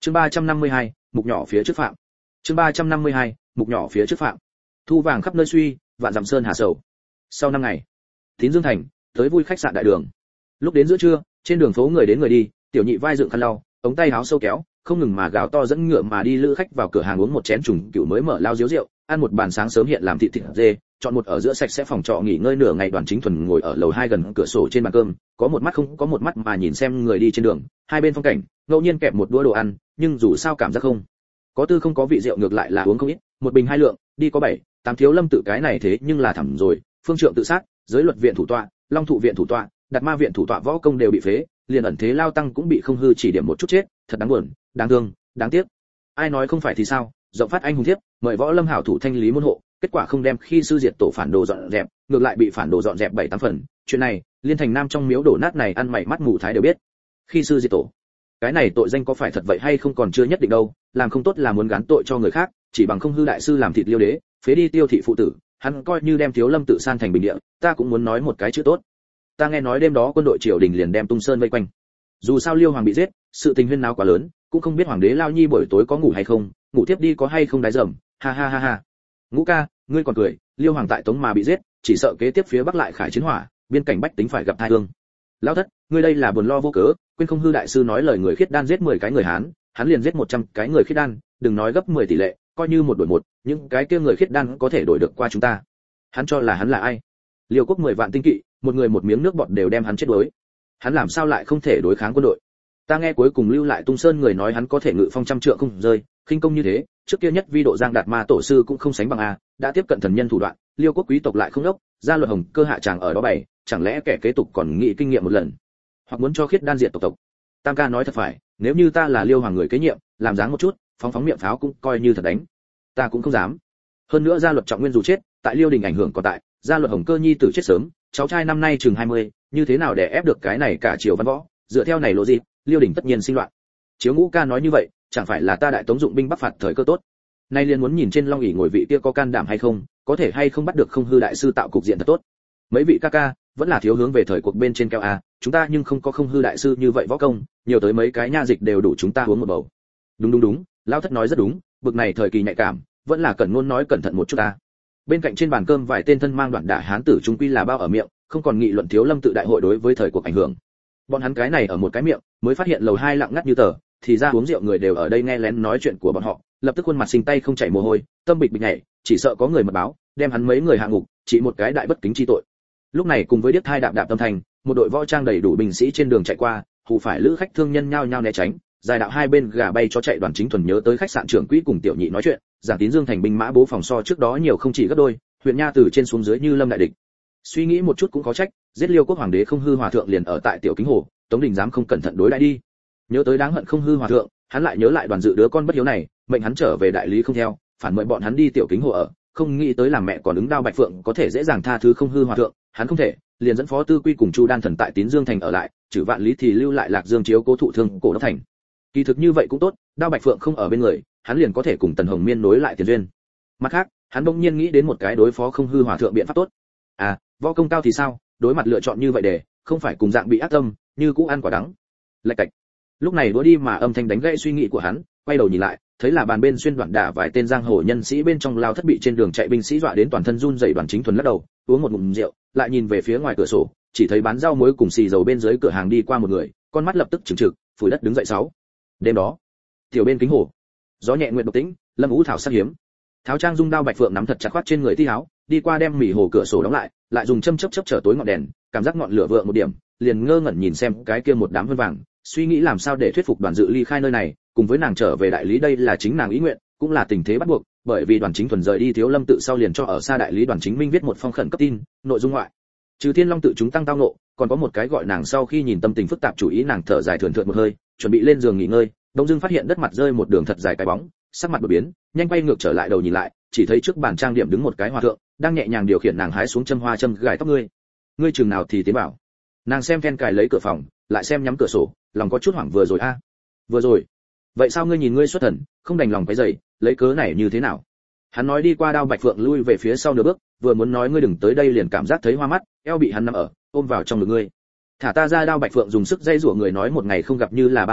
Chương 352, mục nhỏ phía trước phạm. Chương 352, mục nhỏ phía trước phạm. Thu vàng khắp nơi suy, vạn dặm sơn hà sầu. Sau 5 ngày, Tín Dương thành, tới vui khách sạn đại đường. Lúc đến giữa trưa, trên đường phố người đến người đi, tiểu nhị vai dựng khăn lau, ống tay áo sâu kéo, không ngừng mà gào to dẫn ngựa mà đi lữ khách vào cửa hàng uống một chén trùng cửu mới mở lao diếu rượu, ăn một bàn sáng sớm hiện làm thịt dê, chọn một ở giữa sạch sẽ phòng trọ nghỉ ngơi nửa ngày. Đoàn Chính Thuần ngồi ở lầu 2 gần cửa sổ trên bàn cơm, có một mắt không có một mắt mà nhìn xem người đi trên đường, hai bên phong cảnh, ngẫu nhiên kẹp một đũa đồ ăn, nhưng dù sao cảm giác không có tư không có vị rượu, ngược lại là uống không ít, một bình hai lượng, đi có 7, 8 thiếu lâm tự cái này thế nhưng là thẳm rồi, phương trượng tự sát, giới luật viện thủ tọa, long thụ viện thủ tọa, đạt ma viện thủ tọa võ công đều bị phế, liền ẩn thế lao tăng cũng bị không hư chỉ điểm một chút chết, thật đáng buồn, đáng thương, đáng tiếc. Ai nói không phải thì sao, rộng phát anh hùng thiếp, mời võ lâm hảo thủ thanh lý môn hộ, kết quả không đem khi sư diệt tổ phản đồ dọn dẹp, ngược lại bị phản đồ dọn dẹp 7-8 phần. Chuyện này, liên thành nam trong miếu đổ nát này ăn mày mắt mù thái đều biết. Khi sư diệt tổ, cái này tội danh có phải thật vậy hay không còn chưa nhất định đâu, làm không tốt là muốn gán tội cho người khác, chỉ bằng không hư đại sư làm thịt Liêu đế, phế đi Tiêu thị phụ tử, hắn coi như đem thiếu lâm tự san thành bình địa, ta cũng muốn nói một cái chữ tốt. Ta nghe nói đêm đó quân đội triều đình liền đem Tung Sơn vây quanh. Dù sao Liêu hoàng bị giết, sự tình huyên náo quá lớn, cũng không biết hoàng đế Lao Nhi buổi tối có ngủ hay không, ngủ tiếp đi có hay không đái dầm, ha ha ha ha. Ngũ ca, ngươi còn cười, Liêu hoàng tại Tống mà bị giết, chỉ sợ kế tiếp phía Bắc lại khải chiến hỏa, biên cảnh bách tính phải gặp tai hương. Lão thất, ngươi đây là buồn lo vô cớ, quên không hư đại sư nói lời người khiết đan giết 10 cái người Hán, hắn liền giết 100 cái người khiết đan, đừng nói gấp 10 tỷ lệ, coi như 1 đổi 1, những cái kia người khiết đan có thể đổi được qua chúng ta. Hắn cho là hắn là ai? Liêu quốc 10 vạn tinh kỵ, một người một miếng nước bọt đều đem hắn chết đuối. Hắn làm sao lại không thể đối kháng quân đội? Ta nghe cuối cùng lưu lại Tung Sơn người nói hắn có thể ngự phong trăm trượng không rơi, khinh công như thế, trước kia nhất vi độ Giang Đạt Ma tổ sư cũng không sánh bằng a, đã tiếp cận thần nhân thủ đoạn, Liêu quốc quý tộc lại không đốc, gia luật hồng cơ hạ chàng ở đó bày, chẳng lẽ kẻ kế tục còn nghĩ kinh nghiệm một lần, hoặc muốn cho khiết đan diệt tộc tộc. Tam ca nói thật phải, nếu như ta là Liêu hoàng người kế nhiệm, làm dáng một chút, phóng miệng pháo cũng coi như thật đánh. Ta cũng không dám. Hơn nữa gia luật trọng nguyên dù chết, tại Liêu đình ảnh hưởng còn tại, gia luật hồng cơ nhi tử chết sớm, cháu trai năm nay chừng 20, như thế nào để ép được cái này cả triều văn võ, dựa theo này lộ gì, Liêu đình tất nhiên sinh loạn. Chiếu Ngũ ca nói như vậy, chẳng phải là ta đại tống dụng binh bắc phạt thời cơ tốt. Nay liền muốn nhìn trên long ỷ ngồi vị kia có can đảm hay không, có thể hay không bắt được không hư đại sư tạo cục diện thật tốt. Mấy vị ca ca, vẫn là thiếu hướng về thời cuộc bên trên keo a, chúng ta nhưng không có không hư đại sư như vậy võ công, nhiều tới mấy cái nha dịch đều đủ chúng ta uống một bầu. Đúng, lão thất nói rất đúng, bực này thời kỳ nhạy cảm, vẫn là cẩn ngôn nói cẩn thận một chút ta. Bên cạnh trên bàn cơm vài tên thân mang đoạn đả hán tử trung quy là bao ở miệng, không còn nghị luận thiếu lâm tự đại hội đối với thời cuộc ảnh hưởng. Bọn hắn cái này ở một cái miệng, mới phát hiện lầu 2 lặng ngắt như tờ, thì ra uống rượu người đều ở đây nghe lén nói chuyện của bọn họ, lập tức khuôn mặt sinh tay không chảy mồ hôi, tâm bịch bịch nhảy, chỉ sợ có người mật báo, đem hắn mấy người hạ ngục, chỉ một cái đại bất kính chi tội. Lúc này cùng với điếc thai đạp đạp tâm thành, một đội võ trang đầy đủ binh sĩ trên đường chạy qua, hù phải lữ khách thương nhân nhao nhao né tránh, dài đạo hai bên gà bay chó chạy. Đoàn Chính Thuần nhớ tới khách sạn trưởng quỹ cùng tiểu nhị nói chuyện, giảng Tín Dương thành binh mã bố phòng so trước đó nhiều không chỉ gấp đôi, huyện nha từ trên xuống dưới như lâm đại địch. Suy nghĩ một chút cũng có trách, giết Liêu quốc hoàng đế không hư hòa thượng liền ở tại tiểu kính hồ, Tống Đình dám không cẩn thận đối đãi đi. Nhớ tới đáng hận không hư hòa thượng, hắn lại nhớ lại Đoàn Dự đứa con bất hiếu này, mệnh hắn trở về đại lý không theo, phản mệnh bọn hắn đi tiểu kính hồ ở, không nghĩ tới làm mẹ còn ứng đao Bạch Phượng có thể dễ dàng tha thứ không hư hòa thượng, hắn không thể, liền dẫn Phó Tư Quy cùng Chu Đan Thần tại Tín Dương thành ở lại, trừ Vạn Lý thì lưu lại Lạc Dương chiếu cố thụ thương cổ đốc thành. Kỳ thực như vậy cũng tốt, đao Bạch Phượng không ở bên người, hắn liền có thể cùng Tần Hồng Miên nối lại tiền duyên. Mặt khác, hắn bỗng nhiên nghĩ đến một cái đối phó không hư hòa thượng biện pháp tốt. À, võ công cao thì sao, đối mặt lựa chọn như vậy để không phải cùng dạng bị ác tâm, như cũ ăn quả đắng. Lạch cạch. Lúc này đũa đi mà âm thanh đánh gãy suy nghĩ của hắn, quay đầu nhìn lại, thấy là bàn bên xuyên đoạn đả vài tên giang hồ nhân sĩ bên trong lao thất bị trên đường chạy binh sĩ dọa đến toàn thân run rẩy. Đoàn Chính Thuần lắc đầu, uống một ngụm rượu, lại nhìn về phía ngoài cửa sổ, chỉ thấy bán rau muối cùng xì dầu bên dưới cửa hàng đi qua một người, con mắt lập tức trừng trực, phủi đất đứng dậy. 6. Đêm đó, tiểu bên kính hồ, gió nhẹ nguyện độc tĩnh, lâm ú thảo sắc hiếm. Tháo trang dung đao Bạch Phượng nắm thật chặt khoát trên người thi áo, đi qua đem mỉ hồ cửa sổ đóng lại, lại dùng châm chớp trở tối ngọn đèn, cảm giác ngọn lửa vượng một điểm, liền ngơ ngẩn nhìn xem cái kia một đám vân vàng, suy nghĩ làm sao để thuyết phục Đoàn Dự ly khai nơi này, cùng với nàng trở về đại lý. Đây là chính nàng ý nguyện, cũng là tình thế bắt buộc, bởi vì Đoàn Chính Thuần rời đi thiếu lâm tự sau liền cho ở xa đại lý Đoàn Chính Minh viết một phong khẩn cấp tin, nội dung ngoại trừ Thiên Long tự chúng tăng tao nộ, còn có một cái gọi nàng sau khi nhìn tâm tình phức tạp chủ ý. Nàng thở dài thườn thượt một hơi, chuẩn bị lên giường nghỉ ngơi, đông dưng phát hiện đất mặt rơi một đường thật dài cái bóng, sắc mặt đổi biến, nhanh quay ngược trở lại đầu nhìn lại, chỉ thấy trước bàn trang điểm đứng một cái hòa thượng, đang nhẹ nhàng điều khiển nàng hái xuống châm hoa châm gài tóc. Ngươi chừng nào thì tiến bảo. Nàng xem then cài lấy cửa phòng, lại xem nhắm cửa sổ, lòng có chút hoảng. Vừa rồi a, vừa rồi. Vậy sao ngươi nhìn ngươi xuất thần, không đành lòng cái dậy, lấy cớ này như thế nào? Hắn nói đi qua đao Bạch Phượng lui về phía sau nửa bước, vừa muốn nói ngươi đừng tới đây liền cảm giác thấy hoa mắt, eo bị hắn nắm ở, ôm vào trong ngực ngươi. Thả ta ra. Đao Bạch Phượng dùng sức dây rủa người nói một ngày không gặp như là 3 năm,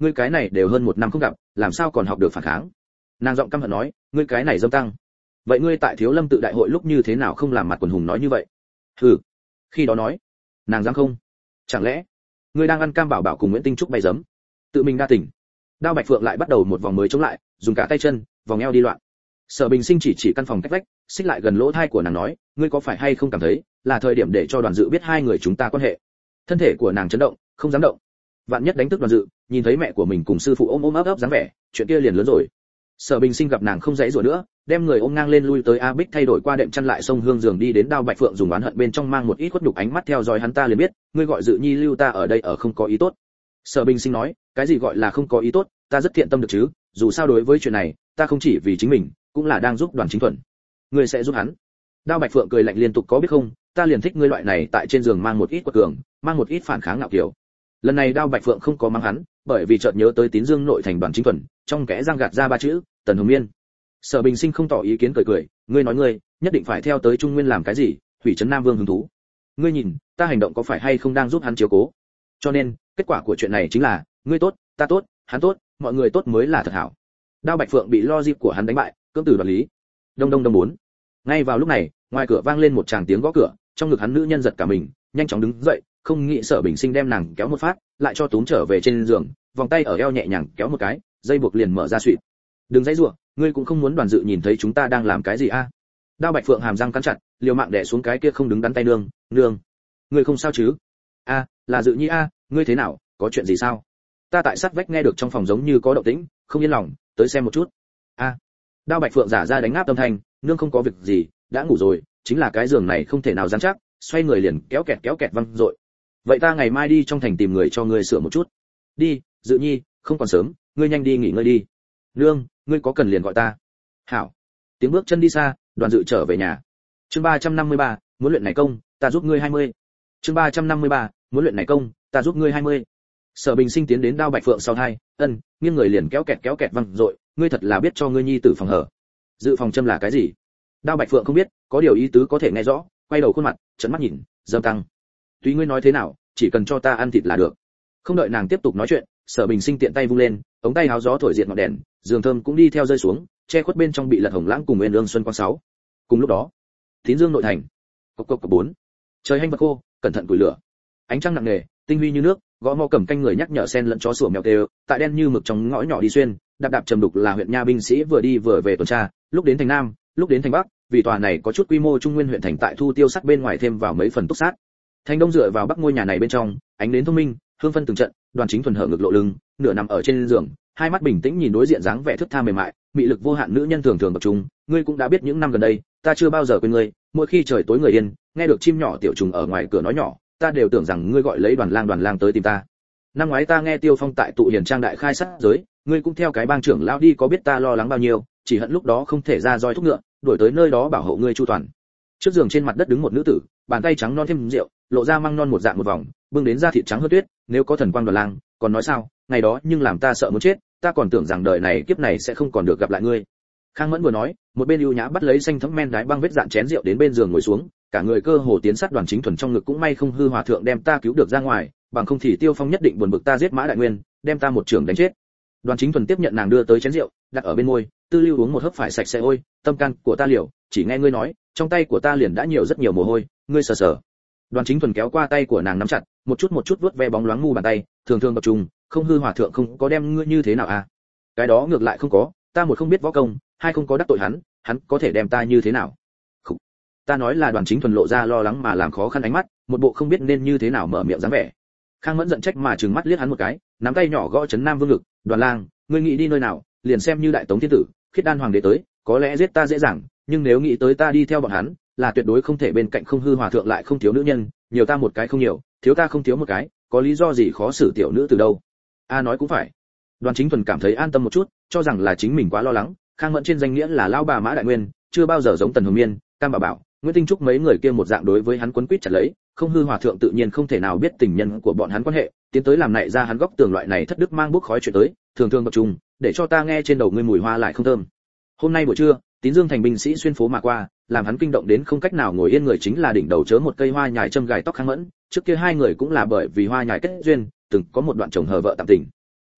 ngươi cái này đều hơn 1 năm không gặp, làm sao còn học được phản kháng? Nàng giọng căm hận nói, ngươi cái này dâm tăng. Vậy ngươi tại Thiếu Lâm tự đại hội lúc như thế nào không làm mặt quần hùng nói như vậy? Hừ. Khi đó nói, nàng dám không? Chẳng lẽ ngươi đang ăn cam bảo bảo cùng Nguyễn Tinh Trúc bay giấm? Tự mình đa tỉnh. Đao Bạch Phượng lại bắt đầu một vòng mới chống lại, dùng cả tay chân, vòng eo đi loạn. Sở Bình Sinh chỉ căn phòng cách vách, xích lại gần lỗ tai của nàng nói, ngươi có phải hay không cảm thấy là thời điểm để cho Đoàn Dự biết hai người chúng ta quan hệ? Thân thể của nàng chấn động, không dám động. Vạn nhất đánh thức Đoàn Dự, nhìn thấy mẹ của mình cùng sư phụ ôm ấp dáng vẻ, chuyện kia liền lớn rồi. Sở Bình Sinh gặp nàng không dãy rủa nữa, đem người ôm ngang lên lui tới A Bích thay đổi qua đệm chăn lại xông hương giường đi đến Đao Bạch Phượng dùng oán hận bên trong mang một ít khuất nhục ánh mắt theo dõi hắn ta liền biết, ngươi gọi Dự Nhi lưu ta ở đây ở không có ý tốt. Sở Bình Sinh nói, cái gì gọi là không có ý tốt, ta rất thiện tâm được chứ, dù sao đối với chuyện này, ta không chỉ vì chính mình, cũng là đang giúp Đoàn Chính Thuần. Ngươi sẽ giúp hắn. Đao Bạch Phượng cười lạnh liên tục, có biết không, ta liền thích ngươi loại này tại trên giường mang một ít quật cường, mang một ít phản kháng ngạo kiều. Lần này Đao Bạch Phượng không có mắng hắn, bởi vì chợt nhớ tới Tín Dương nội thành Đoàn Chính Thuần, trong kẽ răng gạt ra 3 chữ, Tần Hồng Miên. Sở Bình Sinh không tỏ ý kiến cười, ngươi nói ngươi nhất định phải theo tới Trung Nguyên làm cái gì, hủy trấn Nam Vương hứng thú. Ngươi nhìn, ta hành động có phải hay không đang giúp hắn chiếu cố? Cho nên, kết quả của chuyện này chính là, ngươi tốt, ta tốt, hắn tốt, mọi người tốt mới là thật hảo. Đao Bạch Phượng bị logic của hắn đánh bại, cưỡng từ đoạt lý. Đông đông đông 4. Ngay vào lúc này, ngoài cửa vang lên một tràng tiếng gõ cửa, trong ngực hắn nữ nhân giật cả mình, nhanh chóng đứng dậy, không nghĩ Sở Bình Sinh đem nàng kéo một phát, lại cho túm trở về trên giường, vòng tay ở eo nhẹ nhàng kéo một cái, dây buộc liền mở ra suỵt. Đừng dãy rủa, ngươi cũng không muốn Đoàn Dự nhìn thấy chúng ta đang làm cái gì a? Đao Bạch Phượng hàm răng cắn chặt, liều mạng đè xuống cái kia không đứng đắn tay nương, ngươi không sao chứ? A, là Dự Nhi a, ngươi thế nào, có chuyện gì sao? Ta tại sát vách nghe được trong phòng giống như có động tĩnh, không yên lòng, tới xem một chút. A. Đao Bạch Phượng giả ra đánh áp âm thanh, nương không có việc gì, đã ngủ rồi, chính là cái giường này không thể nào dán chắc, xoay người liền kéo kẹt văng rội. Vậy ta ngày mai đi trong thành tìm người cho ngươi sửa một chút. Đi, Dự Nhi, không còn sớm, ngươi nhanh đi nghỉ ngơi đi. Nương, ngươi có cần liền gọi ta. Hảo. Tiếng bước chân đi xa, Đoàn Dự trở về nhà. Chương 353, muốn luyện này công, ta giúp ngươi 20. Chương 353, muốn luyện này công, ta giúp ngươi 20. Sở Bình Sinh tiến đến Đao Bạch Phượng sau hai, nghiêng người liền kéo kẹt văng rội, ngươi thật là biết cho ngươi nhi tử phòng hở. Dự phòng châm là cái gì? Đao Bạch Phượng không biết, có điều ý tứ có thể nghe rõ, quay đầu khuôn mặt, trợn mắt nhìn, dâm tăng. Tùy ngươi nói thế nào, chỉ cần cho ta ăn thịt là được. Không đợi nàng tiếp tục nói chuyện, Sở Bình Sinh tiện tay vung lên, ống tay háo gió thổi diệt ngọn đèn, giường thơm cũng đi theo rơi xuống, che khuất bên trong bị lật hồng lãng cùng nguyên lương xuân quang 6. Cùng lúc đó, Tín Dương nội thành. Cộc 4. Trời hanh vật khô, cẩn thận củi lửa. Ánh trăng nặng nề, tinh huy như nước, gõ mõ cầm canh người nhắc nhở sen lẫn chó sủa mèo kêu, tại đen như mực trong ngõ nhỏ đi xuyên, đạp trầm đục là huyện nha binh sĩ vừa đi vừa về tuần tra, lúc đến thành Nam, lúc đến thành Bắc, vì tòa này có chút quy mô trung nguyên huyện thành tại thu tiêu sắt bên ngoài thêm vào mấy phần túc sát. Thành Đông dựa vào Bắc ngôi nhà này bên trong, ánh đến thông minh, hương phân từng trận, Đoàn Chính Thuần hở ngực lộ lưng, nửa nằm ở trên giường, hai mắt bình tĩnh nhìn đối diện dáng vẻ thướt tha mềm mại, mị lực vô hạn nữ nhân thường thường tập trung, ngươi cũng đã biết những năm gần đây, ta chưa bao giờ quên ngươi, mỗi khi trời tối người yên, nghe được chim nhỏ tiểu trùng ở ngoài cửa nói nhỏ, ta đều tưởng rằng ngươi gọi lấy Đoàn Lang tới tìm ta. Năm ngoái ta nghe Tiêu Phong tại tụ hiền trang đại khai sát giới, ngươi cũng theo cái bang trưởng lão đi, có biết ta lo lắng bao nhiêu, chỉ hận lúc đó không thể ra roi thúc ngựa, đuổi tới nơi đó bảo hộ ngươi chu toàn. Trước giường trên mặt đất đứng một nữ tử, bàn tay trắng non thêm rượu, lộ ra măng non một dạng một vòng, bưng đến da thịt trắng hơn tuyết, nếu có thần quang Đoàn Lang, còn nói sao, ngày đó nhưng làm ta sợ muốn chết, ta còn tưởng rằng đời này kiếp này sẽ không còn được gặp lại ngươi. Khang Mẫn vừa nói, một bên ưu nhã bắt lấy xanh thấm men đái băng vết dạn chén rượu đến bên giường ngồi xuống, cả người cơ hồ tiến sát Đoàn Chính Thuần trong ngực, cũng may không hư hòa thượng đem ta cứu được ra ngoài, bằng không thì Tiêu Phong nhất định buồn bực ta giết Mã Đại Nguyên, đem ta một trường đánh chết. Đoàn Chính Thuần tiếp nhận nàng đưa tới chén rượu, đặt ở bên môi, tư lưu uống một hớp phải sạch sẽ, ôi, tâm can của ta liều, chỉ nghe ngươi nói, trong tay của ta liền đã nhiều rất nhiều mồ hôi, ngươi sờ sờ. Đoàn Chính Thuần kéo qua tay của nàng nắm chặt, một chút vuốt ve bóng loáng mu bàn tay, thường thường tập trung, không hư hòa thượng không có đem ngươi như thế nào à? Cái đó ngược lại không có, ta một không biết võ công, hai không có đắc tội hắn có thể đem ta như thế nào? Khủ. Ta nói là Đoàn Chính Thuần lộ ra lo lắng mà làm khó khăn ánh mắt, một bộ không biết nên như thế nào mở miệng dáng vẻ. Khang Mẫn giận trách mà trừng mắt liếc hắn một cái, nắm tay nhỏ gõ chấn Nam Vương ngực, Đoàn Lang, ngươi nghĩ đi nơi nào, liền xem như Đại Tống thiên tử, Khiết Đan hoàng đế tới, có lẽ giết ta dễ dàng, nhưng nếu nghĩ tới ta đi theo bọn hắn, là tuyệt đối không thể. Bên cạnh không hư hòa thượng lại không thiếu nữ nhân, nhiều ta một cái không nhiều, thiếu ta không thiếu một cái, có lý do gì khó xử tiểu nữ từ đâu? A nói cũng phải. Đoàn Chính Thuần cảm thấy an tâm một chút, cho rằng là chính mình quá lo lắng. Khang Mẫn trên danh nghĩa là lão bà Mã Đại Nguyên, chưa bao giờ giống Tần Hồng Miên, Cam Bảo Bảo, Nguyễn Tinh Trúc mấy người kia một dạng đối với hắn quấn quýt chặt lấy. Không hư hòa thượng tự nhiên không thể nào biết tình nhân của bọn hắn quan hệ, tiến tới làm nại ra hắn góc tường loại này thất đức mang bốc khói chuyện tới, thường thường tập trung, để cho ta nghe trên đầu ngươi mùi hoa lại không thơm. Hôm nay buổi trưa, Tín Dương thành binh sĩ xuyên phố mà qua, làm hắn kinh động đến không cách nào ngồi yên người chính là đỉnh đầu chớ một cây hoa nhài châm gài tóc Khang Mẫn, trước kia hai người cũng là bởi vì hoa nhài kết duyên, từng có một đoạn chồng hờ vợ tạm tình.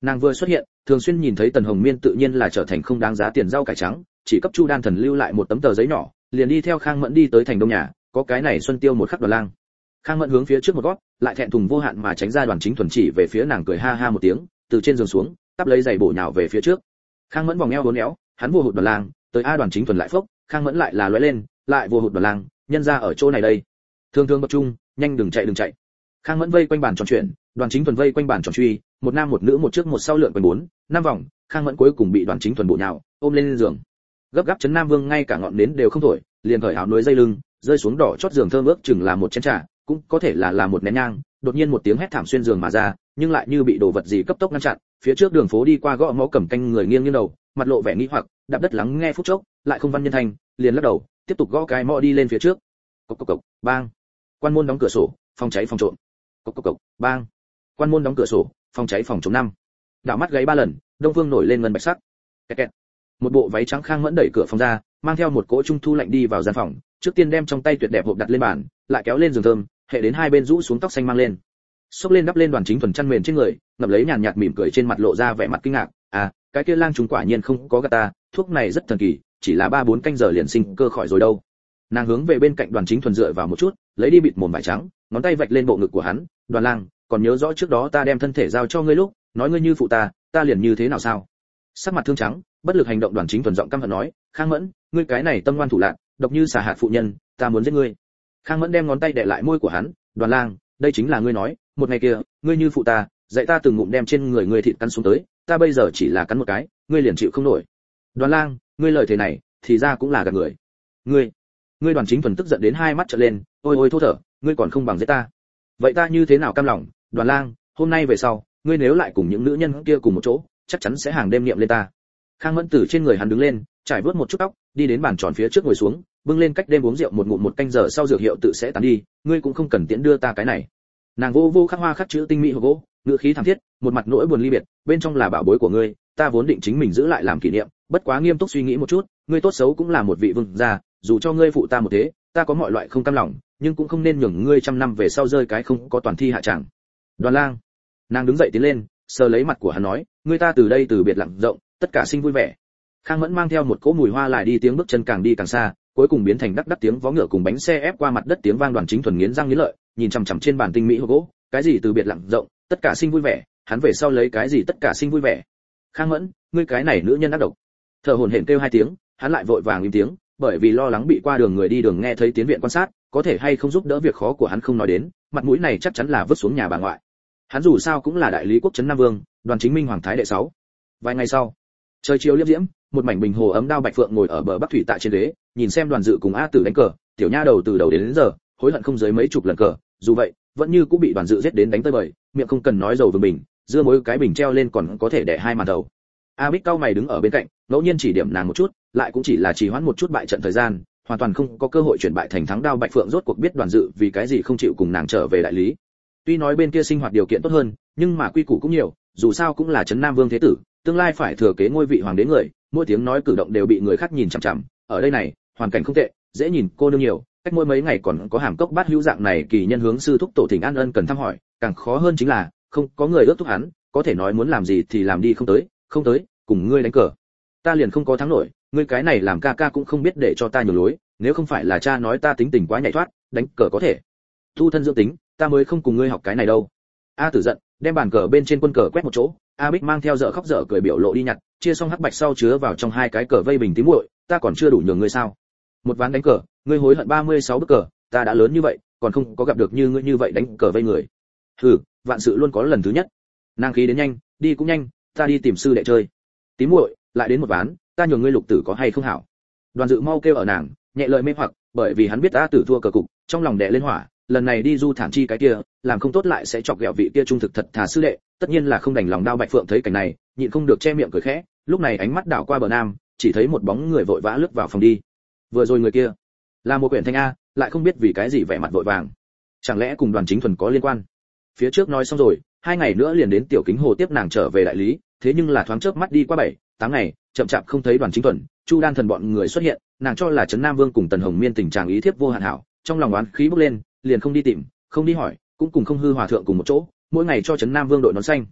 Nàng vừa xuất hiện, thường xuyên nhìn thấy Tần Hồng Miên tự nhiên là trở thành không đáng giá tiền rau cải trắng, chỉ cấp Chu Đan Thần lưu lại một tấm tờ giấy nhỏ, liền đi theo Khang Mẫn đi tới thành đông nhà, có cái này Xuân Tiêu một khắc Đoàn Lang. Khang Mẫn hướng phía trước một gót, lại thẹn thùng vô hạn mà tránh ra Đoàn Chính Thuần chỉ về phía nàng cười ha ha một tiếng, từ trên giường xuống, tắp lấy giày bổ nhào về phía trước. Khang Mẫn vòng eo uốn éo, hắn vô hụt Đoàn Lang, tới Đoàn Chính Thuần lại phốc, Khang Mẫn lại là lóe lên, lại vô hụt Đoàn Lang, nhân ra ở chỗ này đây. Thương thương bậc trung, nhanh đừng chạy. Khang Mẫn vây quanh bàn tròn chuyển, Đoàn Chính Thuần vây quanh bàn tròn truy, một nam một nữ một trước một sau lượn quanh 4-5 vòng, Khang Mẫn cuối cùng bị Đoàn Chính Thuần bộ nhào, ôm lên giường. Gấp gáp chấn Nam Vương ngay cả ngọn nến đều không thổi, liền cởi áo núi dây lưng, rơi xuống đỏ chót giường thơm ước chừng là một chén trà, cũng có thể là một nén nhang, đột nhiên một tiếng hét thảm xuyên giường mà ra, nhưng lại như bị đồ vật gì cấp tốc ngăn chặn, phía trước đường phố đi qua gõ mõ cầm canh người nghiêng đầu, mặt lộ vẻ nghi hoặc, đạp đất lắng nghe phút chốc, lại không văn nhân thành, liền lắc đầu, tiếp tục gõ cái mõ đi lên phía trước. Cộc cộc cộc, bang. Quan môn đóng cửa sổ, phòng cháy phòng trộm. Cộc cộc cộc, bang. Quan môn đóng cửa sổ, phòng cháy phòng chống 5. Đảo mắt gáy 3 lần, Đông Phương nổi lên ngân bạch sắc. Kẹt kẹt. Một bộ váy trắng Khang Mẫn đẩy cửa phòng ra, mang theo một cỗ trung thu lạnh đi vào gian phòng, trước tiên đem trong tay tuyệt đẹp hộp đặt lên bàn, lại kéo lên giường thơm, hệ đến hai bên rũ xuống tóc xanh mang lên. Xốc lên đắp lên Đoàn Chính Thuần chăn mền trên người, ngập lấy nhàn nhạt mỉm cười trên mặt lộ ra vẻ mặt kinh ngạc, cái kia lang trùng quả nhiên không có gạt ta, thuốc này rất thần kỳ, chỉ là 3-4 canh giờ liền sinh cơ khỏi rồi đâu. Nàng hướng về bên cạnh Đoàn Chính Thuần dựa vào một chút, lấy đi bịt mồm vải trắng, ngón tay vạch lên bộ ngực của hắn, Đoàn Lang, còn nhớ rõ trước đó ta đem thân thể giao cho ngươi lúc, nói ngươi như phụ ta liền như thế nào sao? Sắc mặt thương trắng, bất lực hành động Đoàn Chính Thuần giọng căm hận nói, Khang Mẫn, ngươi cái này tâm ngoan thủ lạn, độc như xà hạt phụ nhân, ta muốn giết ngươi. Khang Mẫn đem ngón tay đè lại môi của hắn, Đoàn Lang, đây chính là ngươi nói, một ngày kia, ngươi như phụ ta, dạy ta từng ngụm đem trên người ngươi thịt cắn xuống tới, ta bây giờ chỉ là cắn một cái, ngươi liền chịu không nổi. Đoàn Lang, ngươi lời thế này, thì ra cũng là gạt người. Ngươi Đoàn Chính Thuần tức giận đến hai mắt trợn lên, ôi thô thở, ngươi còn không bằng giết ta. Vậy ta như thế nào cam lòng? Đoàn Lang, hôm nay về sau, ngươi nếu lại cùng những nữ nhân kia cùng một chỗ, chắc chắn sẽ hàng đêm niệm lên ta. Khang Mẫn từ trên người hắn đứng lên, trải vớt một chút tóc, đi đến bàn tròn phía trước ngồi xuống, bưng lên cách đêm uống rượu một ngụm một canh giờ sau dược hiệu tự sẽ tán đi, ngươi cũng không cần tiễn đưa ta cái này. Nàng vô khắc hoa khắc chữ tinh mỹ hộp gỗ, ngữ khí thảm thiết, một mặt nỗi buồn ly biệt, bên trong là bảo bối của ngươi, ta vốn định chính mình giữ lại làm kỷ niệm, bất quá nghiêm túc suy nghĩ một chút, ngươi tốt xấu cũng là một vị vương gia, dù cho ngươi phụ ta một thế, ta có mọi loại không cam lòng, nhưng cũng không nên nhường ngươi trăm năm về sau rơi cái không có toàn thi hạ trạng. Đoàn Lang, nàng đứng dậy tiến lên, sờ lấy mặt của hắn nói, ngươi ta từ đây từ biệt lặng rộng, tất cả sinh vui vẻ. Khang Mẫn mang theo một cỗ mùi hoa lại đi, tiếng bước chân càng đi càng xa, cuối cùng biến thành đắc tiếng vó ngựa cùng bánh xe ép qua mặt đất tiếng vang. Đoàn Chính Thuần nghiến răng nghiến lợi, nhìn chằm chằm trên bàn tinh mỹ hộp gỗ, cái gì từ biệt lặng rộng, tất cả sinh vui vẻ, hắn về sau lấy cái gì tất cả sinh vui vẻ. Khang Mẫn, ngươi cái này nữ nhân ác độc. Thở hổn hển kêu 2 tiếng, hắn lại vội vàng im tiếng, bởi vì lo lắng bị qua đường người đi đường nghe thấy tiến viện quan sát, có thể hay không giúp đỡ việc khó của hắn không nói đến, mặt mũi này chắc chắn là vứt xuống nhà bà ngoại. Hắn dù sao cũng là đại lý quốc trấn Nam Vương, Đoàn Chính Minh hoàng thái đệ 6. Vài ngày sau, trời chiều liêm diễm, một mảnh bình hồ ấm đao Bạch Phượng ngồi ở bờ Bắc thủy tại trên ghế, nhìn xem Đoàn Dự cùng A Tử đánh cờ, tiểu nha đầu từ đầu đến giờ, hối hận không dưới mấy chục lần cờ, dù vậy, vẫn như cũng bị Đoàn Dự giết đến đánh tơi bời, miệng không cần nói dầu vương bình, dưa mỗi cái bình treo lên còn có thể đẻ 2 màn đầu. A Bích cao mày đứng ở bên cạnh, ngẫu nhiên chỉ điểm nàng một chút, lại cũng chỉ là trì hoãn một chút bại trận thời gian, hoàn toàn không có cơ hội chuyển bại thành thắng. Đao Bạch Phượng rốt cuộc biết Đoàn Dự vì cái gì không chịu cùng nàng trở về đại lý. Tuy nói bên kia sinh hoạt điều kiện tốt hơn, nhưng mà quy củ cũng nhiều, dù sao cũng là trấn Nam Vương thế tử, tương lai phải thừa kế ngôi vị hoàng đế người, mỗi tiếng nói cử động đều bị người khác nhìn chằm chằm. Ở đây này, hoàn cảnh không tệ, dễ nhìn cô nương nhiều, cách mỗi mấy ngày còn có hàm cốc bát hữu dạng này kỳ nhân hướng sư thúc tổ thỉnh an ân cần thăm hỏi, càng khó hơn chính là không có người ước thúc hắn, có thể nói muốn làm gì thì làm đi, không tới, cùng ngươi đánh cờ, ta liền không có thắng nổi, ngươi cái này làm ca ca cũng không biết để cho ta nhường lối, nếu không phải là cha nói ta tính tình quá nhạy thoát, đánh cờ có thể thu thân dưỡng tính, ta mới không cùng ngươi học cái này đâu. A Tử giận, đem bàn cờ bên trên quân cờ quét một chỗ, A Bích mang theo dở khóc dở cười biểu lộ đi nhặt, chia xong hắc bạch sau chứa vào trong 2 cái cờ vây bình tím muội, ta còn chưa đủ nhường ngươi sao? Một ván đánh cờ, ngươi hối hận 36 bức cờ, ta đã lớn như vậy, còn không có gặp được như ngươi như vậy đánh cờ vây người. Hừ, vạn sự luôn có lần thứ nhất. Nàng khí đến nhanh, đi cũng nhanh, ta đi tìm sư đệ chơi. Tím muội, lại đến một ván, ta nhường ngươi lục tử có hay không hảo? Đoàn Dự mau kêu ở nàng, nhẹ lời mê hoặc, bởi vì hắn biết A Tử thua cờ cục, trong lòng đè lên hỏa, lần này đi du thản chi cái kia, làm không tốt lại sẽ chọc ghẹo vị kia trung thực thật thà sư đệ, tất nhiên là không đành lòng. Đao Bạch Phượng thấy cảnh này, nhịn không được che miệng cười khẽ, lúc này ánh mắt đảo qua bờ nam, chỉ thấy một bóng người vội vã lướt vào phòng đi. Vừa rồi người kia là một quyển thanh a, lại không biết vì cái gì vẻ mặt vội vàng, chẳng lẽ cùng Đoàn Chính Thuần có liên quan? Phía trước nói xong rồi, 2 ngày nữa liền đến Tiểu Kính Hồ tiếp nàng trở về đại lý, thế nhưng là thoáng chớp mắt đi qua 7-8 ngày, chậm chạp không thấy Đoàn Chính Thuần, Chu Đan Thần bọn người xuất hiện, nàng cho là trấn Nam Vương cùng Tần Hồng Miên tình trạng ý thiếp vô hạn hảo, trong lòng oán khí bốc lên, liền không đi tìm, không đi hỏi, cũng cùng không hư hòa thượng cùng một chỗ, mỗi ngày cho trấn Nam Vương đội nón xanh.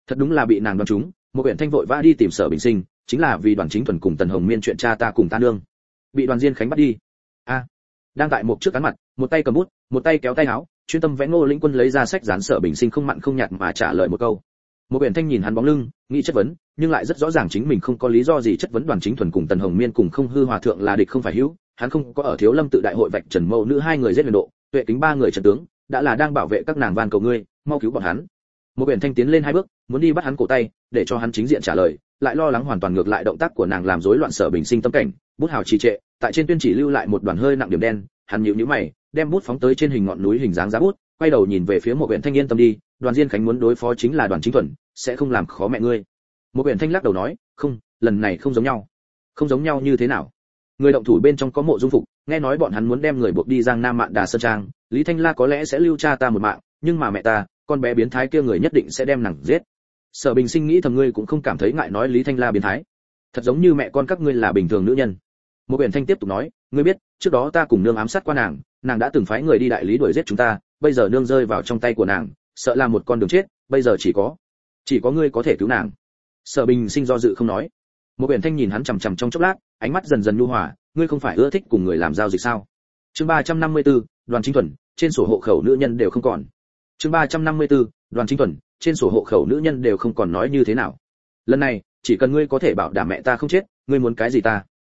Thật đúng là bị nàng đoán trúng, một quyển thanh vội vã đi tìm Sở Bình Sinh, chính là vì Đoàn Chính Thuần cùng Tần Hồng Miên chuyện cha ta cùng ta nương. Bị Đoàn Diên Khánh bắt đi. Đang tại một trước cán mặt, một tay cầm bút, một tay kéo tay áo, chuyên tâm vẽ. Ngô Lĩnh Quân lấy ra sách dán Sở Bình Sinh không mặn không nhạt mà trả lời một câu. Một quyển thanh nhìn hắn bóng lưng, nghĩ chất vấn, nhưng lại rất rõ ràng chính mình không có lý do gì chất vấn Đoàn Chính Thuần cùng Tần Hồng Miên cùng không hư hòa thượng là địch không phải hữu, hắn không có ở Thiếu Lâm tự đại hội vạch trần mâu nữ hai người giết huyền độ, Tuệ Kính ba người trận tướng, đã là đang bảo vệ các nàng van cầu ngươi, mau cứu bọn hắn. Một quyển thanh tiến lên hai bước, muốn đi bắt hắn cổ tay, để cho hắn chính diện trả lời, lại lo lắng hoàn toàn ngược lại động tác của nàng làm rối loạn Sở Bình Sinh tâm cảnh, bút hào trì trệ, tại trên tuyên chỉ lưu lại một đoàn hơi nặng điểm đen, hắn nhíu mày, đem bút phóng tới trên hình ngọn núi hình dáng giá bút, quay đầu nhìn về phía một quyển thanh yên tâm đi, Đoàn Diên Khánh muốn đối phó chính là Đoàn Chính Thuần, sẽ không làm khó mẹ ngươi. Một quyển thanh lắc đầu nói, không, lần này không giống nhau. Không giống nhau như thế nào? Người động thủ bên trong có Mộ Dung Phục, nghe nói bọn hắn muốn đem người buộc đi Giang Nam Mạn Đà Sơn Trang, Lý Thanh La có lẽ sẽ lưu cha ta một mạng, nhưng mà mẹ ta, con bé biến thái kia người nhất định sẽ đem nàng giết. Sở Bình Sinh nghĩ thầm ngươi cũng không cảm thấy ngại nói Lý Thanh La biến thái. Thật giống như mẹ con các ngươi là bình thường nữ nhân. Một quyển thanh tiếp tục nói, ngươi biết, trước đó ta cùng nương ám sát qua nàng, nàng đã từng phái người đi đại lý đuổi giết chúng ta, bây giờ nương rơi vào trong tay của nàng, sợ là một con đường chết, bây giờ chỉ có ngươi có thể cứu nàng. Sở Bình Sinh do dự không nói. Một quyển thanh nhìn hắn chằm chằm trong chốc lát, ánh mắt dần dần nhu hòa, ngươi không phải ưa thích cùng người làm giao dịch sao? Chương 354, Đoàn Chính Thuần, trên sổ hộ khẩu nữ nhân đều không còn. Chương 354, Đoàn Chính Thuần, trên sổ hộ khẩu nữ nhân đều không còn nói như thế nào. Lần này, chỉ cần ngươi có thể bảo đảm mẹ ta không chết, ngươi muốn cái gì ta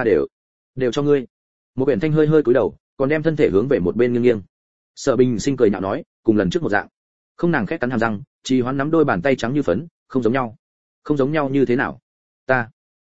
đều cho ngươi. Một quyển thanh hơi hơi cúi đầu, còn đem thân thể hướng về một bên nghiêng nghiêng. Sở Bình Sinh cười nhạo nói, cùng lần trước một dạng. Không, nàng khẽ cắn hàm răng, trì hoãn nắm đôi bàn tay trắng như phấn, không giống nhau. Không giống nhau như thế nào? Ta.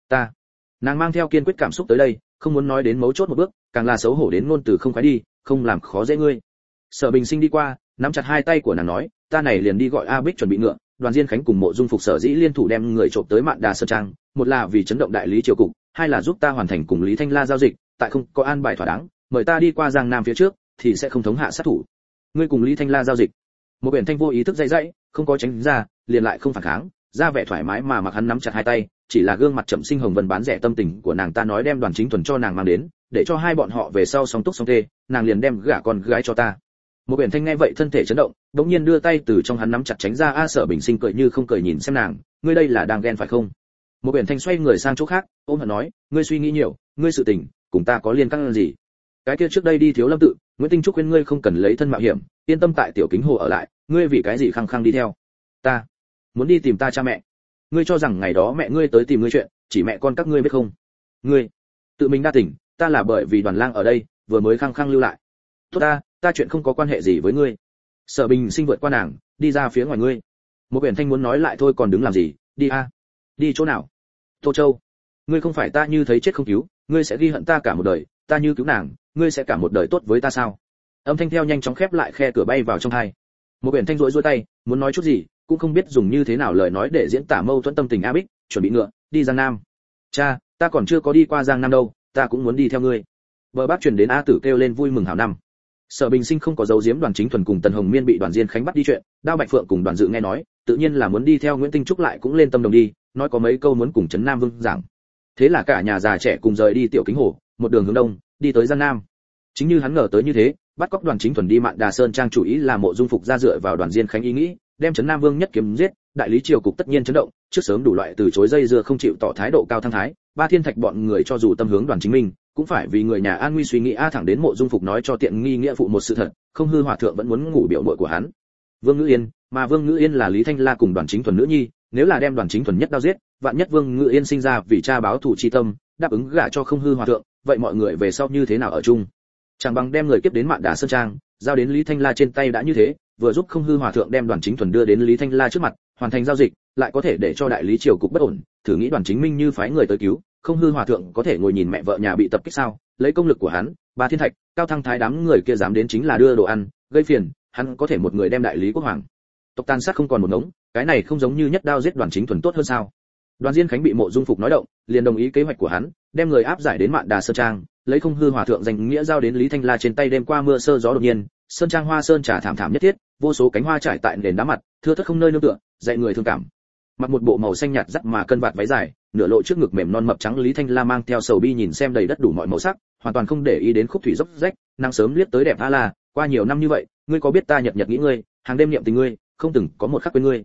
Nàng mang theo kiên quyết cảm xúc tới đây, không muốn nói đến mấu chốt một bước, càng là xấu hổ đến ngôn từ không khoái đi, không làm khó dễ ngươi. Sở Bình Sinh đi qua, nắm chặt hai tay của nàng nói, ta này liền đi gọi A Bích chuẩn bị ngựa, Đoàn Diên Khánh cùng Mộ Dung Phục sở dĩ liên thủ đem người trộm tới Mạn Đà Sơn Trang, một là vì chấn động đại lý triều cục, hai là giúp ta hoàn thành cùng Lý Thanh La giao dịch, tại không có an bài thỏa đáng, mời ta đi qua Giang Nam phía trước, thì sẽ không thống hạ sát thủ. Ngươi cùng Lý Thanh La giao dịch? Một quyển thanh vô ý thức dây dãy, không có tránh ra, liền lại không phản kháng, ra vẻ thoải mái mà mặc hắn nắm chặt hai tay, chỉ là gương mặt chậm sinh hồng vân bán rẻ tâm tình của nàng ta nói đem Đoàn Chính Thuần cho nàng mang đến, để cho hai bọn họ về sau song túc song thê, nàng liền đem gả con gái cho ta. Một quyển thanh nghe vậy thân thể chấn động, đống nhiên đưa tay từ trong hắn nắm chặt tránh ra. Sở Bình Sinh cười như không cười nhìn xem nàng, ngươi đây là đang ghen phải không? Một quyển thanh xoay người sang chỗ khác, ôm hận nói, ngươi suy nghĩ nhiều, ngươi sự tình cùng ta có liên can gì? Cái kia trước đây đi Thiếu Lâm tự, Nguyễn Tinh Trúc khuyên ngươi không cần lấy thân mạo hiểm, yên tâm tại Tiểu Kính Hồ ở lại, ngươi vì cái gì khăng khăng đi theo? Ta muốn đi tìm ta cha mẹ. Ngươi cho rằng ngày đó mẹ ngươi tới tìm ngươi chuyện, chỉ mẹ con các ngươi biết không? Ngươi tự mình đa tình, ta là bởi vì Đoàn Lang ở đây, vừa mới khăng khăng lưu lại. Tốt ta chuyện không có quan hệ gì với ngươi. Sở Bình Sinh vượt qua nàng, đi ra phía ngoài ngươi. Một quyển thanh muốn nói lại thôi còn đứng làm gì, đi a. Đi chỗ nào? Tô Châu. Ngươi không phải ta như thấy chết không cứu, ngươi sẽ ghi hận ta cả một đời, ta như cứu nàng, ngươi sẽ cả một đời tốt với ta sao? Âm thanh theo nhanh chóng khép lại, khe cửa bay vào trong tai. Một quyển thanh rũi tay, muốn nói chút gì, cũng không biết dùng như thế nào lời nói để diễn tả mâu thuẫn tâm tình. A Bích, chuẩn bị ngựa, đi Giang Nam. Cha, ta còn chưa có đi qua Giang Nam đâu, ta cũng muốn đi theo ngươi. Bờ bác truyền đến A Tử kêu lên vui mừng hảo năm. Sở Bình Sinh không có giấu giếm Đoàn Chính Thuần cùng Tần Hồng Miên bị Đoàn Diên Khánh bắt đi chuyện, Đao Bạch Phượng cùng Đoàn Dự nghe nói, tự nhiên là muốn đi theo Nguyễn Tinh Trúc lại cũng lên tâm đồng đi, nói có mấy câu muốn cùng Trấn Nam Vương giảng. Thế là cả nhà già trẻ cùng rời đi Tiểu Kính Hồ, một đường hướng đông, đi tới Giang Nam. Chính như hắn ngờ tới như thế, bắt cóc Đoàn Chính Thuần đi Mạn Đà Sơn Trang chủ ý là Mộ Dung Phục ra dựa vào Đoàn Diên Khánh ý nghĩ, đem Trấn Nam Vương nhất kiếm giết, đại lý triều cục tất nhiên chấn động, trước sớm đủ loại từ chối dây dưa không chịu tỏ thái độ cao thăng thái, Ba Thiên Thạch bọn người cho dù tâm hướng Đoàn Chính Minh, cũng phải vì người nhà an nguy suy nghĩ. Thẳng đến Mộ Dung Phục nói cho tiện nghi nghĩa phụ một sự thật, không hư hòa thượng vẫn muốn ngủ biểu muội của hắn. Vương Ngữ Yên, mà Vương Ngữ Yên là Lý Thanh La cùng Đoàn Chính Thuần nữ nhi, nếu là đem Đoàn Chính Thuần nhất đao giết, vạn nhất Vương Ngữ Yên sinh ra vì cha báo thù chi tâm, đáp ứng gả cho không hư hòa thượng, vậy mọi người về sau như thế nào ở chung? Chẳng bằng đem người kiếp đến Mạn Đà Sơn Trang, giao đến Lý Thanh La trên tay đã như thế, vừa giúp không hư hòa thượng đem Đoàn Chính Thuần đưa đến Lý Thanh La trước mặt, hoàn thành giao dịch, lại có thể để cho đại lý triều cục bất ổn. Thử nghĩ Đoàn Chính Minh như phái người tới cứu, không hư hòa thượng có thể ngồi nhìn mẹ vợ nhà bị tập kích sao? Lấy công lực của hắn, Ba Thiên Thạch, Cao Thăng Thái đám người kia dám đến chính là đưa đồ ăn, gây phiền, hắn có thể một người đem đại lý quốc hoàng tộc tàn sát không còn một ngống, cái này không giống như nhất đao giết Đoàn Chính Thuần tốt hơn sao? Đoàn Diên Khánh bị Mộ Dung Phục nói động, liền đồng ý kế hoạch của hắn, đem người áp giải đến Mạn Đà Sơn Trang, lấy không hư hòa thượng danh nghĩa giao đến Lý Thanh La trên tay. Đêm qua mưa sơ gió đột nhiên, sơn trang hoa sơn trà thảm thảm nhất thiết, vô số cánh hoa trải tại nền đá mặt, thưa thớt không nơi nương tựa, dạy người thương cảm. Mặc một bộ màu xanh nhạt dắt mà cân vạt váy dài, nửa lộ trước ngực mềm non mập trắng. Lý Thanh La mang theo sầu bi nhìn xem đầy đất đủ mọi màu sắc, hoàn toàn không để ý đến khúc thủy dốc rách, nàng sớm liếc tới đẹp a la, qua nhiều năm như vậy, ngươi có biết ta nhật nhật nghĩ ngươi, hàng đêm niệm tình ngươi, không từng có một khắc quên ngươi.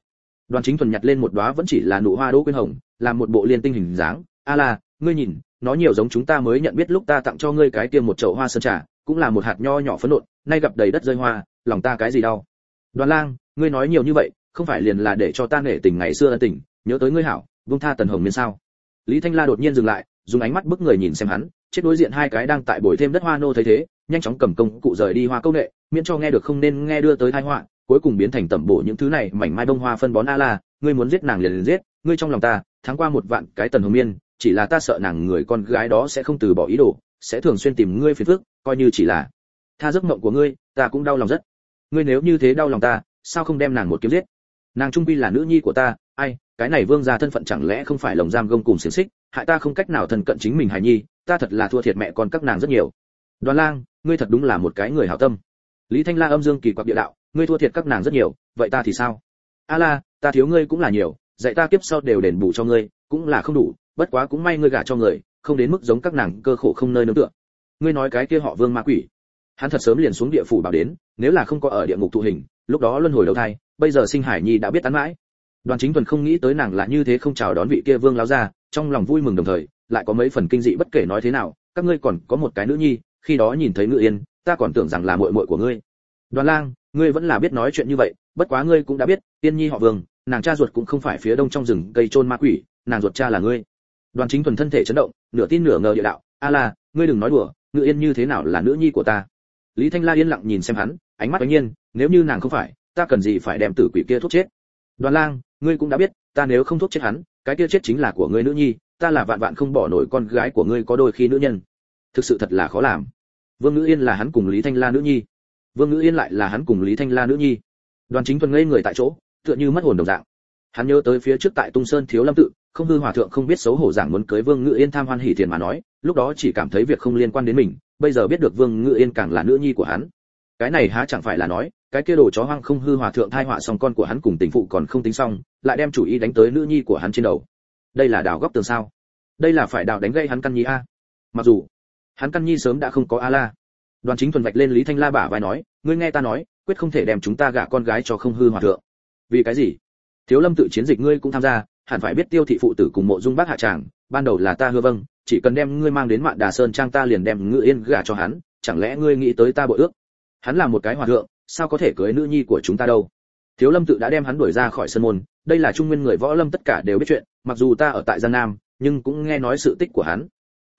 Đoàn Chính Thuần nhặt lên một đóa vẫn chỉ là nụ hoa đỗ quyên hồng, làm một bộ liên tinh hình dáng. A La, ngươi nhìn, nó nhiều giống chúng ta mới nhận biết lúc ta tặng cho ngươi cái kia một chậu hoa sơn trà, cũng là một hạt nho nhỏ phấn nộn, nay gặp đầy đất rơi hoa, lòng ta cái gì đau. Đoàn Lang, ngươi nói nhiều như vậy, không phải liền là để cho ta nể tình ngày xưa ân tình, nhớ tới ngươi hảo, buông tha Tần Hồng Miên sao? Lý Thanh La đột nhiên dừng lại, dùng ánh mắt bức người nhìn xem hắn, chết đối diện hai cái đang tại bồi thêm đất hoa nô thấy thế, nhanh chóng cầm công cụ rời đi hoa câu nệ, miễn cho nghe được không nên nghe đưa tới tai họa, cuối cùng biến thành tẩm bổ những thứ này mảnh mai bông hoa phân bón. A La, ngươi muốn giết nàng liền giết, ngươi trong lòng ta, tháng qua 1 vạn cái Tần Hồng Miên, chỉ là ta sợ nàng người con gái đó sẽ không từ bỏ ý đồ, sẽ thường xuyên tìm ngươi phiền phức, coi như chỉ là tha giấc mộng của ngươi, ta cũng đau lòng rất. Ngươi nếu như thế đau lòng ta, sao không đem nàng một kiếm giết? Nàng trung quy là nữ nhi của ta, ai, cái này vương gia thân phận chẳng lẽ không phải lồng giam gông cùng xiềng xích, hại ta không cách nào thân cận chính mình hài nhi, ta thật là thua thiệt mẹ con các nàng rất nhiều. Đoàn Lang, ngươi thật đúng là một cái người hảo tâm. Lý Thanh La âm dương kỳ quặc địa đạo, ngươi thua thiệt các nàng rất nhiều, vậy ta thì sao? A La, ta thiếu ngươi cũng là nhiều, dạy ta kiếp sau đều đền bù cho ngươi, cũng là không đủ, bất quá cũng may ngươi gả cho người, không đến mức giống các nàng cơ khổ không nơi nương tựa. Ngươi nói cái kia họ Vương ma quỷ, hắn thật sớm liền xuống địa phủ bảo đến, nếu là không có ở địa ngục thụ hình, lúc đó luân hồi đầu thai, bây giờ sinh hải nhi đã biết tán mãi. Đoàn Chính Thuần không nghĩ tới nàng là như thế không chào đón vị kia Vương láo gia, trong lòng vui mừng đồng thời lại có mấy phần kinh dị. Bất kể nói thế nào, các ngươi còn có một cái nữ nhi, khi đó nhìn thấy Ngự Yên, ta còn tưởng rằng là muội muội của ngươi. Đoàn Lang, ngươi vẫn là biết nói chuyện như vậy, bất quá ngươi cũng đã biết, Tiên Nhi họ Vương, nàng cha ruột cũng không phải phía đông trong rừng cây chôn ma quỷ, nàng ruột cha là ngươi. Đoàn Chính Thuần thân thể chấn động, nửa tin nửa ngờ địa đạo, A La, ngươi đừng nói đùa, Ngự Yên như thế nào là nữ nhi của ta? Lý Thanh La yên lặng nhìn xem hắn, ánh mắt đột nhiên, nếu như nàng không phải, ta cần gì phải đem tử quỷ kia thuốc chết? Đoàn Lang, ngươi cũng đã biết, ta nếu không thuốc chết hắn, cái kia chết chính là của ngươi nữ nhi, ta là vạn vạn không bỏ nổi con gái của ngươi có đôi khi nữ nhân. Thực sự thật là khó làm. Vương Ngữ Yên là hắn cùng Lý Thanh La nữ nhi, Vương Ngữ Yên lại là hắn cùng Lý Thanh La nữ nhi. Đoàn Chính Thuần ngây người tại chỗ, tựa như mất hồn đồng dạng. Hắn nhớ tới phía trước tại Tung Sơn Thiếu Lâm tự, không hư hòa thượng không biết xấu hổ giảng muốn cưới Vương Ngữ Yên tham hoan hỉ thiền mà nói, lúc đó chỉ cảm thấy việc không liên quan đến mình, bây giờ biết được Vương Ngữ Yên càng là nữ nhi của hắn. Cái này há chẳng phải là nói, cái kia đồ chó hoang không hư hòa thượng thai họa xong con của hắn cùng tình phụ còn không tính xong, lại đem chủ ý đánh tới nữ nhi của hắn trên đầu. Đây là đào góc tường sao? Đây là phải đào đánh gây hắn căn nhi a. Mặc dù hắn căn nhi sớm đã không có A La. Đoàn Chính Thuần vạch lên Lý Thanh La bả vai nói, ngươi nghe ta nói, quyết không thể đem chúng ta gả con gái cho không hư hòa thượng. Vì cái gì? Thiếu Lâm tự chiến dịch ngươi cũng tham gia, hẳn phải biết Tiêu thị phụ tử cùng Mộ Dung Bác hạ tràng, ban đầu là ta hứa vâng, chỉ cần đem ngươi mang đến Mạn Đà Sơn trang ta liền đem Ngự Yên gả cho hắn, chẳng lẽ ngươi nghĩ tới ta bội ước? Hắn là một cái hòa thượng, sao có thể cưới nữ nhi của chúng ta đâu? Thiếu Lâm tự đã đem hắn đuổi ra khỏi sân môn, đây là trung nguyên người võ lâm tất cả đều biết chuyện, mặc dù ta ở tại Giang Nam, nhưng cũng nghe nói sự tích của hắn.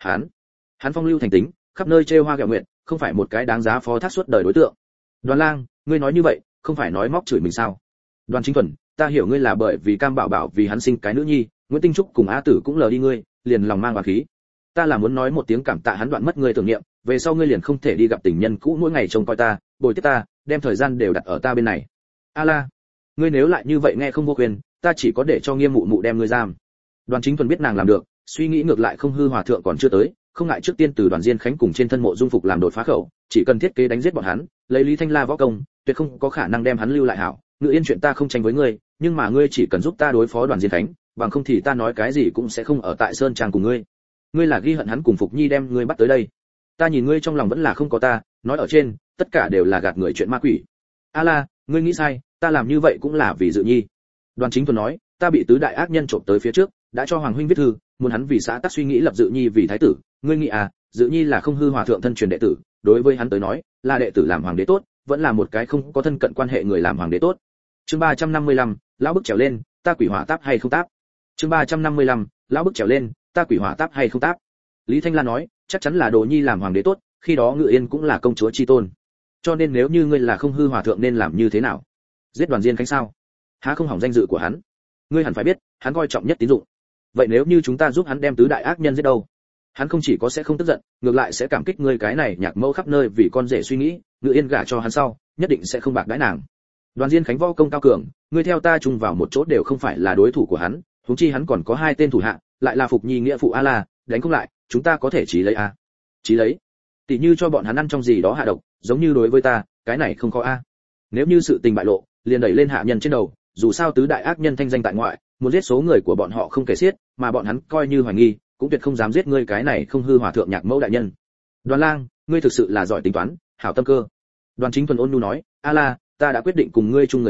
Hắn phong lưu thành tính, khắp nơi trêu hoa ghẹo nguyện, không phải một cái đáng giá phó thác suốt đời đối tượng. Đoàn Lang, ngươi nói như vậy, không phải nói móc chửi mình sao? Đoàn Chính Thuần, ta hiểu ngươi là bởi vì Cam Bảo Bảo vì hắn sinh cái nữ nhi, Nguyễn Tinh Trúc cùng A Tử cũng lờ đi ngươi, liền lòng mang oán khí. Ta là muốn nói một tiếng cảm tạ hắn đoạn mất ngươi tưởng niệm, về sau ngươi liền không thể đi gặp tình nhân cũ mỗi ngày trông coi ta, bồi tiếp ta, đem thời gian đều đặt ở ta bên này. A La, ngươi nếu lại như vậy nghe không vô quyền, ta chỉ có để cho Nghiêm mụ mụ đem ngươi giam. Đoàn Chính Thuần biết nàng làm được, suy nghĩ ngược lại không hư hòa thượng còn chưa tới, không ngại trước tiên từ Đoàn Diên Khánh cùng trên thân Mộ Dung Phục làm đột phá khẩu, chỉ cần thiết kế đánh giết bọn hắn, lấy Lý Thanh La võ công, tuyệt không có khả năng đem hắn lưu lại hảo. Ngự Yên chuyện ta không tranh với ngươi, nhưng mà ngươi chỉ cần giúp ta đối phó Đoàn Diên Khánh, bằng không thì ta nói cái gì cũng sẽ không ở tại Sơn Trang cùng ngươi. Ngươi là ghi hận hắn cùng Phục Nhi đem ngươi bắt tới đây. Ta nhìn ngươi trong lòng vẫn là không có ta, nói ở trên, tất cả đều là gạt người chuyện ma quỷ. A La, ngươi nghĩ sai, ta làm như vậy cũng là vì Dự Nhi. Đoàn Chính Thuần nói, ta bị tứ đại ác nhân trộm tới phía trước, đã cho Hoàng huynh viết thư, muốn hắn vì xã tắc suy nghĩ lập Dự Nhi vì thái tử. Ngươi nghĩ à, Dự Nhi là không hư hòa thượng thân truyền đệ tử, đối với hắn tới nói, là đệ tử làm hoàng đế tốt, vẫn là một cái không có thân cận quan hệ người làm hoàng đế tốt. Chương 355, lão bức trèo lên, ta quỷ hỏa táp hay không táp? Chương 355, lão bức trèo lên, ta quỷ hỏa táp hay không táp? Lý Thanh La nói, chắc chắn là Đồ Nhi làm hoàng đế tốt, khi đó Ngự Yên cũng là công chúa chi tôn. Cho nên nếu như ngươi là không hư hòa thượng nên làm như thế nào? Giết Đoàn Diên Khánh sao? Há không hỏng danh dự của hắn? Ngươi hẳn phải biết, hắn coi trọng nhất tín dụng. Vậy nếu như chúng ta giúp hắn đem tứ đại ác nhân giết đâu? Hắn không chỉ có sẽ không tức giận, ngược lại sẽ cảm kích ngươi cái này nhạc mẫu khắp nơi vì con rể suy nghĩ, Ngự Yên gả cho hắn sau, nhất định sẽ không bạc đãi nàng. Đoàn Diên Khánh võ công cao cường, ngươi theo ta chung vào một chỗ đều không phải là đối thủ của hắn, huống chi hắn còn có hai tên thủ hạ, lại là Phục Nhi nghĩa phụ A La, đánh không lại, chúng ta có thể chí lấy a. Chí lấy? Tỷ như cho bọn hắn ăn trong gì đó hạ độc, giống như đối với ta, cái này không có a. Nếu như sự tình bại lộ, liền đẩy lên hạ nhân trên đầu, dù sao tứ đại ác nhân thanh danh tại ngoại, muốn giết số người của bọn họ không kể xiết, mà bọn hắn coi như hoài nghi, cũng tuyệt không dám giết ngươi cái này không hư hòa thượng nhạc mẫu đại nhân. Đoàn Lang, ngươi thực sự là giỏi tính toán, hảo tâm cơ. Đoàn Chính Thuần ôn nhu nói, A La, ta đã quyết định cùng ngươi chung người già,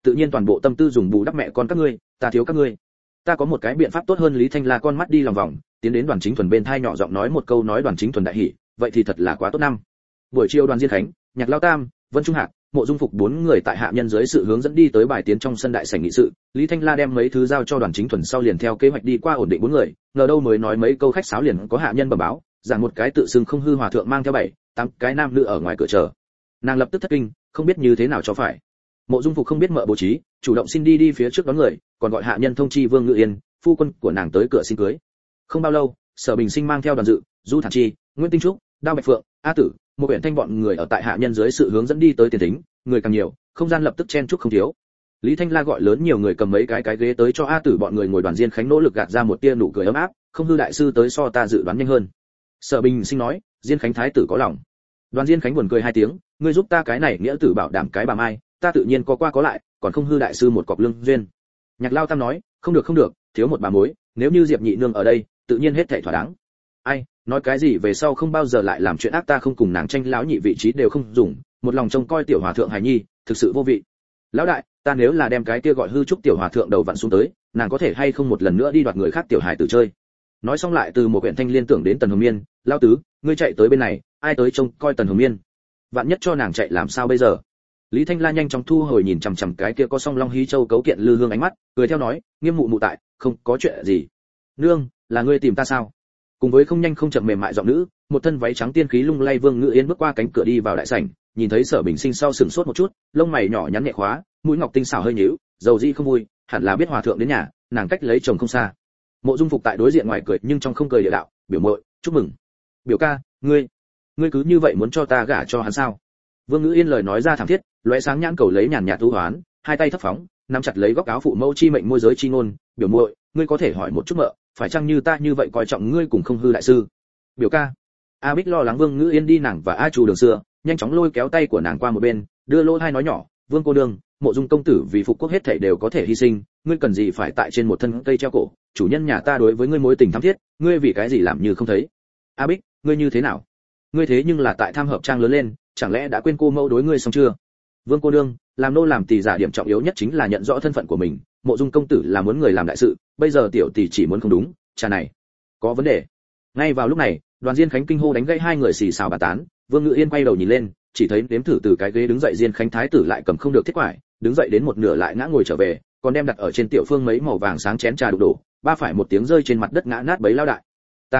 tự nhiên toàn bộ tâm tư dùng bù đắp mẹ con các ngươi, ta thiếu các ngươi. Ta có một cái biện pháp tốt hơn. Lý Thanh La con mắt đi lòng vòng, tiến đến Đoàn Chính Thuần bên thai nhỏ giọng nói một câu, nói Đoàn Chính Thuần đại hỉ, vậy thì thật là quá tốt năm. Buổi chiều Đoàn Diên Khánh, Nhạc Lao Tam, Vân Trung Hạc, Mộ Dung Phục bốn người tại hạ nhân dưới sự hướng dẫn đi tới bài tiến trong sân đại sảnh nghị sự. Lý Thanh La đem mấy thứ giao cho Đoàn Chính Thuần sau liền theo kế hoạch đi qua ổn định bốn người, ngờ đâu mới nói mấy câu khách sáo liền có hạ nhân bẩm báo, rằng một cái tự xưng không hư hòa thượng mang theo 7-8 cái nam nữ ở ngoài cửa chờ. Nàng lập tức thất kinh, không biết như thế nào cho phải. Mộ Dung Phục không biết mợ bố trí, chủ động xin đi phía trước đón người, còn gọi hạ nhân thông chi Vương Ngự Yên, phu quân của nàng tới cửa xin cưới. Không bao lâu, Sở Bình Sinh mang theo Đoàn Dự, Du Thản Chi, Nguyễn Tinh Trúc, Đao Bạch Phượng, A Tử, một huyện thanh bọn người ở tại hạ nhân dưới sự hướng dẫn đi tới tiền thính, người càng nhiều, không gian lập tức chen chúc không thiếu. Lý Thanh La gọi lớn nhiều người cầm mấy cái ghế tới cho A Tử bọn người ngồi. Đoàn Diên Khánh nỗ lực gạt ra một tia nụ cười ấm áp, không hư đại sư tới so ta dự đoán nhanh hơn. Sở Bình Sinh nói, Diên Khánh thái tử có lòng. Đoàn Diên Khánh buồn cười hai tiếng, ngươi giúp ta cái này nghĩa tử bảo đảm cái bà mai, ta tự nhiên có qua có lại, còn không hư đại sư một cọc lương duyên. Nhạc Lao Tam nói, không được, thiếu một bà mối, nếu như Diệp Nhị nương ở đây, tự nhiên hết thảy thỏa đáng. Ai, nói cái gì về sau không bao giờ lại làm chuyện ác, ta không cùng nàng tranh lão nhị vị trí đều không dùng, một lòng trông coi tiểu hòa thượng hài nhi, thực sự vô vị. Lão đại, ta nếu là đem cái kia gọi hư trúc tiểu hòa thượng đầu vặn xuống tới, nàng có thể hay không một lần nữa đi đoạt người khác tiểu hài tử chơi. Nói xong lại từ một huyện thanh liên tưởng đến Tần Hồng Miên, lão tứ, ngươi chạy tới bên này, ai tới trông coi Tần Hồng Miên? Vạn nhất cho nàng chạy làm sao bây giờ? Lý Thanh La nhanh chóng thu hồi nhìn chằm chằm cái kia có song long hí châu cấu kiện lư hương ánh mắt, cười theo nói, nghiêm mụ mụ tại, không có chuyện gì. Nương, là ngươi tìm ta sao? Cùng với không nhanh không chậm mềm mại giọng nữ, một thân váy trắng tiên khí lung lay Vương Ngự Yên bước qua cánh cửa đi vào đại sảnh, nhìn thấy Sở Bình Sinh sau sừng sốt một chút, lông mày nhỏ nhắn nhẹ khóa, mũi ngọc tinh xảo hơi nhíu, dầu di không vui, hẳn là biết hòa thượng đến nhà, nàng cách lấy chồng không xa. Mộ Dung Phục tại đối diện ngoài cười nhưng trong không cười địa đạo, biểu muội, chúc mừng. Biểu ca, ngươi cứ như vậy muốn cho ta gả cho hắn sao? Vương Ngự Yên lời nói ra thẳng thiết, lóe sáng nhãn cầu lấy nhàn nhạt thu hoán, hai tay thấp phóng, nắm chặt lấy góc áo phụ mẫu chi mệnh môi giới chi ngôn, biểu muội, ngươi có thể hỏi một chút mợ, phải chăng như ta như vậy coi trọng ngươi cùng không hư đại sư? Biểu ca. A Bích lo lắng Vương Ngự Yên đi nàng và A Chu đường xưa, nhanh chóng lôi kéo tay của nàng qua một bên, đưa lỗ hai nói nhỏ, Vương cô nương, Mộ Dung công tử vì phục quốc hết thảy đều có thể hy sinh, ngươi cần gì phải tại trên một thân cây treo cổ, chủ nhân nhà ta đối với ngươi mối tình thắm thiết, ngươi vì cái gì làm như không thấy? A Bích, ngươi như thế nào? Ngươi thế nhưng là tại Tham Hợp Trang lớn lên, chẳng lẽ đã quên cô mẫu đối ngươi xong chưa? Vương cô nương, làm nô làm tỳ giả điểm trọng yếu nhất chính là nhận rõ thân phận của mình, Mộ Dung công tử là muốn người làm đại sự, bây giờ tiểu tỷ chỉ muốn không đúng, trà này có vấn đề. Ngay vào lúc này, Đoàn Diên Khánh kinh hô đánh gãy hai người xì xào bàn tán, Vương Ngự Yên quay đầu nhìn lên, chỉ thấy nếm thử từ cái ghế đứng dậy Diên Khánh thái tử lại cầm không được thiết quải, đứng dậy đến một nửa lại ngã ngồi trở về, còn đem đặt ở trên tiểu phương mấy màu vàng sáng chén trà đục đổ, ba phải một tiếng rơi trên mặt đất ngã nát bấy lao đại.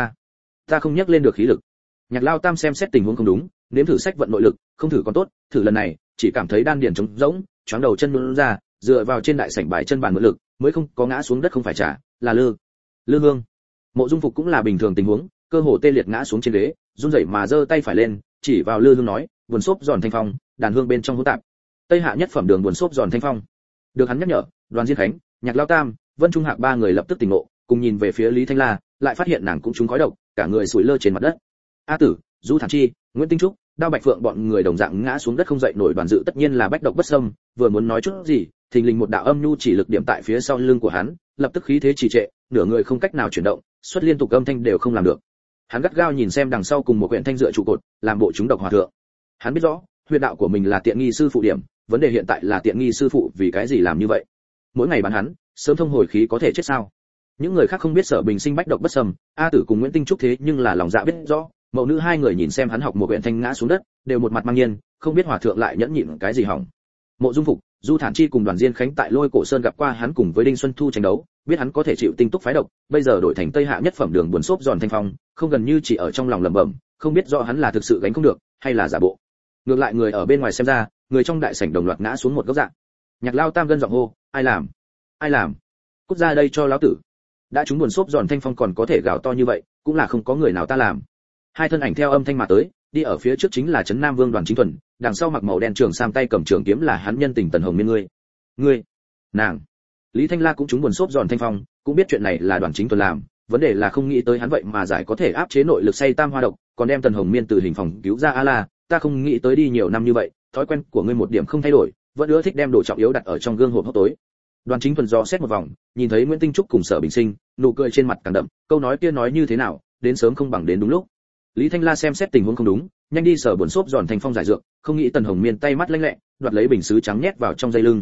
Ta không nhắc lên được khí lực. Nhạc Lao Tam xem xét tình huống không đúng, nếm thử sách vận nội lực, không thử còn tốt, thử lần này, chỉ cảm thấy đan điền trống rỗng, choáng đầu chân luồn ra, dựa vào trên đại sảnh bài chân bàn mượn lực, mới không có ngã xuống đất, không phải trả, là lư hương. Mộ Dung Phục cũng là bình thường tình huống, cơ hồ tê liệt ngã xuống trên ghế, run rẩy mà giơ tay phải lên, chỉ vào lư hương nói, buồn xốp giòn thanh phong, đàn hương bên trong hỗn tạp. Tây hạ nhất phẩm đường buồn xốp giòn thanh phong. Được hắn nhắc nhở, Đoàn Diên Khánh, Nhạc Lao Tam, Vân Trung Hạc ba người lập tức tỉnh ngộ, cùng nhìn về phía Lý Thanh La, lại phát hiện nàng cũng trúng khói độc, cả người sủi lơ trên mặt đất. A Tử, Du Thản Chi, Nguyễn Tinh Trúc, Đao Bạch Phượng bọn người đồng dạng ngã xuống đất không dậy nổi. Đoàn Dự tất nhiên là bách độc bất xâm, vừa muốn nói chút gì, thình lình một đạo âm nhu chỉ lực điểm tại phía sau lưng của hắn, lập tức khí thế trì trệ, nửa người không cách nào chuyển động, xuất liên tục âm thanh đều không làm được. Hắn gắt gao nhìn xem đằng sau cùng một quyển thanh dựa trụ cột, làm bộ chúng độc hòa thượng. Hắn biết rõ, huyệt đạo của mình là tiện nghi sư phụ điểm, vấn đề hiện tại là tiện nghi sư phụ vì cái gì làm như vậy? Mỗi ngày bắn hắn, sớm thông hồi khí có thể chết sao? Những người khác không biết Sở Bình Sinh bách độc bất xâm, A Tử cùng Nguyễn Tinh Trúc thế nhưng là lòng dạ biết rõ, mẫu nữ hai người nhìn xem hắn học một quyển thanh ngã xuống đất, đều một mặt mang nhiên, không biết hòa thượng lại nhẫn nhịn cái gì hỏng. Mộ Dung Phục, Du Thản Chi cùng Đoàn Diên Khánh tại Lôi Cổ Sơn gặp qua hắn cùng với Đinh Xuân Thu tranh đấu, biết hắn có thể chịu tinh túc phái độc, bây giờ đổi thành Tây Hạ nhất phẩm đường buồn xốp giòn thanh phong, không gần như chỉ ở trong lòng lẩm bẩm, không biết rõ hắn là thực sự gánh không được, hay là giả bộ. Ngược lại người ở bên ngoài xem ra, người trong đại sảnh đồng loạt ngã xuống một góc dạng. Nhạc Lao Tam gân giọng hô, ai làm? Cút ra đây cho lão tử. Đã chúng buồn xốp giòn thanh phong còn có thể gào to như vậy, cũng là không có người nào ta làm. Hai thân ảnh theo âm thanh mà tới, đi ở phía trước chính là Trấn Nam Vương Đoàn Chính Thuần, đằng sau mặc màu đen trường sam tay cầm trường kiếm là hắn nhân tình Tần Hồng Miên. Ngươi, nàng. Lý Thanh La cũng chúng buồn xốp giòn thanh phong, cũng biết chuyện này là Đoàn Chính Thuần làm, vấn đề là không nghĩ tới hắn vậy mà giải có thể áp chế nội lực say tam hoa độc, còn đem Tần Hồng Miên từ hình phòng cứu ra. A La, ta không nghĩ tới đi nhiều năm như vậy, thói quen của ngươi một điểm không thay đổi, vẫn ưa thích đem đồ trọng yếu đặt ở trong gương hộp hốc tối. Đoàn Chính Thuần dò xét một vòng, nhìn thấy Nguyễn Tinh Trúc cùng Sở Bình Sinh, nụ cười trên mặt càng đậm, câu nói kia nói như thế nào, đến sớm không bằng đến đúng lúc. Lý Thanh La xem xét tình huống không đúng, nhanh đi sở buồn xốp giòn thanh phong giải dược, không nghĩ Tần Hồng Miên tay mắt lanh lẹ, đoạt lấy bình sứ trắng nhét vào trong dây lưng.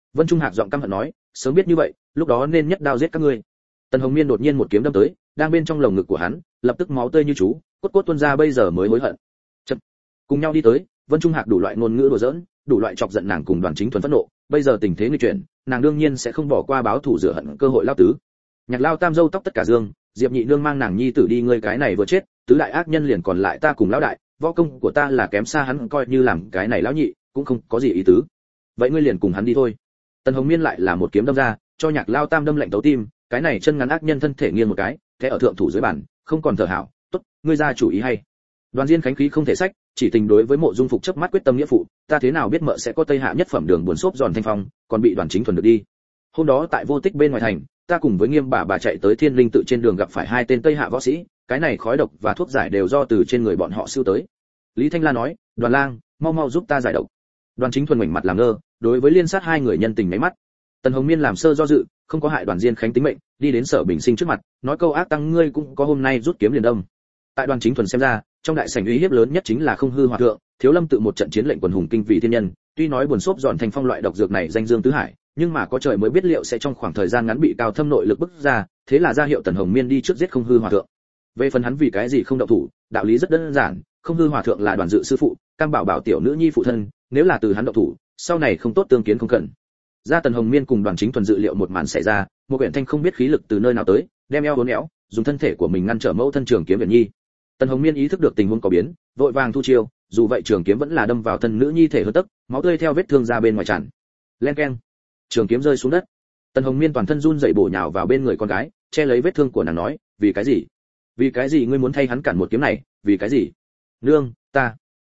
Vân Trung Hạc giọng căm hận nói, sớm biết như vậy, lúc đó nên nhất đao giết các ngươi. Tần Hồng Miên đột nhiên một kiếm đâm tới, đang bên trong lồng ngực của hắn, lập tức máu tươi như chú, cốt cốt tuôn ra, bây giờ mới hối hận. Chậm. Cùng nhau đi tới, Vân Trung Hạc đủ loại ngôn ngữ đùa giỡn, đủ loại chọc giận nàng cùng Đoàn Chính Thuần phẫn nộ, bây giờ tình thế nghịch chuyển, nàng đương nhiên sẽ không bỏ qua báo thù rửa hận cơ hội lao tứ. Nhạc Lao Tam dâu tóc tất cả dương, Diệp Nhị Nương mang nàng nhi tử đi, ngươi cái này vừa chết, tứ đại ác nhân liền còn lại ta cùng lão đại, võ công của ta là kém xa hắn, coi như làm cái này lão nhị, cũng không có gì ý tứ. Vậy ngươi liền cùng hắn đi thôi. Tần Hồng Miên lại là một kiếm đâm ra, cho Nhạc Lao Tam đâm lạnh tấu tim, cái này chân ngắn ác nhân thân thể nghiêng một cái, thế ở thượng thủ dưới bàn, không còn thở hảo, tốt, ngươi ra chủ ý hay. Đoàn Diên Khánh khí không thể sách, chỉ tình đối với Mộ Dung Phục chớp mắt quyết tâm nghĩa phụ, ta thế nào biết mợ sẽ có Tây Hạ nhất phẩm đường buồn xốp giòn thanh phong, còn bị Đoàn Chính Thuần được đi. Hôm đó tại Vô Tích bên ngoài thành, ta cùng với Nghiêm bà chạy tới Thiên Linh tự trên đường gặp phải hai tên Tây Hạ võ sĩ, cái này khói độc và thuốc giải đều do từ trên người bọn họ siêu tới. Lý Thanh La nói, Đoàn Lang, mau mau giúp ta giải độc. Đoàn Chính Thuần ngoảnh mặt làm ngơ, đối với liên sát hai người nhân tình mấy mắt. Tần Hồng Miên làm sơ do dự, không có hại Đoàn Diên Khánh tính mệnh, đi đến Sở Bình Sinh trước mặt, nói câu ác tăng, ngươi cũng có hôm nay rút kiếm liền đâm. Tại Đoàn Chính Thuần xem ra, trong đại sảnh uy hiếp lớn nhất chính là Không Hư Hòa thượng, Thiếu Lâm tự một trận chiến lệnh quần hùng kinh vị thiên nhân, tuy nói buồn xốp giòn thành phong loại độc dược này danh dương tứ hải, nhưng mà có trời mới biết liệu sẽ trong khoảng thời gian ngắn bị cao thâm nội lực bức ra, thế là ra hiệu Tần Hồng Miên đi trước giết Không Hư Hòa thượng. Về phần hắn vì cái gì không động thủ, đạo lý rất đơn giản, Không Hư Hòa thượng là Đoàn Dự sư phụ, Cam Bảo Bảo tiểu nữ nhi phụ thân, nếu là từ hắn động thủ, sau này không tốt tương kiến không cần. Ra Tần Hồng Miên cùng Đoàn Chính Thuần dự liệu một màn xảy ra, một quyển thanh không biết khí lực từ nơi nào tới, đem eo uốn éo, dùng thân thể của mình ngăn trở mẫu thân trường kiếm Viễn Nhi. Tần Hồng Miên ý thức được tình huống có biến, vội vàng thu chiêu, dù vậy trường kiếm vẫn là đâm vào thân nữ nhi thể hơn tấc, máu tươi theo vết thương ra bên ngoài tràn. Len keng, trường kiếm rơi xuống đất. Tần Hồng Miên toàn thân run rẩy bổ nhào vào bên người con gái, che lấy vết thương của nàng nói, vì cái gì? Vì cái gì ngươi muốn thay hắn cản một kiếm này? Vì cái gì? Nương, ta.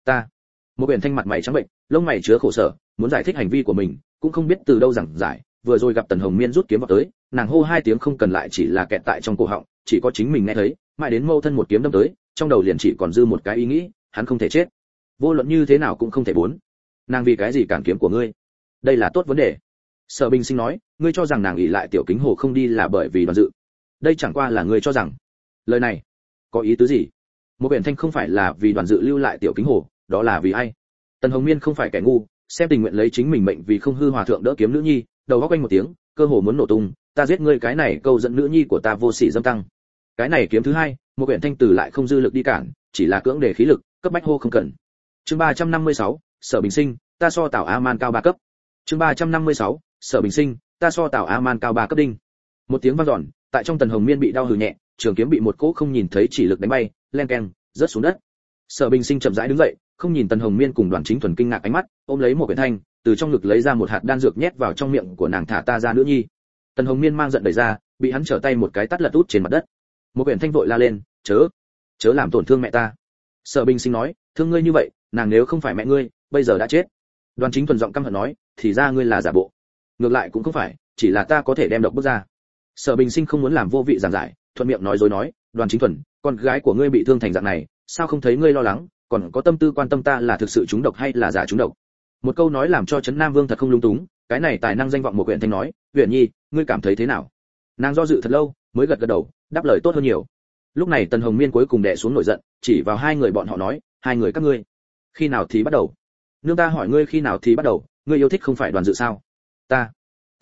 Một quyển thanh mặt mày trắng bệnh, lông mày chứa khổ sở, muốn giải thích hành vi của mình, cũng không biết từ đâu giảng giải, vừa rồi gặp Tần Hồng Miên rút kiếm vào tới, nàng hô hai tiếng không cần lại chỉ là kẹt tại trong cổ họng, chỉ có chính mình nghe thấy, mãi đến mâu thân một kiếm đâm tới, trong đầu liền chỉ còn dư một cái ý nghĩ, hắn không thể chết. Vô luận như thế nào cũng không thể bốn. Nàng vì cái gì cản kiếm của ngươi? Đây là tốt vấn đề. Sở Bình Sinh nói, ngươi cho rằng nàng ỷ lại Tiểu Kính Hồ không đi là bởi vì Đoàn Dự. Đây chẳng qua là ngươi cho rằng. Lời này có ý tứ gì? Một biển thanh không phải là vì Đoàn Dự lưu lại Tiểu Kính Hồ, đó là vì ai? Tần Hồng Miên không phải kẻ ngu, xem tình nguyện lấy chính mình mệnh vì Không Hư Hòa thượng đỡ kiếm nữ nhi, đầu góc quanh một tiếng, cơ hồ muốn nổ tung, ta giết ngươi cái này câu dẫn nữ nhi của ta vô sỉ dâm tăng. Cái này kiếm thứ hai, một quyển thanh tử lại không dư lực đi cản, chỉ là cưỡng để khí lực, cấp bách hô không cần. Chương 356, Sở Bình Sinh, ta so Tào A Man cao 3 cấp. Chương 356, Sở Bình Sinh, ta so Tào A Man cao 3 cấp đinh. Một tiếng vang dọn, tại trong Tần Hồng Miên bị đau hừ nhẹ, trường kiếm bị một cỗ không nhìn thấy chỉ lực đánh bay, len keng, rớt xuống đất. Sở Bình Sinh chậm rãi đứng dậy, không nhìn Tần Hồng Miên cùng Đoàn Chính Thuần kinh ngạc ánh mắt, ôm lấy một quyển thanh, từ trong ngực lấy ra một hạt đan dược nhét vào trong miệng của nàng, thả ta ra nữ nhi. Tần Hồng Miên mang giận đẩy ra, bị hắn trở tay một cái tát lật út trên mặt đất. Một quyển thanh vội la lên, chớ làm tổn thương mẹ ta. Sở Bình Sinh nói, thương ngươi như vậy, nàng nếu không phải mẹ ngươi, bây giờ đã chết. Đoàn Chính Thuần giọng căm hận nói, thì ra ngươi là giả bộ. Ngược lại cũng không phải, chỉ là ta có thể đem độc bước ra. Sở Bình Sinh không muốn làm vô vị giảng giải, thuận miệng nói dối nói, Đoàn Chính Thuần, con gái của ngươi bị thương thành dạng này, sao không thấy ngươi lo lắng, còn có tâm tư quan tâm ta là thực sự trúng độc hay là giả trúng độc. Một câu nói làm cho Trấn Nam Vương thật không lung túng, cái này tài năng danh vọng một huyện thanh nói, Huyền Nhi, ngươi cảm thấy thế nào? Nàng do dự thật lâu, mới gật gật đầu, đáp lời tốt hơn nhiều. Lúc này Tần Hồng Miên cuối cùng đè xuống nổi giận, chỉ vào hai người bọn họ nói, hai người các ngươi, khi nào thì bắt đầu? Nương ta hỏi ngươi khi nào thì bắt đầu, ngươi yêu thích không phải Đoàn Dự sao? Ta.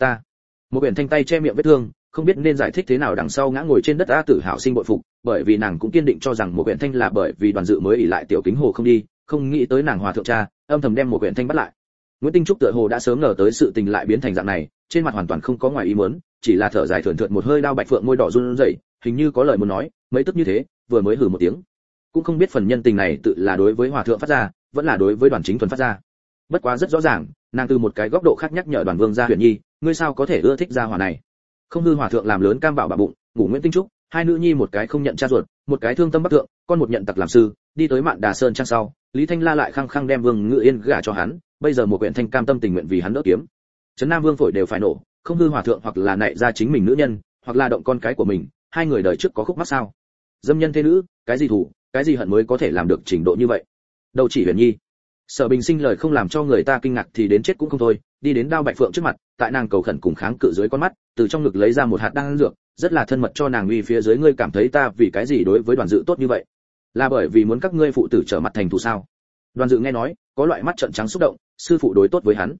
Một huyện thanh tay che miệng vết thương, không biết nên giải thích thế nào, đằng sau ngã ngồi trên đất A Tử Hạo sinh bội phục, bởi vì nàng cũng kiên định cho rằng một huyện thanh là bởi vì Đoàn Dự mới ỷ lại Tiểu Kính Hồ không đi, không nghĩ tới nàng hòa thượng cha, âm thầm đem một huyện thanh bắt lại. Nguyễn Tinh Trúc tựa hồ đã sớm ngờ tới sự tình lại biến thành dạng này, trên mặt hoàn toàn không có ngoài ý muốn, chỉ là thở dài thườn thượt một hơi, đao bạch phượng môi đỏ run rẩy, hình như có lời muốn nói, mấy tức như thế, vừa mới hừ một tiếng. Cũng không biết phần nhân tình này tự là đối với hòa thượng phát ra, vẫn là đối với Đoàn Chính Thuần phát ra. Bất quá rất rõ ràng, nàng từ một cái góc độ khác nhắc nhở Đoàn Vương gia Huyền Nhi, ngươi sao có thể ưa thích gia hỏa này? Không Hư hòa thượng làm lớn Cam Bảo bà bụng, ngủ Nguyễn Tinh Trúc, hai nữ nhi một cái không nhận cha ruột, một cái thương tâm bắc thượng, con một nhận tặc làm sư, đi tới Mạn Đà Sơn trang sau, Lý Thanh La lại khăng khăng đem Vương Ngự Yên gả cho hắn, bây giờ một quyển thanh cam tâm tình nguyện vì hắn đỡ kiếm. Trấn Nam Vương phổi đều phải nổ, Không Hư hòa thượng hoặc là nại ra chính mình nữ nhân, hoặc là động con cái của mình, hai người đời trước có khúc mắc sao? Dâm nhân thế nữ, cái gì thủ, cái gì hận mới có thể làm được trình độ như vậy? Đâu chỉ Huyền Nhi. Sở Bình Sinh lời không làm cho người ta kinh ngạc thì đến chết cũng không thôi, đi đến Đao Bạch Phượng trước mặt, tại nàng cầu khẩn cùng kháng cự dưới con mắt, từ trong ngực lấy ra một hạt đan dược, rất là thân mật cho nàng uy phía dưới, ngươi cảm thấy ta vì cái gì đối với Đoàn Dự tốt như vậy? Là bởi vì muốn các ngươi phụ tử trở mặt thành thù sao? Đoàn Dự nghe nói, có loại mắt trợn trắng xúc động, sư phụ đối tốt với hắn.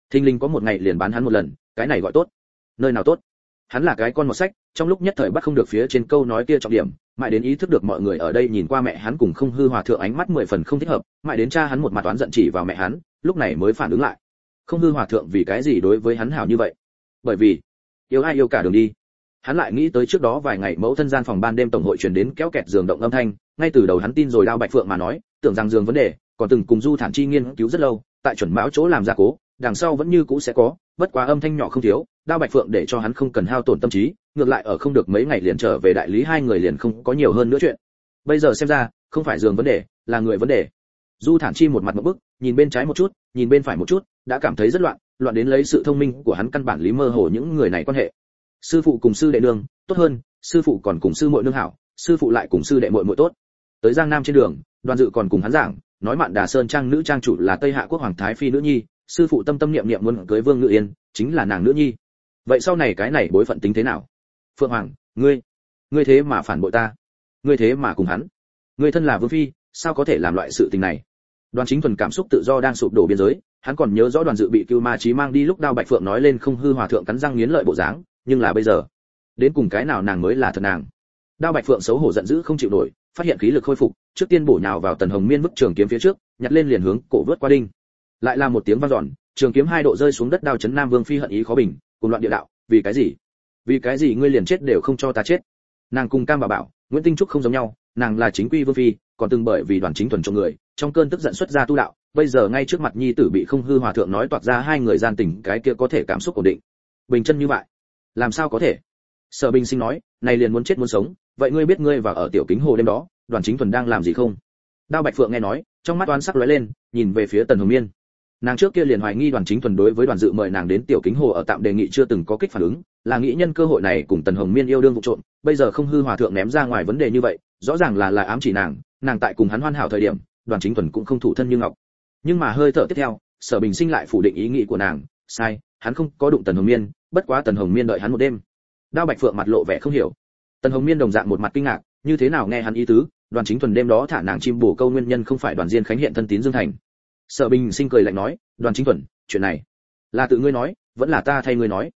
Thinh linh có một ngày liền bán hắn một lần, cái này gọi tốt? Nơi nào tốt? Hắn là cái con mọt sách, trong lúc nhất thời bắt không được phía trên câu nói kia trọng điểm, mãi đến ý thức được mọi người ở đây nhìn qua mẹ hắn cùng không hư hòa thượng ánh mắt 10 phần không thích hợp, mãi đến cha hắn một mặt toán giận chỉ vào mẹ hắn, lúc này mới phản ứng lại. Không hư hòa thượng vì cái gì đối với hắn hảo như vậy? Bởi vì yêu ai yêu cả đường đi. Hắn lại nghĩ tới trước đó vài ngày mẫu thân gian phòng ban đêm tổng hội truyền đến kéo kẹt giường động âm thanh, ngay từ đầu hắn tin rồi Đao Bạch Phượng mà nói, tưởng rằng giường vấn đề, còn từng cùng Du Thản Chi nghiên cứu rất lâu, tại chuẩn mão chỗ làm gia cố, đằng sau vẫn như cũ sẽ có, bất quá âm thanh nhỏ không thiếu, Đao Bạch Phượng để cho hắn không cần hao tổn tâm trí, ngược lại ở không được mấy ngày liền trở về đại lý hai người liền không có nhiều hơn nữa chuyện. Bây giờ xem ra, không phải giường vấn đề, là người vấn đề. Du Thản Chi một mặt ngộp bức, nhìn bên trái một chút, nhìn bên phải một chút, đã cảm thấy rất loạn, loạn đến lấy sự thông minh của hắn căn bản lý mơ hồ những người này quan hệ. Sư phụ cùng sư đệ nương, tốt hơn, sư phụ còn cùng sư muội nương hảo, sư phụ lại cùng sư đệ muội muội tốt. Tới Giang Nam trên đường, Đoàn Dự còn cùng hắn giảng, nói Mạn Đà Sơn trang nữ trang chủ là Tây Hạ quốc hoàng thái phi nữ nhi, sư phụ tâm tâm niệm niệm muốn cưới Vương Ngự Yên, chính là nàng nữ nhi. Vậy sau này cái này bối phận tính thế nào? Phượng Hoàng, ngươi thế mà phản bội ta, ngươi thế mà cùng hắn, ngươi thân là vương phi, sao có thể làm loại sự tình này? Đoàn Chính Thuần cảm xúc tự do đang sụp đổ biên giới, hắn còn nhớ rõ Đoàn Dự bị Cưu Ma Chí mang đi lúc Đao Bạch Phượng nói lên không hư hòa thượng cắn răng nghiến lợi bộ dáng, nhưng là bây giờ, đến cùng cái nào nàng mới là thật nàng? Đao Bạch Phượng xấu hổ giận dữ không chịu nổi, phát hiện khí lực khôi phục, trước tiên bổ nhào vào Tần Hồng Miên bức trường kiếm phía trước, nhặt lên liền hướng cổ vớt qua đinh. Lại là một tiếng vang dọn, trường kiếm hai độ rơi xuống đất, đao chấn Nam Vương phi hận ý khó bình, cùng loạn địa đạo, vì cái gì? Vì cái gì ngươi liền chết đều không cho ta chết? Nàng cùng Cam Bảo, Nguyễn Tinh Trúc không giống nhau, nàng là chính quy vương phi, còn từng bởi vì Đoàn Chính Thuần trong người, trong cơn tức giận xuất ra tu đạo, bây giờ ngay trước mặt nhi tử bị không hư hòa thượng nói toạc ra hai người gian tình, cái kia có thể cảm xúc ổn định. Bình chân như vậy, làm sao có thể? Sở Bình Sinh nói, này liền muốn chết muốn sống, vậy ngươi biết ngươi và ở tiểu kính hồ đêm đó, Đoàn Chính Thuần đang làm gì không? Đao Bạch Phượng nghe nói, trong mắt oán sắc lóe lên, nhìn về phía Tần Hồng Miên. Nàng trước kia liền hoài nghi Đoàn Chính Thuần đối với Đoàn Dự mời nàng đến tiểu kính hồ ở tạm đề nghị chưa từng có kích phản ứng, là nghĩ nhân cơ hội này cùng Tần Hồng Miên yêu đương vụ trộm, bây giờ không hư hòa thượng ném ra ngoài vấn đề như vậy, rõ ràng là ám chỉ nàng tại cùng hắn hoàn hảo thời điểm, Đoàn Chính Thuần cũng không thủ thân như ngọc. Nhưng mà hơi thở tiếp theo, Sở Bình Sinh lại phủ định ý nghĩ của nàng, sai, hắn không có đụng Tần Hồng Miên, bất quá Tần Hồng Miên đợi hắn một đêm. Đao Bạch Phượng mặt lộ vẻ không hiểu. Tần Hồng Miên đồng dạng một mặt kinh ngạc, như thế nào nghe hắn ý tứ, Đoàn Chính Thuần đêm đó thả nàng chim bổ câu nguyên nhân không phải Đoàn Diên Khánh hiện thân tín Dương Thành. Sở Bình Sinh cười lạnh nói, Đoàn Chính Thuần, chuyện này là tự ngươi nói, vẫn là ta thay ngươi nói?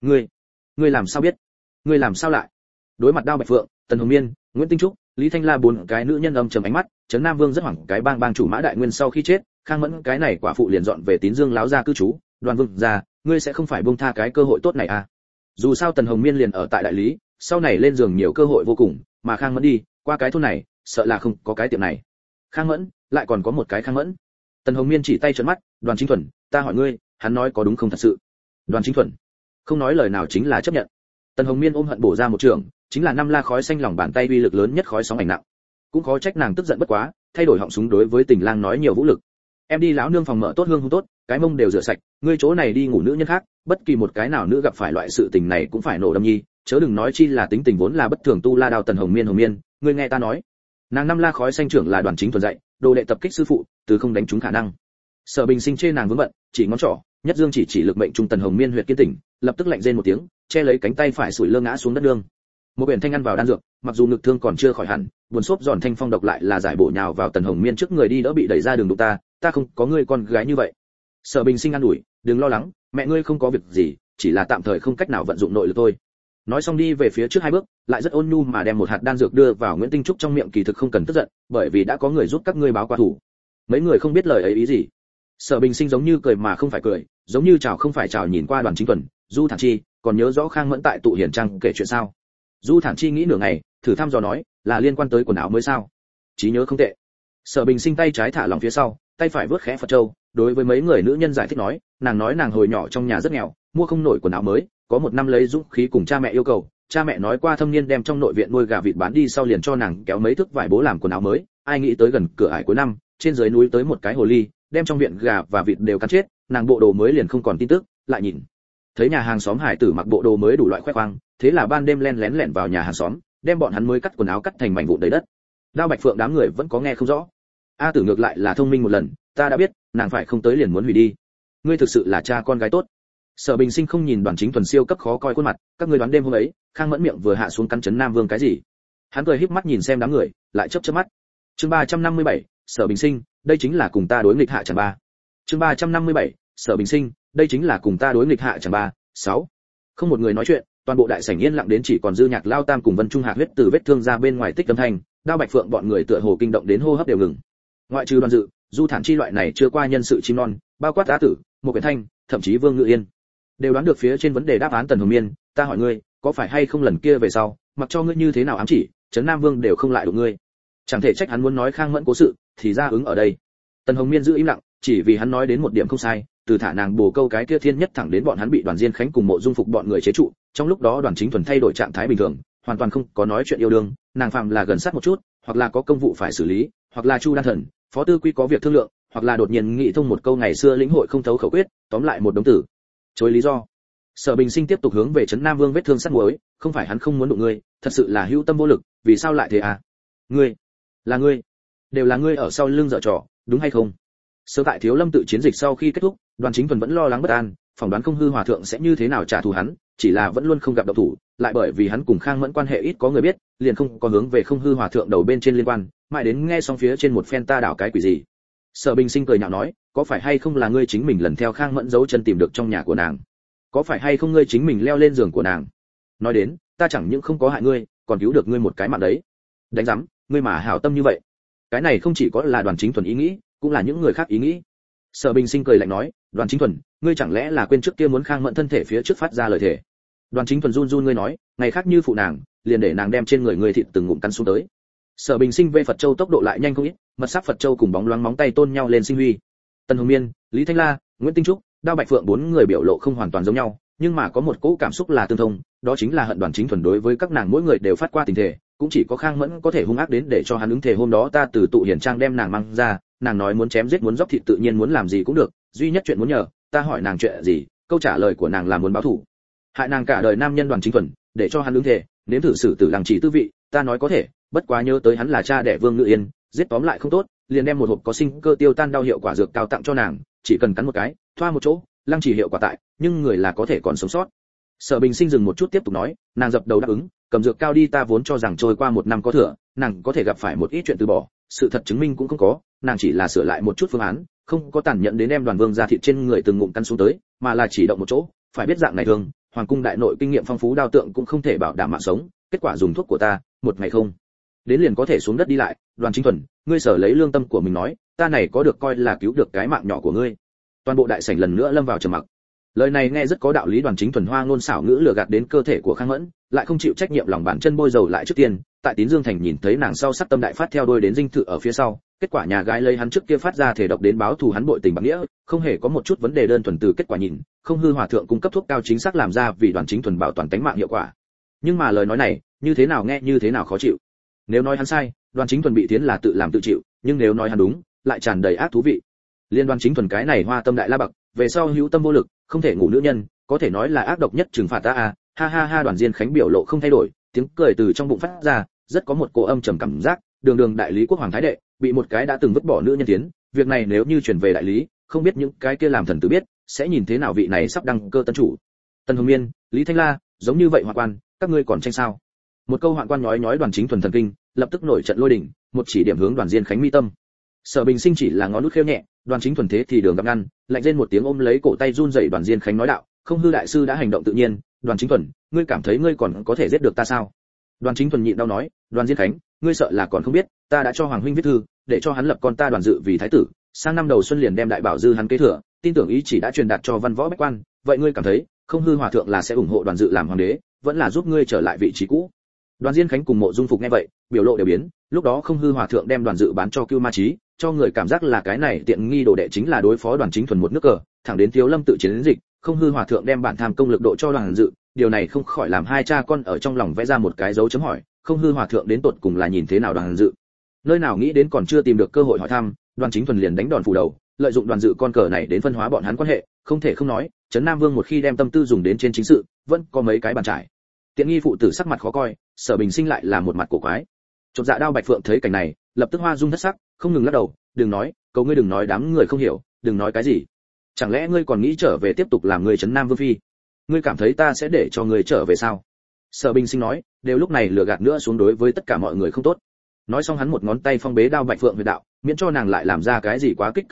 Ngươi làm sao biết? Ngươi làm sao lại? Đối mặt Đao Bạch Phượng, Tần Hồng Miên, Nguyễn Tinh Trúc, Lý Thanh La bốn cái nữ nhân âm trầm ánh mắt, Trấn Nam Vương rất hoảng, cái bang chủ Mã Đại Nguyên sau khi chết, Khang Mẫn cái này quả phụ liền dọn về Tín Dương láo ra cư trú, Đoàn Vương gia, ngươi sẽ không phải buông tha cái cơ hội tốt này à? Dù sao Tần Hồng Miên liền ở tại đại lý, sau này lên giường nhiều cơ hội vô cùng, mà Khang Mẫn đi, qua cái thôn này, sợ là không có cái tiệm này. Khang Mẫn, lại còn có một cái Khang Mẫn. Tần Hồng Miên chỉ tay trợn mắt, Đoàn Chính Thuần, ta hỏi ngươi, hắn nói có đúng không thật sự? Đoàn Chính Thuần không nói lời nào chính là chấp nhận. Tần Hồng Miên ôm hận bổ ra một trường, chính là năm la khói xanh lòng bàn tay uy lực lớn nhất khói sóng ảnh nặng. Cũng khó trách nàng tức giận bất quá, thay đổi họng súng đối với Tình Lang nói nhiều vũ lực. Em đi lão nương phòng mở tốt hương hung tốt, cái mông đều rửa sạch, ngươi chỗ này đi ngủ nữ nhân khác, bất kỳ một cái nào nữ gặp phải loại sự tình này cũng phải nổ đâm nhi, chớ đừng nói chi là tính tình vốn là bất thường tu la đao. Tần Hồng Miên, ngươi nghe ta nói. Nàng năm la khói xanh trưởng là Đoàn Chính Thuần dạy, đồ đệ tập kích sư phụ, từ không đánh trúng khả năng. Sở Bình Sinh chê nàng vướng bận, chỉ ngón trỏ, nhất dương chỉ lực mệnh trung Tần Hồng Miên huyệt kiên tỉnh, lập tức lạnh rên một tiếng, che lấy cánh tay phải sủi lơ ngã xuống đất đường. Một biển thanh ăn vào đan dược, mặc dù ngực thương còn chưa khỏi hẳn, buồn xốp giòn thanh phong độc lại là giải bổ nhào vào Tần Hồng Miên trước người đi đỡ bị đẩy ra đường đụng ta không có ngươi con gái như vậy. Sở Bình Sinh an ủi, đừng lo lắng, mẹ ngươi không có việc gì, chỉ là tạm thời không cách nào vận dụng nội lực thôi. Nói xong đi về phía trước hai bước, lại rất ôn nhu mà đem một hạt đan dược đưa vào Nguyễn Tinh Trúc trong miệng. Kỳ thực không cần tức giận, bởi vì đã có người giúp các ngươi báo quả thủ. Mấy người không biết lời ấy ý gì. Sở Bình Sinh giống như cười mà không phải cười, giống như chào không phải chào, nhìn qua Đoàn Chính Thuần, Du Thản Chi, còn nhớ rõ Khang Mẫn tại tụ hiển trang kể chuyện sao? Du Thản Chi nghĩ nửa ngày, thử thăm dò nói, là liên quan tới quần áo mới sao? Trí nhớ không tệ. Sở Bình Sinh tay trái thả lỏng phía sau, tay phải vớt khẽ Phật châu, đối với mấy người nữ nhân giải thích nói, nàng hồi nhỏ trong nhà rất nghèo, mua không nổi quần áo mới, có một năm lấy dũng khí cùng cha mẹ yêu cầu, cha mẹ nói qua thâm niên đem trong nội viện nuôi gà vịt bán đi sau liền cho nàng kéo mấy thước vải bố làm quần áo mới. Ai nghĩ tới gần cửa ải cuối năm, trên dưới núi tới một cái hồ ly, đem trong viện gà và vịt đều cắn chết, nàng bộ đồ mới liền không còn tin tức, lại nhìn thấy nhà hàng xóm hải tử mặc bộ đồ mới đủ loại khoe khoang, thế là ban đêm lén lẻn vào nhà hàng xóm, đem bọn hắn mới cắt quần áo cắt thành mảnh vụn đầy đất. Đao Bạch Phượng đám người vẫn có nghe không rõ. A Tử ngược lại là thông minh một lần, ta đã biết, nàng phải không tới liền muốn hủy đi. Ngươi thực sự là cha con gái tốt. Sở Bình Sinh không nhìn Đoàn Chính Thuần siêu cấp khó coi khuôn mặt, các ngươi đoán đêm hôm ấy, Khang Mẫn miệng vừa hạ xuống cắn Trấn Nam Vương cái gì? Hắn cười híp mắt nhìn xem đám người, lại chớp mắt. Chương 357, Sở Bình Sinh, đây chính là cùng ta đối nghịch hạ chẳng ba. Chương 357, Sở Bình Sinh, đây chính là cùng ta đối nghịch hạ chẳng ba. 6. Không một người nói chuyện, toàn bộ đại sảnh yên lặng đến chỉ còn dư Nhạc Lao Tam cùng Vân Trung Hạc huyết từ vết thương ra bên ngoài tích âm thanh, Đao Bạch Phượng bọn người tựa hồ kinh động đến hô hấp đều ngừng. Ngoại trừ Đoàn Dự, Du Thản Chi loại này chưa qua nhân sự chim non, bao quát Á Tử, Một Quyển Thanh, thậm chí Vương Ngự Yên, đều đoán được phía trên vấn đề đáp án. Tần Hồng Miên, ta hỏi ngươi, có phải hay không lần kia về sau, mặc cho ngươi như thế nào ám chỉ, Trấn Nam Vương đều không lại đụng ngươi. Chẳng thể trách hắn muốn nói Khang Mẫn cố sự, thì ra ứng ở đây. Tần Hồng Miên giữ im lặng, chỉ vì hắn nói đến một điểm không sai, từ thả nàng bồ câu cái kia thiên nhất thẳng đến bọn hắn bị Đoàn Diên Khánh cùng Mộ Dung Phục bọn người chế trụ, trong lúc đó Đoàn Chính Thuần thay đổi trạng thái bình thường, hoàn toàn không có nói chuyện yêu đương, nàng phạm là gần sát một chút, hoặc là có công vụ phải xử lý, hoặc là Chu Đan Thần, Phó Tư Quy có việc thương lượng, hoặc là đột nhiên nghĩ thông một câu ngày xưa lĩnh hội không thấu khẩu quyết, tóm lại một đống tử. Chối lý do. Sở Bình Sinh tiếp tục hướng về Trấn Nam Vương vết thương sắt muối, không phải hắn không muốn đụng ngươi, thật sự là hữu tâm vô lực, vì sao lại thế à? Ngươi, là ngươi, đều là ngươi ở sau lưng giở trò, đúng hay không? Sơ tại Thiếu Lâm tự chiến dịch sau khi kết thúc, Đoàn Chính Thuần vẫn lo lắng bất an, phỏng đoán Không Hư Hòa thượng sẽ như thế nào trả thù hắn, chỉ là vẫn luôn không gặp động thủ, lại bởi vì hắn cùng Khang Mẫn quan hệ ít có người biết, liền không có hướng về Không Hư Hòa thượng đầu bên trên liên quan, mãi đến nghe xong phía trên một phen ta đảo cái quỷ gì. Sở Bình Sinh cười nhạo nói, có phải hay không là ngươi chính mình lần theo Khang Mẫn dấu chân tìm được trong nhà của nàng? Có phải hay không ngươi chính mình leo lên giường của nàng? Nói đến, ta chẳng những không có hại ngươi, còn cứu được ngươi một cái mạng đấy. Đánh rắm, ngươi mà hảo tâm như vậy. Cái này không chỉ có là Đoàn Chính Thuần ý nghĩ, cũng là những người khác ý nghĩ. Sở Bình Sinh cười lạnh nói, Đoàn Chính Thuần, ngươi chẳng lẽ là quên trước kia muốn Khang Mẫn thân thể phía trước phát ra lời thề? Đoàn Chính Thuần run run ngươi nói, ngày khác như phụ nàng, liền để nàng đem trên người ngươi thịt từng ngụm cắn xuống tới. Sở Bình Sinh về Phật Châu tốc độ lại nhanh không ít, mật sắc Phật Châu cùng bóng loáng móng tay tôn nhau lên sinh huy. Tần Hồng Miên, Lý Thanh La, Nguyễn Tinh Trúc, Đao Bạch Phượng bốn người biểu lộ không hoàn toàn giống nhau, nhưng mà có một cỗ cảm xúc là tương thông, đó chính là hận Đoàn Chính Thuần đối với các nàng mỗi người đều phát qua tình thể, cũng chỉ có Khang Mẫn có thể hung ác đến để cho hắn ứng thể. Hôm đó ta từ tụ hiển trang đem nàng mang ra, nàng nói muốn chém giết muốn dốc thịt tự nhiên muốn làm gì cũng được, duy nhất chuyện muốn nhờ, ta hỏi nàng chuyện gì, câu trả lời của nàng là muốn báo thù. Hại nàng cả đời nam nhân Đoàn Chính Thuần, để cho hắn ứng thể, nếm thử xử tử làng chỉ tư vị, ta nói có thể, bất quá nhớ tới hắn là cha đẻ Vương Ngự Yên, giết tóm lại không tốt, liền đem một hộp có sinh cơ tiêu tan đau hiệu quả dược cao tặng cho nàng, chỉ cần cắn một cái, thoa một chỗ, lăng chỉ hiệu quả tại, nhưng người là có thể còn sống sót. Sở Bình Sinh dừng một chút tiếp tục nói, nàng dập đầu đáp ứng, cầm dược cao đi, ta vốn cho rằng trôi qua một năm có thừa, nàng có thể gặp phải một ít chuyện từ bỏ, sự thật chứng minh cũng không có, nàng chỉ là sửa lại một chút phương án, không có tàn nhẫn đến đem Đoàn Vương ra thịt trên người từng ngụm căn xuống tới, mà là chỉ động một chỗ, phải biết dạng này thường, hoàng cung đại nội kinh nghiệm phong phú đao tượng cũng không thể bảo đảm mạng sống, kết quả dùng thuốc của ta, một ngày không đến liền có thể xuống đất đi lại. Đoàn Chính Thuần, ngươi sở lấy lương tâm của mình nói, ta này có được coi là cứu được cái mạng nhỏ của ngươi. Toàn bộ đại sảnh lần nữa lâm vào trầm mặc. Lời này nghe rất có đạo lý. Đoàn Chính Thuần hoa ngôn xảo ngữ lừa gạt đến cơ thể của Khang Mẫn, lại không chịu trách nhiệm lòng bàn chân bôi dầu lại trước tiên, tại Tín Dương Thành nhìn thấy nàng sau sắc tâm đại phát theo đuôi đến dinh thự ở phía sau, kết quả nhà gái lấy hắn trước kia phát ra thể độc đến báo thù hắn bội tình bạc nghĩa, không hề có một chút vấn đề, đơn thuần từ kết quả nhìn, Không Hư Hòa thượng cung cấp thuốc cao chính xác làm ra vì Đoàn Chính Thuần bảo toàn tính mạng hiệu quả. Nhưng mà lời nói này, như thế nào nghe như thế nào khó chịu. Nếu nói hắn sai, Đoàn Chính Thuần bị tiến là tự làm tự chịu, nhưng nếu nói hắn đúng, lại tràn đầy ác thú vị. Liên Đoàn Chính Thuần cái này hoa tâm đại la bậc, về sau hữu tâm vô lực, không thể ngủ nữ nhân, có thể nói là ác độc nhất trừng phạt ta à. Ha ha ha. Đoàn Diên Khánh biểu lộ không thay đổi, tiếng cười từ trong bụng phát ra, rất có một cô âm trầm cảm giác. Đường đại lý quốc hoàng thái đệ bị một cái đã từng vứt bỏ nữ nhân tiến, việc này nếu như truyền về đại lý, không biết những cái kia làm thần tử biết sẽ nhìn thế nào vị này sắp đăng cơ tân chủ. Tần Hồng Miên, Lý Thanh La, giống như vậy hoạn quan, các ngươi còn tranh sao? Một câu hoạn quan nhói Đoàn Chính Thuần thần kinh, lập tức nổi trận lôi đình, một chỉ điểm hướng Đoàn Diên Khánh mi tâm. Sở Bình Sinh chỉ là ngón nút khêu nhẹ, Đoàn Chính Thuần thế thì đường gặp ngăn, lạnh lên một tiếng ôm lấy cổ tay run rẩy Đoàn Diên Khánh nói đạo, Không Hư đại sư đã hành động tự nhiên, Đoàn Chính Thuần, ngươi cảm thấy ngươi còn có thể giết được ta sao? Đoàn Chính Thuần nhịn đau nói, Đoàn Diên Khánh, ngươi sợ là còn không biết, ta đã cho hoàng huynh viết thư, để cho hắn lập con ta Đoàn Dự vì thái tử, sang năm đầu xuân liền đem đại bảo dư hắn kế thừa, tin tưởng ý chỉ đã truyền đạt cho văn võ bách quan, vậy ngươi cảm thấy, Không Hư Hòa thượng là sẽ ủng hộ Đoàn Dự làm hoàng đế, vẫn là giúp ngươi trở lại vị trí cũ? Đoàn Diên Khánh cùng Mộ Dung Phục nghe vậy, biểu lộ đều biến, lúc đó Không Hư Hòa thượng đem Đoàn Dự bán cho Cưu Ma Chí, cho người cảm giác là cái này tiện nghi đồ đệ chính là đối phó Đoàn Chính Thuần một nước cờ, thẳng đến Thiếu Lâm tự chiến dịch, Không Hư Hòa thượng đem bản tham công lực độ cho Đoàn Dự, điều này không khỏi làm hai cha con ở trong lòng vẽ ra một cái dấu chấm hỏi, Không Hư Hòa thượng đến tột cùng là nhìn thế nào Đoàn Dự? Nơi nào nghĩ đến còn chưa tìm được cơ hội hỏi thăm, Đoàn Chính Thuần liền đánh đòn phủ đầu, lợi dụng Đoàn Dự con cờ này đến phân hóa bọn hắn quan hệ, không thể không nói, Trấn Nam Vương một khi đem tâm tư dùng đến trên chính sự, vẫn có mấy cái bàn trải. Tiện nghi phụ tử sắc mặt khó coi, Sở Bình Sinh lại là một mặt cổ quái. Chột dạ Đao Bạch Phượng thấy cảnh này, lập tức hoa dung thất sắc, không ngừng lắc đầu, đừng nói, cầu ngươi đừng nói, đám người không hiểu, đừng nói cái gì. Chẳng lẽ ngươi còn nghĩ trở về tiếp tục làm người Trấn Nam Vương phi? Ngươi cảm thấy ta sẽ để cho ngươi trở về sao? Sở Bình Sinh nói, đều lúc này lừa gạt nữa xuống đối với tất cả mọi người không tốt. Nói xong hắn một ngón tay phong bế Đao Bạch Phượng huyệt đạo, miễn cho nàng lại làm ra cái gì quá kích cử chỉ,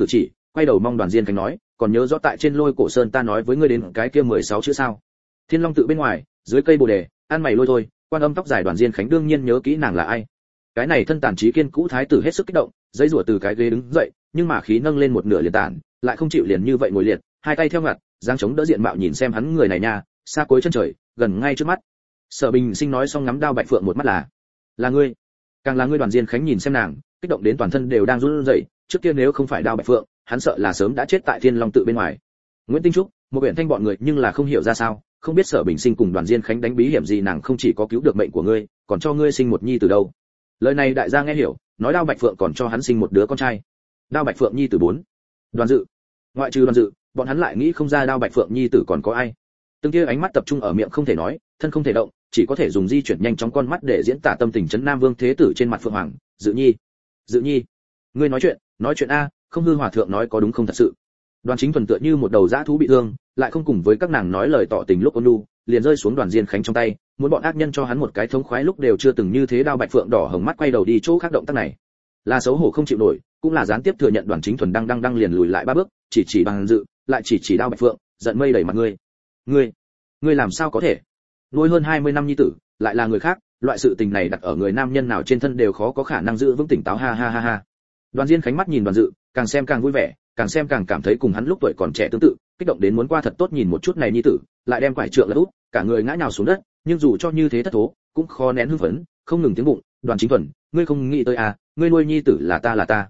quay đầu mong Đoàn Diên Khánh nói, còn nhớ rõ tại trên Lôi Cổ Sơn ta nói với ngươi đến cái kia 16 chữ sao? Thiên Long tự bên ngoài, dưới cây bồ đề, ăn mày lôi thôi, quan âm tóc dài Đoàn Diên Khánh đương nhiên nhớ kỹ nàng là ai. Cái này thân tàn trí kiên cũ thái tử hết sức kích động, giãy giụa từ cái ghế đứng dậy, nhưng mà khí nâng lên một nửa liền tản, lại không chịu liền như vậy ngồi liệt, hai tay theo ngặt, giang chống đỡ diện mạo nhìn xem hắn người này nha, xa cuối chân trời, gần ngay trước mắt. Sở Bình Sinh nói xong ngắm Đao Bạch Phượng một mắt là ngươi, càng là ngươi. Đoàn Diên Khánh nhìn xem nàng, kích động đến toàn thân đều đang run rẩy, trước kia nếu không phải Đao Bạch Phượng, hắn sợ là sớm đã chết tại Thiên Long tự bên ngoài. Nguyễn Tinh Trúc, một biển thanh bọn người nhưng là không hiểu ra sao, không biết Sở Bình Sinh cùng Đoàn Diên Khánh đánh bí hiểm gì, nàng không chỉ có cứu được mệnh của ngươi, còn cho ngươi sinh một nhi từ đâu. Lời này đại gia nghe hiểu, nói Đao Bạch Phượng còn cho hắn sinh một đứa con trai. Đao Bạch Phượng nhi tử 4. Đoàn Dự. Ngoại trừ Đoàn Dự, bọn hắn lại nghĩ không ra Đao Bạch Phượng nhi tử còn có ai. Từng kia ánh mắt tập trung ở miệng không thể nói, thân không thể động, chỉ có thể dùng di chuyển nhanh chóng con mắt để diễn tả tâm tình trấn Nam Vương Thế Tử trên mặt Phượng Hoàng. Dự Nhi, ngươi nói chuyện a, không hư hòa thượng nói có đúng không thật sự. Đoàn Chính Thuần tựa như một đầu dã thú bị thương, lại không cùng với các nàng nói lời tỏ tình lúc ôn nhu, liền rơi xuống Đoàn Diên Khánh trong tay, muốn bọn ác nhân cho hắn một cái thống khoái lúc đều chưa từng như thế. Đao Bạch Phượng đỏ hồng mắt quay đầu đi chỗ khác, động tác này là xấu hổ không chịu nổi, cũng là gián tiếp thừa nhận. Đoàn Chính Thuần đang liền lùi lại 3 bước, chỉ bằng Dự, lại chỉ Đao Bạch Phượng, giận mây đẩy mặt ngươi làm sao có thể nuôi hơn 20 năm nhi tử, lại là người khác, loại sự tình này đặt ở người nam nhân nào trên thân đều khó có khả năng giữ vững tỉnh táo. Ha. Đoàn Diên Khánh mắt nhìn Đoàn Dự, càng xem càng vui vẻ, càng xem càng cảm thấy cùng hắn lúc tuổi còn trẻ tương tự, kích động đến muốn qua thật tốt nhìn một chút này nhi tử, lại đem quải trượng lật úp, cả người ngã nhào xuống đất, nhưng dù cho như thế thất thố, cũng khó nén hưng phấn, không ngừng tiếng bụng, Đoàn Chính Thuần, ngươi không nghĩ tới à, ngươi nuôi nhi tử là ta.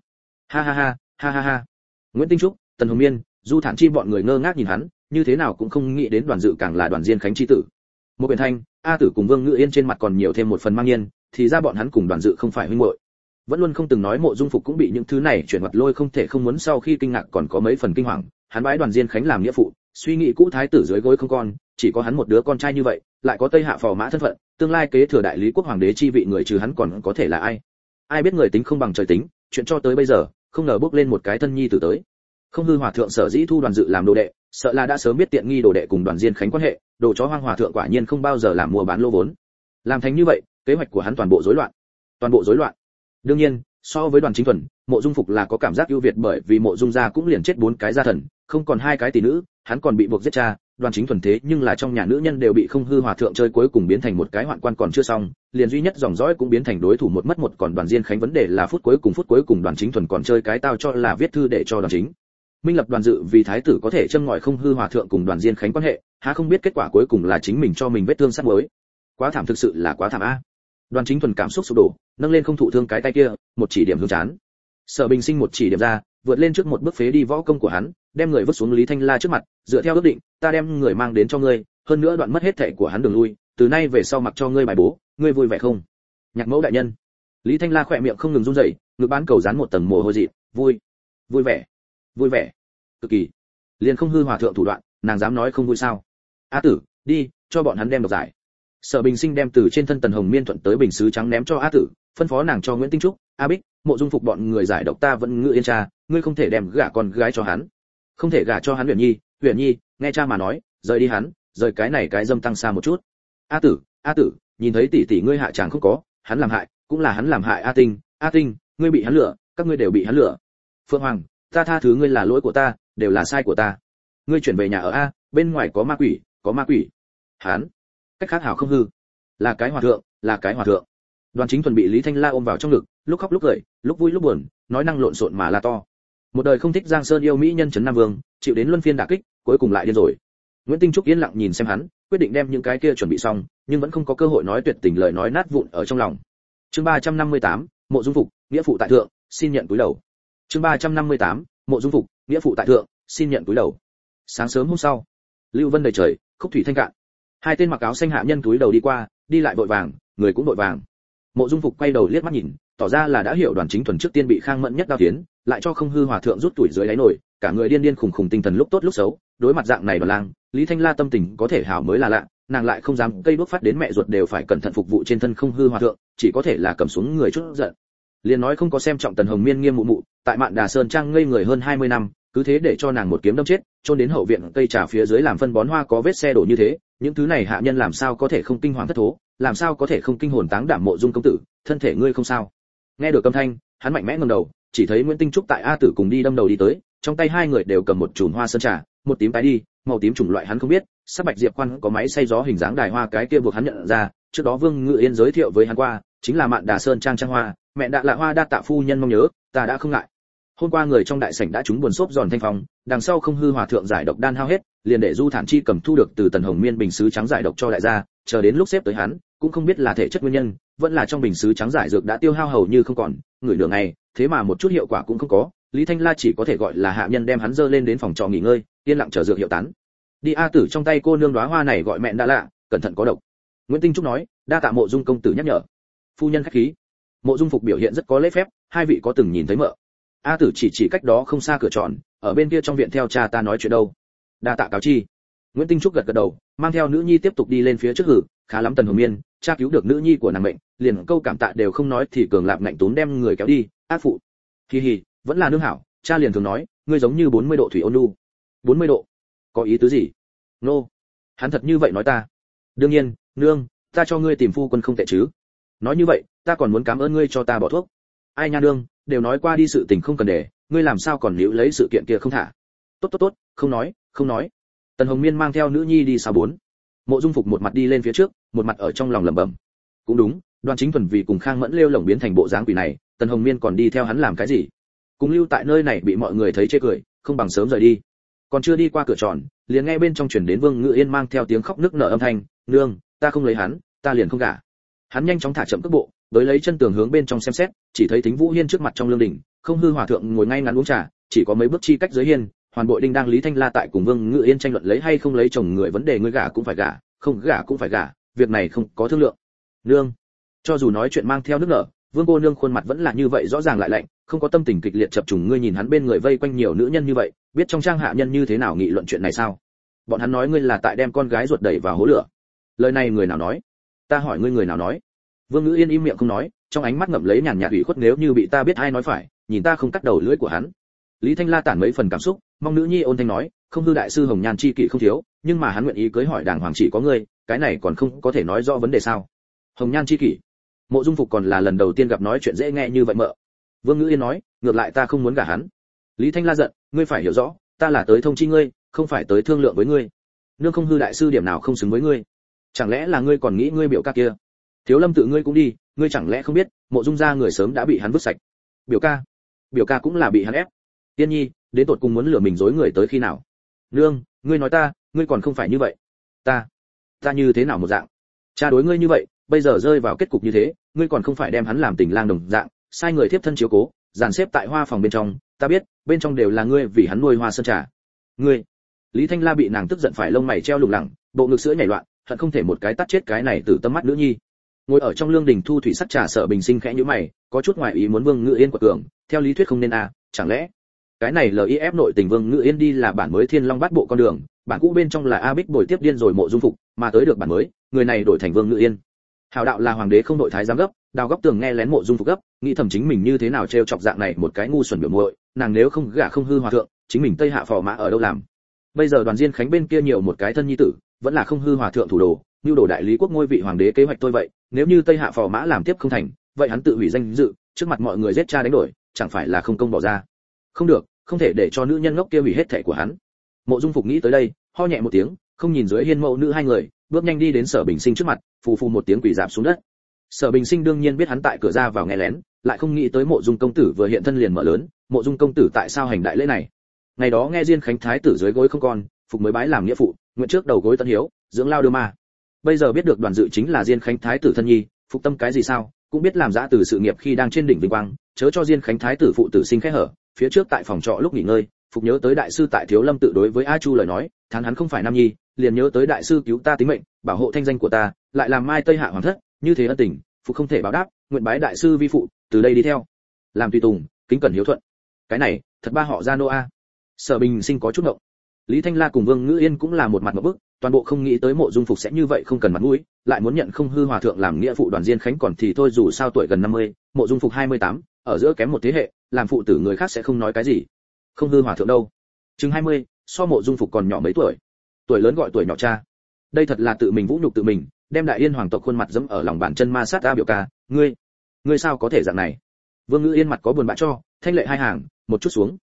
Ha. Nguyễn Tinh Trúc, Tần Hồng Miên, Du Thản Chi bọn người ngơ ngác nhìn hắn, như thế nào cũng không nghĩ đến Đoàn Dự càng là Đoàn Diên Khánh chi tử. Một Biển Thanh, A Tử cùng Vương Ngự Yên trên mặt còn nhiều thêm một phần mang nhiên, thì ra bọn hắn cùng Đoàn Dự không phải huynh muội. Vẫn luôn không từng nói Mộ Dung Phục cũng bị những thứ này chuyển mặt lôi không thể không muốn, sau khi kinh ngạc còn có mấy phần kinh hoàng, hắn bái Đoàn Diên Khánh làm nghĩa phụ, suy nghĩ cũ thái tử dưới gối không con, chỉ có hắn một đứa con trai như vậy, lại có Tây Hạ phò mã thân phận, tương lai kế thừa đại lý quốc hoàng đế chi vị người trừ hắn còn có thể là ai? Ai biết người tính không bằng trời tính, chuyện cho tới bây giờ, không ngờ bước lên một cái thân nhi tử tới. Không hư hòa thượng sở dĩ thu Đoàn Dự làm đồ đệ, sợ là đã sớm biết tiện nghi đồ đệ cùng Đoàn Diên Khánh quan hệ, đồ chó hoang hòa thượng quả nhiên không bao giờ làm mua bán lô vốn. Làm thành như vậy, kế hoạch của hắn toàn bộ rối loạn. Đương nhiên, so với Đoàn Chính Thuần, Mộ Dung Phục là có cảm giác ưu việt, bởi vì Mộ Dung gia cũng liền chết 4 cái gia thần, không còn 2 cái tỷ nữ, hắn còn bị buộc giết cha. Đoàn Chính Thuần thế nhưng là trong nhà nữ nhân đều bị không hư hòa thượng chơi, cuối cùng biến thành một cái hoạn quan còn chưa xong, liền duy nhất dòng dõi cũng biến thành đối thủ một mất một. Còn Đoàn Diên Khánh vấn đề là phút cuối cùng Đoàn Chính Thuần còn chơi cái tao cho là viết thư để cho Đoàn Chính Minh lập Đoàn Dự vì thái tử có thể châm ngòi không hư hòa thượng cùng Đoàn Diên Khánh quan hệ, há không biết kết quả cuối cùng là chính mình cho mình vết thương sắt mới. Quá thảm, thực sự là quá thảm a. Đoàn Chính Thuần cảm xúc sụp đổ, nâng lên không thụ thương cái tay kia, một chỉ điểm hướng chán. Sở Bình Sinh một chỉ điểm ra, vượt lên trước một bước phế đi võ công của hắn, đem người vứt xuống Lý Thanh La trước mặt, dựa theo ước định, ta đem người mang đến cho ngươi, hơn nữa đoạn mất hết thảy của hắn đường lui, từ nay về sau mặc cho ngươi bài bố, ngươi vui vẻ không? Nhạc mẫu đại nhân. Lý Thanh La khỏe miệng không ngừng run rẩy, ngực bán cầu dán một tầng mồ hôi dị, vui vẻ, cực kỳ. Liền không hư hòa thượng thủ đoạn, nàng dám nói không vui sao? A Tử, đi, cho bọn hắn đem độc giải. Sở Bình Sinh đem từ trên thân Tần Hồng Miên thuận tới bình sứ trắng ném cho A Tử, phân phó nàng cho Nguyễn Tinh Trúc, A Bích, Mộ Dung Phục bọn người giải độc, ta vẫn Ngự Yên cha, ngươi không thể đem gả con gái cho hắn, không thể gả cho hắn. Huyền Nhi, nghe cha mà nói, rời đi hắn, rời cái này cái dâm tăng xa một chút. A Tử, nhìn thấy tỷ tỷ ngươi hạ chàng không có, hắn làm hại, cũng là hắn làm hại. A Tinh, ngươi bị hắn lừa, các ngươi đều bị hắn lừa. Phượng Hoàng, ta tha thứ ngươi, là lỗi của ta, đều là sai của ta. Ngươi chuyển về nhà ở a, bên ngoài có ma quỷ. Hắn, cách khác hảo không hư, là cái hòa thượng. Đoàn Chính Thuần bị Lý Thanh La ôm vào trong ngực, lúc khóc lúc cười, lúc vui lúc buồn, nói năng lộn xộn mà la to. Một đời không thích Giang Sơn yêu mỹ nhân trấn Nam Vương, chịu đến luân phiên đả kích, cuối cùng lại điên rồi. Nguyễn Tinh Trúc yên lặng nhìn xem hắn, quyết định đem những cái kia chuẩn bị xong, nhưng vẫn không có cơ hội nói tuyệt tình lời nói nát vụn ở trong lòng. Chương 358, Mộ Dung Phục, nghĩa phụ tại thượng, xin nhận túi đầu. Chương 358, Mộ Dung Phục, nghĩa phụ tại thượng, xin nhận túi đầu. Sáng sớm hôm sau, lưu vân đầy trời, khúc thủy thanh cạn. 2 tên mặc áo xanh hạ nhân túi đầu đi qua, đi lại vội vàng, người cũng vội vàng. Mộ Dung Phục quay đầu liếc mắt nhìn, tỏ ra là đã hiểu Đoàn Chính Thuần trước tiên bị Khang Mẫn nhất đao tiến, lại cho không hư hòa thượng rút tuổi dưới đáy nổi, cả người điên khùng tinh thần lúc tốt lúc xấu. Đối mặt dạng này Đoàn Lang, Lý Thanh La tâm tình có thể hảo mới là lạ, nàng lại không dám cây đuốc phát đến mẹ ruột đều phải cẩn thận phục vụ trên thân không hư hòa thượng, chỉ có thể là cầm xuống người chút giận. Liền nói không có xem trọng Tần Hồng Miên nghiêm mụ, tại Mạn Đà Sơn trang ngây người hơn 20 năm, cứ thế để cho nàng một kiếm đâm chết, chôn đến hậu viện cây trà phía dưới làm phân bón hoa có vết xe đổ như thế, những thứ này hạ nhân làm sao có thể không kinh hoàng thất thố, làm sao có thể không kinh hồn táng đảm. Mộ Dung công tử, thân thể ngươi không sao? Nghe được âm thanh, hắn mạnh mẽ ngẩng đầu, chỉ thấy Nguyễn Tinh Trúc tại A Tử cùng đi đâm đầu đi tới, trong tay hai người đều cầm một chùm hoa sơn trà, một tím tái đi, màu tím chủng loại hắn không biết, sắc bạch diệp quan có máy xay gió hình dáng đài hoa cái kia buộc hắn nhận ra, trước đó Vương Ngự Yên giới thiệu với hắn qua, chính là Mạn Đà Sơn trang trang hoa, mẹ đã lạ hoa đa tạ phu nhân mong nhớ, ta đã không ngại. Hôm qua người trong đại sảnh đã trúng buồn xốp giòn thanh phong, đằng sau không hư hòa thượng giải độc đan hao hết, liền để Du Thản Chi cầm thu được từ Tần Hồng Miên bình sứ trắng giải độc cho đại gia, chờ đến lúc xếp tới hắn, cũng không biết là thể chất nguyên nhân, vẫn là trong bình sứ trắng giải dược đã tiêu hao hầu như không còn, người nửa ngày, thế mà một chút hiệu quả cũng không có, Lý Thanh La chỉ có thể gọi là hạ nhân đem hắn dơ lên đến phòng trọ nghỉ ngơi, yên lặng chờ dược hiệu tán. Đi A Tử trong tay cô nương đóa hoa này gọi mẹ đã lạ, cẩn thận có độc. Nguyễn Tinh Trúc nói, đa tạ Mộ Dung công tử nhắc nhở. Phu nhân khách khí. Mộ Dung Phục biểu hiện rất có lễ phép, hai vị có từng nhìn thấy mợ? A Tử chỉ cách đó không xa cửa tròn, ở bên kia trong viện theo cha ta nói chuyện đâu. Đa tạ cáo chi. Nguyễn Tinh Trúc gật gật đầu, mang theo nữ nhi tiếp tục đi lên phía trước hử, khá lắm Tần Hồng Miên, cha cứu được nữ nhi của nàng mệnh, liền câu cảm tạ đều không nói thì cường lạp ngạnh tốn đem người kéo đi, ác phụ. Hi hi, vẫn là nương hảo, cha liền thường nói, ngươi giống như 40 độ thủy ôn nhu. 40 độ? Có ý tứ gì? Nô. Hắn thật như vậy nói ta. Đương nhiên, nương, ta cho ngươi tìm phu quân không tệ chứ. Nói như vậy, ta còn muốn cảm ơn ngươi cho ta bỏ thuốc. Ai nha nương, đều nói qua đi sự tình không cần để, ngươi làm sao còn níu lấy sự kiện kia không thả. Tốt, không nói. Tần Hồng Miên mang theo nữ nhi đi xa bốn. Mộ Dung Phục một mặt đi lên phía trước, một mặt ở trong lòng lẩm bẩm. Cũng đúng, Đoàn Chính Thuần vì cùng Khang Mẫn lêu lổng biến thành bộ dáng quỷ này, Tần Hồng Miên còn đi theo hắn làm cái gì? Cùng lưu tại nơi này bị mọi người thấy chê cười, không bằng sớm rời đi. Còn chưa đi qua cửa tròn, liền nghe bên trong truyền đến Vương Ngự Yên mang theo tiếng khóc nức nở âm thanh, "Nương, ta không lấy hắn, ta liền không gả." Hắn nhanh chóng thả chậm cước bộ, tới lấy chân tường hướng bên trong xem xét, chỉ thấy Thính Vũ Hiên trước mặt trong lương đình, không hư hòa thượng ngồi ngay ngắn uống trà, chỉ có mấy bước chi cách dưới hiên, Hoàn Bội Đinh đang Lý Thanh La tại cùng Vương Ngự Yên tranh luận lấy hay không lấy chồng người vấn đề ngươi gả cũng phải gả, không gả cũng phải gả, việc này không có thương lượng. Nương, cho dù nói chuyện mang theo nước nở, Vương cô nương khuôn mặt vẫn là như vậy rõ ràng lại lạnh, không có tâm tình kịch liệt chập trùng. Ngươi nhìn hắn bên người vây quanh nhiều nữ nhân như vậy, biết trong trang hạ nhân như thế nào nghị luận chuyện này sao? Bọn hắn nói ngươi là tại đem con gái ruột đẩy vào hố lửa. Lời này người nào nói? Ta hỏi ngươi người nào nói? Vương Ngữ Yên im miệng không nói, trong ánh mắt ngậm lấy nhàn nhạt ủy khuất, nếu như bị ta biết ai nói phải, nhìn ta không cắt đầu lưỡi của hắn. Lý Thanh La tản mấy phần cảm xúc, mong nữ nhi ôn thanh nói, không hư đại sư Hồng Nhan chi kỵ không thiếu, nhưng mà hắn nguyện ý cưới hỏi đàng hoàng chỉ có ngươi, cái này còn không có thể nói rõ vấn đề sao? Hồng Nhan chi kỷ. Mộ Dung Phục còn là lần đầu tiên gặp nói chuyện dễ nghe như vậy mợ. Vương Ngữ Yên nói, ngược lại ta không muốn gả hắn. Lý Thanh La giận, ngươi phải hiểu rõ, ta là tới thông chi ngươi, không phải tới thương lượng với ngươi. Nương không hư đại sư điểm nào không xứng với ngươi? Chẳng lẽ là ngươi còn nghĩ ngươi biểu ca kia? Thiếu Lâm tự ngươi cũng đi, ngươi chẳng lẽ không biết, Mộ Dung gia người sớm đã bị hắn vứt sạch. Biểu ca cũng là bị hắn ép. Tiên Nhi, đến tột cùng muốn lừa mình dối người tới khi nào? Nương, ngươi nói ta, ngươi còn không phải như vậy. Ta như thế nào một dạng? Cha đối ngươi như vậy, bây giờ rơi vào kết cục như thế, ngươi còn không phải đem hắn làm tình lang đồng dạng, sai người tiếp thân chiếu cố, dàn xếp tại hoa phòng bên trong, ta biết, bên trong đều là ngươi vì hắn nuôi hoa sơn trà. Ngươi. Lý Thanh La bị nàng tức giận phải lông mày treo lủng lẳng, bộ ngực sữa nhảy loạn, hận không thể một cái tát chết cái này từ tâm mắt nữ nhi. Ngồi ở trong lương đình thu thủy sắc trà Sở Bình Sinh khẽ nhíu mày, có chút ngoài ý muốn Vương Ngự Yên quật cường, theo lý thuyết không nên chẳng lẽ cái này LIF nội tình Vương Ngự Yên đi là bản mới Thiên Long Bát Bộ con đường, bản cũ bên trong là A Bích bồi tiếp điên rồi Mộ Dung Phục, mà tới được bản mới, người này đổi thành Vương Ngự Yên. Hào đạo là hoàng đế không nội thái giám gấp, đào góc tường nghe lén Mộ Dung Phục gấp, nghĩ thầm chính mình như thế nào trêu chọc dạng này một cái ngu xuẩn biểu muội, nàng nếu không gả không hư hòa thượng, chính mình tây hạ phò mã ở đâu làm. Bây giờ Đoàn Diên Khánh bên kia nhiều một cái thân nhi tử, vẫn là không hư hòa thượng thủ đồ, như đồ đại lý quốc ngôi vị hoàng đế kế hoạch tôi vậy, nếu như tây hạ phò mã làm tiếp không thành, vậy hắn tự hủy danh dự, trước mặt mọi người giết cha đánh đổi, chẳng phải là không công bỏ ra. Không được, không thể để cho nữ nhân ngốc kia hủy hết thảy của hắn. Mộ Dung Phục nghĩ tới đây, ho nhẹ một tiếng, không nhìn dưới hiên mẫu nữ hai người, bước nhanh đi đến Sở Bình Sinh trước mặt, phù phù một tiếng quỳ rạp xuống đất. Sở Bình Sinh đương nhiên biết hắn tại cửa ra vào nghe lén, lại không nghĩ tới Mộ Dung công tử vừa hiện thân liền mở lớn, Mộ Dung công tử tại sao hành đại lễ này? Ngày đó nghe Diên Khánh thái tử dưới gối không còn, Phục mới bái làm nghĩa phụ, nguyện trước đầu gối tận hiếu, dưỡng lao đưa ma. Bây giờ biết được Đoàn Dự chính là Diên Khánh thái tử thân nhi, Phục tâm cái gì sao, cũng biết làm dã từ sự nghiệp khi đang trên đỉnh vinh quang, chớ cho Diên Khánh thái tử phụ tử sinh khẽ hở. Phía trước tại phòng trọ lúc nghỉ ngơi, Phục nhớ tới đại sư tại Thiếu Lâm tự đối với A Chu lời nói, thán hắn không phải nam nhi, liền nhớ tới đại sư cứu ta tính mệnh, bảo hộ thanh danh của ta, lại làm mai tây hạ hoàng thất, như thế ân tình, Phục không thể báo đáp, nguyện bái đại sư vi phụ, từ đây đi theo, làm tùy tùng, kính cẩn hiếu thuận. Cái này, thật ba họ Gia Nô a. Sở Bình Sinh có chút ngộng. Lý Thanh La cùng Vương Ngữ Yên cũng là một mặt ngộp bức, toàn bộ không nghĩ tới Mộ Dung Phục sẽ như vậy không cần mặt mũi, lại muốn nhận không hư hòa thượng làm nghĩa phụ Đoàn Diên Khánh còn thì thôi, dù sao tuổi gần 50, Mộ Dung Phục 28, ở giữa kém một thế hệ, làm phụ tử người khác sẽ không nói cái gì. Không hư hòa thượng đâu, chừng 20, so Mộ Dung Phục còn nhỏ mấy tuổi. Tuổi lớn gọi tuổi nhỏ cha. Đây thật là tự mình vũ nhục tự mình, đem Đại Yên hoàng tộc khuôn mặt dẫm ở lòng bàn chân ma sát a biểu ca, ngươi sao có thể dạng này? Vương Ngữ Yên mặt có buồn bã cho, thanh lệ hai hàng, một chút xuống.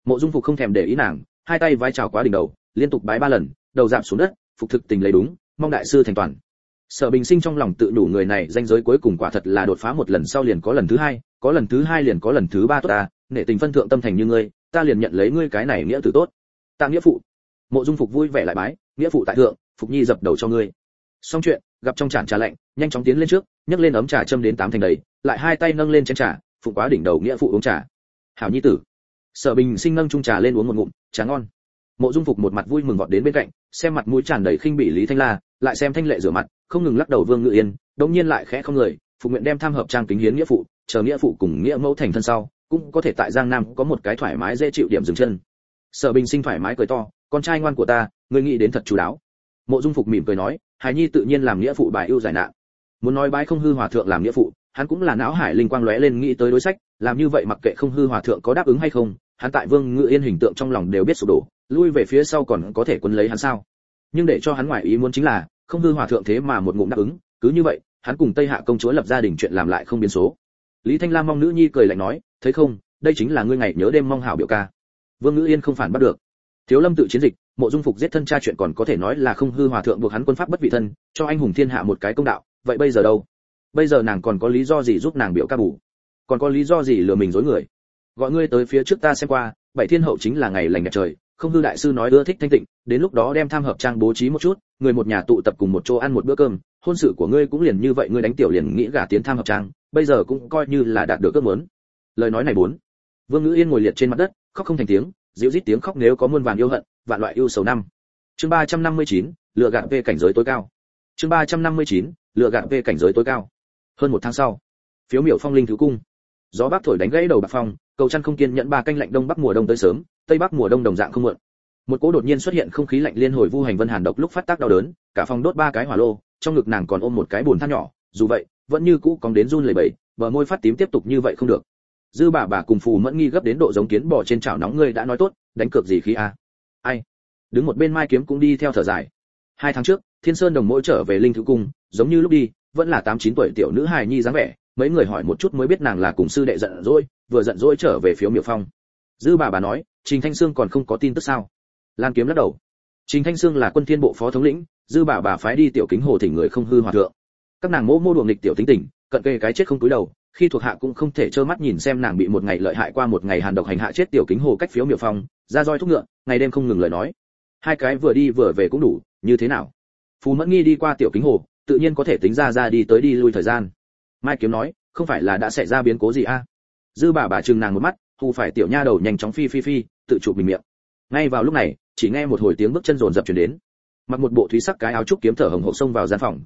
Mộ Dung Phục không thèm để ý nàng, hai tay vai chào quá đỉnh đầu, liên tục bái 3 lần, đầu rạp xuống đất, phục thực tình lấy đúng, mong đại sư thành toàn. Sở Bình Sinh trong lòng tự đủ người này danh giới cuối cùng quả thật là đột phá một lần sau liền có lần thứ hai, có lần thứ hai liền có lần thứ ba tốt ta, nể tình phân thượng tâm thành như ngươi, ta liền nhận lấy ngươi cái này nghĩa tử tốt. Ta nghĩa phụ. Mộ Dung Phục vui vẻ lại bái, nghĩa phụ tại thượng, Phục Nhi dập đầu cho ngươi. Xong chuyện, gặp trong chản trà lạnh, nhanh chóng tiến lên trước, nhấc lên ấm trà châm đến 8 thành đầy, lại hai tay nâng lên chén trà, phụng quá đỉnh đầu nghĩa phụ uống trà. Hảo nhi tử. Sở Bình Sinh nâng chung trà lên uống một ngụm, trà ngon. Mộ Dung Phục một mặt vui mừng vọt đến bên cạnh, xem mặt mũi tràn đầy khinh bỉ Lý Thanh La, lại xem Thanh Lệ rửa mặt, không ngừng lắc đầu Vương Ngự Yên, đống nhiên lại khẽ không người, phục nguyện đem tham hợp trang kính hiến nghĩa phụ, chờ nghĩa phụ cùng nghĩa mẫu thành thân sau, cũng có thể tại Giang Nam có một cái thoải mái dễ chịu điểm dừng chân. Sở Bình Sinh thoải mái cười to, con trai ngoan của ta, ngươi nghĩ đến thật chú đáo. Mộ Dung Phục mỉm cười nói, hài nhi tự nhiên làm nghĩa phụ bài ưu giải nạn. Muốn nói bái không hư hòa thượng làm nghĩa phụ, hắn cũng là não hải linh quang lóe lên nghĩ tới đối sách, làm như vậy mặc kệ không hư hòa thượng có đáp ứng hay không, hắn tại Vương Ngự Yên hình tượng trong lòng đều biết sụp đổ, lui về phía sau còn có thể quân lấy hắn sao? Nhưng để cho hắn ngoại ý muốn chính là, không hư hòa thượng thế mà một ngụm đáp ứng, cứ như vậy, hắn cùng Tây Hạ công chúa lập gia đình chuyện làm lại không biến số. Lý Thanh Lam mong nữ nhi cười lạnh nói, thấy không, đây chính là ngươi ngày nhớ đêm mong hảo biểu ca. Vương Ngự Yên không phản bắt được. Thiếu Lâm tự chiến dịch, Mộ Dung Phục giết thân cha chuyện còn có thể nói là không hư hòa thượng buộc hắn quân pháp bất vị thân, cho anh hùng thiên hạ một cái công đạo, vậy bây giờ đâu? Bây giờ nàng còn có lý do gì giúp nàng biểu ca bù? Còn có lý do gì lừa mình dối người? Gọi ngươi tới phía trước ta xem qua, Bảy Thiên hậu chính là ngày lành đẹp trời, không hư đại sư nói ưa thích thanh tịnh, đến lúc đó đem tham hợp trang bố trí một chút, người một nhà tụ tập cùng một chỗ ăn một bữa cơm, hôn sự của ngươi cũng liền như vậy, ngươi đánh tiểu liền nghĩ gả tiến tham hợp trang, bây giờ cũng coi như là đạt được ước muốn. Lời nói này bốn. Vương Ngữ Yên ngồi liệt trên mặt đất, khóc không thành tiếng, dịu rít tiếng khóc nếu có muôn vàn yêu hận, vạn loại yêu sầu năm. Chương 359, lựa gạt về cảnh giới tối cao. Chương 359, lựa gạt về cảnh giới tối cao. Hơn một tháng sau, Phiếu Miểu Phong Linh Thứ cung. Gió bắc thổi đánh gãy đầu bạc phong, cầu chăn không kiên nhẫn ba canh lạnh đông bắc mùa đông tới sớm, tây bắc mùa đông đồng dạng không muộn. Một cỗ đột nhiên xuất hiện không khí lạnh liên hồi Vu Hành Vân hàn độc lúc phát tác đau đớn, cả phòng đốt 3 cái hỏa lô, trong ngực nàng còn ôm một cái bồn than nhỏ, dù vậy, vẫn như cũ cong đến run lẩy bẩy, bờ môi phát tím tiếp tục như vậy không được. Dư bà cùng Phù Mẫn Nghi gấp đến độ giống kiến bò trên chảo nóng, ngươi đã nói tốt, đánh cược gì khí a? Ai? Đứng một bên Mai Kiếm cũng đi theo thở dài. 2 tháng trước, Thiên Sơn Đồng mỗi trở về Linh Thứ cung, giống như lúc đi, vẫn là 8-9 tuổi tiểu nữ hài nhi dáng vẻ, mấy người hỏi một chút mới biết nàng là cùng sư đệ giận dỗi, vừa giận dỗi trở về Phiếu Miểu Phong. Dư bà nói, Trình Thanh Sương còn không có tin tức sao? Lan Kiếm lắc đầu. Trình Thanh Sương là Quân Thiên bộ phó thống lĩnh, Dư bà phái đi tiểu kính hồ thỉnh người không hư hòa thượng. Các nàng mô đùa nghịch tiểu tính tình, cận kề cái chết không túi đầu, khi thuộc hạ cũng không thể trơ mắt nhìn xem nàng bị một ngày lợi hại qua một ngày hàn độc hành hạ chết tiểu kính hồ cách Phiếu Miểu Phong, ra roi thúc ngựa, ngày đêm không ngừng lời nói. Hai cái vừa đi vừa về cũng đủ, như thế nào? Phù Mẫn Nghi đi qua tiểu kính hồ, tự nhiên có thể tính ra đi tới đi lui thời gian. Mai Kiếm nói, không phải là đã xảy ra biến cố gì a? Dư bà trừng nàng một mắt, hù phải tiểu nha đầu nhanh chóng phi, tự chụp mình miệng. Ngay vào lúc này, chỉ nghe một hồi tiếng bước chân rồn rập truyền đến. Mặc một bộ thúy sắc cái áo trúc kiếm thở hồng hộc xông vào gian phòng,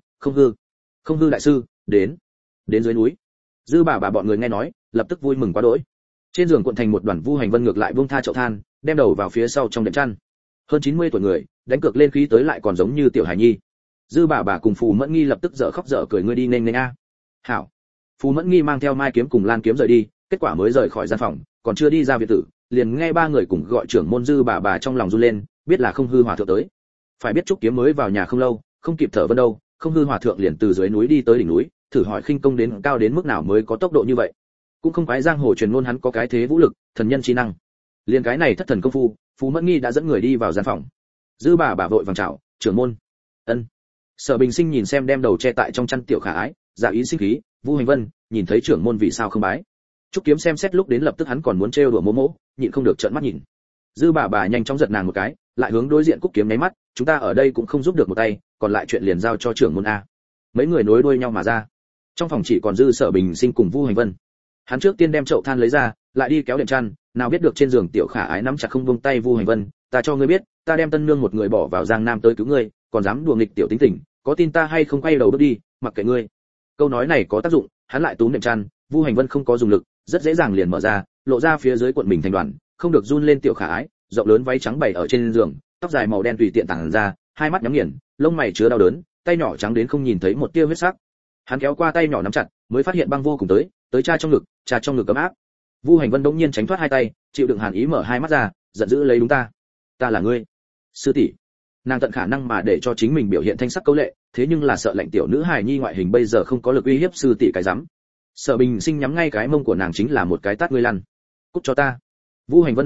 không hư đại sư, đến dưới núi. Dư bà bọn người nghe nói, lập tức vui mừng quá đỗi. Trên giường cuộn thành một đoàn Vu Hành Vân ngược lại buông tha chậu than, đem đầu vào phía sau trong đệm chăn. Hơn 90 tuổi người, đánh cược lên khí tới lại còn giống như tiểu hải nhi. Dư bà cùng Phù Mẫn Nghi lập tức dở khóc dở cười, ngươi đi nên a. Hảo. Phù Mẫn Nghi mang theo Mai Kiếm cùng Lan Kiếm rời đi, kết quả mới rời khỏi gian phòng, còn chưa đi ra viện tử, liền nghe ba người cùng gọi trưởng môn. Dư bà trong lòng run lên, biết là không hư hòa thượng tới. Phải biết Trúc Kiếm mới vào nhà không lâu, không kịp thở vân đâu, không hư hòa thượng liền từ dưới núi đi tới đỉnh núi, thử hỏi khinh công đến cao đến mức nào mới có tốc độ như vậy. Cũng không phải giang hồ truyền ngôn hắn có cái thế vũ lực, thần nhân chi năng. Liền cái này thất thần công phu, Phù Mẫn Nghi đã dẫn người đi vào gian phòng. Dư bà vội vàng chào, trưởng môn. Ân. Sở Bình Sinh nhìn xem đem đầu che tại trong chăn tiểu khả ái, giả ý sinh khí. Vu Hành Vân, nhìn thấy trưởng môn vì sao không bái? Trúc Kiếm xem xét lúc đến lập tức hắn còn muốn trêu đùa mỗ mỗ, nhịn không được trợn mắt nhìn. Dư bà nhanh chóng giật nàng một cái, lại hướng đối diện Cúc Kiếm nháy mắt, chúng ta ở đây cũng không giúp được một tay, còn lại chuyện liền giao cho trưởng môn a. Mấy người nối đuôi nhau mà ra. Trong phòng chỉ còn dư Sở Bình Sinh cùng Vu Hành Vân. Hắn trước tiên đem chậu than lấy ra, lại đi kéo đệm chăn, nào biết được trên giường tiểu khả ái nắm chặt không buông tay Vu Hành Vân, ta cho ngươi biết, ta đem tân nương một người bỏ vào Giang Nam tới cứu ngươi, còn dám đùa nghịch tiểu tính tình, có tin ta hay không quay đầu bước đi, mặc kệ ngươi. Câu nói này có tác dụng, hắn lại túm đệm chăn, Vu Hành Vân không có dùng lực, rất dễ dàng liền mở ra, lộ ra phía dưới cuộn mình thành đoàn, không được run lên tiểu khả ái, rộng lớn váy trắng bày ở trên giường, tóc dài màu đen tùy tiện tản ra, hai mắt nhắm nghiền, lông mày chứa đau đớn, tay nhỏ trắng đến không nhìn thấy một tia huyết sắc. Hắn kéo qua tay nhỏ nắm chặt, mới phát hiện băng vô cùng tới cha trong ngực ấm áp. Vu Hành Vân đống nhiên tránh thoát hai tay, chịu đựng hàn ý mở hai mắt ra, giận dữ lấy đúng ta là ngươi, sư tỷ. Nàng tận khả năng mà để cho chính mình biểu hiện thanh sắc câu lệ, thế nhưng là sợ lạnh tiểu nữ hài nhi ngoại hình bây giờ không có lực uy hiếp sư tỷ cái rắm. Sở Bình Sinh nhắm ngay cái mông của nàng chính là một cái tát, ngươi lăn, cút cho ta. Vu Hành Vân đỏ mắt,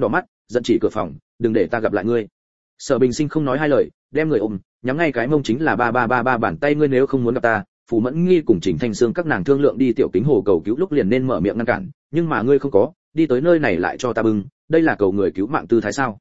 giận chỉ cửa phòng, đừng để ta gặp lại ngươi. Sở Bình Sinh không nói hai lời, đem người ôm, nhắm ngay cái mông chính là ba bàn tay, ngươi nếu không muốn gặp ta, Phù Mẫn Nghi cùng Trình Thanh Sương các nàng thương lượng đi Tiểu Kính Hồ cầu cứu lúc liền nên mở miệng ngăn cản, nhưng mà ngươi không có, đi tới nơi này lại cho ta bưng, đây là cầu người cứu mạng tư thái sao?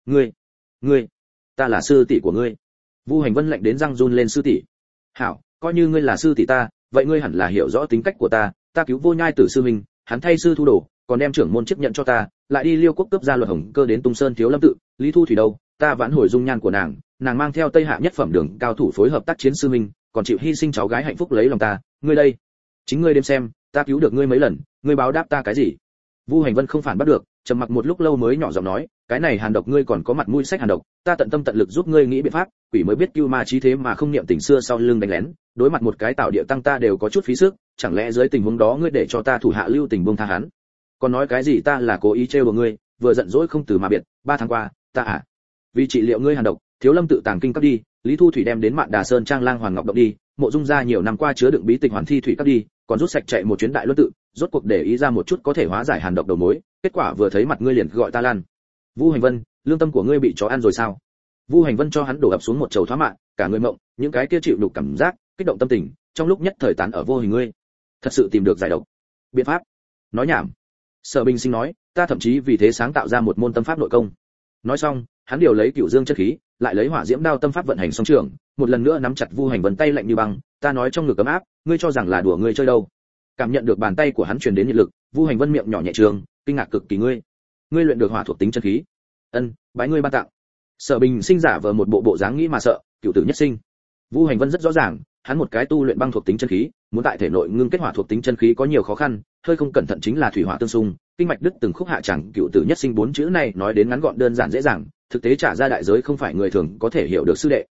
Ngươi, ta là sư tỷ của ngươi. Vu Hành Vân lạnh đến răng run lên, sư tỷ? Hảo, coi như ngươi là sư tỷ ta, vậy ngươi hẳn là hiểu rõ tính cách của ta cứu Vô Nhai Tử sư huynh, hắn thay sư thu đồ, còn đem trưởng môn chấp nhận cho ta, lại đi Liêu Quốc cướp ra Luật Hồng Cơ đến Tung Sơn Thiếu Lâm tự, Lý Thu Thủy đâu, ta vãn hồi dung nhan của nàng mang theo Tây Hạ nhất phẩm đường cao thủ phối hợp tác chiến sư huynh, còn chịu hy sinh cháu gái hạnh phúc lấy lòng ta, ngươi đây, chính ngươi đếm xem, ta cứu được ngươi mấy lần, ngươi báo đáp ta cái gì? Vu Hành Vân không phản bắt được, trầm mặc một lúc lâu mới nhỏ giọng nói, cái này hàn độc ngươi còn có mặt mũi sách hàn độc, ta tận tâm tận lực giúp ngươi nghĩ biện pháp, quỷ mới biết cưu ma chí thế mà không niệm tình xưa sau lưng đánh lén, đối mặt một cái tạo địa tăng ta đều có chút phí sức, chẳng lẽ dưới tình huống đó ngươi để cho ta thủ hạ lưu tình buông tha hắn? Còn nói cái gì ta là cố ý trêu đùa ngươi, vừa giận dỗi không từ mà biệt, 3 tháng qua, ta vì trị liệu ngươi hàn độc, Thiếu Lâm tự tàng kinh cấp đi, Lý Thu Thủy đem đến Mạn Đà Sơn Trang Lang Hoàng Ngọc động đi, Mộ Dung gia nhiều năm qua chứa đựng bí tịch Hoàn Thi Thủy cấp đi, còn rút sạch chạy một chuyến Đại Luân tự, rốt cuộc để ý ra một chút có thể hóa giải hàn độc đầu mối, kết quả vừa thấy mặt ngươi liền gọi ta lan. Vu Hành Vân, lương tâm của ngươi bị chó ăn rồi sao? Vu Hành Vân cho hắn đổ ập xuống một chầu thoá mạ, cả người mộng, những cái kia chịu đục cảm giác, kích động tâm tình, trong lúc nhất thời tán ở vô hình ngươi. Thật sự tìm được giải độc biện pháp? Nói nhảm. Sở Bình Sinh nói, ta thậm chí vì thế sáng tạo ra một môn tâm pháp nội công. Nói xong, hắn điều lấy Cửu Dương chân khí, lại lấy Hỏa Diễm Đao tâm pháp vận hành song trường, một lần nữa nắm chặt Vu Hành Vân tay lạnh như băng, ta nói trong ngực ấm áp, ngươi cho rằng là đùa ngươi chơi đâu? Cảm nhận được bàn tay của hắn truyền đến nhiệt lực, Vu Hành Vân miệng nhỏ nhẹ trường, kinh ngạc cực kỳ, ngươi luyện được hỏa thuộc tính chân khí? Ân, bái ngươi ban tặng. Sở Bình Sinh giả vờ một bộ dáng nghĩ mà sợ, cửu tử nhất sinh. Vu Hành Vân rất rõ ràng, hắn một cái tu luyện băng thuộc tính chân khí, muốn tại thể nội ngưng kết hỏa thuộc tính chân khí có nhiều khó khăn, hơi không cẩn thận chính là thủy hỏa tương xung, kinh mạch đứt từng khúc hạ chẳng, cửu tử nhất sinh 4 chữ này nói đến ngắn gọn đơn giản dễ dàng, thực tế trả ra đại giới không phải người thường có thể hiểu được sư đệ.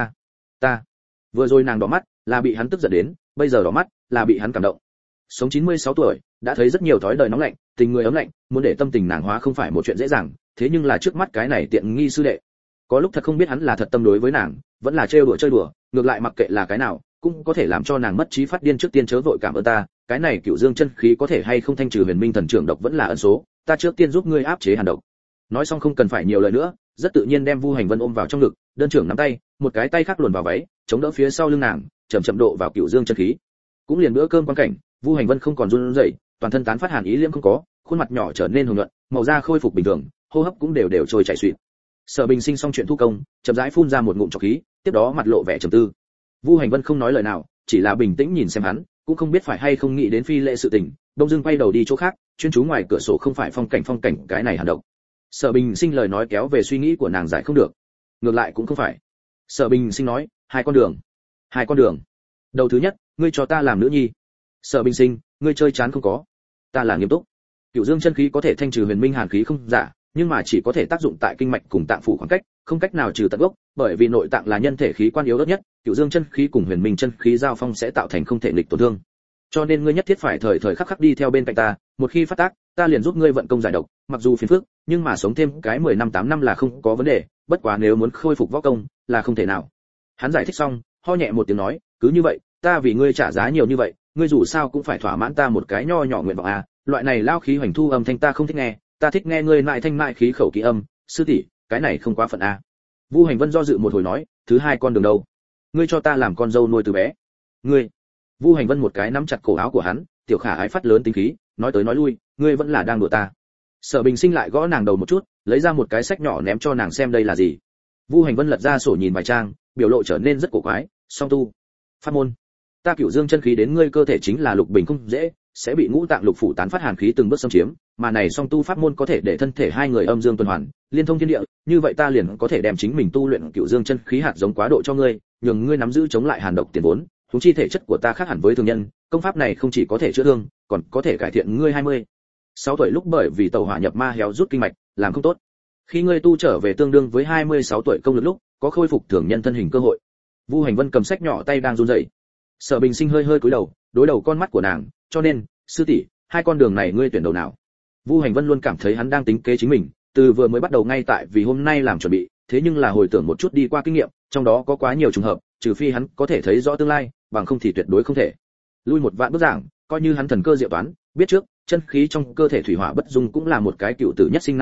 Ta. Vừa rồi nàng đỏ mắt, là bị hắn tức giận đến, bây giờ đỏ mắt, là bị hắn cảm động. Sống 96 tuổi, đã thấy rất nhiều thói đời nóng lạnh, tình người ấm lạnh, muốn để tâm tình nàng hóa không phải một chuyện dễ dàng, thế nhưng là trước mắt cái này tiện nghi sư đệ. Có lúc thật không biết hắn là thật tâm đối với nàng, vẫn là trêu đùa chơi đùa, ngược lại mặc kệ là cái nào, cũng có thể làm cho nàng mất trí phát điên. Trước tiên chớ vội cảm ơn ta, cái này Cửu Dương chân khí có thể hay không thanh trừ Huyền Minh thần trưởng độc vẫn là ẩn số, ta trước tiên giúp ngươi áp chế hàn độc. Nói xong không cần phải nhiều lời nữa, rất tự nhiên đem Vu Hành Vân ôm vào trong ngực, đơn trưởng nắm tay, một cái tay khác luồn vào váy, chống đỡ phía sau lưng nàng, chậm chậm độ vào Cửu Dương chân khí. Cũng liền bữa cơm quan cảnh, Vu Hành Vân không còn run rẩy, toàn thân tán phát hàn ý liễm không có, khuôn mặt nhỏ trở nên hồng nhuận, màu da khôi phục bình thường, hô hấp cũng đều trôi chảy xuýt. Sở Bình Sinh xong chuyện thu công, chậm rãi phun ra một ngụm trọc khí, tiếp đó mặt lộ vẻ trầm tư. Vu Hành Vân không nói lời nào, chỉ là bình tĩnh nhìn xem hắn, cũng không biết phải hay không nghĩ đến phi lệ sự tình, đông dưng quay đầu đi chỗ khác, chuyên chú ngoài cửa sổ không phải phong cảnh cái này hàn độc. Sở Bình Sinh lời nói kéo về suy nghĩ của nàng giải không được. Ngược lại cũng không phải. Sở Bình Sinh nói, hai con đường. Đầu thứ nhất, ngươi cho ta làm nữ nhi. Sở Bình Sinh, ngươi chơi chán không có. Ta là nghiêm túc. Cửu Dương chân khí có thể thanh trừ huyền minh hàn khí không giả, nhưng mà chỉ có thể tác dụng tại kinh mạch cùng tạng phủ khoảng cách, không cách nào trừ tận gốc, bởi vì nội tạng là nhân thể khí quan yếu ớt nhất, Cửu Dương chân khí cùng huyền minh chân khí giao phong sẽ tạo thành không thể nghịch tổn thương. Cho nên ngươi nhất thiết phải thời thời khắc khắc đi theo bên cạnh ta, một khi phát tác, ta liền giúp ngươi vận công giải độc, mặc dù phiền phức, nhưng mà sống thêm cái 10 năm 8 năm là không có vấn đề, bất quá nếu muốn khôi phục võ công, là không thể nào. Hắn giải thích xong, ho nhẹ một tiếng nói, cứ như vậy, ta vì ngươi trả giá nhiều như vậy, ngươi dù sao cũng phải thỏa mãn ta một cái nho nhỏ nguyện vọng à, loại này lao khí hoành thu âm thanh ta không thích nghe, ta thích nghe ngươi lại thanh mại khí khẩu kỳ âm, sư tỷ, cái này không quá phận à. Vu Hành Vân do dự một hồi nói, thứ hai con đường đâu? Ngươi cho ta làm con dâu nuôi từ bé. Ngươi. Vu Hành Vân một cái nắm chặt cổ áo của hắn, tiểu khả ái phát lớn tính khí, nói tới nói lui, ngươi vẫn là đang đùa ta. Sở Bình Sinh lại gõ nàng đầu một chút, lấy ra một cái sách nhỏ ném cho nàng xem đây là gì. Vu Hành Vân lật ra sổ nhìn vài trang, biểu lộ trở nên rất cổ quái, song tu pháp môn. Ta Cửu Dương chân khí đến ngươi cơ thể chính là lục bình không dễ, sẽ bị ngũ tạng lục phủ tán phát hàn khí từng bước xâm chiếm, mà này song tu pháp môn có thể để thân thể hai người âm dương tuần hoàn, liên thông thiên địa, như vậy ta liền có thể đem chính mình tu luyện Cửu Dương chân khí hạt giống quá độ cho ngươi, nhường ngươi nắm giữ chống lại hàn độc tiền vốn, huống chi thể chất của ta khác hẳn với thường nhân, công pháp này không chỉ có thể chữa thương, còn có thể cải thiện ngươi 26 tuổi lúc bởi vì tẩu hỏa nhập ma héo rút kinh mạch, làm không tốt. Khi ngươi tu trở về tương đương với 26 tuổi công lực lúc, có khôi phục thường nhân thân hình cơ hội. Vu Hành Vân cầm sách nhỏ tay đang run rẩy. Sở Bình Sinh hơi cúi đầu, đối đầu con mắt của nàng, cho nên, sư tỷ, hai con đường này ngươi tuyển đầu nào? Vu Hành Vân luôn cảm thấy hắn đang tính kế chính mình, từ vừa mới bắt đầu ngay tại vì hôm nay làm chuẩn bị, thế nhưng là hồi tưởng một chút đi qua kinh nghiệm, trong đó có quá nhiều trùng hợp, trừ phi hắn có thể thấy rõ tương lai, bằng không thì tuyệt đối không thể. Lui một vạn bước giảng, coi như hắn thần cơ diệu toán, biết trước, chân khí trong cơ thể thủy hỏa bất dung cũng là một cái cựu tử nhất sinh nan quan,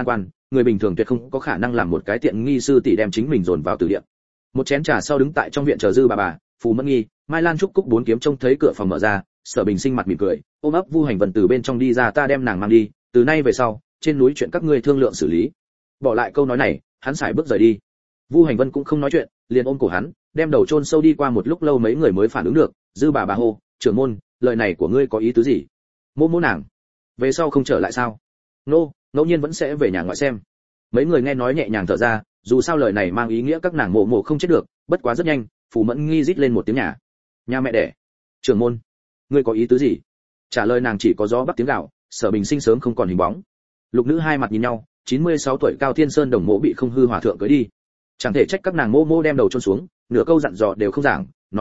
người bình thường tuyệt không có khả năng làm một cái tiện nghi sư tỷ đem chính mình dồn vào tử địa. Một chén trà sau đứng tại trong viện chờ dư bà, Phù Mẫn Nghi, Mai Lan Trúc Cúc bốn kiếm trông thấy cửa phòng mở ra, Sở Bình Sinh mặt mỉm cười, ôm ấp Vu Hành Vân từ bên trong đi ra, ta đem nàng mang đi, từ nay về sau, trên núi chuyện các ngươi thương lượng xử lý. Bỏ lại câu nói này, hắn sải bước rời đi. Vu Hành Vân cũng không nói chuyện, liền ôm cổ hắn, đem đầu chôn sâu đi. Qua một lúc lâu mấy người mới phản ứng được, dư bà hô, trưởng môn, lời này của ngươi có ý tứ gì? Mô mô nàng, về sau không trở lại sao? Nô, ngẫu nhiên vẫn sẽ về nhà ngoại xem. Mấy người nghe nói nhẹ nhàng thở ra, dù sao lời này mang ý nghĩa các nàng mộ không chết được, bất quá rất nhanh, Phù Mẫn Nghi rít lên một tiếng nhà mẹ đẻ. Trưởng môn, ngươi có ý tứ gì? Trả lời nàng chỉ có gió bắc tiếng gạo, Sở Bình Sinh sớm không còn hình bóng. Lục nữ hai mặt nhìn nhau, 96 tuổi Cao Thiên Sơn đồng mộ bị không hư hòa thượng cưới đi. Chẳng thể trách các nàng mô đem đầu chôn xuống, nửa câu dặn dò đều không giảng, nói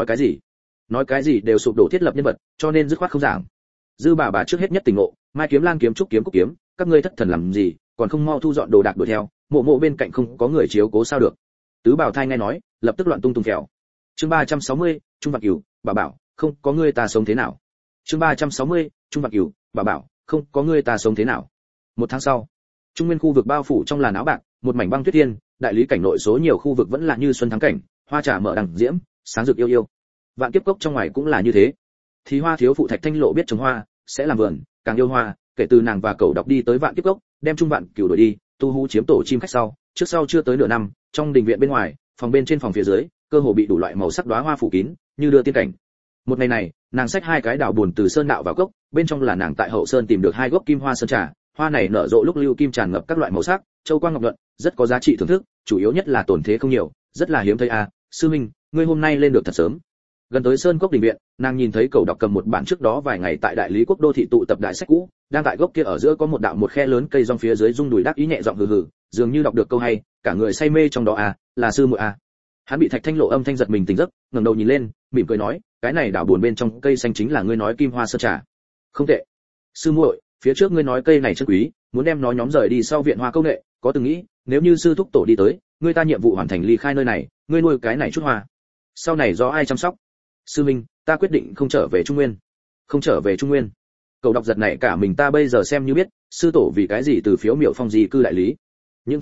cái gì đều sụp đổ thiết lập nhân vật, cho nên dứt khoát không giảng. Dư bà trước hết nhất tỉnh ngộ, Mai Kiếm Lan kiếm Trúc kiếm Cúc kiếm, các ngươi thất thần làm gì, còn không mau thu dọn đồ đạc đuổi theo, mộ bên cạnh không có người chiếu cố sao được. Tứ Bảo Thai nghe nói, lập tức loạn tung phèo. Chương 360, Trung Vạn Cửu, bà bảo, không có ngươi ta sống thế nào. Chương 360, Trung Vạn Cửu, bà bảo, không có ngươi ta sống thế nào. Một tháng sau, Trung Nguyên khu vực bao phủ trong làn áo bạc, một mảnh băng tuyết thiên, đại lý cảnh nội số nhiều khu vực vẫn là như xuân thắng cảnh, hoa trà mở đằng diễm, sáng rực yêu. Vạn Kiếp Cốc trong ngoài cũng là như thế. Thì Hoa thiếu phụ Thạch Thanh Lộ biết trồng hoa, sẽ làm vườn, càng yêu hoa, kể từ nàng và cậu đọc đi tới Vạn Kiếp Cốc, đem Trung Vạn Cửu đuổi đi, tu hú chiếm tổ chim khách sau, trước sau chưa tới nửa năm, trong đình viện bên ngoài, phòng bên trên phòng phía dưới, cơ hồ bị đủ loại màu sắc đóa hoa phủ kín, như đưa tiên cảnh. Một ngày này, nàng xách hai cái đào buồn từ sơn đạo vào cốc, bên trong là nàng tại hậu sơn tìm được hai gốc kim hoa sơn trà, hoa này nở rộ lúc lưu kim tràn ngập các loại màu sắc, châu quang ngọc nhuận, rất có giá trị thưởng thức, chủ yếu nhất là tổn thế không nhiều, rất là hiếm thấy a. Sư huynh, ngươi hôm nay lên được thật sớm. Gần tới sơn cốc đình viện, nàng nhìn thấy cậu đọc cầm một bản trước đó vài ngày tại đại lý quốc đô thị tụ tập đại sách cũ, đang tại gốc kia ở giữa có một đạo một khe lớn cây rong phía dưới rung đùi đắc ý nhẹ giọng hừ, dường như đọc được câu hay, cả người say mê trong đó a, là sư muội a. Hắn bị Thạch Thanh Lộ âm thanh giật mình tỉnh giấc, ngẩng đầu nhìn lên, mỉm cười nói, cái này đảo buồn bên trong cây xanh chính là ngươi nói kim hoa sơn trà. Không tệ. Sư muội, phía trước ngươi nói cây này chân quý, muốn đem nó nhóm rời đi sau viện hoa công nghệ, có từng nghĩ, nếu như sư thúc tổ đi tới, ngươi ta nhiệm vụ hoàn thành ly khai nơi này, ngươi nuôi cái này chút hoa, sau này do ai chăm sóc? Sư minh, ta quyết định không trở về Trung Nguyên. Không trở về Trung Nguyên. Cậu đọc giật này cả mình, ta bây giờ xem như biết, sư tổ vì cái gì từ phiếu miểu phong gì cư đại lý. Những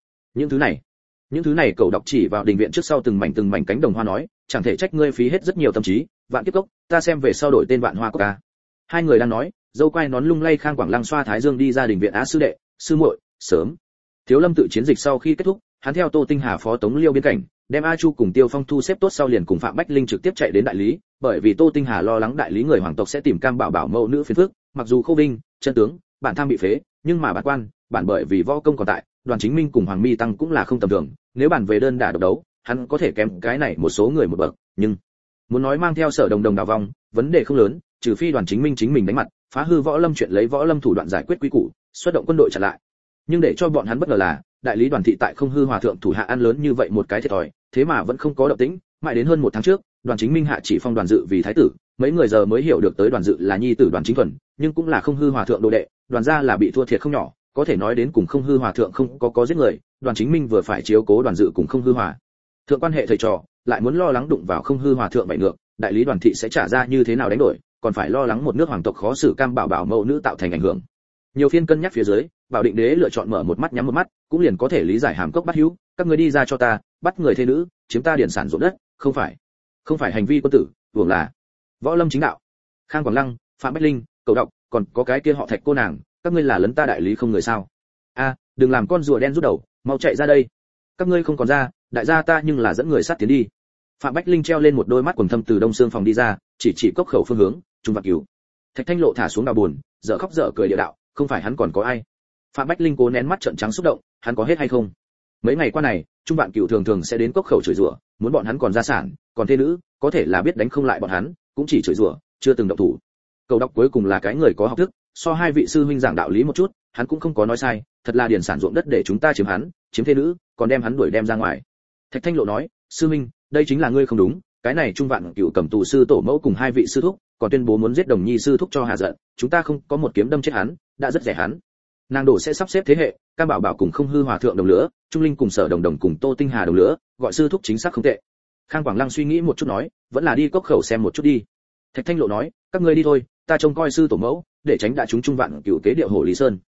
thứ này cậu đọc chỉ vào đình viện trước sau từng mảnh cánh đồng hoa nói, chẳng thể trách ngươi phí hết rất nhiều tâm trí, Vạn Kiếp Cốc, ta xem về sau đổi tên Vạn Hoa Cốc ca. Hai người đang nói, dâu quai nón lung lay Khang Quảng Lăng xoa thái dương đi ra đình viện. Á sư đệ, sư muội, sớm. Thiếu Lâm tự chiến dịch sau khi kết thúc, hắn theo Tô Tinh Hà phó tống Liêu biên cảnh, đem A Chu cùng Tiêu Phong thu xếp tốt sau liền cùng Phạm Bách Linh trực tiếp chạy đến đại lý, bởi vì Tô Tinh Hà lo lắng đại lý người hoàng tộc sẽ tìm Cam Bảo bảo mẫu nữ phiền phức, mặc dù Khâu Vinh, chân tướng, bản tham bị phế, nhưng mà bản quan, bản bởi vì võ công còn tại, Đoàn Chính Minh cùng Hoàng Mi Tăng cũng là không tầm thường, nếu bản về đơn đả độc đấu, hắn có thể kém cái này một số người một bậc, nhưng muốn nói mang theo Sở Đồng Đồng đào vong, vấn đề không lớn, trừ phi Đoàn Chính Minh chính mình đánh mặt, phá hư võ lâm chuyện lấy võ lâm thủ đoạn giải quyết quy củ, xuất động quân đội chặn lại. Nhưng để cho bọn hắn bất ngờ là, đại lý Đoàn thị tại không hư hòa thượng thủ hạ ăn lớn như vậy một cái thiệt thòi, thế mà vẫn không có động tĩnh, mãi đến hơn một tháng trước, Đoàn Chính Minh hạ chỉ phong Đoàn Dự vì thái tử, mấy người giờ mới hiểu được tới Đoàn Dự là nhi tử Đoàn Chính Thuần, nhưng cũng là không hư hòa thượng đồ đệ, Đoàn gia là bị thua thiệt không nhỏ, có thể nói đến cùng không hư hòa thượng không có giết người, Đoàn Chính Minh vừa phải chiếu cố Đoàn Dự cùng không hư hòa thượng quan hệ thầy trò, lại muốn lo lắng đụng vào không hư hòa thượng vậy ngược, đại lý Đoàn thị sẽ trả ra như thế nào đánh đổi, còn phải lo lắng một nước hoàng tộc khó xử Cam Bảo bảo mẫu nữ tạo thành ảnh hưởng. Nhiều phiên cân nhắc phía dưới, Bảo Định Đế lựa chọn mở một mắt nhắm một mắt, cũng liền có thể lý giải hàm cốc bắt hữu, các người đi ra cho ta, bắt người thê nữ, chiếm ta điển sản ruộng đất, không phải hành vi quân tử, hưởng là võ lâm chính đạo. Khang Quảng Lăng, Phạm Bách Linh, Cầu Độc, còn có cái kia họ Thạch cô nàng, các ngươi là lấn ta đại lý không người sao? A, đừng làm con rùa đen rút đầu, mau chạy ra đây. Các ngươi không còn ra, đại gia ta nhưng là dẫn người sát tiến đi. Phạm Bách Linh treo lên một đôi mắt quầng thâm từ đông xương phòng đi ra, chỉ cốc khẩu phương hướng, Trung Vạn Cửu. Thạch Thanh Lộ thả xuống đào buồn, dở khóc dở cười địa đạo, không phải hắn còn có ai? Phạm Bách Linh cố nén mắt trợn trắng xúc động, hắn có hết hay không? Mấy ngày qua này, Trung Vạn Cửu thường sẽ đến cốc khẩu chửi rủa, muốn bọn hắn còn gia sản, còn thê nữ, có thể là biết đánh không lại bọn hắn, cũng chỉ chửi rủa, chưa từng động thủ. Cầu Đốc cuối cùng là cái người có học thức, so hai vị sư huynh giảng đạo lý một chút, hắn cũng không có nói sai, thật là điển sản ruộng đất để chúng ta chiếm hắn, chiếm thê nữ, còn đem hắn đuổi đem ra ngoài. Thạch Thanh Lộ nói, sư huynh, đây chính là ngươi không đúng, cái này Trung Vạn Cửu cầm tù sư tổ mẫu cùng hai vị sư thúc, còn tuyên bố muốn giết Đồng Nhi sư thúc cho hạ giận, chúng ta không có một kiếm đâm chết hắn, đã rất rẻ hắn. Nàng đổ sẽ sắp xếp thế hệ, Cam Bảo bảo cùng không hư hòa thượng đồng lửa, Trung Linh cùng Sở Đồng Đồng cùng Tô Tinh Hà đồng lửa, gọi sư thúc chính xác không tệ. Khang Quảng Lăng suy nghĩ một chút nói, vẫn là đi cốc khẩu xem một chút đi. Thạch Thanh Lộ nói, các ngươi đi thôi, ta trông coi sư tổ mẫu, để tránh đại chúng Trung Vạn Cửu kế điệu hồ Lý Sơn.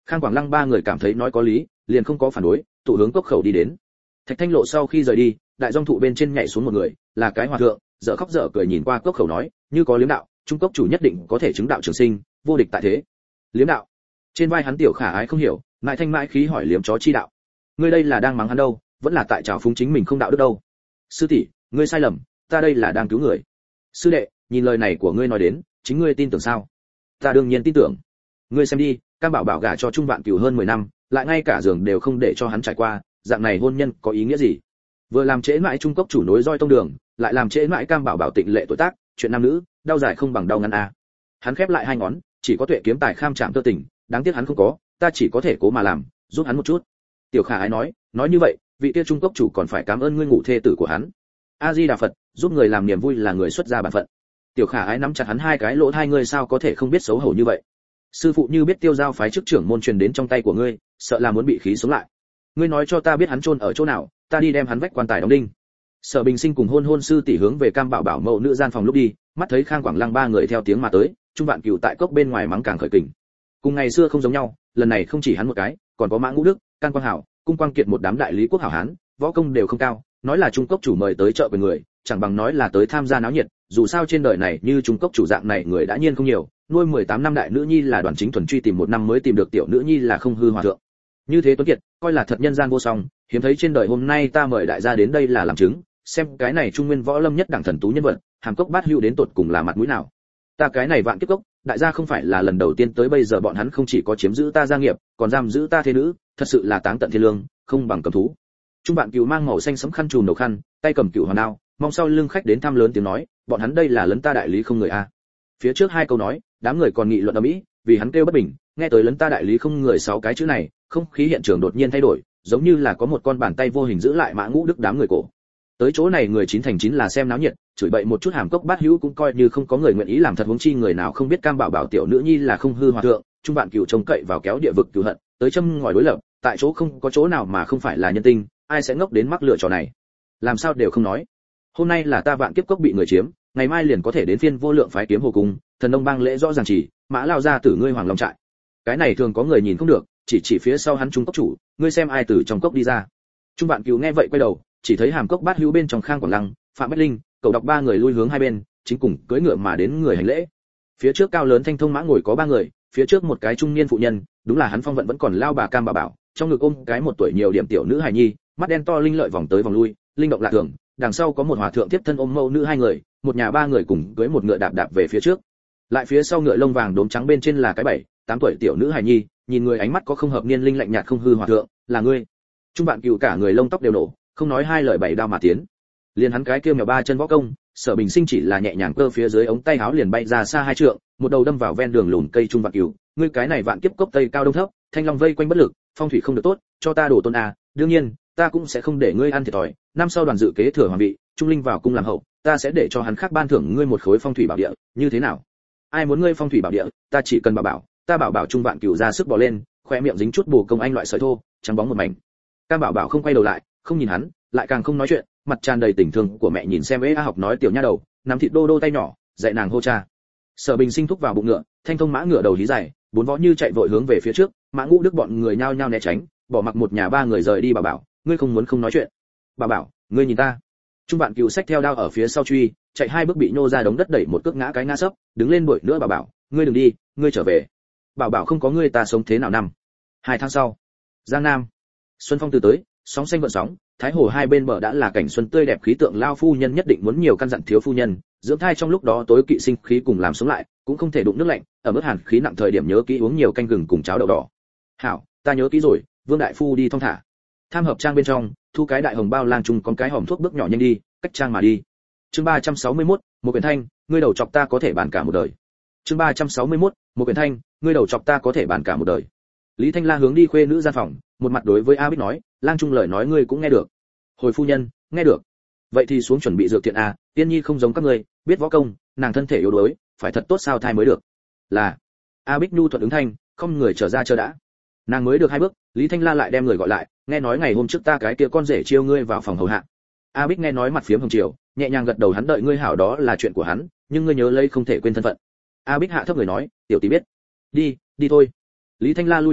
Khang Quảng Lăng ba người cảm thấy nói có lý, liền không có phản đối, tụ hướng cốc khẩu đi đến. Thạch Thanh Lộ sau khi rời đi, đại dòng thụ bên trên nhảy xuống một người, là cái hòa thượng, dở khóc dở cười nhìn qua cốc khẩu nói, như có liếm đạo, trung cốc chủ nhất định có thể chứng đạo trường sinh, vô địch tại thế. Liếm đạo? Trên vai hắn tiểu khả ái không hiểu, mãi thanh mãi khí hỏi liếm chó chi đạo. Ngươi đây là đang mắng hắn đâu, vẫn là tại trào phúng chính mình không đạo đức đâu? Sư tỷ, ngươi sai lầm, ta đây là đang cứu người. Sư đệ, nhìn lời này của ngươi nói đến, chính ngươi tin tưởng sao? Ta đương nhiên tin tưởng. Ngươi xem đi, Cam Bảo Bảo gả cho Trung Vạn Cửu hơn 10 năm, lại ngay cả giường đều không để cho hắn trải qua, dạng này hôn nhân có ý nghĩa gì? Vừa làm trễ mãi trung cốc chủ nối roi tông đường, lại làm trễ mãi Cam Bảo Bảo tịnh lệ tuổi tác, chuyện nam nữ, đau dài không bằng đau ngắn a. Hắn khép lại hai ngón, chỉ có tuệ kiếm tài kham chạm tơ tình, đáng tiếc hắn không có, ta chỉ có thể cố mà làm, giúp hắn một chút. Tiểu Khả Ái nói như vậy, vị kia trung cốc chủ còn phải cảm ơn ngươi ngủ thê tử của hắn. A Di Đà Phật, giúp người làm niềm vui là người xuất gia bản phận. Tiểu Khả Ái nắm chặt hắn hai cái lỗ tai, ngươi sao có thể không biết xấu hổ như vậy? Sư phụ như biết Tiêu Giao phái chức trưởng môn truyền đến trong tay của ngươi, sợ là muốn bị khí sống lại. Ngươi nói cho ta biết hắn chôn ở chỗ nào, ta đi đem hắn vách quan tài đóng đinh. Sở Bình Sinh cùng hôn sư tỷ hướng về Cam Bảo Bảo mẫu nữ gian phòng lúc đi, mắt thấy Khang Quảng Lăng ba người theo tiếng mà tới, Trung Vạn Cửu tại cốc bên ngoài mắng càng khởi kình. Cùng ngày xưa không giống nhau, lần này không chỉ hắn một cái, còn có Mã Ngũ Đức, Can Quang Hảo, Cung Quang Kiệt một đám đại lý quốc hảo hán, võ công đều không cao, nói là trung cốc chủ mời tới chợ quyền người, chẳng bằng nói là tới tham gia náo nhiệt, dù sao trên đời này như trung cốc chủ dạng này người đã nhiên không nhiều, nuôi 18 năm đại nữ nhi là Đoàn Chính thuần truy tìm một năm mới tìm được tiểu nữ nhi là không hư hòa thượng. Như thế Tuấn Kiệt, coi là thật nhân gian vô song, hiếm thấy trên đời hôm nay ta mời đại gia đến đây là làm chứng, xem cái này trung nguyên võ lâm nhất đẳng thần tú nhân vật, hàm cốc bát hữu đến tột cùng là mặt mũi nào. Ta cái này vạn kiếp cốc, đại gia không phải là lần đầu tiên tới, bây giờ bọn hắn không chỉ có chiếm giữ ta gia nghiệp, còn giam giữ ta thế nữ, thật sự là táng tận thiên lương, không bằng cầm thú. Trung Vạn Cửu mang màu xanh sẫm khăn trùm đầu khăn, tay cầm cửu hoàn đao, mong sau lưng khách đến thăm lớn tiếng nói, bọn hắn đây là lấn ta đại lý không người a. Phía trước hai câu nói, đám người còn nghị luận ầm ĩ, vì hắn kêu bất bình, nghe tới lấn ta đại lý không người 6 cái chữ này, không khí hiện trường đột nhiên thay đổi, giống như là có một con bàn tay vô hình giữ lại Mã Ngũ Đức đám người cổ. Tới chỗ này người 9 thành 9 là xem náo nhiệt, chửi bậy một chút hàm cốc bát hữu cũng coi như không có người nguyện ý làm thật, huống chi người nào không biết Cam Bảo Bảo tiểu nữ nhi là không hư hòa thượng, Trung Vạn Cửu trông cậy vào kéo địa vực cửu hận, tới châm ngòi đối lập, tại chỗ không có chỗ nào mà không phải là nhân tinh, ai sẽ ngốc đến mắc lựa trò này. Làm sao đều không nói. Hôm nay là ta Vạn Kiếp Cốc bị người chiếm, ngày mai liền có thể đến phiên Vô Lượng phái Kiếm Hồ cung, Thần Nông bang lễ rõ ràng chỉ, Mã lao ra tử ngươi Hoàng Long trại. Cái này thường có người nhìn không được, chỉ phía sau hắn Trung cốc chủ, ngươi xem ai từ trong cốc đi ra. Trung Vạn Cửu nghe vậy quay đầu, chỉ thấy hàm cốc bát hữu bên trong Khang Quảng Lăng, Phạm Bách Linh, Cầu Độc ba người lui hướng hai bên, chính cùng cưỡi ngựa mà đến người hành lễ. Phía trước cao lớn thanh thông mã ngồi có 3 người, phía trước một cái trung niên phụ nhân, đúng là hắn phong vận vẫn còn lao bà Cam Bảo Bảo, trong ngực ôm cái 1 tuổi nhiều điểm tiểu nữ hài nhi, mắt đen to linh lợi vòng tới vòng lui, linh động lạ thường, đằng sau có một hòa thượng tiếp thân ôm mẫu nữ 2 người, một nhà 3 người cùng cưỡi một ngựa đạp đạp về phía trước. Lại phía sau ngựa lông vàng đốm trắng bên trên là cái 7, 8 tuổi tiểu nữ hài nhi, nhìn người ánh mắt có không hợp niên linh lạnh nhạt không hư hòa thượng, là ngươi. Trung Vạn Cửu cả người lông tóc đều nổ, không nói hai lời 7 đao mà tiến. Liền hắn cái kia mèo 3 chân võ công, Sở Bình Sinh chỉ là nhẹ nhàng cơ phía dưới ống tay áo liền bay ra xa 2 trượng, một đầu đâm vào ven đường lùn cây. Trung Vạn Cửu, ngươi cái này Vạn Kiếp Cốc tây cao đông thấp, thanh long vây quanh bất lực, phong thủy không được tốt, cho ta đổ tôn à, đương nhiên, ta cũng sẽ không để ngươi ăn thiệt thòi, năm sau đoàn dự kế thừa hoàng vị, trung linh vào cung làm hậu, ta sẽ để cho hắn khác ban thưởng ngươi một khối phong thủy bảo địa, như thế nào? Ai muốn ngươi phong thủy bảo địa, ta chỉ cần bảo bảo, ta bảo bảo. Trung Vạn Cửu ra sức bò lên, khoe miệng dính chút bù công anh loại sợi thô, trắng bóng một mảnh. Cam Bảo Bảo không quay đầu lại, không nhìn hắn, lại càng không nói chuyện, mặt tràn đầy tình thương của mẹ nhìn xem A học nói tiểu nha đầu, nắm thịt đô đô tay nhỏ, dạy nàng hô cha. Sở Bình Sinh thúc vào bụng ngựa, thanh thông mã ngựa đầu hí dài, 4 võ như chạy vội hướng về phía trước, Mã Ngũ Đức bọn người nhao nhao né tránh, bỏ mặc một nhà 3 người rời đi. Bảo Bảo, ngươi không muốn không nói chuyện. Bảo Bảo, ngươi nhìn ta. Trung Vạn Cửu xách theo đao ở phía sau truy, chạy 2 bước bị nhô ra đống đất đẩy một cước ngã cái ngã sấp, đứng lên đuổi nữa. Bảo Bảo, ngươi đừng đi, ngươi trở về. Bảo Bảo không có ngươi ta sống thế nào năm. 2 tháng sau, Giang Nam, xuân phong từ tới, sóng xanh gợn sóng, thái hồ hai bên bờ đã là cảnh xuân tươi đẹp khí tượng. Lao phu nhân nhất định muốn nhiều căn dặn thiếu phu nhân, dưỡng thai trong lúc đó tối kỵ sinh khí cùng làm sống lại, cũng không thể đụng nước lạnh, ở mức hàn khí nặng thời điểm nhớ kỹ uống nhiều canh gừng cùng cháo đậu đỏ. Hảo, ta nhớ kỹ rồi. Vương đại phu đi thong thả. Tham hợp trang bên trong, thu cái đại hồng bao lang chung con cái hòm thuốc bước nhỏ nhanh đi, cách trang mà đi. Chương 361, một quyển thanh, ngươi đầu chọc ta có thể bàn cả một đời. Chương 361, một quyển thanh, ngươi đầu chọc ta có thể bàn cả một đời. Lý Thanh La hướng đi khuê nữ gian phòng, một mặt đối với A Bích nói, lang trung lời nói ngươi cũng nghe được. Hồi phu nhân, nghe được. Vậy thì xuống chuẩn bị dược thiện a, Tiên Nhi không giống các ngươi, biết võ công, nàng thân thể yếu đuối, phải thật tốt sao thai mới được. Là. A Bích nhu thuận ứng thanh, không người trở ra chờ đã. Nàng mới được 2 bước, Lý Thanh La lại đem người gọi lại, nghe nói ngày hôm trước ta cái kia con rể chiêu ngươi vào phòng hầu hạ. A Bích nghe nói mặt phiếm hồng chiều, nhẹ nhàng gật đầu, hắn đợi ngươi hảo đó là chuyện của hắn, nhưng ngươi nhớ lấy không thể quên thân phận. A Bích hạ thấp người nói, tiểu tỷ biết. Đi thôi. Lý Thanh La lui A Bích,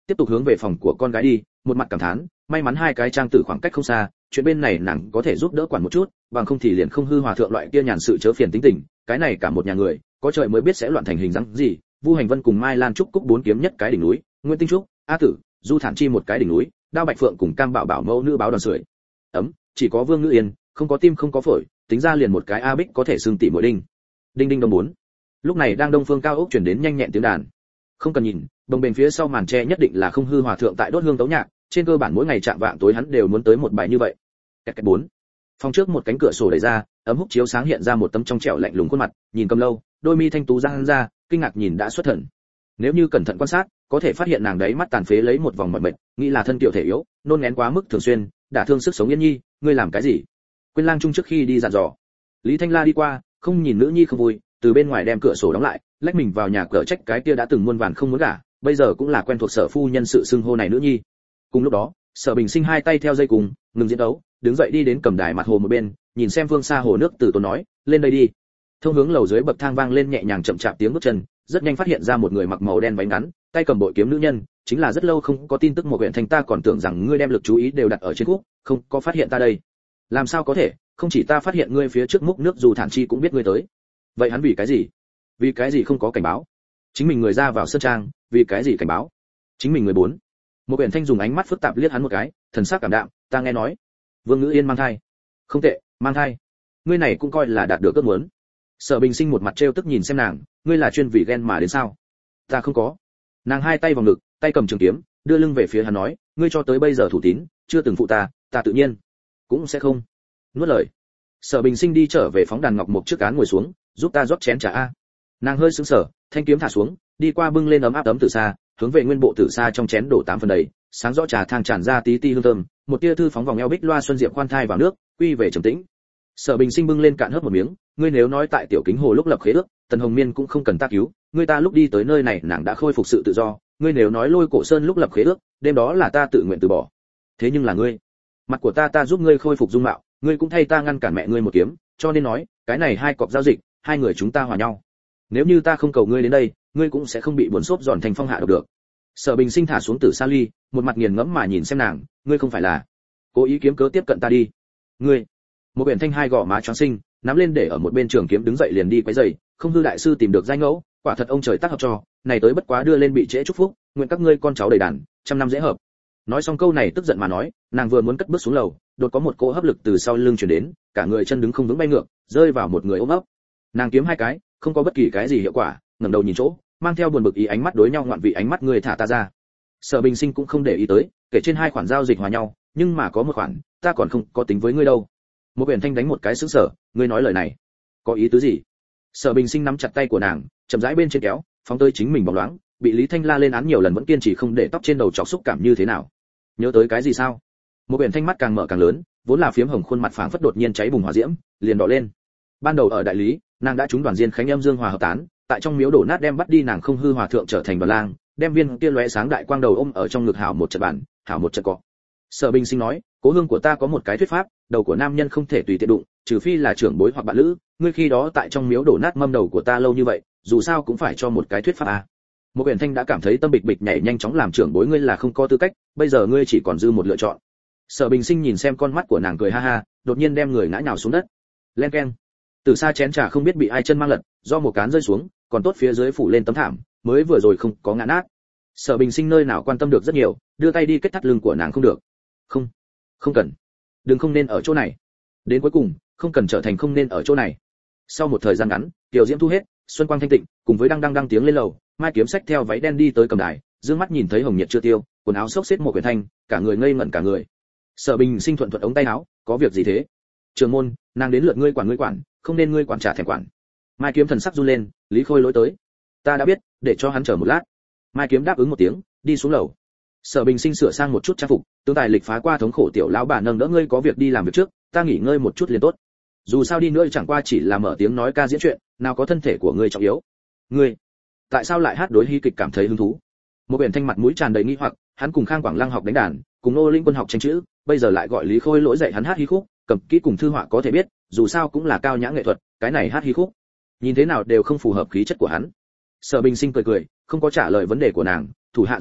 tiếp tục hướng về phòng của con gái đi, một mặt cảm thán, may mắn hai cái trang tử khoảng cách không xa, chuyện bên này nàng có thể giúp đỡ quản một chút, bằng không thì liền không hư hòa thượng loại kia nhàn sự chớ phiền tính tình, cái này cả một nhà người, có trời mới biết sẽ loạn thành hình dáng gì. Vu Hành Vân cùng Mai Lan Trúc Cúc bốn kiếm nhất cái đỉnh núi, Nguyễn Tinh Trúc, A Tử, Du Thản Chi một cái đỉnh núi, Đao Bạch Phượng cùng Cam Bảo Bảo mẫu nữ báo đoàn sưởi ấm, chỉ có Vương Ngữ Yên không có tim không có phổi, tính ra liền một cái A Bích có thể xương tỷ mỗi đinh. Đinh đinh đồng bốn. Lúc này đang đông phương cao ốc truyền đến nhanh nhẹn tiếng đàn. Không cần nhìn, bồng bềnh phía sau màn tre nhất định là không hư hòa thượng tại đốt hương tấu nhạc, trên cơ bản mỗi ngày chạm vạng tối hắn đều muốn tới một bài như vậy. Kẹt kẹt bốn. Phòng trước một cánh cửa sổ đẩy ra, ấm húc chiếu sáng hiện ra một tấm trong trẻo lạnh lùng khuôn mặt, nhìn Cầm Lâu, đôi mi thanh tú giãn ra, kinh ngạc nhìn đã xuất thần. Nếu như cẩn thận quan sát, có thể phát hiện nàng đấy mắt tàn phế lấy một vòng mỏi mệt, nghĩ là thân kiều thể yếu, nôn ngén quá mức thường xuyên, đả thương sức sống Yên Nhi, ngươi làm cái gì? Quyên Lang Trung trước khi đi dặn dò. Lý Thanh La đi qua, không nhìn nữ nhi không vui, từ bên ngoài đem cửa sổ đóng lại, lách mình vào nhà cờ trách cái kia đã từng muôn vàn không muốn gả, bây giờ cũng là quen thuộc Sở phu nhân sự xưng hô này nữ nhi. Cùng lúc đó, Sở Bình Sinh hai tay theo dây cùng, ngừng diễn đấu, đứng dậy đi đến cầm đài mặt hồ một bên, nhìn xem phương xa hồ nước từ tốn nói, lên đây đi. Thông hướng lầu dưới bậc thang vang lên nhẹ nhàng chậm chạp tiếng bước chân, rất nhanh phát hiện ra một người mặc màu đen váy ngắn, tay cầm bội kiếm nữ nhân, chính là rất lâu không có tin tức một huyện thành, ta còn tưởng rằng ngươi đem lực chú ý đều đặt ở trên khúc, không có phát hiện ta đây. Làm sao có thể, không chỉ ta phát hiện ngươi phía trước múc nước Dù Thản Chi cũng biết ngươi tới. Vậy hắn vì cái gì? Vì cái gì không có cảnh báo? Chính mình người ra vào sơn trang, vì cái gì cảnh báo? Chính mình người bốn. Một huyện thanh dùng ánh mắt phức tạp liếc hắn một cái, thần sắc cảm đạm, ta nghe nói Vương Ngữ Yên mang thai. Không tệ, mang thai. Ngươi này cũng coi là đạt được ước muốn. Sở Bình Sinh một mặt trêu tức nhìn xem nàng, ngươi là chuyên vì ghen mà đến sao? Ta không có. Nàng hai tay vòng ngực, tay cầm trường kiếm, đưa lưng về phía hắn nói, ngươi cho tới bây giờ thủ tín, chưa từng phụ ta, ta tự nhiên cũng sẽ không. Nuốt lời. Sở Bình Sinh đi trở về phóng đàn ngọc mục trước án ngồi xuống, giúp ta rót chén trà a. Nàng hơi sững sờ, thanh kiếm thả xuống, đi qua bưng lên ấm áp tấm từ xa, hướng về nguyên bộ từ xa trong chén đổ 8 phần đầy, sáng rõ trà thang tràn ra tí ti hương thơm, một tia thư phóng vòng eo bích loa xuân diệp khoan thai vào nước, quy về trầm tĩnh. Sở Bình Sinh bưng lên cạn hớp một miếng, ngươi nếu nói tại tiểu kính hồ lúc lập khế ước, Tần Hồng Miên cũng không cần ta cứu, ngươi ta lúc đi tới nơi này nàng đã khôi phục sự tự do, ngươi nếu nói Lôi Cổ Sơn lúc lập khế ước, đêm đó là ta tự nguyện từ bỏ. Thế nhưng là ngươi, mặt của ta giúp ngươi khôi phục dung mạo, ngươi cũng thay ta ngăn cản mẹ ngươi một kiếm, cho nên nói, cái này hai cọc giao dịch, hai người chúng ta hòa nhau. Nếu như ta không cầu ngươi đến đây, ngươi cũng sẽ không bị buồn xốp giòn thành phong hạ được. Sở Bình Sinh thả xuống Tử Sa Ly, một mặt nghiền ngẫm mà nhìn xem nàng, ngươi không phải là cố ý kiếm cớ tiếp cận ta đi. Ngươi. Một biển thanh hai gò má trắng sinh, nắm lên để ở một bên trường kiếm đứng dậy liền đi quấy giày, không hư đại sư tìm được danh ngẫu, quả thật ông trời tác hợp cho, này tới bất quá đưa lên bị trễ chúc phúc, nguyện các ngươi con cháu đầy đàn, trăm năm dễ hợp. Nói xong câu này tức giận mà nói, nàng vừa muốn cất bước xuống lầu, đột có một cỗ hấp lực từ sau lưng truyền đến, cả người chân đứng không vững bay ngược, rơi vào một người ôm ấp. Nàng kiếm hai cái, không có bất kỳ cái gì hiệu quả, ngẩng đầu nhìn chỗ, mang theo buồn bực ý ánh mắt đối nhau ngoạn vị ánh mắt người thả ta ra. Sở Bình Sinh cũng không để ý tới, kể trên hai khoản giao dịch hòa nhau, nhưng mà có một khoản, ta còn không có tính với ngươi đâu. Một biển thanh đánh một cái sững sờ, ngươi nói lời này, có ý tứ gì? Sở Bình Sinh nắm chặt tay của nàng, chậm rãi bên trên kéo, phóng tới chính mình bóng loáng, bị Lý Thanh La lên án nhiều lần vẫn kiên trì không để tóc trên đầu chọc xúc cảm như thế nào? Nhớ tới cái gì sao? Một biển thanh mắt càng mở càng lớn, vốn là phiếm hồng khuôn mặt phảng phất đột nhiên cháy bùng hỏa diễm, liền đỏ lên. Ban đầu ở đại lý, nàng đã trúng đoàn diên khánh âm dương hòa hợp tán, tại trong miếu đổ nát đem bắt đi nàng không hư hòa thượng trở thành đoàn lang, đem viên kia lóe sáng đại quang đầu ôm ở trong ngực hảo một trận bản, hảo một trận cọ. Sở Bình Sinh nói, cố hương của ta có một cái thuyết pháp, đầu của nam nhân không thể tùy tiện đụng, trừ phi là trưởng bối hoặc bạn lữ, ngươi khi đó tại trong miếu đổ nát mâm đầu của ta lâu như vậy, dù sao cũng phải cho một cái thuyết pháp à. Một biển thanh đã cảm thấy tâm bịch bịch nhảy nhanh chóng làm trưởng bối ngươi là không có tư cách, bây giờ ngươi chỉ còn dư một lựa chọn. Sở Bình Sinh nhìn xem con mắt của nàng cười ha ha, đột nhiên đem người ngã nhào xuống đất. Len keng. Từ xa chén trà không biết bị ai chân mang lật, do một cán rơi xuống, còn tốt phía dưới phủ lên tấm thảm, mới vừa rồi không có ngã nát. Sở Bình Sinh nơi nào quan tâm được rất nhiều, đưa tay đi kết thắt lưng của nàng không được. Không, không cần. Đừng không nên ở chỗ này. Đến cuối cùng, không cần trở thành không nên ở chỗ này. Sau một thời gian ngắn, tiểu diễm thu hết, xuân quang thanh tịnh, cùng với đang tiếng lên lầu, Mai Kiếm xách theo váy đen đi tới cầm đài, dương mắt nhìn thấy hồng nhiệt chưa tiêu, quần áo xốc xếch một quyển thanh, cả người ngây ngẩn cả người. Sở Bình Sinh thuận ống tay áo, có việc gì thế? Trường môn, nàng đến lượt ngươi quản, không nên ngươi quản trả thèm quản. Mai Kiếm thần sắc run lên, Lý Khôi lỗi tới. Ta đã biết, để cho hắn chờ một lát. Mai Kiếm đáp ứng một tiếng, đi xuống lầu. Sở Bình Sinh sửa sang một chút trang phục, tướng tài lịch phá qua thống khổ tiểu lão bà nâng đỡ ngươi có việc đi làm việc trước, ta nghỉ ngơi một chút liền tốt. Dù sao đi nữa chẳng qua chỉ là mở tiếng nói ca diễn chuyện, nào có thân thể của ngươi trọng yếu. Ngươi, tại sao lại hát đối hí kịch cảm thấy hứng thú? Một biển thanh mặt mũi tràn đầy nghi hoặc, hắn cùng Khang Quảng Lăng học đánh đàn, cùng Nô Linh Quân học tranh chữ, bây giờ lại gọi Lý Khôi lỗi dạy hắn hát hí khúc, cầm kỹ cùng thư họa có thể biết, dù sao cũng là cao nhã nghệ thuật, cái này hát hí khúc, nhìn thế nào đều không phù hợp khí chất của hắn. Sở Bình Sinh cười, không có trả lời vấn đề của nàng, thủ hạ dùng sức,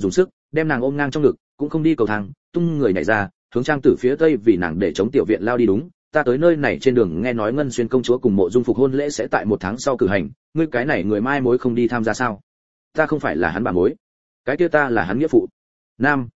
đem nàng ôm ngang trong ngực, cũng không đi cầu thang, tung người nhảy ra, hướng trang tử phía tây vì nàng để chống tiểu viện lao đi. Đúng, ta tới nơi này trên đường nghe nói Ngân Xuyên công chúa cùng Mộ Dung Phục hôn lễ sẽ tại 1 tháng sau cử hành, ngươi cái này người mai mối không đi tham gia sao? Ta không phải là hắn bà mối, cái kia ta là hắn nghĩa phụ. Nam,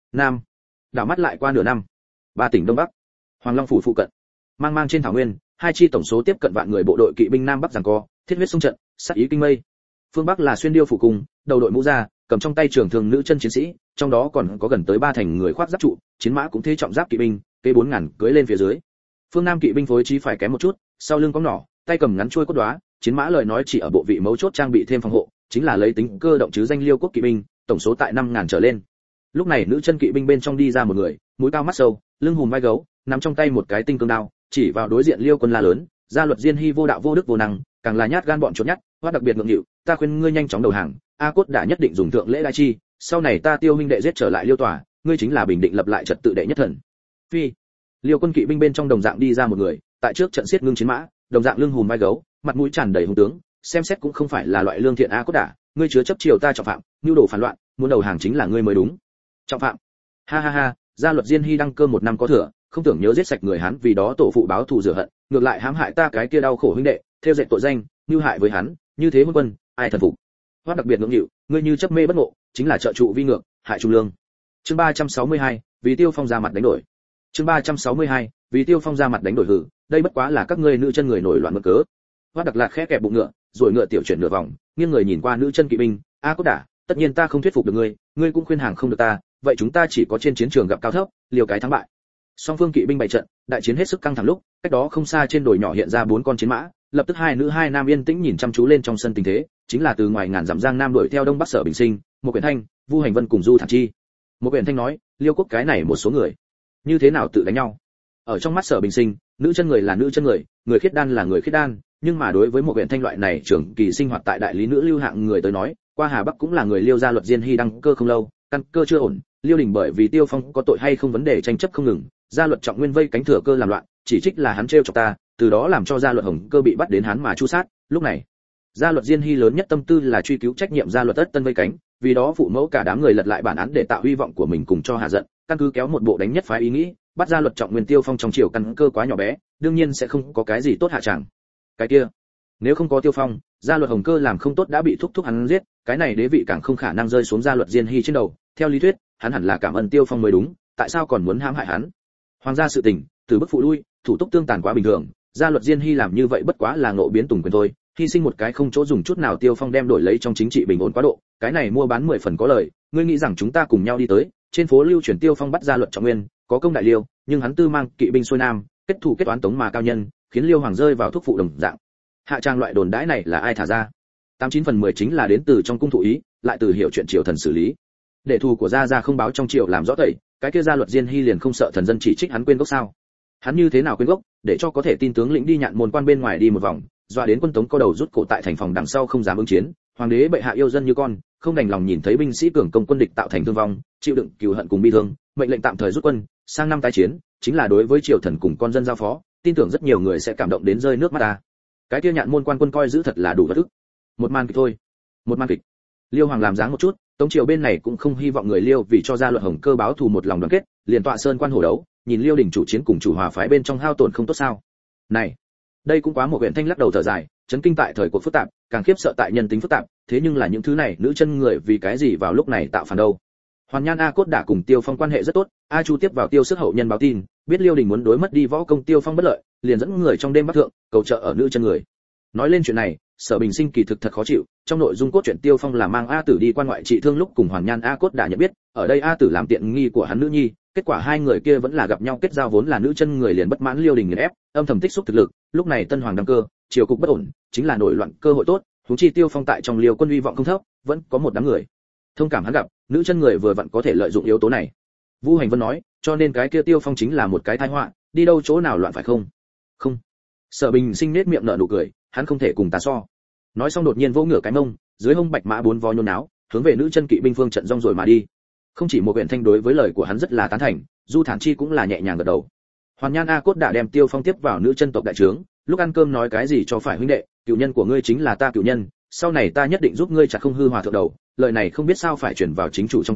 đảo mắt lại qua nửa năm, 3 tỉnh Đông Bắc, Hoàng Long phủ phụ cận, mang mang trên thảo nguyên, hai chi tổng số tiếp cận vạn người bộ đội kỵ binh Nam Bắc giằng co, thiết huyết xung trận, sát ý kinh mây. Phương Bắc là Xuyên Điêu phủ cùng, đầu đội mũ ra, cầm trong tay trường thương nữ chân chiến sĩ, trong đó còn có gần tới 3 thành người khoác giáp trụ, chiến mã cũng thế trọng giáp kỵ binh, kế 4000 cưỡi lên phía dưới. Phương Nam kỵ binh phối trí phải kém một chút, sau lưng có nỏ, tay cầm ngắn chuôi cốt đóa, chiến mã lời nói chỉ ở bộ vị mấu chốt trang bị thêm phòng hộ, chính là lấy tính cơ động chứ danh Liêu quốc kỵ binh, tổng số tại 5000 trở lên. Lúc này nữ chân kỵ binh bên trong đi ra một người, mũi cao mắt sâu, lưng hùm vai gấu, nắm trong tay một cái tinh cương đao, chỉ vào đối diện Liêu quân la lớn, gia luật Diên Hy vô đạo vô đức vô năng, càng là nhát gan bọn chuột nhắt, hoa đặc biệt ngượng nghịu, ta khuyên ngươi nhanh chóng đầu hàng, A Cốt đã nhất định dùng thượng lễ đại chi, sau này ta Tiêu huynh đệ giết trở lại Liêu tòa, ngươi chính là bình định lập lại trật tự đệ nhất thần. Phi, Liêu quân kỵ binh bên trong đồng dạng đi ra một người, tại trước trận xiết ngưng chiến mã, đồng dạng lưng hùm vai gấu, mặt mũi tràn đầy hung tướng, xem xét cũng không phải là loại lương thiện A Cốt đả, ngươi chứa chấp triều ta trọng phạm, nhu đồ phản loạn, muốn đầu hàng chính là ngươi mới đúng. Trọng phạm? Ha ha ha, gia luật Diên Hy đăng cơ 1 năm có thừa, không tưởng nhớ giết sạch người Hán vì đó tổ phụ báo thù rửa hận, ngược lại hãm hại ta cái kia đau khổ huynh đệ, theo dệt tội danh, mưu hại với hắn, như thế hôn quân, ai thần phục. Hoắc đặc biệt ngưỡng nghịu, ngươi như chấp mê bất ngộ, chính là trợ trụ vi ngược, hại trung lương. Chương 362, vì Tiêu Phong ra mặt đánh đổi. Chương 362, vì Tiêu Phong ra mặt đánh đổi hử, đây bất quá là các ngươi nữ chân người nổi loạn mượn cớ. Hoắc đặc lạc khẽ kẹp bụng ngựa, rồi ngựa tiểu chuyển nửa vòng, nghiêng người nhìn qua nữ chân kỵ binh, a Cốt đả, tất nhiên ta không thuyết phục được ngươi cũng khuyên hàng không được ta, vậy chúng ta chỉ có trên chiến trường gặp cao thấp, liều cái thắng bại. Song phương kỵ binh bày trận, đại chiến hết sức căng thẳng lúc, cách đó không xa trên đồi nhỏ hiện ra 4 con chiến mã, lập tức hai nữ hai nam yên tĩnh nhìn chăm chú lên trong sân tình thế, chính là từ ngoài ngàn dặm Giang Nam đuổi theo Đông Bắc Sở Bình Sinh, một Quyển Thanh, Vu Hành Vân cùng Du Thản Chi. Một Quyển Thanh nói, Liêu quốc cái này một số người, như thế nào tự đánh nhau? Ở trong mắt Sở Bình Sinh, nữ chân người là nữ chân người khiết đan là người khiết đan, nhưng mà đối với một Quyển Thanh loại này trưởng kỳ sinh hoạt tại đại lý nữ lưu hạng người tới nói, qua Hà Bắc cũng là người Liêu gia luật Diên Hy đăng cơ không lâu, căn cơ chưa ổn, Liêu đình bởi vì Tiêu Phong có tội hay không vấn đề tranh chấp không ngừng, gia luật Trọng Nguyên vây cánh thừa cơ làm loạn, chỉ trích là hắn trêu chọc ta, từ đó làm cho gia luật Hồng Cơ bị bắt đến hắn mà chu sát. Lúc này, gia luật Diên Hy lớn nhất tâm tư là truy cứu trách nhiệm gia luật Tất Tân vây cánh, vì đó phụ mẫu cả đám người lật lại bản án để tạo hy vọng của mình cùng cho hạ giận, căn cứ kéo một bộ đánh nhất phái ý nghĩ, bắt gia luật Trọng Nguyên Tiêu Phong trong triều căn cơ quá nhỏ bé, đương nhiên sẽ không có cái gì tốt hạ chẳng. Cái kia, nếu không có Tiêu Phong, gia luật Hồng Cơ làm không tốt đã bị thúc hắn giết, cái này đế vị càng không khả năng rơi xuống gia luật Diên Hy trên đầu. Theo lý thuyết, hắn hẳn là cảm ơn Tiêu Phong mới đúng, tại sao còn muốn hãm hại hắn? Hoàng gia sự tình, từ bức phụ lui, thủ tục tương tàn quá bình thường, gia luật Diên Hy làm như vậy bất quá là ngộ biến tùng quyền thôi, hy sinh một cái không chỗ dùng chút nào Tiêu Phong đem đổi lấy trong chính trị bình ổn quá độ, cái này mua bán 10 phần có lời, ngươi nghĩ rằng chúng ta cùng nhau đi tới, trên phố lưu truyền Tiêu Phong bắt gia luật Trọng Nguyên, có công đại Liêu, nhưng hắn tư mang kỵ binh xuôi nam, kết thủ kết toán tống mà cao nhân, khiến Liêu hoàng rơi vào thúc phụ đồng dạng. Hạ trang loại đồn đãi này là ai thả ra? 89 phần 10 chính là đến từ trong cung thụ ý, lại từ hiểu chuyện triều thần xử lý. Để thù của gia không báo trong triều làm rõ tẩy, cái kia gia luật Diên Hy liền không sợ thần dân chỉ trích hắn quên gốc sao? Hắn như thế nào quên gốc, để cho có thể tin tướng lĩnh đi nhạn môn quan bên ngoài đi một vòng, dọa đến quân tống co đầu rút cổ tại thành phòng đằng sau không dám ứng chiến, hoàng đế bệ hạ yêu dân như con, không đành lòng nhìn thấy binh sĩ cường công quân địch tạo thành thương vong, chịu đựng cừu hận cùng bi thương, mệnh lệnh tạm thời rút quân, sang năm tái chiến, chính là đối với triều thần cùng con dân giao phó, tin tưởng rất nhiều người sẽ cảm động đến rơi nước mắt ta. Cái kia nhạn môn quan quân coi giữ thật là đủ bất ức. Một màn kịch thôi, một màn kịch. Liêu hoàng làm dáng một chút, tống triều bên này cũng không hy vọng người Liêu vì cho gia luật Hồng Cơ báo thù một lòng đoàn kết, liền tọa sơn quan hổ đấu, nhìn Liêu đình chủ chiến cùng chủ hòa phái bên trong hao tổn không tốt sao? Này, đây cũng quá một huyện Thanh lắc đầu thở dài, chấn kinh tại thời cuộc phức tạp, càng khiếp sợ tại nhân tính phức tạp, thế nhưng là những thứ này nữ chân người vì cái gì vào lúc này tạo phản đâu? Hoàn Nhan A Cốt đã cùng Tiêu Phong quan hệ rất tốt, A Chu tiếp vào Tiêu Sức hậu nhân báo tin, biết Liêu đình muốn đối mất đi võ công Tiêu Phong bất lợi, liền dẫn người trong đêm bắc thượng, cầu trợ ở nữ chân người. Nói lên chuyện này, Sở Bình Sinh kỳ thực thật khó chịu, trong nội dung cốt truyện Tiêu Phong là mang A Tử đi quan ngoại trị thương lúc cùng Hoàn Nhan A Cốt đã nhận biết, ở đây A Tử làm tiện nghi của hắn nữ nhi, kết quả hai người kia vẫn là gặp nhau kết giao vốn là nữ chân người liền bất mãn Liêu đình nghiền ép, âm thầm tích xúc thực lực, lúc này tân hoàng đăng cơ, triều cục bất ổn, chính là nổi loạn cơ hội tốt, huống chi Tiêu Phong tại trong Liêu quân uy vọng không thấp, vẫn có một đám người thông cảm hắn gặp, nữ chân người vừa vặn có thể lợi dụng yếu tố này. Vu Hành Vân nói, cho nên cái kia Tiêu Phong chính là một cái tai họa, đi đâu chỗ nào loạn phải không? Không. Sở Bình Sinh nét miệng nở nụ cười, hắn không thể cùng ta so. Nói xong đột nhiên vỗ ngửa cái mông, dưới hông bạch mã 4 vó nhốn náo, hướng về nữ chân kỵ binh phương trận rong rồi mà đi. Không chỉ một huyện Thanh đối với lời của hắn rất là tán thành, Du Thản Chi cũng là nhẹ nhàng gật đầu. Hoàn Nhan A Cốt đã đem Tiêu Phong tiếp vào nữ chân tộc đại trướng, lúc ăn cơm nói cái gì cho phải huynh đệ, cựu nhân của ngươi chính là ta cựu nhân, sau này ta nhất định giúp ngươi chặt không hư hòa thượng đầu, lời này không biết sao phải truyền vào chính chủ trong tai,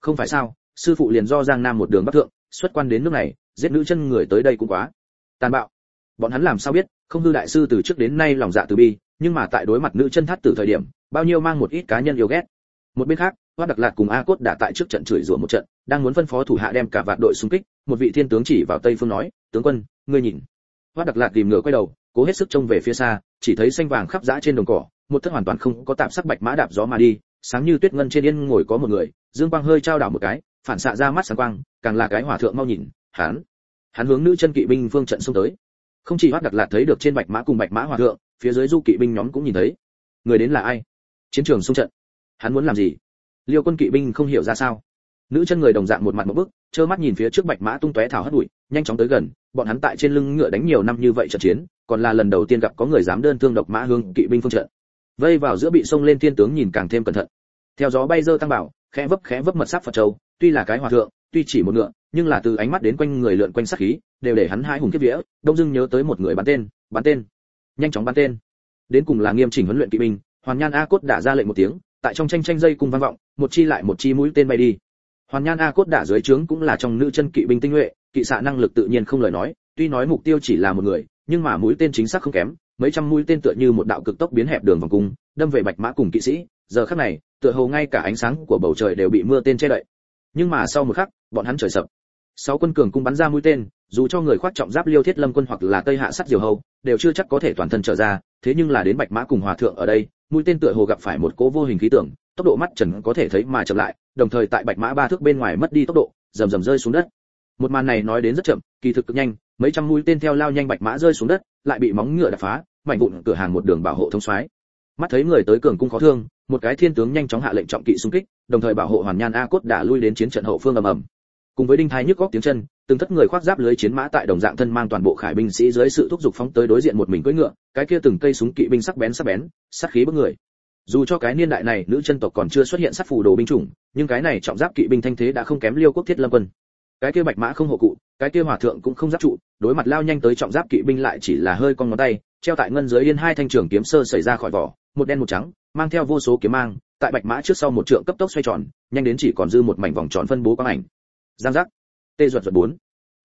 không phải sao, sư phụ liền do Giang Nam một đường bắc thượng, xuất quan đến nước này, giết nữ chân người tới đây cũng quá tàn bạo. Bọn hắn làm sao biết, không hư đại sư từ trước đến nay lòng dạ từ bi, nhưng mà tại đối mặt nữ chân thắt tử thời điểm, bao nhiêu mang một ít cá nhân yêu ghét. Một bên khác, Hoắc Đặc Lạt cùng A Cốt đã tại trước trận chửi rủa một trận, đang muốn phân phó thủ hạ đem cả vạn đội xung kích, một vị thiên tướng chỉ vào tây phương nói, tướng quân, ngươi nhìn. Hoắc Đặc Lạt tìm ngựa quay đầu, cố hết sức trông về phía xa, chỉ thấy xanh vàng khắp dã trên đồng cỏ, một thất hoàn toàn không có tạp sắc bạch mã đạp gió mà đi, sáng như tuyết ngân trên yên ngồi có một người, dương quang hơi trao đảo một cái, phản xạ ra mắt sáng quang, càng là cái hỏa thượng mau nhìn, hắn hướng nữ chân kỵ binh phương trận xông tới. Không chỉ Hoắc Đặc Lạt thấy được trên bạch mã cùng bạch mã hòa thượng, phía dưới du kỵ binh nhóm cũng nhìn thấy. Người đến là ai? Chiến trường xung trận. Hắn muốn làm gì? Liêu quân kỵ binh không hiểu ra sao. Nữ chân người đồng dạng một mặt một bức, trơ mắt nhìn phía trước bạch mã tung tóe thảo hất bụi, nhanh chóng tới gần, bọn hắn tại trên lưng ngựa đánh nhiều năm như vậy trận chiến, còn là lần đầu tiên gặp có người dám đơn thương độc mã hướng kỵ binh phương trận. Vây vào giữa bị xông lên thiên tướng nhìn càng thêm cẩn thận. Theo gió bay dơ tăng bảo, khẽ vấp mật sắc Phật châu, tuy là cái hòa thượng, tuy chỉ một ngựa, nhưng là từ ánh mắt đến quanh người lượn quanh sát khí, đều để hắn hai hùng kiếp vía, đông dưng nhớ tới một người bắn tên, nhanh chóng bắn tên. Đến cùng là nghiêm chỉnh huấn luyện kỵ binh, Hoàn Nhan A Cốt đã ra lệnh một tiếng, tại trong tranh dây cung vang vọng, một chi lại một chi mũi tên bay đi. Hoàn Nhan A Cốt đã dưới trướng cũng là trong nữ chân kỵ binh tinh nhuệ, kỵ xạ năng lực tự nhiên không lời nói, tuy nói mục tiêu chỉ là một người, nhưng mà mũi tên chính xác không kém, mấy trăm mũi tên tựa như một đạo cực tốc biến hẹp đường vòng cung, đâm về bạch mã cùng kỵ sĩ, giờ khắc này, tựa hồ ngay cả ánh sáng của bầu trời đều bị mưa tên che đậy. Nhưng mà sau một khắc, bọn hắn trời sập. 6 quân cường cung bắn ra mũi tên, dù cho người khoác trọng giáp Liêu Thiết Lâm quân hoặc là Tây Hạ sắt diều hầu, đều chưa chắc có thể toàn thân trở ra, thế nhưng là đến bạch mã cùng hòa thượng ở đây, mũi tên tựa hồ gặp phải một cỗ vô hình khí tượng, tốc độ mắt trần có thể thấy mà chậm lại, đồng thời tại bạch mã 3 thước bên ngoài mất đi tốc độ, rầm rầm rơi xuống đất. Một màn này nói đến rất chậm, kỳ thực cực nhanh, mấy trăm mũi tên theo lao nhanh bạch mã rơi xuống đất, lại bị móng ngựa đập phá, mảnh vụn cửa hàng một đường bảo hộ thông soái. Mắt thấy người tới cường cung khó thương, một cái thiên tướng nhanh chóng hạ lệnh trọng kỵ xung kích, đồng thời bảo hộ Hoàn Nhan A Cốt đã lui đến chiến trận hậu phương ầm ầm. Cùng với đinh thái nhức góc tiếng chân, từng thất người khoác giáp lưới chiến mã tại đồng dạng thân mang toàn bộ khải binh sĩ dưới sự thúc giục phóng tới đối diện một mình cưỡi ngựa, cái kia từng cây súng kỵ binh sắc bén, sát khí bức người. Dù cho cái niên đại này nữ chân tộc còn chưa xuất hiện sát phù đồ binh chủng, nhưng cái này trọng giáp kỵ binh thanh thế đã không kém Liêu Quốc Thiết Lâm quân. Cái kia bạch mã không hộ cụ, cái kia hòa thượng cũng không giáp trụ, đối mặt lao nhanh tới trọng giáp kỵ binh lại chỉ là hơi cong ngón tay, treo tại ngân dưới yên hai thanh trường kiếm sơ xảy ra khỏi vỏ, một đen một trắng, mang theo vô số kiếm mang, tại bạch mã trước sau một trượng cấp tốc xoay tròn, nhanh đến chỉ còn dư một mảnh vòng tròn phân bố quang ảnh. Giang giác, tê ruột 4,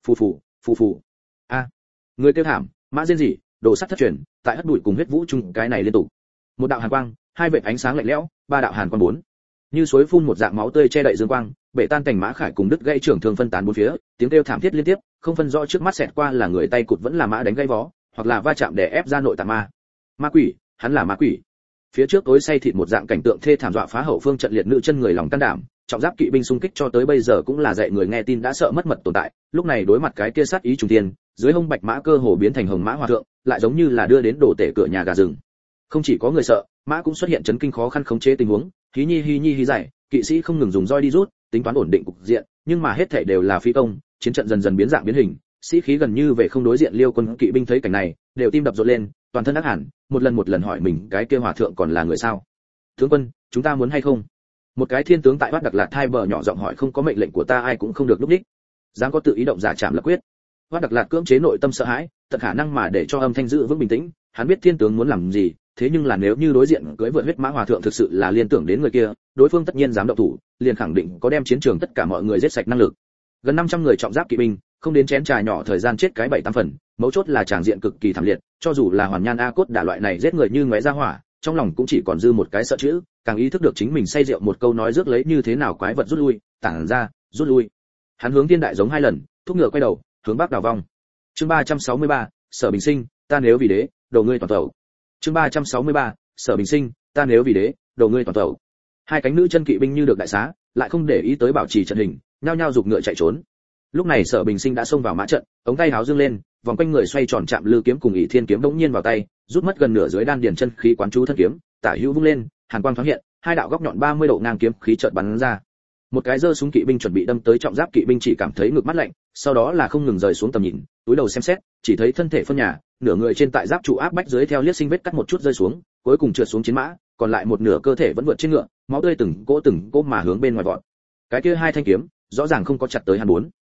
phù phù. A, người kêu thảm, mã diên dị, đồ sắt thất truyền, tại hất bụi cùng huyết vũ chung cái này liên tục. Một đạo hàn quang, hai vệt ánh sáng lạnh lẽo, ba đạo hàn quang 4. Như suối phun một dạng máu tươi che đậy dương quang, bể tan cảnh mã khải cùng đứt gãy trưởng thương phân tán bốn phía, tiếng kêu thảm thiết liên tiếp, không phân rõ trước mắt xẹt qua là người tay cụt vẫn là mã đánh gãy vó, hoặc là va chạm để ép ra nội tạng ma. Ma quỷ, hắn là ma quỷ. Phía trước tối say thịt một dạng cảnh tượng thê thảm dọa phá hậu phương trận liệt nữ chân người lòng can đảm, trọng giáp kỵ binh xung kích cho tới bây giờ cũng là dạy người nghe tin đã sợ mất mật tồn tại, lúc này đối mặt cái kia sát ý trùng thiên, dưới hông bạch mã cơ hồ biến thành hồng mã hòa thượng, lại giống như là đưa đến đổ tể cửa nhà gà rừng. Không chỉ có người sợ, mã cũng xuất hiện chấn kinh khó khăn khống chế tình huống, hí nhi giải, kỵ sĩ không ngừng dùng roi đi rút, tính toán ổn định cục diện, nhưng mà hết thảy đều là phi công, chiến trận dần dần biến dạng biến hình, sĩ khí gần như về không đối diện Liêu quân kỵ binh thấy cảnh này, đều tim đập rộn lên, toàn thân ác hẳn, một lần hỏi mình cái kia hòa thượng còn là người sao? Tướng quân, chúng ta muốn hay không? Một cái thiên tướng tại Hoắc Đặc Lạt thai bờ nhỏ giọng hỏi, không có mệnh lệnh của ta ai cũng không được lúc đích. Dám có tự ý động giả chạm lập quyết. Hoắc Đặc Lạt cưỡng chế nội tâm sợ hãi, tận khả năng mà để cho âm thanh giữ vững bình tĩnh, hắn biết thiên tướng muốn làm gì, thế nhưng là nếu như đối diện cưỡi vượt huyết mã hòa thượng thực sự là liên tưởng đến người kia, đối phương tất nhiên dám động thủ, liền khẳng định có đem chiến trường tất cả mọi người giết sạch năng lực. Gần 500 người trọng giáp kỵ binh, không đến chén trà nhỏ thời gian chết cái 7-8 phần, mấu chốt là tràng diện cực kỳ thảm liệt, cho dù là Hoàn Nhan A Cốt đả loại này giết người như ngóe ra hỏa, trong lòng cũng chỉ còn dư một cái sợ chữ, càng ý thức được chính mình say rượu một câu nói rước lấy như thế nào quái vật rút lui, tản ra, rút lui. Hắn hướng thiên đại giống 2 lần, thúc ngựa quay đầu, hướng bắc đảo vong. Chương 363, Sở Bình Sinh, ta nếu vì đế, đồ ngươi toàn tẩu. Chương 363, Sở Bình Sinh, ta nếu vì đế, đồ ngươi toàn tẩu. Hai cánh nữ chân kỵ binh như được đại xá, lại không để ý tới bảo trì trận hình, nhao nhao giục ngựa chạy trốn. Lúc này Sở Bình Sinh đã xông vào mã trận, ống tay háo dương lên, vòng quanh người xoay tròn chạm lư kiếm cùng ỷ thiên kiếm đống nhiên vào tay, rút mất gần nửa dưới đan điền chân khí quán chú thân kiếm, tả hữu vung lên, hàn quang thoáng hiện, hai đạo góc nhọn 30 độ ngang kiếm khí chợt bắn ra. Một cái giơ súng kỵ binh chuẩn bị đâm tới trọng giáp kỵ binh chỉ cảm thấy ngực mắt lạnh, sau đó là không ngừng rời xuống tầm nhìn, túi đầu xem xét, chỉ thấy thân thể phân nhà, nửa người trên tại giáp trụ áp bách dưới theo liếc sinh vết cắt một chút rơi xuống, cuối cùng trượt xuống chiến mã, còn lại một nửa cơ thể vẫn vượt trên ngựa, máu tươi từng cỗ mà hướng bên ngoài vọt. Cái kia hai thanh kiếm, rõ ràng không có chặt tới hắn bốn.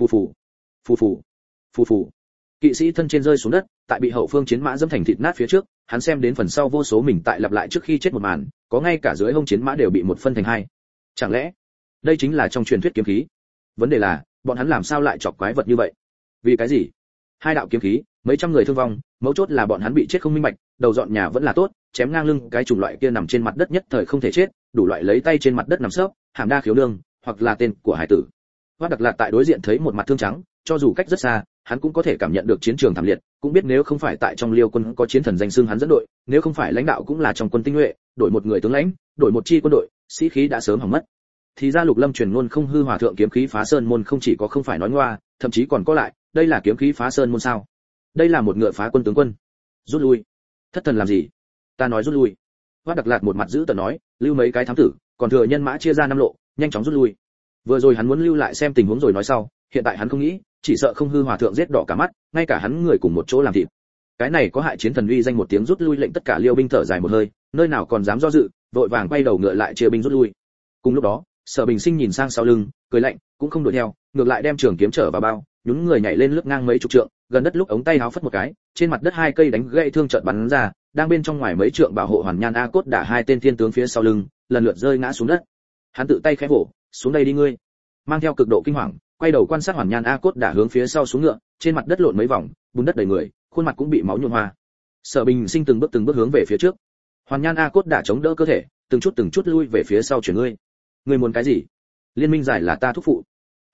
Phù phù. Kỵ sĩ thân trên rơi xuống đất, tại bị hậu phương chiến mã dẫm thành thịt nát phía trước, hắn xem đến phần sau vô số mình tại lặp lại trước khi chết một màn, có ngay cả dưới hông chiến mã đều bị một phân thành hai. Chẳng lẽ Đây chính là trong truyền thuyết kiếm khí. Vấn đề là, bọn hắn làm sao lại chọc quái vật như vậy? Vì cái gì? Hai đạo kiếm khí, mấy trăm người thương vong, mấu chốt là bọn hắn bị chết không minh bạch, đầu dọn nhà vẫn là tốt, chém ngang lưng cái chủng loại kia nằm trên mặt đất nhất thời không thể chết, đủ loại lấy tay trên mặt đất nằm sấp, hàm đa khiếu nương, hoặc là tên của hải tử. Hoắc Đặc Lạc tại đối diện thấy một mặt thương trắng, cho dù cách rất xa, hắn cũng có thể cảm nhận được chiến trường thảm liệt, cũng biết nếu không phải tại trong Liêu quân có chiến thần danh xưng hắn dẫn đội, nếu không phải lãnh đạo cũng là trong quân tinh nhuệ, đổi một người tướng lãnh, đổi một chi quân đội, sĩ khí đã sớm hỏng mất. Thì ra Lục Lâm truyền ngôn không hư hòa thượng kiếm khí phá sơn môn không chỉ có không phải nói ngoa, thậm chí còn có lại, đây là kiếm khí phá sơn môn sao? Đây là một ngựa phá quân tướng quân. Rút lui. Thất thần làm gì? Ta nói rút lui. Hoắc Đặc Lạc một mặt giữ tợn nói, lưu mấy cái thám tử, còn thừa nhân mã chia ra năm lộ, nhanh chóng rút lui. Vừa rồi hắn muốn lưu lại xem tình huống rồi nói sau, hiện tại hắn không nghĩ, chỉ sợ không hư hòa thượng giết đỏ cả mắt, ngay cả hắn người cùng một chỗ làm thịt. Cái này có hại chiến thần uy danh một tiếng rút lui lệnh tất cả Liêu binh thở dài một hơi, nơi nào còn dám do dự, vội vàng quay đầu ngựa lại chia binh rút lui. Cùng lúc đó, Sở Bình Sinh nhìn sang sau lưng, cười lạnh, cũng không đuổi theo, ngược lại đem trường kiếm trở vào bao, nhún người nhảy lên lướt ngang mấy chục trượng, gần đất lúc ống tay háo phất một cái, trên mặt đất hai cây đánh gãy thương chợt bắn ra, đang bên trong ngoài mấy trượng bảo hộ Hoàn Nhan A Cốt đả hai tên thiên tướng phía sau lưng, lần lượt rơi ngã xuống đất. Hắn tự tay khẽ vỗ, xuống đây đi ngươi. Mang theo cực độ kinh hoàng, quay đầu quan sát Hoàn Nhan A Cốt đả hướng phía sau xuống ngựa, trên mặt đất lộn mấy vòng, bùn đất đầy người, khuôn mặt cũng bị máu nhuộm hoa. Sở Bình Sinh từng bước hướng về phía trước. Hoàn Nhan A Cốt đả chống đỡ cơ thể, từng chút lui về phía sau chuyển ngươi. Ngươi muốn cái gì? Liên minh giải là ta thúc phụ.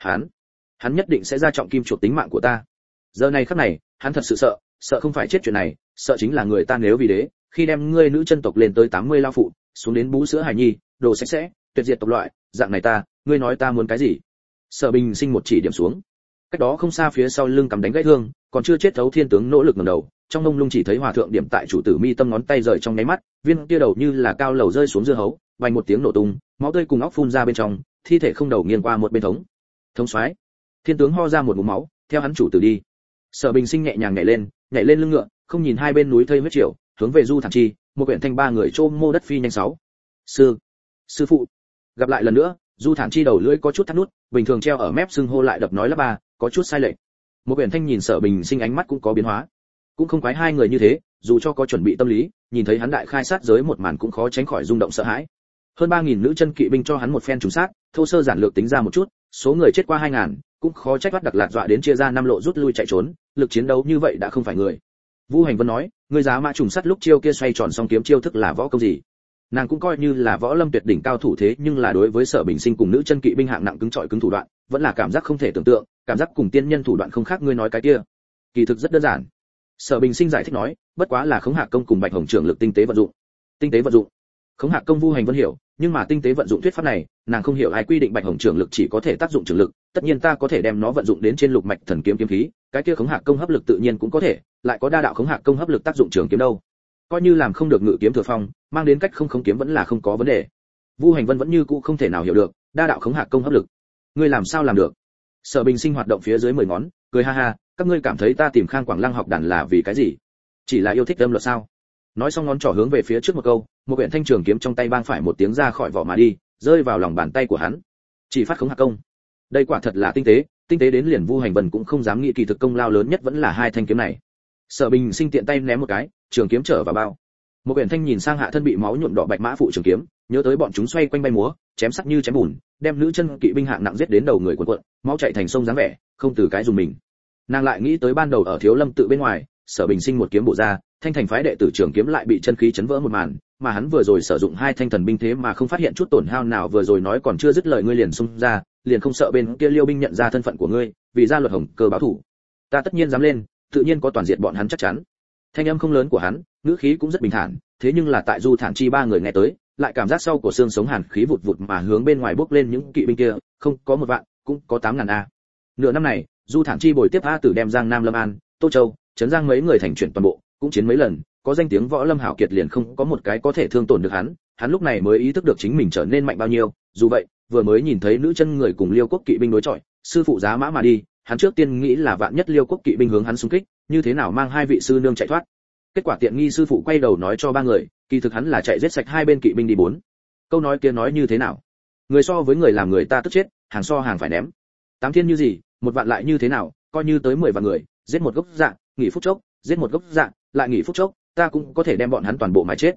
Hắn nhất định sẽ ra trọng kim chuộc tính mạng của ta. Giờ này khắc này, hắn thật sự sợ không phải chết chuyện này, sợ chính là người ta nếu vì đế, khi đem ngươi nữ chân tộc lên tới 80 lao phụ, xuống đến bú sữa hài nhi, đồ sạch sẽ, tuyệt diệt tộc loại, dạng này ngươi nói ta muốn cái gì? Sở Bình Sinh một chỉ điểm xuống. Cách đó không xa phía sau lưng cầm đánh gãy thương, còn chưa chết thấu thiên tướng nỗ lực ngẩng đầu, trong mông lung chỉ thấy hòa thượng điểm tại chủ tử mi tâm ngón tay rời trong nháy mắt, viên kia đầu như là cao lầu rơi xuống dưa hấu, vang một tiếng nổ tung, máu tươi cùng óc phun ra bên trong, thi thể không đầu nghiêng qua một bên thống soái. Thiên tướng ho ra một ngụm máu, theo hắn chủ tử đi. Sở Bình Sinh nhẹ nhàng nhảy lên lưng ngựa, không nhìn hai bên núi thây huyết triều, hướng về Du Thản Chi, một quyển thanh ba người trôm mô đất phi nhanh sáu. Sư phụ. Gặp lại lần nữa, Du Thản Chi đầu lưỡi có chút thắt nút, bình thường treo ở mép xưng hô lại đập nói lắp ba, có chút sai lệch. Một quyển thanh nhìn Sở Bình Sinh ánh mắt cũng có biến hóa. Cũng không quái hai người như thế, dù cho có chuẩn bị tâm lý, nhìn thấy hắn đại khai sát giới một màn cũng khó tránh khỏi rung động sợ hãi. Hơn 3000 nữ chân kỵ binh cho hắn một phen trùng sát, thô sơ giản lược tính ra một chút, số người chết qua 2000, cũng khó trách Hoắc Đặc Lạc dọa đến chia ra năm lộ rút lui chạy trốn, lực chiến đấu như vậy đã không phải người. Vu Hành Vân nói, người giá mã trùng sát lúc chiêu kia xoay tròn song kiếm chiêu thức là võ công gì? Nàng cũng coi như là võ lâm tuyệt đỉnh cao thủ thế, nhưng là đối với Sở Bình Sinh cùng nữ chân kỵ binh hạng nặng cứng trọi cứng thủ đoạn, vẫn là cảm giác không thể tưởng tượng, cảm giác cùng tiên nhân thủ đoạn không khác ngươi nói cái kia. Kỳ thực rất đơn giản. Sở Bình Sinh giải thích nói, bất quá là Khống Hạc công cùng Bạch Hồng trưởng lực tinh tế vận dụng. Tinh tế vận dụng. Khống Hạc công Vu Hành Vân hiểu, nhưng mà tinh tế vận dụng thuyết pháp này, nàng không hiểu ai quy định Bạch Hồng trưởng lực chỉ có thể tác dụng trưởng lực, tất nhiên ta có thể đem nó vận dụng đến trên lục mạch thần kiếm kiếm khí, cái kia Khống Hạc công hấp lực tự nhiên cũng có thể, lại có đa đạo Khống Hạc công hấp lực tác dụng trường kiếm đâu. Coi như làm không được ngự kiếm thừa phong, mang đến cách không khống kiếm vẫn là không có vấn đề. Vu Hành Vân vẫn như cũ không thể nào hiểu được, đa đạo Khống Hạc công hấp lực. Ngươi làm sao làm được? Sở Bình Sinh hoạt động phía dưới 10 ngón, cười ha ha, các ngươi cảm thấy ta tìm Khang Quảng Lăng học đàn là vì cái gì? Chỉ là yêu thích âm luật sao? Nói xong ngón trỏ hướng về phía trước một câu, một quyển thanh trường kiếm trong tay bang phải một tiếng ra khỏi vỏ mà đi, rơi vào lòng bàn tay của hắn. Chỉ phát Khống Hạc công. Đây quả thật là tinh tế đến liền Vu Hành Vân cũng không dám nghĩ kỳ thực công lao lớn nhất vẫn là hai thanh kiếm này. Sở Bình Sinh tiện tay ném một cái, trường kiếm trở vào bao. Một quyển thanh nhìn sang hạ thân bị máu nhuộm đỏ bạch mã phụ trường kiếm, nhớ tới bọn chúng xoay quanh bay múa, chém sắc như chém bùn, đem nữ chân kỵ binh hạng nặng giết đến đầu người cuộn, máu chảy thành sông dáng vẻ, không từ cái dùng mình. Nàng lại nghĩ tới ban đầu ở Thiếu Lâm tự bên ngoài, Sở Bình Sinh một kiếm bổ ra, thanh thành phái đệ tử trường kiếm lại bị chân khí chấn vỡ một màn, mà hắn vừa rồi sử dụng hai thanh thần binh thế mà không phát hiện chút tổn hao nào, vừa rồi nói còn chưa dứt lời ngươi liền xung ra, liền không sợ bên kia Liêu binh nhận ra thân phận của ngươi, vì ra luật hồng cơ báo thủ. Ta tất nhiên dám lên, tự nhiên có toàn diện bọn hắn chắc chắn. Thanh âm không lớn của hắn, ngữ khí cũng rất bình thản, thế nhưng là tại Du Thản Chi ba người nghe tới, lại cảm giác sau của xương sống hàn khí vụt vụt mà hướng bên ngoài bốc lên những kỵ binh kia, không có 1 vạn, cũng có 8000 a. Nửa năm này, Du Thản Chi bồi tiếp A Tử đem Giang Nam Lâm An, Tô Châu, Trấn Giang mấy người thành chuyển toàn bộ, cũng chiến mấy lần, có danh tiếng võ lâm hảo kiệt liền không có một cái có thể thương tổn được hắn lúc này mới ý thức được chính mình trở nên mạnh bao nhiêu, dù vậy, vừa mới nhìn thấy nữ chân người cùng Liêu quốc kỵ binh đối chọi, sư phụ giá mã mà đi, hắn trước tiên nghĩ là vạn nhất Liêu quốc kỵ binh hướng hắn xung kích, như thế nào mang hai vị sư nương chạy thoát. Kết quả tiện nghi sư phụ quay đầu nói cho ba người, kỳ thực hắn là chạy giết sạch hai bên kỵ binh đi 4. Câu nói kia nói như thế nào? Người so với người làm người ta tức chết, hàng so hàng phải ném. 8 thiên như gì, 1 vạn lại như thế nào, coi như tới 10 vạn người, giết một gốc dạng, nghỉ phút chốc, giết một gốc dạng, lại nghỉ phút chốc, ta cũng có thể đem bọn hắn toàn bộ mà chết.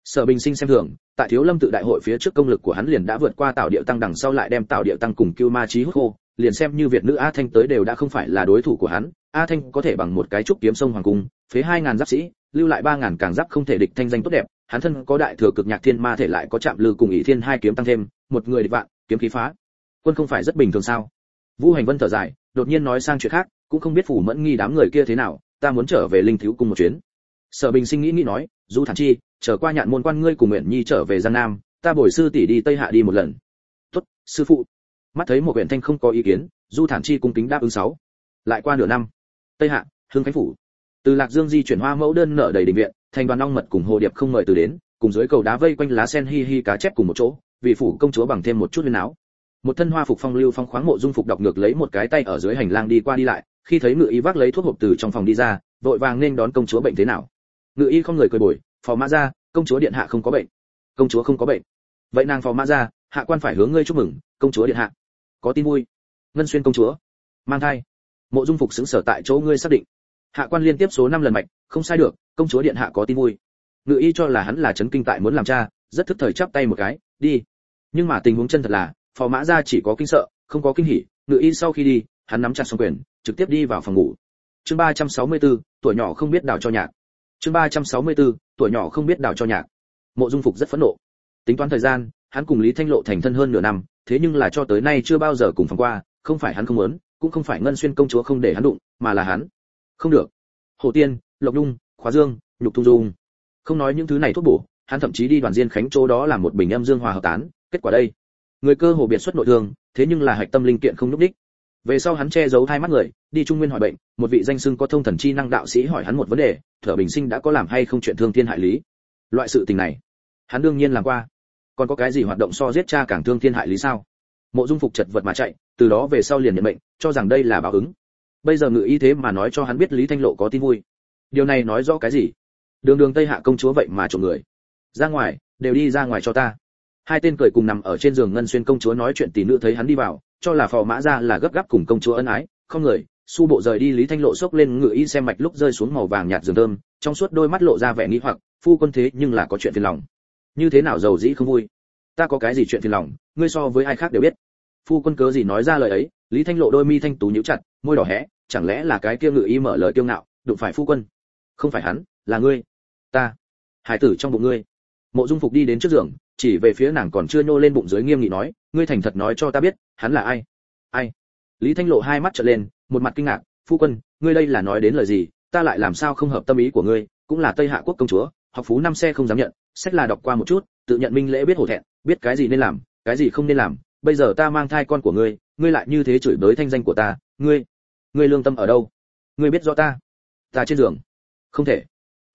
Sở Bình Sinh xem thường, tại Thiếu Lâm tự đại hội phía trước công lực của hắn liền đã vượt qua Tào Điệu Tăng, đằng sau lại đem Tào Điệu Tăng cùng Cưu Ma Chí hút khô, liền xem như Việt nữ A Thanh tới đều đã không phải là đối thủ của hắn. A Thanh có thể bằng một cái trúc kiếm sông hoàng cung, phế 2000 giáp sĩ, lưu lại 3000 càng giáp không thể địch thanh danh tốt đẹp, hắn thân có đại thừa cực nhạc thiên ma thể lại có chạm lư cùng ỷ thiên hai kiếm tăng thêm, một người địch vạn, kiếm khí phá quân không phải rất bình thường sao? Vũ Hành Vân thở dài, đột nhiên nói sang chuyện khác, cũng không biết Phủ Mẫn Nghi đám người kia thế nào, ta muốn trở về Linh Thiếu cung một chuyến. Sở Bình Sinh nghĩ nói, Du Thản Chi, trở qua Nhạn môn quan ngươi cùng Uyển Nhi trở về Giang Nam, ta bồi sư tỷ đi Tây Hạ đi một lần. Tốt, sư phụ. Mắt thấy một Uyển Thanh không có ý kiến, Du Thản Chi cung kính đáp ứng 6. Lại qua nửa năm, Tây Hạ, Hưng Khánh phủ. Từ Lạc Dương di chuyển hoa mẫu đơn nở đầy đình viện, thành đoàn ong mật cùng hồ điệp không mời từ đến, cùng dưới cầu đá vây quanh lá sen hi hi cá chép cùng một chỗ, vì phủ công chúa bằng thêm một chút huyên áo. Một thân hoa phục phong lưu phong khoáng Mộ Dung Phục đọc ngược lấy một cái tay ở dưới hành lang đi qua đi lại, khi thấy Ngự Y vác lấy thuốc hộp từ trong phòng đi ra, vội vàng nên đón công chúa bệnh thế nào. Ngự Y không người cười bồi, phò mã ra, công chúa điện hạ không có bệnh. Công chúa không có bệnh. Vậy nàng phò mã ra, hạ quan phải hướng ngươi chúc mừng, công chúa điện hạ có tin vui. Ngân Xuyên công chúa mang thai. Mộ Dung Phục sững sờ tại chỗ, ngươi xác định? Hạ quan liên tiếp số 5 lần mạch, không sai được, công chúa điện hạ có tin vui. Ngự Y cho là hắn là chấn kinh tại muốn làm cha, rất thức thời chắp tay một cái, đi. Nhưng mà tình huống chân thật là, phò mã ra chỉ có kinh sợ, không có kinh hỉ. Ngự Y sau khi đi, hắn nắm chặt song quyền, trực tiếp đi vào phòng ngủ. Chương 364, tuổi nhỏ không biết đào cho nhạc. Chương 364, tuổi nhỏ không biết đào cho nhạc. Mộ Dung Phục rất phẫn nộ. Tính toán thời gian, hắn cùng Lý Thanh Lộ thành thân hơn nửa năm, thế nhưng là cho tới nay chưa bao giờ cùng phòng qua, không phải hắn không muốn, cũng không phải Ngân Xuyên công chúa không để hắn đụng, mà là hắn không được. Hồ Tiên, Lộc Nhung, Khóa Dương, Nhục Thung Dung, không nói những thứ này thuốc bổ, hắn thậm chí đi Đoàn Diên Khánh chỗ đó làm một bình âm dương hòa hợp tán, kết quả đây, người cơ hồ biệt xuất nội thương, thế nhưng là hạch tâm linh kiện không nhúc đích. Về sau hắn che giấu hai mắt người, đi Trung Nguyên hỏi bệnh, một vị danh xưng có thông thần chi năng đạo sĩ hỏi hắn một vấn đề, Thở Bình Sinh đã có làm hay không chuyện thương thiên hại lý. Loại sự tình này, hắn đương nhiên làm qua. Còn có cái gì hoạt động so giết cha càng thương thiên hại lý sao? Mộ Dung Phục chật vật mà chạy, từ đó về sau liền nhận mệnh, cho rằng đây là báo ứng. Bây giờ Ngự Y thế mà nói cho hắn biết Lý Thanh Lộ có tin vui. Điều này nói rõ cái gì? Đường Đường Tây Hạ công chúa vậy mà trộm người. Ra ngoài, đều đi ra ngoài cho ta. Hai tên cười cùng nằm ở trên giường Ngân Xuyên công chúa nói chuyện, tỷ nữ thấy hắn đi vào, cho là phò mã ra là gấp gáp cùng công chúa ân ái, không người, su bộ rời đi. Lý Thanh Lộ xốc lên Ngự Y xem mạch lúc rơi xuống màu vàng nhạt giường thơm, trong suốt đôi mắt lộ ra vẻ nghi hoặc, phu quân thế nhưng là có chuyện phiền lòng. Như thế nào giàu dĩ không vui? Ta có cái gì chuyện phiền lòng, ngươi so với ai khác đều biết. Phu quân cớ gì nói ra lời ấy? Lý Thanh Lộ đôi mi thanh tú nhíu chặt, môi đỏ hé, chẳng lẽ là cái kia Ngự Y mở lời kiêu ngạo, đụng phải phu quân? Không phải hắn, là ngươi. Ta, hải tử trong bụng ngươi. Mộ Dung Phục đi đến trước giường, chỉ về phía nàng còn chưa nhô lên bụng dưới nghiêm nghị nói, ngươi thành thật nói cho ta biết, hắn là ai? Ai? Lý Thanh Lộ hai mắt trợn lên, một mặt kinh ngạc, phu quân, ngươi đây là nói đến lời gì? Ta lại làm sao không hợp tâm ý của ngươi, cũng là Tây Hạ quốc công chúa, học phú năm xe không dám nhận, sách là đọc qua một chút, tự nhận minh lễ biết hổ thẹn, biết cái gì nên làm, cái gì không nên làm, bây giờ ta mang thai con của ngươi, ngươi lại như thế chửi bới thanh danh của ta, ngươi lương tâm ở đâu? Ngươi biết rõ ta trên giường. Không thể.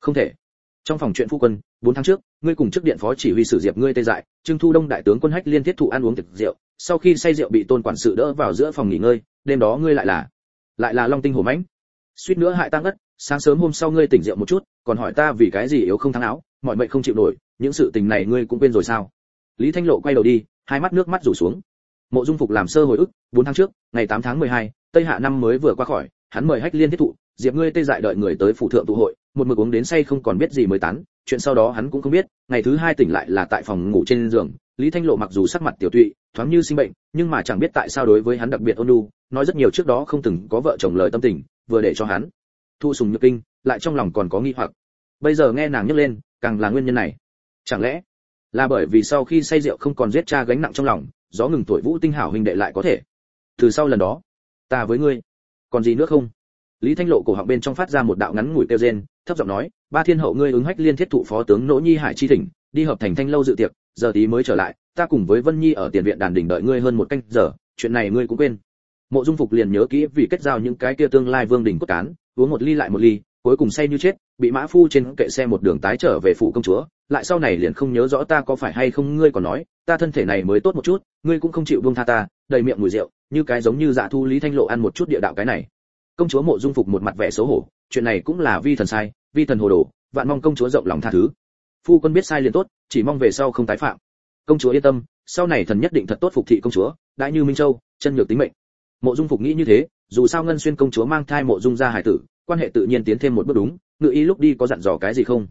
Trong phòng chuyện phu quân, 4 tháng trước, ngươi cùng trước điện phó chỉ huy sử Diệp ngươi tê dại, Trương Thu Đông đại tướng quân Hách Liên thiết thụ ăn uống tiệc rượu, sau khi say rượu bị Tôn quản sự đỡ vào giữa phòng nghỉ ngơi, đêm đó ngươi lại là long tinh hổ mãnh, suýt nữa hại tang ất, sáng sớm hôm sau ngươi tỉnh rượu một chút, còn hỏi ta vì cái gì yếu không thắng áo, mọi mệnh không chịu nổi, những sự tình này ngươi cũng quên rồi sao? Lý Thanh Lộ quay đầu đi, hai mắt nước mắt rủ xuống. Mộ Dung Phục làm sơ hồi ức, 4 tháng trước, ngày 8 tháng 12, Tây Hạ năm mới vừa qua khỏi, hắn mời Hách Liên thiết thụ, Diệp ngươi tê dại đợi người tới phủ thượng tụ hội, một mực uống đến say không còn biết gì mới tán, chuyện sau đó hắn cũng không biết. Ngày thứ 2 tỉnh lại là tại phòng ngủ trên giường, Lý Thanh Lộ mặc dù sắc mặt tiểu tụy, thoáng như sinh bệnh, nhưng mà chẳng biết tại sao đối với hắn đặc biệt ôn nhu, nói rất nhiều trước đó không từng có vợ chồng lời tâm tình, vừa để cho hắn thu sùng nhược kinh, lại trong lòng còn có nghi hoặc. Bây giờ nghe nàng nhắc lên, càng là nguyên nhân này. Chẳng lẽ là bởi vì sau khi say rượu không còn giết cha gánh nặng trong lòng, gió ngừng tuổi vũ tinh hảo huynh đệ lại có thể. Từ sau lần đó, ta với ngươi, còn gì nữa không? Lý Thanh Lộ cổ họng bên trong phát ra một đạo ngắn ngủi kêu rên, thấp giọng nói, ba thiên hậu ngươi ứng Hách Liên thiết thụ phó tướng Nỗ Nhi Hải chi thỉnh, đi hợp thành Thanh lâu dự tiệc, giờ tí mới trở lại, ta cùng với Vân Nhi ở tiền viện đàn đỉnh đợi ngươi hơn một canh giờ, chuyện này ngươi cũng quên. Mộ Dung Phục liền nhớ kỹ vì kết giao những cái kia tương lai vương đỉnh cốt cán, uống một ly lại một ly, cuối cùng say như chết, bị mã phu trên kệ xe một đường tái trở về phủ công chúa, lại sau này liền không nhớ rõ ta có phải hay không. Ngươi còn nói, ta thân thể này mới tốt một chút, ngươi cũng không chịu buông tha ta, đầy miệng mùi rượu, như cái giống như Dạ Thu. Lý Thanh Lộ ăn một chút địa đạo cái này. Công chúa Mộ Dung Phục một mặt vẻ xấu hổ, chuyện này cũng là vi thần sai, vi thần hồ đồ, vạn mong công chúa rộng lòng tha thứ. Phu quân biết sai liền tốt, chỉ mong về sau không tái phạm. Công chúa yên tâm, sau này thần nhất định thật tốt phục thị công chúa, đã như Minh Châu, chân nhược tính mệnh. Mộ Dung Phục nghĩ như thế, dù sao Ngân Xuyên công chúa mang thai Mộ Dung gia hải tử, quan hệ tự nhiên tiến thêm một bước đúng. Ngự Y lúc đi có dặn dò cái gì không?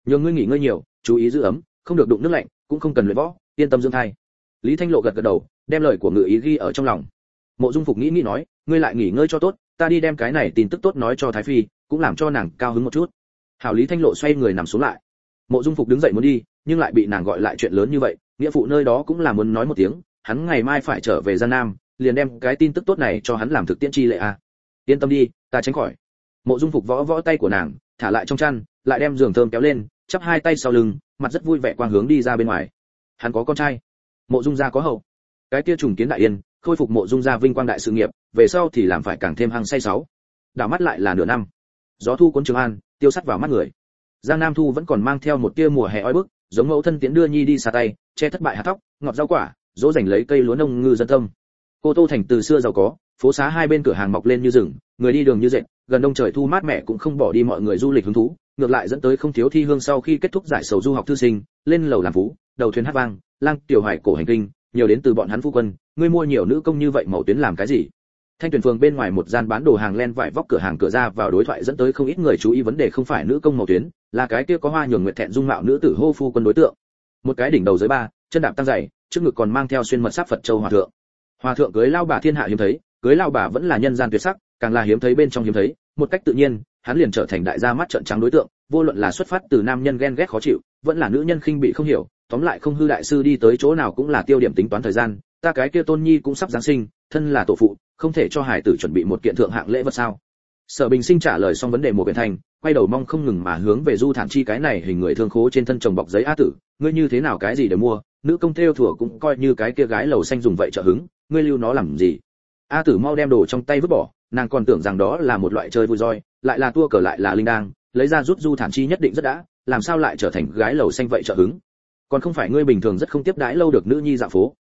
nhường ngươi nghỉ ngơi nhiều, chú ý giữ ấm, không được đụng nước lạnh, cũng không cần luyện võ, yên tâm dưỡng thai. Lý Thanh Lộ gật gật đầu, đem lời của Ngự Ý ghi ở trong lòng. Mộ Dung Phục nghĩ nói, ngươi lại nghỉ ngơi cho tốt, ta đi đem cái này tin tức tốt nói cho Thái phi, cũng làm cho nàng cao hứng một chút. Hảo. Lý Thanh Lộ xoay người nằm xuống lại. Mộ Dung Phục đứng dậy muốn đi, nhưng lại bị nàng gọi lại, chuyện lớn như vậy, nghĩa phụ nơi đó cũng là muốn nói một tiếng, hắn ngày mai phải trở về Giang Nam, liền đem cái tin tức tốt này cho hắn làm thực tiễn chi lệ a. Yên tâm đi, ta tránh khỏi. Mộ Dung Phục võ võ tay của nàng, thả lại trong chăn, lại đem giường thơm kéo lên, chắp hai tay sau lưng, mặt rất vui vẻ quang hướng đi ra bên ngoài. Hắn có con trai, Mộ Dung gia có hậu. Cái kia trùng kiến đại yên, khôi phục Mộ Dung gia vinh quang đại sự nghiệp, về sau thì làm phải càng thêm hăng say sáu. Đảo mắt lại là nửa năm. Gió thu cuốn Trường An, tiêu sắt vào mắt người. Giang Nam thu vẫn còn mang theo một tia mùa hè oi bức, giống mẫu thân tiễn đưa nhi đi xa tay, che thất bại hạt thóc, ngọt rau quả, dỗ dành lấy cây lúa nông ngư dân tâm. Cô Tô thành từ xưa giàu có, phố xá hai bên cửa hàng mọc lên như rừng, người đi đường như dệt, gần đông trời thu mát mẻ cũng không bỏ đi mọi người du lịch hứng thú, ngược lại dẫn tới không thiếu thi hương sau khi kết thúc giải sầu du học thư sinh, lên lầu làm phú, đầu thuyền hát vang, lang tiểu hải cổ hành kinh, nhiều đến từ bọn hắn phu quân, ngươi mua nhiều nữ công như vậy mẫu tuyến làm cái gì? Thanh Tuyền phường bên ngoài một gian bán đồ hàng len vải vóc cửa hàng cửa ra vào đối thoại dẫn tới không ít người chú ý vấn đề không phải nữ công mẫu tuyến, là cái kia có hoa nhường nguyệt thẹn dung mạo nữ tử hô phu quân đối tượng. Một cái đỉnh đầu dưới ba, chân đạp tăng dày, trước ngực còn mang theo xuyên mật sáp Phật châu hòa thượng. Hòa thượng cưới lao bà thiên hạ hiếm thấy, cưới lao bà vẫn là nhân gian tuyệt sắc, càng là hiếm thấy bên trong hiếm thấy, một cách tự nhiên, hắn liền trở thành đại gia mắt trợn trắng đối tượng, vô luận là xuất phát từ nam nhân ghen ghét khó chịu, vẫn là nữ nhân khinh bị không hiểu, tóm lại không hư đại sư đi tới chỗ nào cũng là tiêu điểm tính toán thời gian, ta cái kia tôn nhi cũng sắp giáng sinh, thân là tổ phụ, không thể cho hải tử chuẩn bị một kiện thượng hạng lễ vật sao? Sở Bình Sinh trả lời xong vấn đề một biển thành, quay đầu mong không ngừng mà hướng về Du Thản Chi cái này hình người thương khố trên thân chồng bọc giấy a tử, ngươi như thế nào cái gì để mua, nữ công theo thủa cũng coi như cái kia gái lầu xanh dùng vậy trợ hứng, ngươi lưu nó làm gì? A tử mau đem đồ trong tay vứt bỏ, nàng còn tưởng rằng đó là một loại chơi vui roi, lại là tua cờ lại là linh đang, lấy ra rút Du Thản Chi nhất định rất đã, làm sao lại trở thành gái lầu xanh vậy trợ hứng? Còn không phải ngươi bình thường rất không tiếp đãi lâu được nữ nhi dạo phố,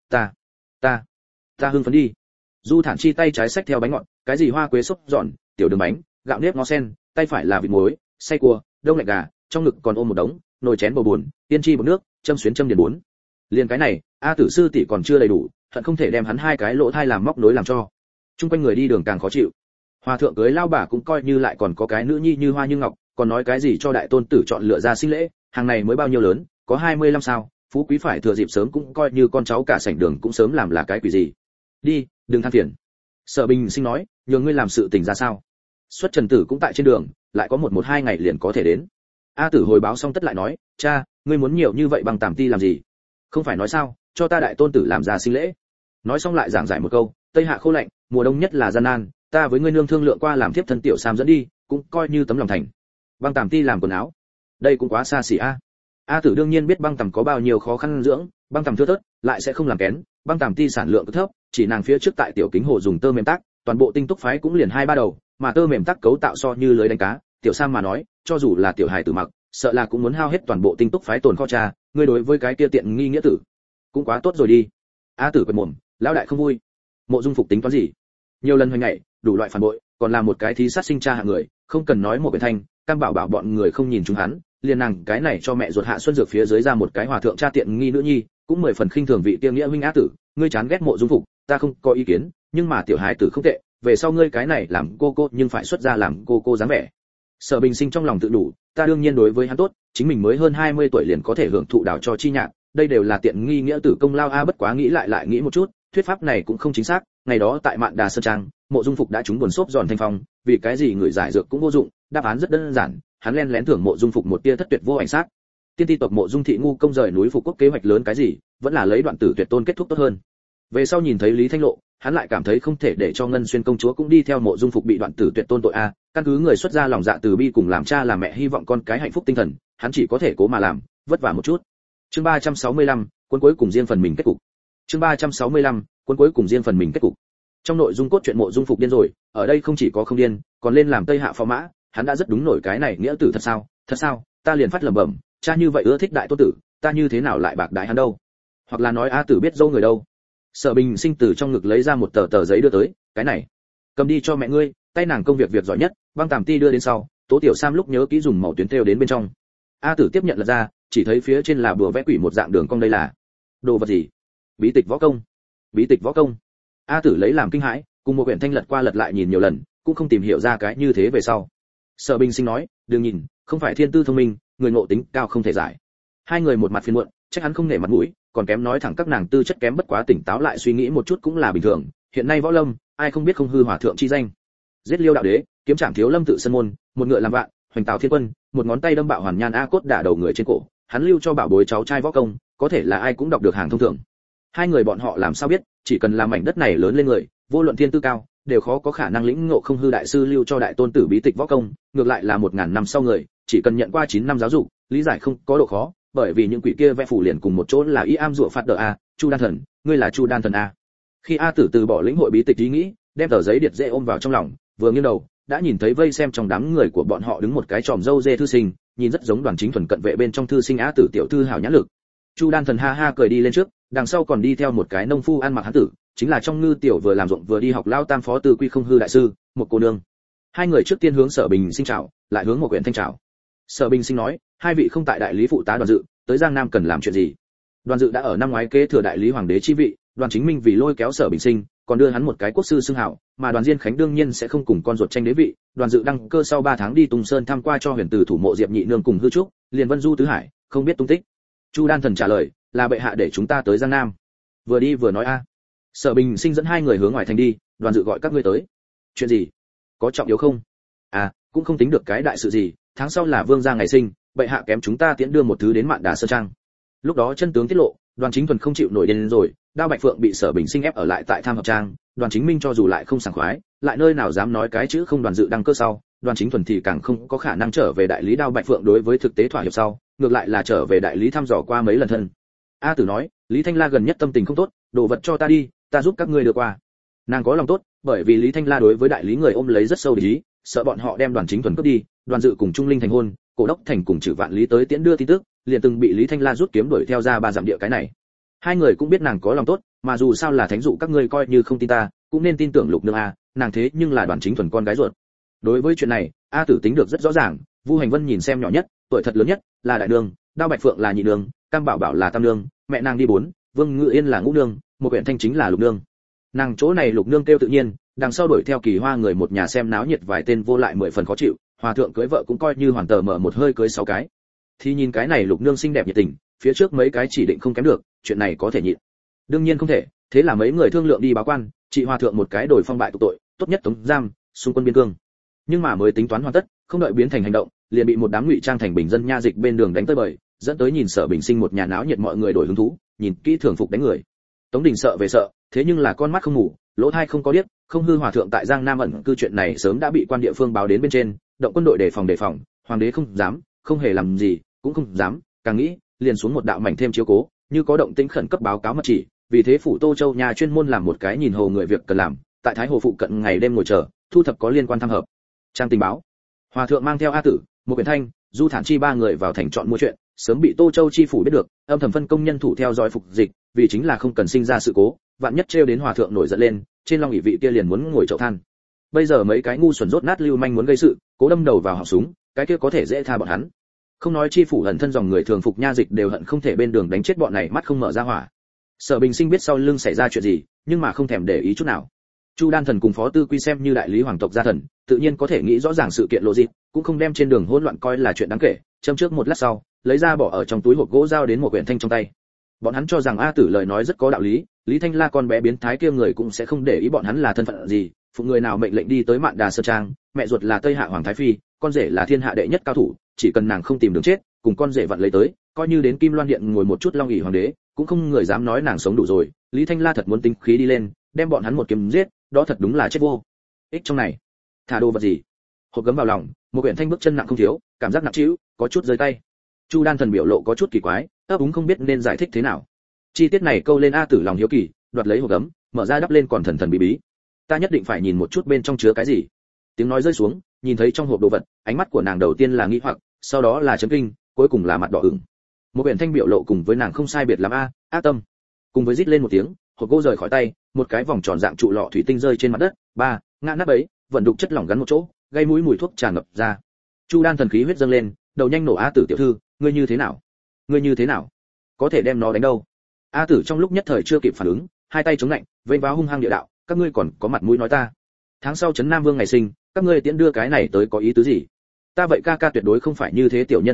ta hưng phấn đi. Du Thản Chi tay trái xách theo bánh ngọt, cái gì hoa quế xúc giòn, tiểu đường bánh, gạo nếp ngó sen, tay phải là vịt muối, xay cua, đông lạnh gà, trong ngực còn ôm một đống, nồi chén bầu buồn, tiên tri bột nước, châm xuyến châm điền bốn. Liên cái này, A tử sư tỷ còn chưa đầy đủ, hận không thể đem hắn hai cái lỗ thai làm móc nối làm cho. Trung quanh người đi đường càng khó chịu. Hòa thượng cưới lao bà cũng coi như lại còn có cái nữ nhi như hoa như ngọc, còn nói cái gì cho đại tôn tử chọn lựa ra sinh lễ, hàng này mới bao nhiêu lớn, có 25 sao, phú quý phải thừa dịp sớm cũng coi như con cháu cả sảnh đường cũng sớm làm là cái quỷ gì. Đi, đừng than phiền. Sở Bình Sinh nói, nhường ngươi làm sự tình ra sao? Xuất Trần Tử cũng tại trên đường, lại có 1-2 ngày liền có thể đến. A Tử hồi báo xong tất lại nói, cha, ngươi muốn nhiều như vậy bằng tàm ti làm gì? Không phải nói sao, cho ta đại tôn tử làm ra sinh lễ. Nói xong lại giảng giải một câu, Tây hạ khô lạnh, mùa đông nhất là gian nan, ta với ngươi nương thương lượng qua làm thiếp thân tiểu sam dẫn đi, cũng coi như tấm lòng thành. Băng tàm ti làm quần áo, đây cũng quá xa xỉ a. A Tử đương nhiên biết băng tằm có bao nhiêu khó khăn dưỡng, băng tằm thưa thớt, lại sẽ không làm kén, băng tằm ti sản lượng cực thấp, chỉ nàng phía trước tại tiểu kính hồ dùng tơ mềm tác, toàn bộ tinh túc phái cũng liền 2-3 đầu, mà tơ mềm tác cấu tạo so như lưới đánh cá, tiểu sam mà nói, cho dù là tiểu hài tử mặc, sợ là cũng muốn hao hết toàn bộ tinh túc phái tồn kho trà, ngươi đối với cái kia tiện nghi nghĩa tử, cũng quá tốt rồi đi. A Tử quệt mồm, lão đại không vui. Mộ Dung Phục tính toán gì? Nhiều lần hoành ngày, đủ loại phản bội, còn là một cái thí sát sinh cha hạng người, không cần nói một cái thanh, cam bảo bảo bọn người không nhìn chúng hắn, liền nàng cái này cho mẹ ruột Hạ Xuân Dược phía dưới ra một cái hòa thượng cha tiện nghi nữ nhi, cũng 10 phần khinh thường vị kia nghĩa huynh A Tử, ngươi chán ghét Mộ Dung Phục, ta không có ý kiến, nhưng mà tiểu hài tử không tệ, về sau ngươi cái này làm cô nhưng phải xuất ra làm cô dáng vẻ. Sở Bình Sinh trong lòng tự đủ, ta đương nhiên đối với hắn tốt, chính mình mới hơn 20 tuổi liền có thể hưởng thụ đào cho chi nhạc, đây đều là tiện nghi nghĩa tử công lao a. Bất quá nghĩ lại nghĩ một chút, thuyết pháp này cũng không chính xác, ngày đó tại Mạn Đà Sơn Trang, Mộ Dung Phục đã trúng buồn xốp giòn thanh phong, vì cái gì người giải dược cũng vô dụng, đáp án rất đơn giản, hắn len lén thưởng Mộ Dung Phục một tia thất tuyệt vô ảnh sát. Tiên ti tộc Mộ Dung thị ngu công rời núi phục quốc kế hoạch lớn cái gì, vẫn là lấy đoạn tử tuyệt tôn kết thúc tốt hơn. Về sau nhìn thấy Lý Thanh Lộ, hắn lại cảm thấy không thể để cho Ngân Xuyên công chúa cũng đi theo Mộ Dung Phục bị đoạn tử tuyệt tôn tội a. Căn cứ người xuất gia lòng dạ từ bi cùng làm cha làm mẹ hy vọng con cái hạnh phúc tinh thần, hắn chỉ có thể cố mà làm, vất vả một chút. Chương 365, cuốn cuối cùng riêng phần mình kết cục. Chương 365, cuốn cuối cùng riêng phần mình kết cục. Trong nội dung cốt truyện Mộ Dung Phục điên rồi, ở đây không chỉ có không điên, còn lên làm Tây Hạ phò mã, hắn đã rất đúng nổi cái này nghĩa tử thật sao? Thật sao? Ta liền phát lẩm bẩm, cha như vậy ưa thích đại tôn tử, ta như thế nào lại bạc đái hắn đâu? Hoặc là nói A Tử biết dâu người đâu? Sở Bình Sinh từ trong ngực lấy ra một tờ giấy đưa tới, cái này, cầm đi cho mẹ ngươi, tay nàng công việc giỏi nhất, băng tàm ti đưa đến sau, Tố Tiểu Sam lúc nhớ kỹ dùng màu tuyến thêu đến bên trong. A Tử tiếp nhận lật ra, chỉ thấy phía trên là bùa vẽ quỷ một dạng đường cong, đây là đồ vật gì? Bí tịch võ công. Bí tịch võ công. A Tử lấy làm kinh hãi, cùng một quyển thanh lật qua lật lại nhìn nhiều lần, cũng không tìm hiểu ra cái như thế về sau. Sở Bình Sinh nói, đừng nhìn, không phải thiên tư thông minh, người ngộ tính cao không thể giải. Hai người một mặt phiền muộn, trách hắn không nể mặt mũi, còn kém nói thẳng các nàng tư chất kém, bất quá tỉnh táo lại suy nghĩ một chút cũng là bình thường, hiện nay võ lâm, ai không biết không hư hòa thượng chi danh. Giết Liêu đạo đế, kiếm trảm Thiếu Lâm tự sân môn, một ngựa làm vạn, hoành Tào Thiên Quân, một ngón tay đâm bạo Hoàn Nhan A Cốt đả đầu người trên cổ, hắn lưu cho bảo bối cháu trai võ công, có thể là ai cũng đọc được hàng thông thường. Hai người bọn họ làm sao biết, chỉ cần làm mảnh đất này lớn lên người, vô luận thiên tư cao, đều khó có khả năng lĩnh ngộ không hư đại sư lưu cho đại tôn tử bí tịch võ công, ngược lại là 1000 năm sau người, chỉ cần nhận qua 9 năm giáo dục, lý giải không có độ khó, bởi vì những quỷ kia vẽ phủ liền cùng một chỗ là y am dụa phạt đờ a, Chu Đan Thần, ngươi là Chu Đan Thần a. Khi A Tử từ bỏ lĩnh hội bí tịch ý nghĩ, đem tờ giấy điệt dễ ôm vào trong lòng, vừa nghiêng đầu, đã nhìn thấy vây xem trong đám người của bọn họ đứng một cái tròm râu dê thư sinh, nhìn rất giống Đoàn Chính Thuần cận vệ bên trong thư sinh Á Tử tiểu thư hảo nhãn lực. Chu Đan Thần ha ha cười đi lên trước, đằng sau còn đi theo một cái nông phu ăn mặc hán tử, chính là trong Ngư tiểu vừa làm ruộng vừa đi học lao tam phó tư quy không hư đại sư, một cô nương. Hai người trước tiên hướng Sở Bình Sinh chào, lại hướng một quyển thanh chào. Sở Bình Sinh nói, hai vị không tại đại lý phụ tá Đoàn Dự, tới Giang Nam cần làm chuyện gì? Đoàn Dự đã ở năm ngoái kế thừa đại lý hoàng đế chi vị, Đoàn Chính Minh vì lôi kéo Sở Bình Sinh, còn đưa hắn một cái quốc sư xưng hảo, mà Đoàn Diên Khánh đương nhiên sẽ không cùng con ruột tranh đế vị. Đoàn Dự đăng cơ sau 3 tháng đi Tùng Sơn tham qua cho huyền tử thủ mộ Diệp Nhị nương cùng Hư Trúc, liền Vân Du tứ hải, không biết tung tích. Chu Đan Thần trả lời, là bệ hạ để chúng ta tới Giang Nam. Vừa đi vừa nói a. Sở Bình Sinh dẫn hai người hướng ngoài thành đi, Đoàn Dự gọi các ngươi tới. Chuyện gì? Có trọng yếu không? À, cũng không tính được cái đại sự gì, tháng sau là vương gia ngày sinh, bệ hạ kém chúng ta tiễn đưa một thứ đến Mạn Đà Sơn Trang. Lúc đó chân tướng tiết lộ, Đoàn Chính Thuần không chịu nổi điên rồi, Đao Bạch Phượng bị Sở Bình Sinh ép ở lại tại Tham Hợp Trang, Đoàn Chính Minh cho dù lại không sảng khoái, lại nơi nào dám nói cái chữ không. Đoàn Dự đăng cơ sau, Đoàn Chính Thuần thì càng không có khả năng trở về đại lý. Đao Bạch Phượng đối với thực tế thỏa hiệp sau, ngược lại là trở về đại lý thăm dò qua mấy lần thân. A Tử nói, Lý Thanh La gần nhất tâm tình không tốt, đồ vật cho ta đi, ta giúp các ngươi đưa qua. Nàng có lòng tốt, bởi vì Lý Thanh La đối với đại lý người ôm lấy rất sâu để ý, sợ bọn họ đem Đoàn Chính Thuần cướp đi. Đoàn Dự cùng Trung Linh thành hôn, Cổ Đốc thành cùng Trử Vạn Lý tới tiễn đưa tin tức, liền từng bị Lý Thanh La rút kiếm đuổi theo ra 3 dặm địa cái này. Hai người cũng biết nàng có lòng tốt, mà dù sao là thánh dụ các ngươi coi như không tin ta, cũng nên tin tưởng Lục nương a, nàng thế nhưng là Đoàn Chính Thuần con gái ruột. Đối với chuyện này, A Tử tính được rất rõ ràng, Vu Hành Vân nhìn xem nhỏ nhất, tuổi thật lớn nhất, là đại nương, Đao Bạch Phượng là nhị nương, Cam Bảo Bảo là tam nương, mẹ nàng đi 4, Vương Ngự Yên là ngũ nương, một huyện thanh chính là Lục nương. Nàng chỗ này Lục nương kêu tự nhiên, đằng sau đuổi theo Kỳ Hoa người một nhà xem náo nhiệt vài tên vô lại 10 phần khó chịu, hòa thượng cưới vợ cũng coi như hoàn tờ mở một hơi cưới 6 cái. Thì nhìn cái này Lục nương xinh đẹp nhiệt tình, phía trước mấy cái chỉ định không kém được, chuyện này có thể nhịn. Đương nhiên không thể, thế là mấy người thương lượng đi báo quan, trị hòa thượng một cái đổi phong bại tục tội, tốt nhất tống giam, xung quân biên cương. Nhưng mà mới tính toán hoàn tất, không đợi biến thành hành động, liền bị một đám ngụy trang thành bình dân nha dịch bên đường đánh tới bời, dẫn tới nhìn Sở Bình Sinh một nhà náo nhiệt mọi người đổi hứng thú, nhìn kỹ thường phục đánh người. Tống Đình sợ về sợ, thế nhưng là con mắt không ngủ, lỗ tai không có điếc, không hư hòa thượng tại Giang Nam ẩn cư chuyện này sớm đã bị quan địa phương báo đến bên trên, động quân đội đề phòng, hoàng đế không dám, không hề làm gì, cũng không dám, càng nghĩ, liền xuống một đạo mảnh thêm chiếu cố, như có động tĩnh khẩn cấp báo cáo mật chỉ, vì thế phủ Tô Châu nhà chuyên môn làm một cái nhìn hồ người việc cần làm, tại Thái Hồ phụ cận ngày đêm ngồi chờ, thu thập có liên quan tham hợp. Trang tình báo. Hòa thượng mang theo A Tử, một quyển thanh, Du Thản Chi 3 người vào thành chọn mua chuyện, sớm bị Tô Châu chi phủ biết được, âm thầm phân công nhân thủ theo dõi phục dịch, vì chính là không cần sinh ra sự cố, vạn nhất trêu đến hòa thượng nổi giận lên, trên long ỷ vị kia liền muốn ngồi chậu than. Bây giờ mấy cái ngu xuẩn rốt nát lưu manh muốn gây sự, cố đâm đầu vào họng súng, cái kia có thể dễ tha bọn hắn. Không nói chi phủ ẩn thân dòng người thường phục nha dịch đều hận không thể bên đường đánh chết bọn này mắt không mở ra hỏa. Sở Bình Sinh biết sau lưng xảy ra chuyện gì, nhưng mà không thèm để ý chút nào. Chu Đan Thần cùng Phó Tư Quy xem như đại lý hoàng tộc gia thần, tự nhiên có thể nghĩ rõ ràng sự kiện lộ dịp, cũng không đem trên đường hỗn loạn coi là chuyện đáng kể, châm trước một lát sau, lấy ra bỏ ở trong túi hộp gỗ giao đến một quyển thanh trong tay. Bọn hắn cho rằng A Tử lời nói rất có đạo lý, Lý Thanh La con bé biến thái kia người cũng sẽ không để ý bọn hắn là thân phận gì, phụ người nào mệnh lệnh đi tới Mạn Đà Sơn Trang, mẹ ruột là Tây Hạ hoàng thái phi, con rể là thiên hạ đệ nhất cao thủ, chỉ cần nàng không tìm đường chết, cùng con rể vặn lấy tới, coi như đến Kim Loan điện ngồi một chút long ỷ hoàng đế, cũng không người dám nói nàng sống đủ rồi. Lý Thanh La thật muốn tính khí đi lên, đem bọn hắn một kiếm giết, đó thật đúng là chết vô ích. Trong này thả đồ vật gì? Hộp gấm vào lòng, một quyển thanh bước chân nặng không thiếu, cảm giác nặng trĩu, có chút rơi tay. Chu Đan Thần biểu lộ có chút kỳ quái, ấp úng không biết nên giải thích thế nào. Chi tiết này câu lên A Tử lòng hiếu kỳ, đoạt lấy hộp gấm, mở ra đắp lên còn thần thần bí bí. Ta nhất định phải nhìn một chút bên trong chứa cái gì. Tiếng nói rơi xuống, nhìn thấy trong hộp đồ vật, ánh mắt của nàng đầu tiên là nghi hoặc, sau đó là chấn kinh, cuối cùng là mặt đỏ ửng. Một quyển thanh biểu lộ cùng với nàng không sai biệt lắm a, ác tâm. Cùng với rít lên một tiếng, hộp gỗ rời khỏi tay, một cái vòng tròn dạng trụ lọ thủy tinh rơi trên mặt đất, ngã nắp ấy, vận đục chất lỏng gắn một chỗ, gây mũi mùi thuốc tràn ngập ra. Chu Đan Thần khí huyết dâng lên, đầu nhanh nổ. A Tử tiểu thư, ngươi như thế nào? Ngươi như thế nào? Có thể đem nó đánh đâu? A Tử trong lúc nhất thời chưa kịp phản ứng, hai tay chống lạnh, vênh váo hung hăng địa đạo, các ngươi còn có mặt mũi nói ta? Tháng sau trấn Nam Vương ngày sinh, các ngươi tiễn đưa cái này tới có ý tứ gì? Ta vậy ca ca tuyệt đối không phải như thế tiểu nhân hèn hạ,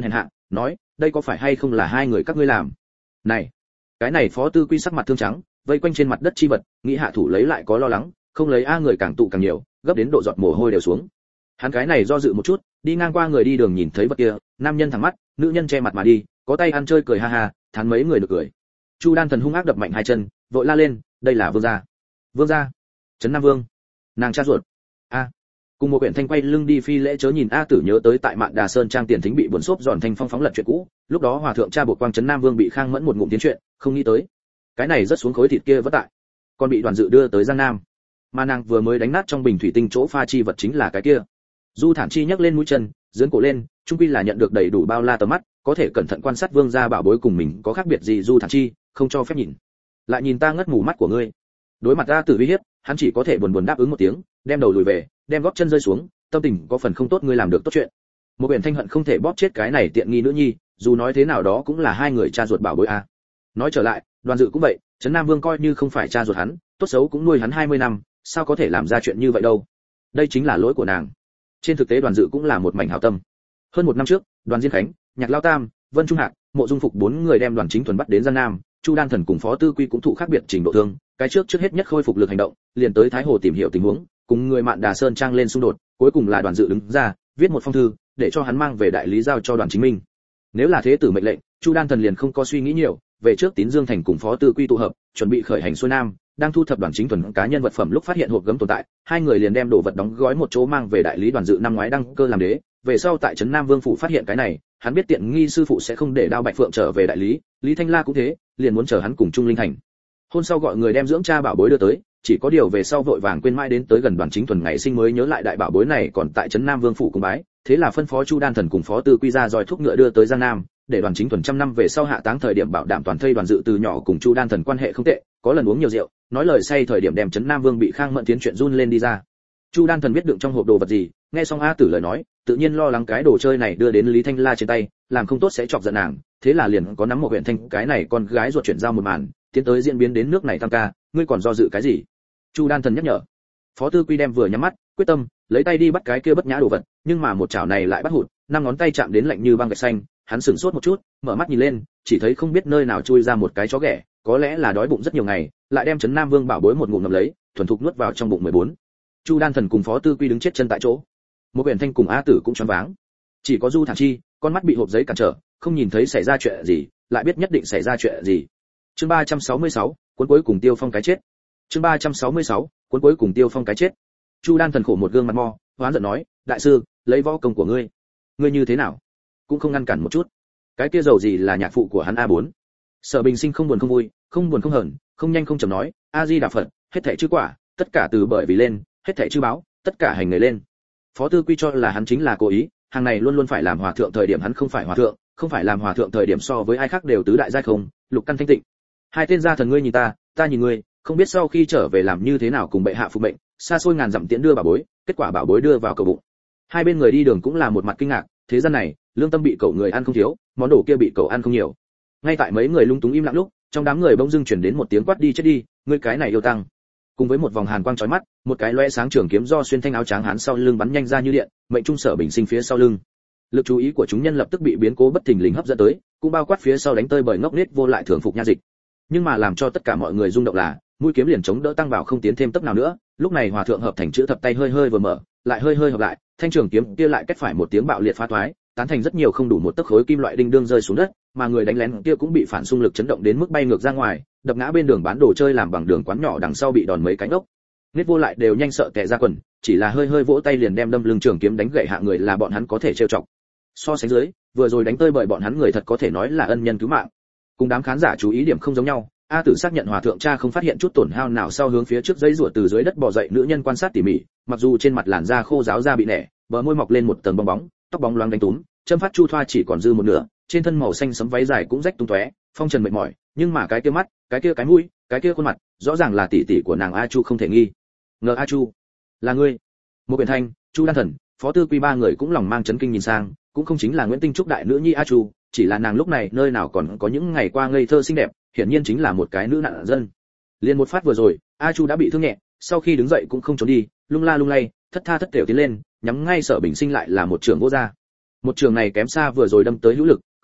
nói, đây có phải hay không là hai người các ngươi làm? Này, cái này Phó Tư Quy sắc mặt thương trắng, vây quanh trên mặt đất chi vật, nghĩ hạ thủ lấy lại có lo lắng, không lấy a người càng tụ càng nhiều, gấp đến độ giọt mồ hôi đều xuống. Hắn cái này do dự một chút, đi ngang qua người đi đường nhìn thấy vật kia, nam nhân thẳng mắt, nữ nhân che mặt mà đi, có tay ăn chơi cười ha ha, thán mấy người được cười. Chu Đan Thần hung ác đập mạnh hai chân, vội la lên, đây là vương gia. Vương gia? Trấn Nam Vương? Nàng cha ruột? A. Cùng một quyển thanh quay lưng đi phi lễ chớ nhìn a tử nhớ tới tại Mạn Đà Sơn trang tiền thính bị buồn xốp giòn thanh phong phóng lật chuyện cũ, lúc đó hòa thượng cha buộc quang Trấn Nam Vương bị Khang Mẫn một ngụm tiến chuyện, không nghĩ tới, cái này rất xuống khối thịt kia vất tại, còn bị Đoàn Dự đưa tới Giang Nam. Mà nàng vừa mới đánh nát trong bình thủy tinh chỗ pha chi vật chính là cái kia. Du Thản Chi nhấc lên mũi chân, giương cổ lên, trung quy là nhận được đầy đủ bao la tầm mắt, có thể cẩn thận quan sát vương gia bảo bối cùng mình có khác biệt gì. Du Thản Chi không cho phép nhìn, lại nhìn ta ngất mù mắt của ngươi. Đối mặt ra tử uy hiếp, hắn chỉ có thể buồn buồn đáp ứng một tiếng, đem đầu lùi về, đem gót chân rơi xuống, tâm tình có phần không tốt, ngươi làm được tốt chuyện. Một biển thanh hận không thể bóp chết cái này tiện nghi nữ nhi, dù nói thế nào đó cũng là hai người cha ruột bảo bối a. Nói trở lại, Đoàn Dự cũng vậy, Trấn Nam Vương coi như không phải cha ruột hắn, tốt xấu cũng nuôi hắn 20 năm, sao có thể làm ra chuyện như vậy đâu. Đây chính là lỗi của nàng. Trên thực tế Đoàn Dự cũng là một mảnh hảo tâm. Hơn một năm trước, Đoàn Diên Khánh, Nhạc Lao Tam, Vân Trung Hạc, Mộ Dung Phục bốn người đem Đoàn Chính Thuần bắt đến Giang Nam, Chu Đan Thần cùng Phó Tư Quy cũng thụ khác biệt trình độ thương, cái trước hết nhất khôi phục lực hành động, liền tới Thái Hồ tìm hiểu tình huống, cùng người Mạn Đà Sơn trang lên xung đột, cuối cùng là Đoàn Dự đứng ra, viết một phong thư, để cho hắn mang về đại lý giao cho Đoàn Chính Minh. Nếu là thế tử mệnh lệnh, Chu Đan Thần liền không có suy nghĩ nhiều, về trước Tín Dương thành cùng Phó Tư Quy tụ hợp, chuẩn bị khởi hành xuôi nam, đang thu thập Đoàn Chính Thuần cá nhân vật phẩm lúc phát hiện hộp gấm tồn tại, hai người liền đem đồ vật đóng gói một chỗ mang về đại lý Đoàn Dự năm ngoái đăng cơ làm đế, về sau tại trấn Nam Vương phủ phát hiện cái này, hắn biết tiện nghi sư phụ sẽ không để Đao Bạch Phượng trở về đại lý, Lý Thanh La cũng thế, liền muốn chờ hắn cùng Trung Linh thành. Hôn sau gọi người đem dưỡng cha bảo bối đưa tới, chỉ có điều về sau vội vàng quên mãi đến tới gần Đoàn Chính Thuần ngày sinh mới nhớ lại đại bảo bối này còn tại trấn Nam Vương phủ cung bái, thế là phân phó Chu Đan Thần cùng Phó Tư Quy ra dòi thúc ngựa đưa tới Giang Nam, để Đoàn Chính Thuần trăm năm về sau hạ táng thời điểm bảo đảm toàn thây Đoàn Dự từ nhỏ cùng Chu Đan Thần quan hệ không tệ, có lần uống nhiều rượu, nói lời say thời điểm đem trấn Nam Vương bị Khang Mẫn tiến chuyện run lên đi ra. Chu Đan Thần biết đựng trong hộp đồ vật gì, nghe xong A Tử lời nói, tự nhiên lo lắng cái đồ chơi này đưa đến Lý Thanh La trên tay, làm không tốt sẽ chọc giận nàng, thế là liền có nắm một huyện thanh cái này con gái ruột chuyển giao một màn, tiến tới diễn biến đến nước này tam ca, ngươi còn do dự cái gì? Chu Đan Thần nhắc nhở. Phó Tư Quy đem vừa nhắm mắt, quyết tâm lấy tay đi bắt cái kia bất nhã đồ vật, nhưng mà một chảo này lại bắt hụt, năm ngón tay chạm đến lạnh như băng gạch xanh, hắn sửng sốt một chút, mở mắt nhìn lên, chỉ thấy không biết nơi nào chui ra một cái chó ghẻ, có lẽ là đói bụng rất nhiều ngày, lại đem trấn Nam Vương bảo bối một ngụm ngậm lấy, thuần thục nuốt vào trong bụng 14. Chu Đan Thần cùng Phó Tư Quy đứng chết chân tại chỗ. Một Uyển Thanh cùng A Tử cũng choáng váng. Chỉ có Du Thản Chi, con mắt bị hộp giấy cản trở, không nhìn thấy xảy ra chuyện gì, lại biết nhất định xảy ra chuyện gì. Chương 366, cuốn cuối cùng Tiêu Phong cái chết. Chương 366, cuốn cuối cùng Tiêu Phong cái chết. Chu Đan Thần khổ một gương mặt mo, hoán giận nói, đại sư, lấy võ công của ngươi, ngươi như thế nào? Cũng không ngăn cản một chút. Cái kia dầu gì là nhạc phụ của hắn A4. Sở Bình Sinh không buồn không vui, không buồn không hờn, không nhanh không chậm nói, A Di Đà Phật, hết thảy chư quả, tất cả từ bởi vì lên, hết thảy chư báo, tất cả hành người lên. Phó Tư Quy cho là hắn chính là cố ý, hàng này luôn luôn phải làm hòa thượng thời điểm hắn không phải hòa thượng, không phải làm hòa thượng thời điểm so với ai khác đều tứ đại giai không, lục căn thanh tịnh. Hai tên gia thần ngươi nhìn ta nhìn ngươi, không biết sau khi trở về làm như thế nào cùng bệ hạ phục mệnh, xa xôi ngàn dặm tiễn đưa bảo bối, kết quả bảo bối đưa vào cầu bụng. Hai bên người đi đường cũng là một mặt kinh ngạc, thế gian này, lương tâm bị cậu người ăn không thiếu, món đồ kia bị cậu ăn không nhiều. Ngay tại mấy người lung túng im lặng lúc, trong đám người bỗng dưng truyền đến một tiếng quát đi chết đi, ngươi cái này yêu tăng. Cùng với một vòng hàn quang chói mắt, một cái lóe sáng trường kiếm do xuyên thanh áo trắng hán sau lưng bắn nhanh ra như điện, mệnh trung Sở Bình Sinh phía sau lưng. Lực chú ý của chúng nhân lập tức bị biến cố bất thình lình hấp dẫn tới, cũng bao quát phía sau đánh tơi bởi ngốc nết vô lại thường phục nha dịch. Nhưng mà làm cho tất cả mọi người rung động là, mũi kiếm liền chống đỡ tăng vào không tiến thêm tốc nào nữa, lúc này hòa thượng hợp thành chữ thập tay hơi hơi vừa mở, lại hơi hơi hợp lại, thanh trường kiếm kia lại cách phải một tiếng bạo liệt phá thoái, tán thành rất nhiều không đủ một tấc khối kim loại đinh đương rơi xuống đất, mà người đánh lén kia cũng bị phản xung lực chấn động đến mức bay ngược ra ngoài, đập ngã bên đường bán đồ chơi làm bằng đường quán nhỏ đằng sau bị đòn mấy cánh ốc. Nết vô lại đều nhanh sợ tè ra quần, chỉ là hơi hơi vỗ tay liền đem đâm lưng trường kiếm đánh gãy hạ người là bọn hắn có thể trêu chọc. So sánh dưới, vừa rồi đánh tơi bởi bọn hắn người thật có thể nói là ân nhân cứu mạng. Cùng đám khán giả chú ý điểm không giống nhau, A Tử xác nhận hòa thượng cha không phát hiện chút tổn hao nào sau hướng phía trước giấy rủa từ dưới đất bò dậy, nữ nhân quan sát tỉ mỉ, mặc dù trên mặt làn da khô ráo da bị nẻ, bờ môi mọc lên một tầng bong bóng, tóc bóng loáng đánh túm, châm phát chu thoa chỉ còn dư một nửa, trên thân màu xanh sẫm váy dài cũng rách tung tóe, phong trần mệt mỏi, nhưng mà cái kia mắt, cái kia cái mũi, cái kia khuôn mặt, rõ ràng là tỷ tỷ của nàng A Chu không thể nghi ngờ. A Chu, là ngươi? Một Biển Thanh, Chu Đan Thần, Phó Tư Quy ba người cũng lòng mang chấn kinh nhìn sang, cũng không chính là Nguyễn Tinh Trúc đại nữ nhi A Chu, chỉ là nàng lúc này nơi nào còn có những ngày qua ngây thơ xinh đẹp, hiển nhiên chính là một cái nữ nạn dân. Liên một phát vừa rồi, A Chu đã bị thương nhẹ, sau khi đứng dậy cũng không trốn đi, lung la lung lay, thất tha thất thểu tiến lên, nhắm ngay Sở Bình Sinh lại là một trường vô gia. Một trường này kém xa vừa rồi đâm tới hữu lực,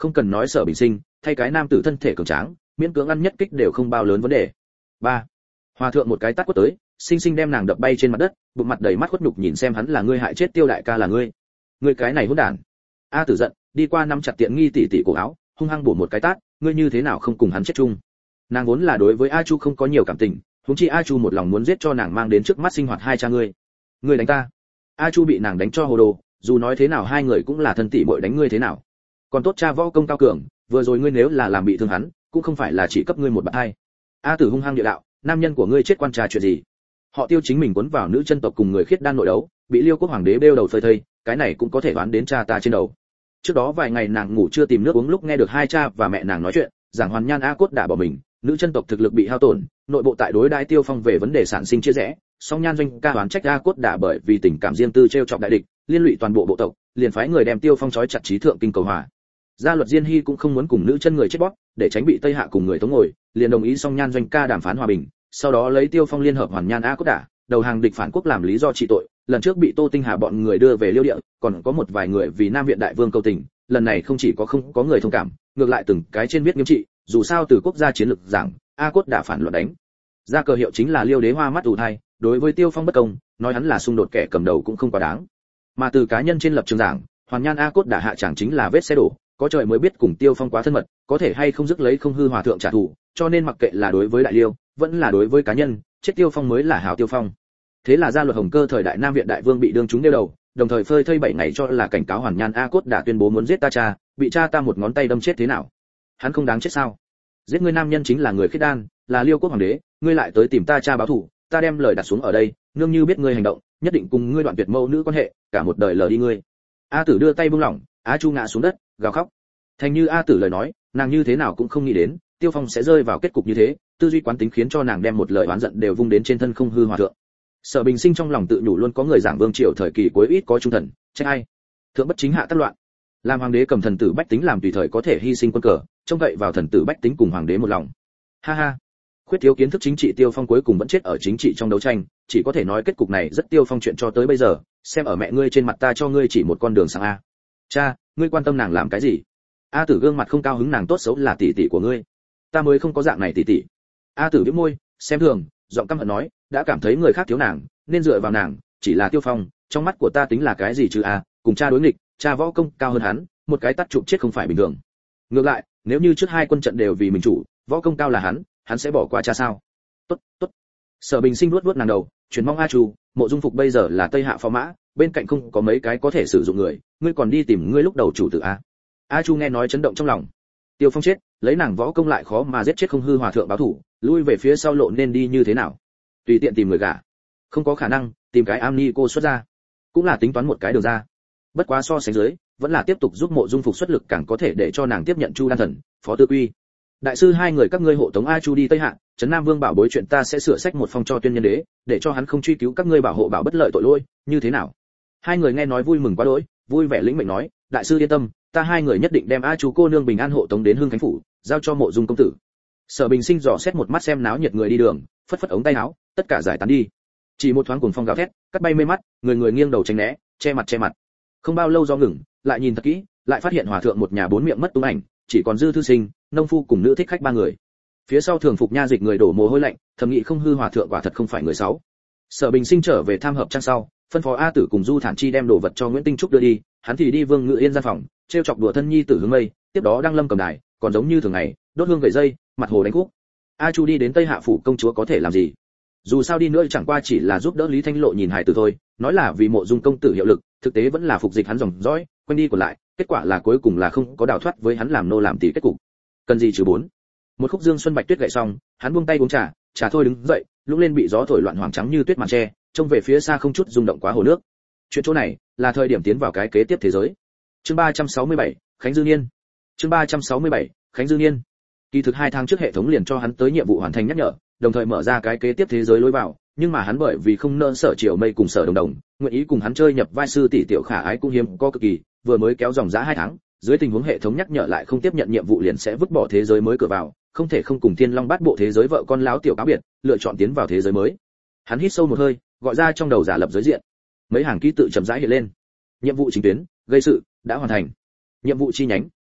không cần nói Sở Bình Sinh, thay cái nam tử thân thể cường tráng, miễn cưỡng ăn nhất kích đều không bao lớn vấn đề. 3. Hòa thượng một cái tát quất tới, sinh sinh đem nàng đập bay trên mặt đất, bụng mặt đầy mắt khuất nhục nhìn xem hắn là ngươi hại chết Tiêu đại ca là ngươi. Ngươi cái này hỗn đản. A Tử giận, đi qua nắm chặt tiện nghi tỷ tỷ cổ áo, hung hăng bổ một cái tát, ngươi như thế nào không cùng hắn chết chung. Nàng vốn là đối với A Chu không có nhiều cảm tình, huống chi A Chu một lòng muốn giết cho nàng mang đến trước mắt sinh hoạt hai cha ngươi. Ngươi đánh ta. A Chu bị nàng đánh cho hồ đồ, dù nói thế nào hai người cũng là thân tỷ muội, đánh ngươi thế nào. Còn tốt cha võ công cao cường, vừa rồi ngươi nếu là làm bị thương hắn, cũng không phải là chỉ cấp ngươi một bạt hai. A Tử hung hăng địa đạo, nam nhân của ngươi chết quan trà chuyện gì? Họ Tiêu chính mình cuốn vào nữ chân tộc cùng người khiết đan nội đấu, bị Liêu quốc hoàng đế bêu đầu phơi thây, cái này cũng có thể đoán đến cha ta trên đầu. Trước đó vài ngày nàng ngủ chưa tìm nước uống lúc nghe được hai cha và mẹ nàng nói chuyện, giảng Hoàn Nhan A Cốt đã bỏ mình, nữ chân tộc thực lực bị hao tổn, nội bộ tại đối đãi Tiêu Phong về vấn đề sản sinh chia rẽ, song Nhan Doanh ca đoán trách A Cốt đã bởi vì tình cảm riêng tư trêu chọc đại địch, liên lụy toàn bộ bộ tộc, liền phái người đem Tiêu Phong trói chặt trí thượng kinh cầu hòa. Gia Luật Diên Hy cũng không muốn cùng nữ chân người chết bóp, để tránh bị Tây Hạ cùng người tống ngồi, liền đồng ý song Nhan Doanh ca đàm phán hòa bình, sau đó lấy Tiêu Phong liên hợp Hoàn Nhan A Cốt đã, đầu hàng địch phản quốc làm lý do trị tội, lần trước bị Tô Tinh Hà bọn người đưa về Liêu địa, còn có một vài người vì Nam Viện đại vương cầu tình, lần này không chỉ không có người thông cảm, ngược lại từng cái trên viết nghiêm trị, dù sao từ quốc gia chiến lược giảng, A Cốt đã phản loạn đánh. Ra cờ hiệu chính là Liêu đế hoa mắt ủ thai, đối với Tiêu Phong bất công, nói hắn là xung đột kẻ cầm đầu cũng không quá đáng. Mà từ cá nhân trên lập trường giảng, Hoàn Nhan A Cốt đã hạ chẳng chính là vết xe đổ, có trời mới biết cùng Tiêu Phong quá thân mật, có thể hay không dứt lấy không hư hòa thượng trả thù, cho nên mặc kệ là đối với đại Liêu, vẫn là đối với cá nhân, chết Tiêu Phong mới là hảo Tiêu Phong. Thế là Gia Luật Hồng Cơ thời đại Nam Viện đại vương bị đương chúng đeo đầu, đồng thời phơi thây 7 ngày cho là cảnh cáo Hoàn Nhan A Cốt đã tuyên bố muốn giết ta cha, bị cha ta một ngón tay đâm chết thế nào? Hắn không đáng chết sao? Giết ngươi nam nhân chính là người khiết đan, là Liêu quốc hoàng đế, ngươi lại tới tìm ta cha báo thù, ta đem lời đặt xuống ở đây, nương như biết ngươi hành động, nhất định cùng ngươi đoạn tuyệt mâu nữ quan hệ, cả một đời lờ đi ngươi. A Tử đưa tay buông lỏng, A Chu ngã xuống đất, gào khóc. Thành như A Tử lời nói, nàng như thế nào cũng không nghĩ đến, Tiêu Phong sẽ rơi vào kết cục như thế, tư duy quán tính khiến cho nàng đem một lời oán giận đều vung đến trên thân không hư hòa thượng. Sở Bình Sinh trong lòng tự nhủ luôn có người giảng vương triều thời kỳ cuối ít có trung thần, trách ai? Thượng bất chính hạ tất loạn. Làm hoàng đế cầm thần tử bách tính làm tùy thời có thể hy sinh quân cờ, trông cậy vào thần tử bách tính cùng hoàng đế một lòng. Ha ha. Khuyết thiếu kiến thức chính trị Tiêu Phong cuối cùng vẫn chết ở chính trị trong đấu tranh, chỉ có thể nói kết cục này rất Tiêu Phong chuyện cho tới bây giờ, xem ở mẹ ngươi trên mặt ta cho ngươi chỉ một con đường sang a. Cha, ngươi quan tâm nàng làm cái gì? A Tử gương mặt không cao hứng, nàng tốt xấu là tỷ tỷ của ngươi. Ta mới không có dạng này tỷ tỷ. A Tử bĩu môi, xem thường, giọng căm hận nói, đã cảm thấy người khác thiếu nàng, nên dựa vào nàng, chỉ là Tiêu Phong, trong mắt của ta tính là cái gì chứ a, cùng cha đối nghịch, cha võ công cao hơn hắn, một cái tát chụp chết không phải bình thường. Ngược lại, nếu như trước hai quân trận đều vì mình chủ, võ công cao là hắn sẽ bỏ qua cha sao? Tốt, tốt. Sở Bình Sinh vuốt vuốt nàng đầu, truyền mong A Chu, Mộ Dung Phục bây giờ là Tây Hạ phó mã, bên cạnh không có mấy cái có thể sử dụng người, ngươi còn đi tìm ngươi lúc đầu chủ tử a. A Chu nghe nói chấn động trong lòng. Tiêu Phong chết, lấy nàng võ công lại khó mà giết chết không hư hòa thượng báo thủ, lui về phía sau lộ nên đi như thế nào? Tùy tiện tìm người gả, không có khả năng, tìm cái am ni cô xuất ra, cũng là tính toán một cái đường ra. Bất quá so sánh dưới, vẫn là tiếp tục giúp Mộ Dung Phục xuất lực càng có thể để cho nàng tiếp nhận Chu Đan Thần, Phó Tư Quy. Đại sư hai người các ngươi hộ tống A Chu đi Tây Hạ, Trấn Nam Vương bảo bối chuyện ta sẽ sửa sách một phong cho Tuyên Nhân Đế, để cho hắn không truy cứu các ngươi bảo hộ bảo bất lợi tội lỗi, như thế nào? Hai người nghe nói vui mừng quá đỗi, vui vẻ lĩnh mệnh nói, đại sư yên tâm, ta hai người nhất định đem A Chu cô nương bình an hộ tống đến Hưng Khánh phủ, giao cho Mộ Dung công tử. Sở Bình Sinh dò xét một mắt xem náo nhiệt người đi đường, phất phất ống tay áo, tất cả giải tán đi. Chỉ một thoáng cuồng phong gào thét, cắt bay mây mắt, người người nghiêng đầu tránh né, che mặt. Không bao lâu do ngừng, lại nhìn thật kỹ, lại phát hiện hòa thượng một nhà bốn miệng mất tung ảnh, chỉ còn dư thư sinh, nông phu cùng nữ thích khách ba người. Phía sau thường phục nha dịch người đổ mồ hôi lạnh, thầm nghĩ không hư hòa thượng quả thật không phải người xấu. Sở Bình Sinh trở về tham hợp trang sau, phân phó A Tử cùng Du Thản Chi đem đồ vật cho Nguyễn Tinh Trúc đưa đi, hắn thì đi Vương Ngự Yên gian phòng, trêu chọc đùa thân nhi tử Hướng Mây, tiếp đó đang lâm cầm đài, còn giống như thường ngày, đốt hương gậy dây, mặt hồ đánh khúc. A Chu đi đến Tây Hạ phủ công chúa có thể làm gì? Dù sao đi nữa chẳng qua chỉ là giúp đỡ Lý Thanh Lộ nhìn hài tử thôi, nói là vì Mộ Dung công tử hiệu lực, thực tế vẫn là phục dịch hắn dòng dõi, quanh đi còn lại, kết quả là cuối cùng là không có đào thoát với hắn làm nô làm tỳ kết cục. Cần gì chứ bốn. Một khúc Dương Xuân Bạch Tuyết gậy xong, hắn buông tay uống trà thôi đứng dậy, lúc lên bị gió thổi loạn hoàng trắng như tuyết màn tre, trông về phía xa không chút rung động quá hồ nước. Chuyện chỗ này là thời điểm tiến vào cái kế tiếp thế giới. Chương 367, Khánh Dư Niên. Chương 367, Khánh Dư Niên. Kỳ thực 2 tháng trước hệ thống liền cho hắn tới nhiệm vụ hoàn thành nhắc nhở, đồng thời mở ra cái kế tiếp thế giới lối vào, nhưng mà hắn bởi vì không nỡ Sở Triều Mây cùng Sở Đồng, nguyện ý cùng hắn chơi nhập vai sư tỷ tiểu khả ái cũng hiếm có cực kỳ, vừa mới kéo dòng giá 2 tháng, dưới tình huống hệ thống nhắc nhở lại không tiếp nhận nhiệm vụ liền sẽ vứt bỏ thế giới mới cửa vào, không thể không cùng Thiên Long Bát Bộ thế giới vợ con láo tiểu cáo biệt, lựa chọn tiến vào thế giới mới. Hắn hít sâu một hơi, gọi ra trong đầu giả lập giới diện. Mấy hàng ký tự chậm rãi hiện lên. Nhiệm vụ chính tuyến, gây sự đã hoàn thành. Nhiệm vụ chi nhánh,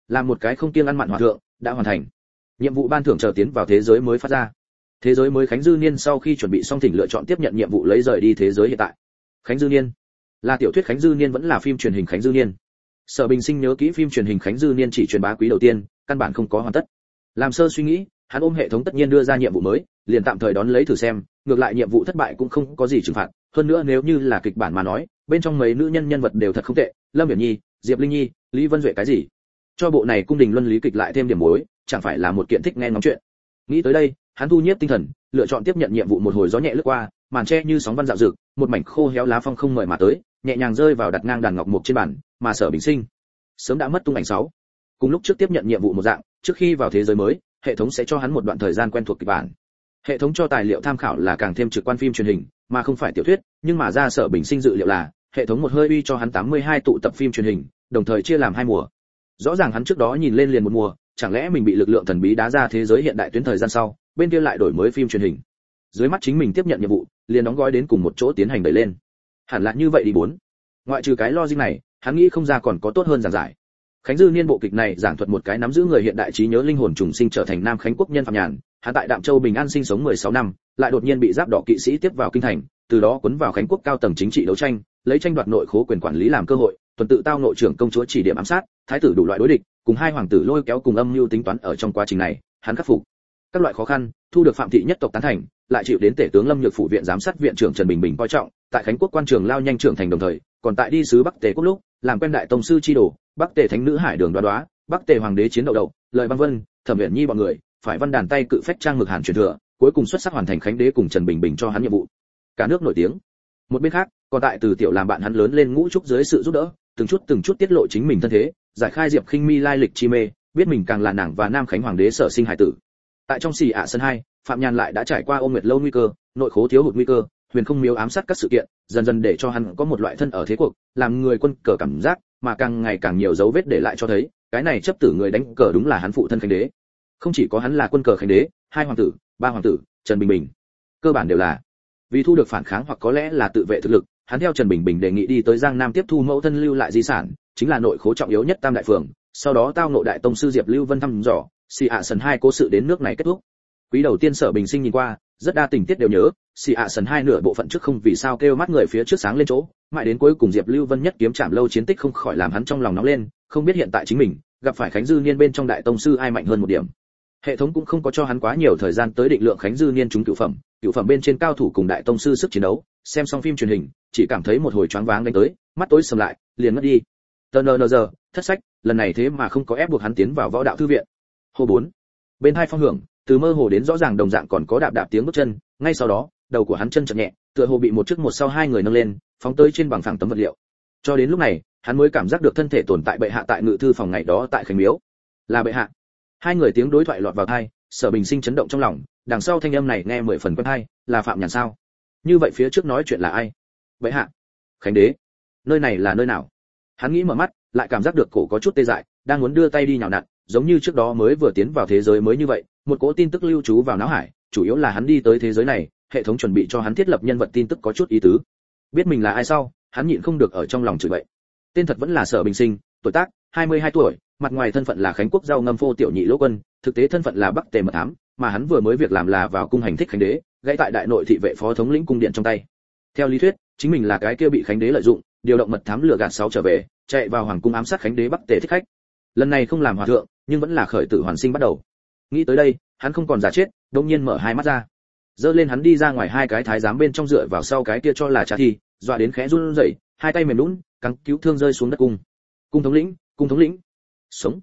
làm một cái không kiêng ăn mặn hòa thượng đã hoàn thành. Nhiệm vụ ban thưởng chờ tiến vào thế giới mới phát ra. Thế giới mới Khánh Dư Niên sau khi chuẩn bị xong thỉnh lựa chọn tiếp nhận nhiệm vụ lấy rời đi thế giới hiện tại. Khánh Dư Niên là tiểu thuyết Khánh Dư Niên vẫn là phim truyền hình Khánh Dư Niên. Sở Bình Sinh nhớ kỹ phim truyền hình Khánh Dư Niên chỉ truyền bá quý đầu tiên, căn bản không có hoàn tất. Làm sơ suy nghĩ, hắn ôm hệ thống tất nhiên đưa ra nhiệm vụ mới, liền tạm thời đón lấy thử xem, ngược lại nhiệm vụ thất bại cũng không có gì trừng phạt, hơn nữa nếu như là kịch bản mà nói, bên trong mấy nữ nhân vật đều thật không tệ, Lâm Viễn Nhi, Diệp Linh Nhi, Lý Vân Duệ cái gì. Cho bộ này cung đình luân lý kịch lại thêm điểm muối, chẳng phải là một kiện thích nghe ngóng chuyện. Nghĩ tới đây, hắn thu nhiếp tinh thần, lựa chọn tiếp nhận nhiệm vụ. Một hồi gió nhẹ lướt qua, màn tre như sóng văn dạo dực, một mảnh khô héo lá phong không mời mà tới, nhẹ nhàng rơi vào đặt ngang đàn ngọc mục trên bàn, mà Sở Bình Sinh sớm đã mất tung ảnh 6. Cùng lúc trước tiếp nhận nhiệm vụ một dạng, trước khi vào thế giới mới, hệ thống sẽ cho hắn một đoạn thời gian quen thuộc kịch bản. Hệ thống cho tài liệu tham khảo là càng thêm trực quan phim truyền hình, mà không phải tiểu thuyết, nhưng mà ra Sở Bình Sinh dự liệu là, hệ thống một hơi uy cho hắn 82 tụ tập phim truyền hình, đồng thời chia làm 2 mùa. Rõ ràng hắn trước đó nhìn lên liền một mùa, chẳng lẽ mình bị lực lượng thần bí đá ra thế giới hiện đại tuyến thời gian sau, bên kia lại đổi mới phim truyền hình. Dưới mắt chính mình tiếp nhận nhiệm vụ, liền đóng gói đến cùng một chỗ tiến hành đẩy lên. Hẳn là như vậy đi 4. Ngoại trừ cái logic này, hắn nghĩ không ra còn có tốt hơn giảng giải. Khánh Dư Niên bộ kịch này giảng thuật một cái nắm giữ người hiện đại trí nhớ linh hồn trùng sinh trở thành Nam Khánh quốc nhân Phạm Nhàn, hắn tại Đạm Châu bình an sinh sống 16 năm, lại đột nhiên bị giáp đỏ kỵ sĩ tiếp vào kinh thành, từ đó cuốn vào Khánh quốc cao tầng chính trị đấu tranh, lấy tranh đoạt nội khố quyền quản lý làm cơ hội, tuần tự tao nội trưởng công chúa chỉ điểm ám sát, thái tử đủ loại đối địch, cùng hai hoàng tử lôi kéo cùng âm mưu tính toán. Ở trong quá trình này, hắn khắc phục các loại khó khăn, thu được Phạm thị nhất tộc tán thành, lại chịu đến tể tướng Lâm Nhược phủ viện giám sát viện trưởng Trần Bình Bình coi trọng, tại Khánh quốc quan trường lao nhanh trưởng thành, đồng thời còn tại đi sứ Bắc Tề quốc lúc, làm quen đại tông sư chi đồ, Bắc Tề thánh nữ Hải Đường Đoá Đoá, Bắc Tề hoàng đế Chiến Đậu Đậu, Lợi Băng Vân, Thẩm Uyển Nhi bọn người, phải văn đàn tay cự phách trang mực Hàn truyền thừa, cuối cùng xuất sắc hoàn thành Khánh đế cùng Trần Bình Bình cho hắn nhiệm vụ. Cả nước nổi tiếng. Một bên khác, còn tại Từ Tiểu làm bạn hắn lớn lên Ngũ Trúc dưới sự giúp đỡ, từng chút tiết lộ chính mình thân thế, giải khai Diệp Khinh Mi lai lịch chi mê, biết mình càng là nàng và Nam Khánh hoàng đế sở sinh hải tử. Tại trong Xì ạ sân 2, Phạm Nhàn lại đã trải qua ôm nguyệt lâu nguy cơ, nội khố thiếu hụt nguy cơ, huyền không miếu ám sát các sự kiện, dần dần để cho hắn có một loại thân ở thế cuộc, làm người quân cờ cảm giác, mà càng ngày càng nhiều dấu vết để lại cho thấy, cái này chấp tử người đánh cờ đúng là hắn phụ thân Khánh đế. Không chỉ có hắn là quân cờ Khánh đế, 2 hoàng tử, 3 hoàng tử, Trần Bình Bình, cơ bản đều là vì thu được phản kháng hoặc có lẽ là tự vệ thực lực, hắn theo Trần Bình Bình đề nghị đi tới Giang Nam tiếp thu mẫu thân lưu lại di sản, chính là nội khố trọng yếu nhất Tam đại phường, sau đó tao ngộ đại tông sư Diệp Lưu Vân thăm dò, Xì ạ sân 2 cố sự đến nước này kết thúc. Quý đầu tiên Sở Bình Sinh nhìn qua, rất đa tình tiết đều nhớ, Xì ạ sân 2 nửa bộ phận trước không vì sao kêu mắt người phía trước sáng lên chỗ, mãi đến cuối cùng Diệp Lưu Vân nhất kiếm chạm lâu chiến tích không khỏi làm hắn trong lòng nóng lên, không biết hiện tại chính mình gặp phải Khánh Dư Niên bên trong đại tông sư ai mạnh hơn một điểm. Hệ thống cũng không có cho hắn quá nhiều thời gian tới định lượng Khánh Dư Niên chúng cửu phẩm bên trên cao thủ cùng đại tông sư sức chiến đấu, xem xong phim truyền hình, chỉ cảm thấy một hồi choáng váng đánh tới, mắt tối sầm lại, liền ngất đi. TNNZ, thất sách, lần này thế mà không có ép buộc hắn tiến vào võ đạo thư viện. Hồ 4. Bên hai phong hưởng, từ mơ hồ đến rõ ràng đồng dạng còn có đạp đạp tiếng bước chân, ngay sau đó, đầu của hắn chân chậm nhẹ, tựa hồ bị một trước một sau hai người nâng lên, phóng tới trên bằng phẳng tấm vật liệu. Cho đến lúc này, hắn mới cảm giác được thân thể tồn tại bệ hạ tại ngự thư phòng ngày đó tại Khánh Miếu. Là bệ hạ. Hai người tiếng đối thoại lọt vào tai, Sở Bình Sinh chấn động trong lòng, đằng sau thanh âm này nghe 10 phần quen tai, là Phạm Nhàn sao? Như vậy phía trước nói chuyện là ai? Bệ hạ. Khánh đế. Nơi này là nơi nào? Hắn nghĩ mở mắt, lại cảm giác được cổ có chút tê dại, đang muốn đưa tay đi nhào nặn, giống như trước đó mới vừa tiến vào thế giới mới như vậy, một cỗ tin tức lưu trú vào não hải, chủ yếu là hắn đi tới thế giới này, hệ thống chuẩn bị cho hắn thiết lập nhân vật tin tức có chút ý tứ. Biết mình là ai sau, hắn nhịn không được ở trong lòng chửi bậy. Tên thật vẫn là Sở Bình Sinh, tuổi tác 22 tuổi, mặt ngoài thân phận là Khánh quốc giao ngâm phô tiểu nhị lỗ quân, thực tế thân phận là Bắc Tề mật thám, mà hắn vừa mới việc làm là vào cung hành thích Khánh đế, gãy tại đại nội thị vệ phó thống lĩnh cung điện trong tay. Theo lý thuyết, chính mình là cái kia bị Khánh đế lợi dụng, điều động mật thám lừa gạt 6 trở về, chạy vào hoàng cung ám sát Khánh đế Bắc Tề thích khách. Lần này không làm hòa thượng, nhưng vẫn là khởi tử hoàn sinh bắt đầu. Nghĩ tới đây, hắn không còn giả chết, đột nhiên mở hai mắt ra. Dơ lên hắn đi ra ngoài hai cái thái giám bên trong dựa vào sau cái kia cho là trả thi, dọa đến khẽ run rẩy, hai tay mềm nhũn, căng cứu thương rơi xuống đất cung. Cung thống lĩnh. Sống.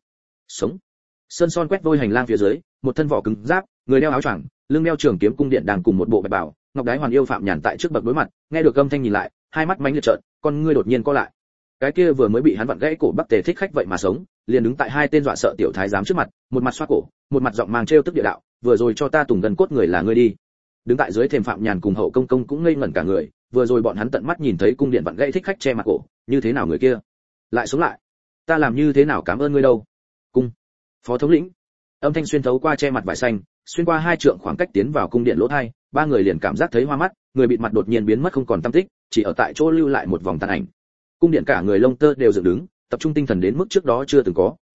Sơn son quét vôi hành lang phía dưới, một thân vỏ cứng giáp, người đeo áo choàng, lưng đeo trường kiếm cung điện đang cùng một bộ bạch bào, ngọc đái hoàn yêu Phạm Nhàn tại trước bậc đối mặt, nghe được âm thanh nhìn lại, hai mắt mánh liệt trợn, con ngươi đột nhiên co lại. Cái kia vừa mới bị hắn vặn gãy cổ Bắc Tề thích khách vậy mà sống, liền đứng tại hai tên dọa sợ tiểu thái giám trước mặt, một mặt xoa cổ, một mặt giọng mang trêu tức địa đạo, vừa rồi cho ta tùng gần cốt người là ngươi đi. Đứng tại dưới thềm Phạm Nhàn cùng Hậu Công Công cũng ngây ngẩn cả người, vừa rồi bọn hắn tận mắt nhìn thấy cung điện vặn gãy thích khách che mặt cổ, như thế nào người kia lại sống lại? Ta làm như thế nào cảm ơn ngươi đâu? Cung phó thống lĩnh. Âm thanh xuyên thấu qua che mặt vải xanh, xuyên qua hai trượng khoảng cách tiến vào cung điện lỗ tai, ba người liền cảm giác thấy hoa mắt, người bịt mặt đột nhiên biến mất không còn tăm tích, chỉ ở tại chỗ lưu lại một vòng tàn ảnh. Cung điện cả người lông tơ đều dựng đứng, tập trung tinh thần đến mức trước đó chưa từng có,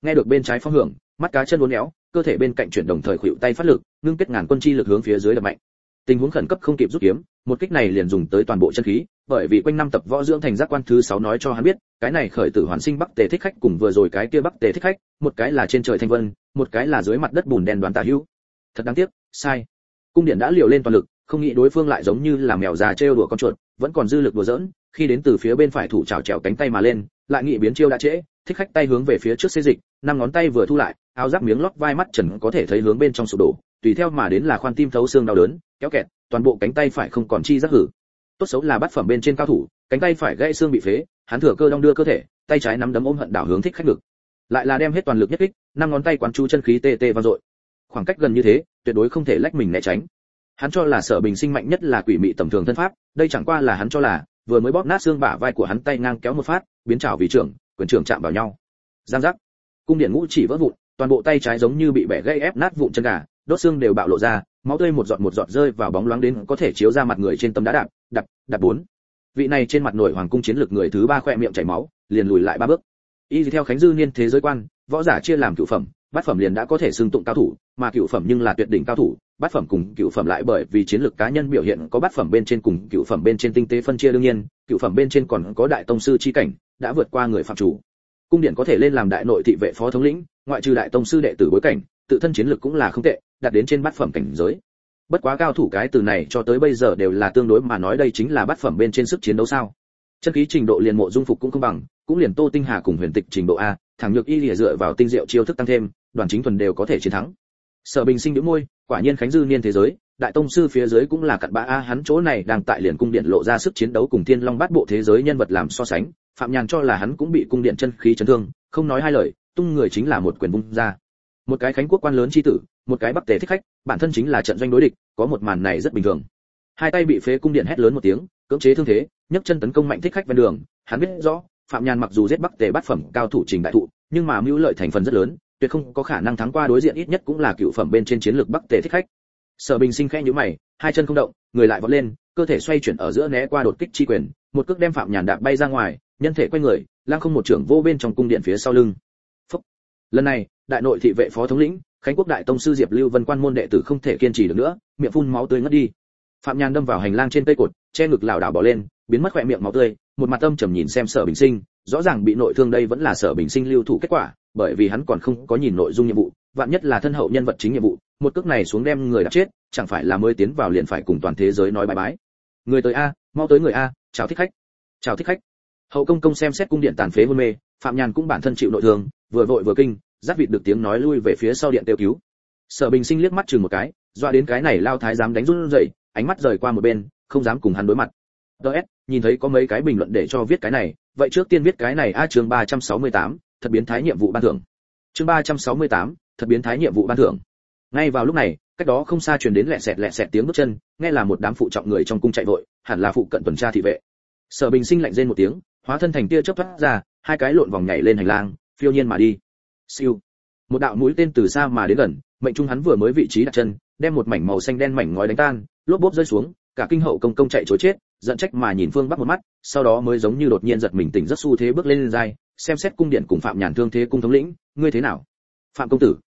nghe được bên trái phong hưởng, mắt cá chân uốn éo, cơ thể bên cạnh chuyển đồng thời khuỵu tay phát lực, ngưng kết ngàn quân chi lực hướng phía dưới đập mạnh. Tình huống khẩn cấp không kịp rút kiếm, một kích này liền dùng tới toàn bộ chân khí, bởi vì quanh năm tập võ dưỡng thành giác quan thứ 6 nói cho hắn biết, cái này khởi tử hoàn sinh Bắc Tề Thích Khách cùng vừa rồi cái kia Bắc Tề Thích Khách, một cái là trên trời thanh vân, một cái là dưới mặt đất bùn đen đoán tà hữu. Thật đáng tiếc, sai. Cung điện đã liều lên toàn lực, không nghĩ đối phương lại giống như là mèo già trêu đùa con chuột, vẫn còn dư lực đùa giỡn, khi đến từ phía bên phải thủ chảo trèo cánh tay mà lên, lại nghĩ biến chiêu đã trễ, Thích Khách tay hướng về phía trước xê dịch, năm ngón tay vừa thu lại, áo giáp miếng lót vai mắt trần có thể thấy hướng bên trong sụp đổ, tùy theo mà đến là khoan tim thấu xương đau đớn, kéo kẹt, toàn bộ cánh tay phải không còn chi giác hử. Tốt xấu là bát phẩm bên trên cao thủ, cánh tay phải gãy xương bị phế, hắn thừa cơ đong đưa cơ thể, tay trái nắm đấm ôm hận đảo hướng Thích Khách ngực. Lại là đem hết toàn lực nhất kích, năm ngón tay quán chú chân khí tê tê vang dội. Khoảng cách gần như thế, tuyệt đối không thể lách mình né tránh. Hắn cho là Sở Bình Sinh mạnh nhất là quỷ mị tầm thường thân pháp, đây chẳng qua là hắn cho là, vừa mới bóp nát xương bả vai của hắn tay ngang kéo một phát, biến trảo vì trưởng, quyền trưởng chạm vào nhau. Giang giác. Cung điện ngũ chỉ vỡ vụn, toàn bộ tay trái giống như bị bẻ gãy ép nát vụn chân gà, đốt xương đều bạo lộ ra, máu tươi một giọt rơi vào bóng loáng đến có thể chiếu ra mặt người trên tấm đá đạp bốn. Vị này trên mặt nổi hoàng cung chiến lược người thứ 3 khỏe miệng chảy máu, liền lùi lại 3 bước. Y theo Khánh Dư Niên thế giới quan, võ giả chia làm cửu phẩm, bát phẩm liền đã có thể xưng tụng cao thủ, mà cửu phẩm nhưng là tuyệt đỉnh cao thủ, bát phẩm cùng cửu phẩm lại bởi vì chiến lược cá nhân biểu hiện có bát phẩm bên trên cùng cửu phẩm bên trên tinh tế phân chia đương nhiên, cửu phẩm bên trên còn có đại tông sư chi cảnh, đã vượt qua người phạm chủ. Cung điện có thể lên làm đại nội thị vệ phó thống lĩnh, ngoại trừ đại tông sư đệ tử bối cảnh, tự thân chiến lược cũng là không tệ, đạt đến trên bát phẩm cảnh giới. Bất quá cao thủ cái từ này cho tới bây giờ đều là tương đối mà nói đây chính là bát phẩm bên trên sức chiến đấu sao? Chân khí trình độ liền Mộ Dung Phục cũng không bằng, cũng liền Tô Tinh Hà cùng Huyền Tịch trình độ A, thẳng Nhược Y lìa dựa vào tinh diệu chiêu thức tăng thêm, Đoàn Chính Thuần đều có thể chiến thắng. Sở Bình Sinh nhếch môi, quả nhiên Khánh Dư Niên thế giới, đại tông sư phía dưới cũng là cặn bã A, hắn chỗ này đang tại liền cung điện lộ ra sức chiến đấu cùng Thiên Long Bát Bộ thế giới nhân vật làm so sánh, Phạm Nhàn cho là hắn cũng bị cung điện chân khí chấn thương, không nói hai lời, tung người chính là một quyền vung ra. Một cái Khánh quốc quan lớn chi tử, một cái Bắc Tề Thích Khách, bản thân chính là trận doanh đối địch, có một màn này rất bình thường. Hai tay bị phế cung điện hét lớn một tiếng, cưỡng chế thương thế, nhấc chân tấn công mạnh Thích Khách ven đường, hắn biết rõ, Phạm Nhàn mặc dù giết Bắc Tề bát phẩm cao thủ Trình Đại Thụ, nhưng mà mưu lợi thành phần rất lớn, tuyệt không có khả năng thắng qua đối diện ít nhất cũng là cựu phẩm bên trên chiến lược Bắc Tề Thích Khách. Sở Bình Sinh khẽ nhíu mày, hai chân không động, người lại vọt lên, cơ thể xoay chuyển ở giữa né qua đột kích chi quyền, một cước đem Phạm Nhàn đạp bay ra ngoài, nhân thể quay người, lang không một trưởng vô bên trong cung điện phía sau lưng. Phúc. Lần này, đại nội thị vệ phó thống lĩnh, Khánh quốc đại tông sư Diệp Lưu Vân quan môn đệ tử không thể kiên trì được nữa, miệng phun máu tươi ngất đi. Phạm Nhàn đâm vào hành lang trên cây cột, che ngực lảo đảo bỏ lên, biến mất khỏe miệng máu tươi, một mặt âm trầm nhìn xem Sở Bình Sinh, rõ ràng bị nội thương đây vẫn là Sở Bình Sinh lưu thủ kết quả, bởi vì hắn còn không có nhìn nội dung nhiệm vụ, vạn nhất là thân hậu nhân vật chính nhiệm vụ, một cước này xuống đem người đạp chết, chẳng phải là mới tiến vào liền phải cùng toàn thế giới nói bye bye. Người tới a, mau tới người a, chào Thích Khách. Chào Thích Khách. Hậu công công xem xét cung điện tàn phế hôn mê, Phạm Nhàn cũng bản thân chịu nội thương, vừa vội vừa kinh, dắt vịt được tiếng nói lui về phía sau điện kêu cứu. Sở Bình Sinh liếc mắt chừng một cái, dọa đến cái này lao thái dám đánh run rẩy, ánh mắt rời qua một bên, không dám cùng hắn đối mặt. DS, nhìn thấy có mấy cái bình luận để cho viết cái này, vậy trước tiên viết cái này a chương 368, thật biến thái nhiệm vụ ban thưởng. Chương 368, thật biến thái nhiệm vụ ban thưởng. Ngay vào lúc này, cách đó không xa truyền đến lẹ sẹt tiếng bước chân, nghe là một đám phụ trọng người trong cung chạy vội, hẳn là phụ cận tuần tra thị vệ. Sở Bình Sinh lạnh rên một tiếng, hóa thân thành tia chớp thoát ra, hai cái lộn vòng nhảy lên hành lang, phiêu nhiên mà đi. Siêu. Một đạo mũi tên từ xa mà đến gần, mệnh trung hắn vừa mới vị trí đặt chân, đem một mảnh màu xanh đen mảnh ngói đánh tan, lốp bốp rơi xuống, cả kinh hậu công công chạy trối chết, giận trách mà nhìn Phương Bắc một mắt, sau đó mới giống như đột nhiên giật mình tỉnh rất xu thế bước lên dài, xem xét cung điện cùng Phạm Nhàn thương thế cung thống lĩnh, ngươi thế nào? Phạm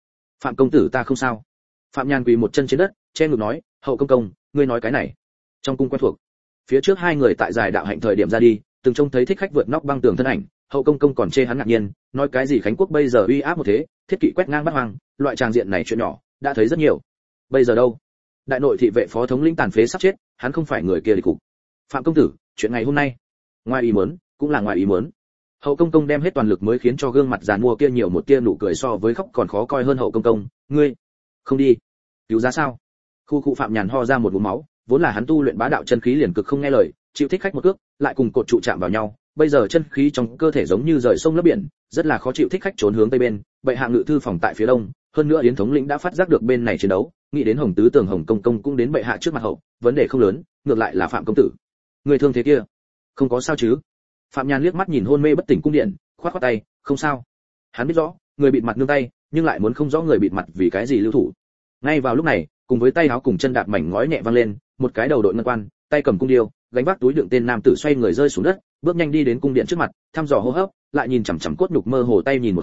công tử ta không sao. Phạm Nhàn quỳ một chân trên đất, che ngực nói, hậu công công, ngươi nói cái này. Trong cung quen thuộc. Phía trước hai người tại giải đạo hạnh thời điểm ra đi, từng trông thấy Thích Khách vượt nóc băng tường thân ảnh, hậu công công còn chê hắn ngạc nhiên, nói cái gì Khánh quốc bây giờ uy áp một thế, thiết kỵ quét ngang bát hoang, loại tràng diện này chuyện nhỏ, đã thấy rất nhiều. Bây giờ đâu? Đại nội thị vệ phó thống lĩnh tàn phế sắp chết, hắn không phải người kia địch cục. Phạm công tử, chuyện ngày hôm nay, ngoài ý muốn, cũng là ngoài ý muốn. Hậu công công đem hết toàn lực mới khiến cho gương mặt giàn mua kia nhiều một tia nụ cười so với khóc còn khó coi hơn. Hậu công công, ngươi không đi, cứu giá sao? Khu cụ Phạm Nhàn ho ra một ngụm máu, vốn là hắn tu luyện bá đạo chân khí liền cực không nghe lời, chịu Thích Khách một cước, lại cùng cột trụ chạm vào nhau, bây giờ chân khí trong cơ thể giống như rời sông lấp biển, rất là khó chịu. Thích Khách trốn hướng tây bên, bệ hạ ngự thư phòng tại phía đông, hơn nữa Yến thống lĩnh đã phát giác được bên này chiến đấu, nghĩ đến Hồng tứ tường Hồng công công cũng đến bệ hạ trước mặt hậu, vấn đề không lớn, ngược lại là Phạm công tử, người thương thế kia, không có sao chứ? Phạm Nhàn liếc mắt nhìn hôn mê bất tỉnh cung điện, khoát khoát tay, không sao. Hắn biết rõ, người bịt mặt nương tay, nhưng lại muốn không rõ người bịt mặt vì cái gì lưu thủ. Ngay vào lúc này, cùng với tay áo cùng chân đạp mảnh ngói nhẹ văng lên, một cái đầu đội ngân quan, tay cầm cung điêu, gánh vác túi đựng tên nam tử xoay người rơi xuống đất, bước nhanh đi đến cung điện trước mặt, thăm dò hô hấp, lại nhìn chằm chằm cốt nhục mơ hồ tay nhìn một hồi,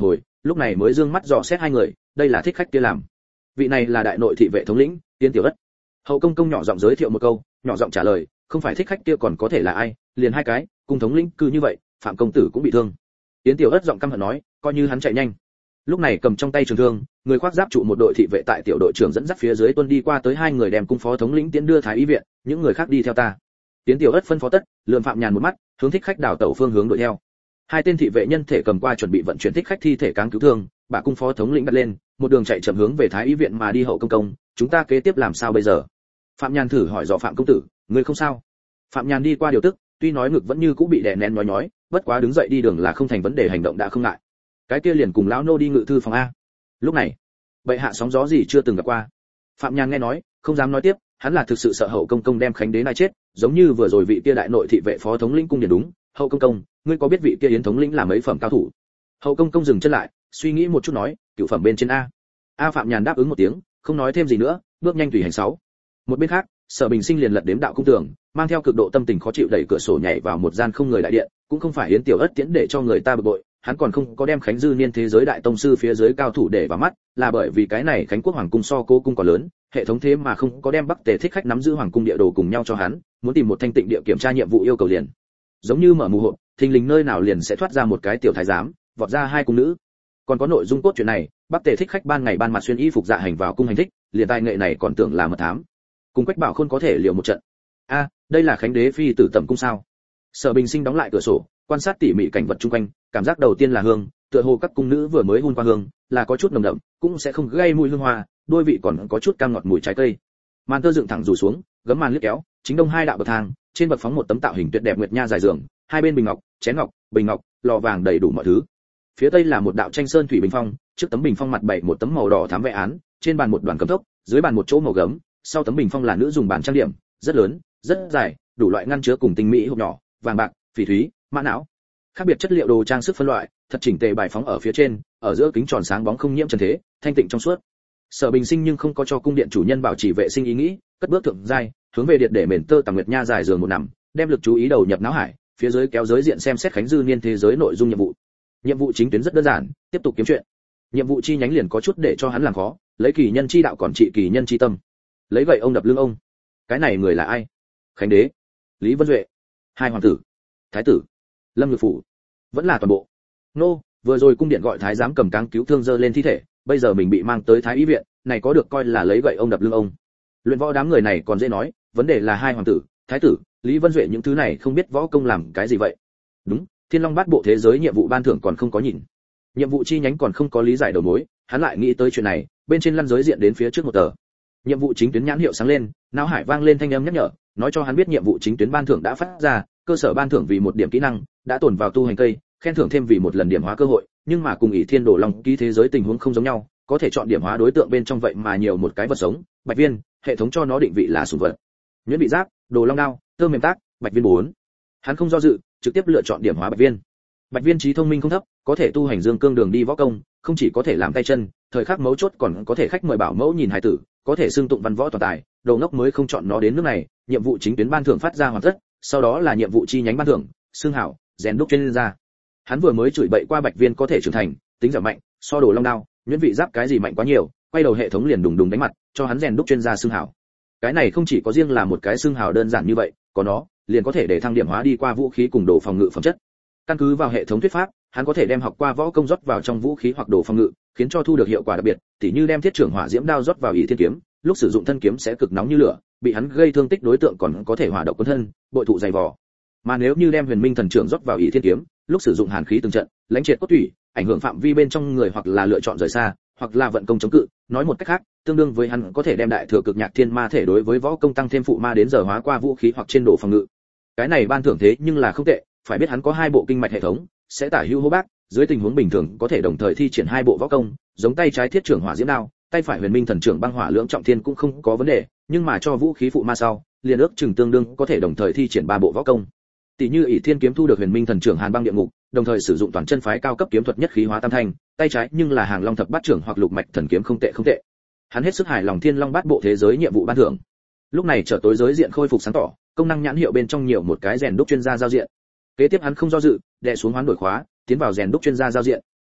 lúc này mới dương mắt dò xét hai người, đây là thích khách kia làm. Vị này là đại nội thị vệ thống lĩnh Yến Tiểu Ất. Hậu công công nhỏ giọng giới thiệu một câu, nhỏ giọng trả lời, không phải thích khách kia còn có thể là ai, liền hai cái, cung thống lĩnh cứ như vậy, Phạm công tử cũng bị thương. Yến Tiểu Ất giọng căm hận nói, coi như hắn chạy nhanh. Lúc này cầm trong tay trường thương, người khoác giáp trụ một đội thị vệ tại tiểu đội trưởng dẫn dắt phía dưới tuân đi qua tới hai người đem cung phó thống lĩnh tiến đưa thái y viện, những người khác đi theo ta. Yến Tiểu Ất phân phó tất, lườm Phạm Nhàn một mắt, hướng thích khách đào tẩu phương hướng đuổi theo. Hai tên thị vệ nhân thể cầm qua chuẩn bị vận chuyển thích khách thi thể cáng cứu thương, bà cung phó thống lĩnh đặt lên, một đường chạy chậm hướng về thái y viện mà đi. Hậu công công, chúng ta kế tiếp làm sao bây giờ? Phạm Nhàn thử hỏi dò Phạm công tử, người không sao? Phạm Nhàn đi qua điều tức, tuy nói ngực vẫn như cũ bị đè nén nhói nhói, bất quá đứng dậy đi đường là không thành vấn đề, hành động đã không ngại. Cái kia liền cùng lão nô đi ngự thư phòng a. Lúc này, bệ hạ sóng gió gì chưa từng gặp qua. Phạm Nhàn nghe nói, không dám nói tiếp, hắn là thực sự sợ hậu công công đem khánh đế nai chết, giống như vừa rồi vị kia đại nội thị vệ phó thống lĩnh cung điển đúng. Hậu công công, ngươi có biết vị kia yến thống lĩnh là mấy phẩm cao thủ? Hậu công công dừng chân lại, suy nghĩ một chút nói, cửu phẩm bên trên a. Phạm Nhàn đáp ứng một tiếng, không nói thêm gì nữa, bước nhanh tùy hành sáu. Một bên khác, Sở Bình Sinh liền lật đếm đạo cung tường, mang theo cực độ tâm tình khó chịu đẩy cửa sổ nhảy vào một gian không người đại điện, cũng không phải Yến Tiểu Ất tiễn để cho người ta bực bội, hắn còn không có đem Khánh Dư Niên thế giới đại tông sư phía dưới cao thủ để vào mắt, là bởi vì cái này Khánh Quốc hoàng cung so Cố cung còn lớn, hệ thống thế mà không có đem Bắc Tề thích khách nắm giữ hoàng cung địa đồ cùng nhau cho hắn, muốn tìm một thanh tịnh địa kiểm tra nhiệm vụ yêu cầu liền. Giống như mở mù hộp, thình lình nơi nào liền sẽ thoát ra một cái tiểu thái giám, vọt ra hai cung nữ. Còn có nội dung cốt truyện này, Bắc Tề thích khách ban ngày ban mặt xuyên y phục dạ hành vào cung hành thích, liền tài nghệ này còn tưởng là mật thám. Cùng Quách Bảo Khôn có thể liều một trận. Đây là Khánh đế phi tử tẩm cung sao? Sở Bình Sinh đóng lại cửa sổ, quan sát tỉ mỉ cảnh vật chung quanh, cảm giác đầu tiên là hương, tựa hồ các cung nữ vừa mới hun qua hương, là có chút nồng đậm, cũng sẽ không gây mùi hương hoa, đôi vị còn có chút cam ngọt mùi trái cây. Màn tơ dựng thẳng rủ xuống, gấm màn liếc kéo, chính đông hai đạo bậc thang, trên bậc phóng một tấm tạo hình tuyệt đẹp nguyệt nha dài giường, hai bên bình ngọc, chén ngọc, bình ngọc, lò vàng đầy đủ mọi thứ. Phía tây là một đạo tranh sơn thủy bình phong, trước tấm bình phong mặt bày một tấm màu đỏ thám vẽ án, trên bàn một đoàn cấm thốc, dưới bàn một chỗ màu gấm, sau tấm bình phong là nữ dùng bàn trang điểm, rất lớn, rất dài, đủ loại ngăn chứa cùng tinh mỹ hộp nhỏ, vàng bạc, phỉ thúy, mã não. Khác biệt chất liệu đồ trang sức phân loại, thật chỉnh tề bài phóng ở phía trên, ở giữa kính tròn sáng bóng không nhiễm trần thế, thanh tịnh trong suốt. Sở Bình Sinh nhưng không có cho cung điện chủ nhân bảo trì vệ sinh ý nghĩ, cất bước thượng giai, hướng về điện để mền tơ tàng nguyệt nha dài giường một nằm, đem lực chú ý đầu nhập não hải, phía dưới kéo giới diện xem xét Khánh Dư Niên thế giới nội dung nhiệm vụ. Nhiệm vụ chính tuyến rất đơn giản, tiếp tục kiếm chuyện. Nhiệm vụ chi nhánh liền có chút để cho hắn làm khó, lấy kỳ nhân chi đạo còn trị kỳ nhân chi tâm. Lấy gậy ông đập lưng ông. Cái này người là ai? Khánh đế, Lý Vân Duệ, hai hoàng tử, thái tử, Lâm Nhược Phủ, vẫn là toàn bộ. Nô, vừa rồi cung điện gọi thái giám cầm cáng cứu thương dơ lên thi thể, bây giờ mình bị mang tới thái y viện, này có được coi là lấy gậy ông đập lưng ông. Luyện võ đám người này còn dễ nói, vấn đề là hai hoàng tử, thái tử, Lý Vân Duệ những thứ này không biết võ công làm cái gì vậy. Đúng, Thiên Long Bát Bộ thế giới nhiệm vụ ban thưởng còn không có nhìn. Nhiệm vụ chi nhánh còn không có lý giải đầu mối, hắn lại nghĩ tới chuyện này, bên trên lăn giới diện đến phía trước một tờ. Nhiệm vụ chính tuyến nhãn hiệu sáng lên, não hải vang lên thanh âm nhắc nhở, nói cho hắn biết nhiệm vụ chính tuyến ban thưởng đã phát ra, cơ sở ban thưởng vì một điểm kỹ năng, đã tồn vào tu hành cây, khen thưởng thêm vì một lần điểm hóa cơ hội, nhưng mà cùng ỷ Thiên Đồ Long ký thế giới tình huống không giống nhau, có thể chọn điểm hóa đối tượng bên trong vậy mà nhiều một cái vật sống, Bạch Viên, hệ thống cho nó định vị là sủng vật. Nhuyễn bị giáp, Đồ Long đao, tơ mềm tác, Bạch Viên 4. Hắn không do dự, trực tiếp lựa chọn điểm hóa Bạch Viên. Bạch Viên trí thông minh không thấp, có thể tu hành dương cương đường đi võ công, không chỉ có thể làm tay chân, thời khắc mấu chốt còn có thể khách mời bảo mẫu nhìn hài tử, có thể xưng tụng văn võ toàn tài, đầu ngốc mới không chọn nó đến nước này. Nhiệm vụ chính tuyến ban thưởng phát ra hoàn tất, sau đó là nhiệm vụ chi nhánh ban thưởng, xương hảo, rèn đúc chuyên gia. Hắn vừa mới chửi bậy qua Bạch Viên có thể trưởng thành, tính giảm mạnh, so Đồ Long đao, nhuyễn vị giáp cái gì mạnh quá nhiều, quay đầu hệ thống liền đùng đùng đánh mặt, cho hắn rèn đúc chuyên gia xương hảo. Cái này không chỉ có riêng là một cái xương hảo đơn giản như vậy, có nó, liền có thể để thăng điểm hóa đi qua vũ khí cùng đồ phòng ngự phẩm chất. Căn cứ vào hệ thống thuyết pháp, hắn có thể đem học qua võ công rót vào trong vũ khí hoặc đồ phòng ngự, khiến cho thu được hiệu quả đặc biệt, tỉ như đem thiết trưởng hỏa diễm đao rót vào ỷ thiên kiếm, lúc sử dụng thân kiếm sẽ cực nóng như lửa, bị hắn gây thương tích đối tượng còn có thể hỏa độc cuốn thân, bội thụ dày vò. Mà nếu như đem huyền minh thần trưởng rót vào ỷ thiên kiếm, lúc sử dụng hàn khí từng trận, lãnh triệt cốt thủy, ảnh hưởng phạm vi bên trong người hoặc là lựa chọn rời xa, hoặc là vận công chống cự, nói một cách khác, tương đương với hắn có thể đem đại thừa cực nhạc thiên ma thể đối với võ công tăng thêm phụ ma đến giờ hóa qua vũ khí hoặc trên đồ phòng ngự. Cái này ban thưởng thế nhưng là không tệ, phải biết hắn có hai bộ kinh mạch hệ thống, sẽ tả hữu hô bác, dưới tình huống bình thường có thể đồng thời thi triển hai bộ võ công, giống tay trái thiết trưởng hỏa diễm đao, tay phải huyền minh thần trưởng băng hỏa lưỡng trọng thiên cũng không có vấn đề, nhưng mà cho vũ khí phụ ma sau, liền ước chừng tương đương có thể đồng thời thi triển ba bộ võ công. Tỷ như ỷ thiên kiếm thu được huyền minh thần trưởng hàn băng địa ngục, đồng thời sử dụng toàn chân phái cao cấp kiếm thuật nhất khí hóa tam thanh, tay trái nhưng là hàng long thập bát trưởng hoặc lục mạch thần kiếm không tệ không tệ. Hắn hết sức hài lòng Thiên Long Bát Bộ thế giới nhiệm vụ ban thưởng. Lúc này trở tối giới diện khôi phục sáng tỏ, công năng nhãn hiệu bên trong nhiều một cái rèn đúc chuyên gia giao diện. Kế tiếp hắn không do dự, đè xuống hoán đổi khóa, tiến vào rèn đúc chuyên gia giao diện.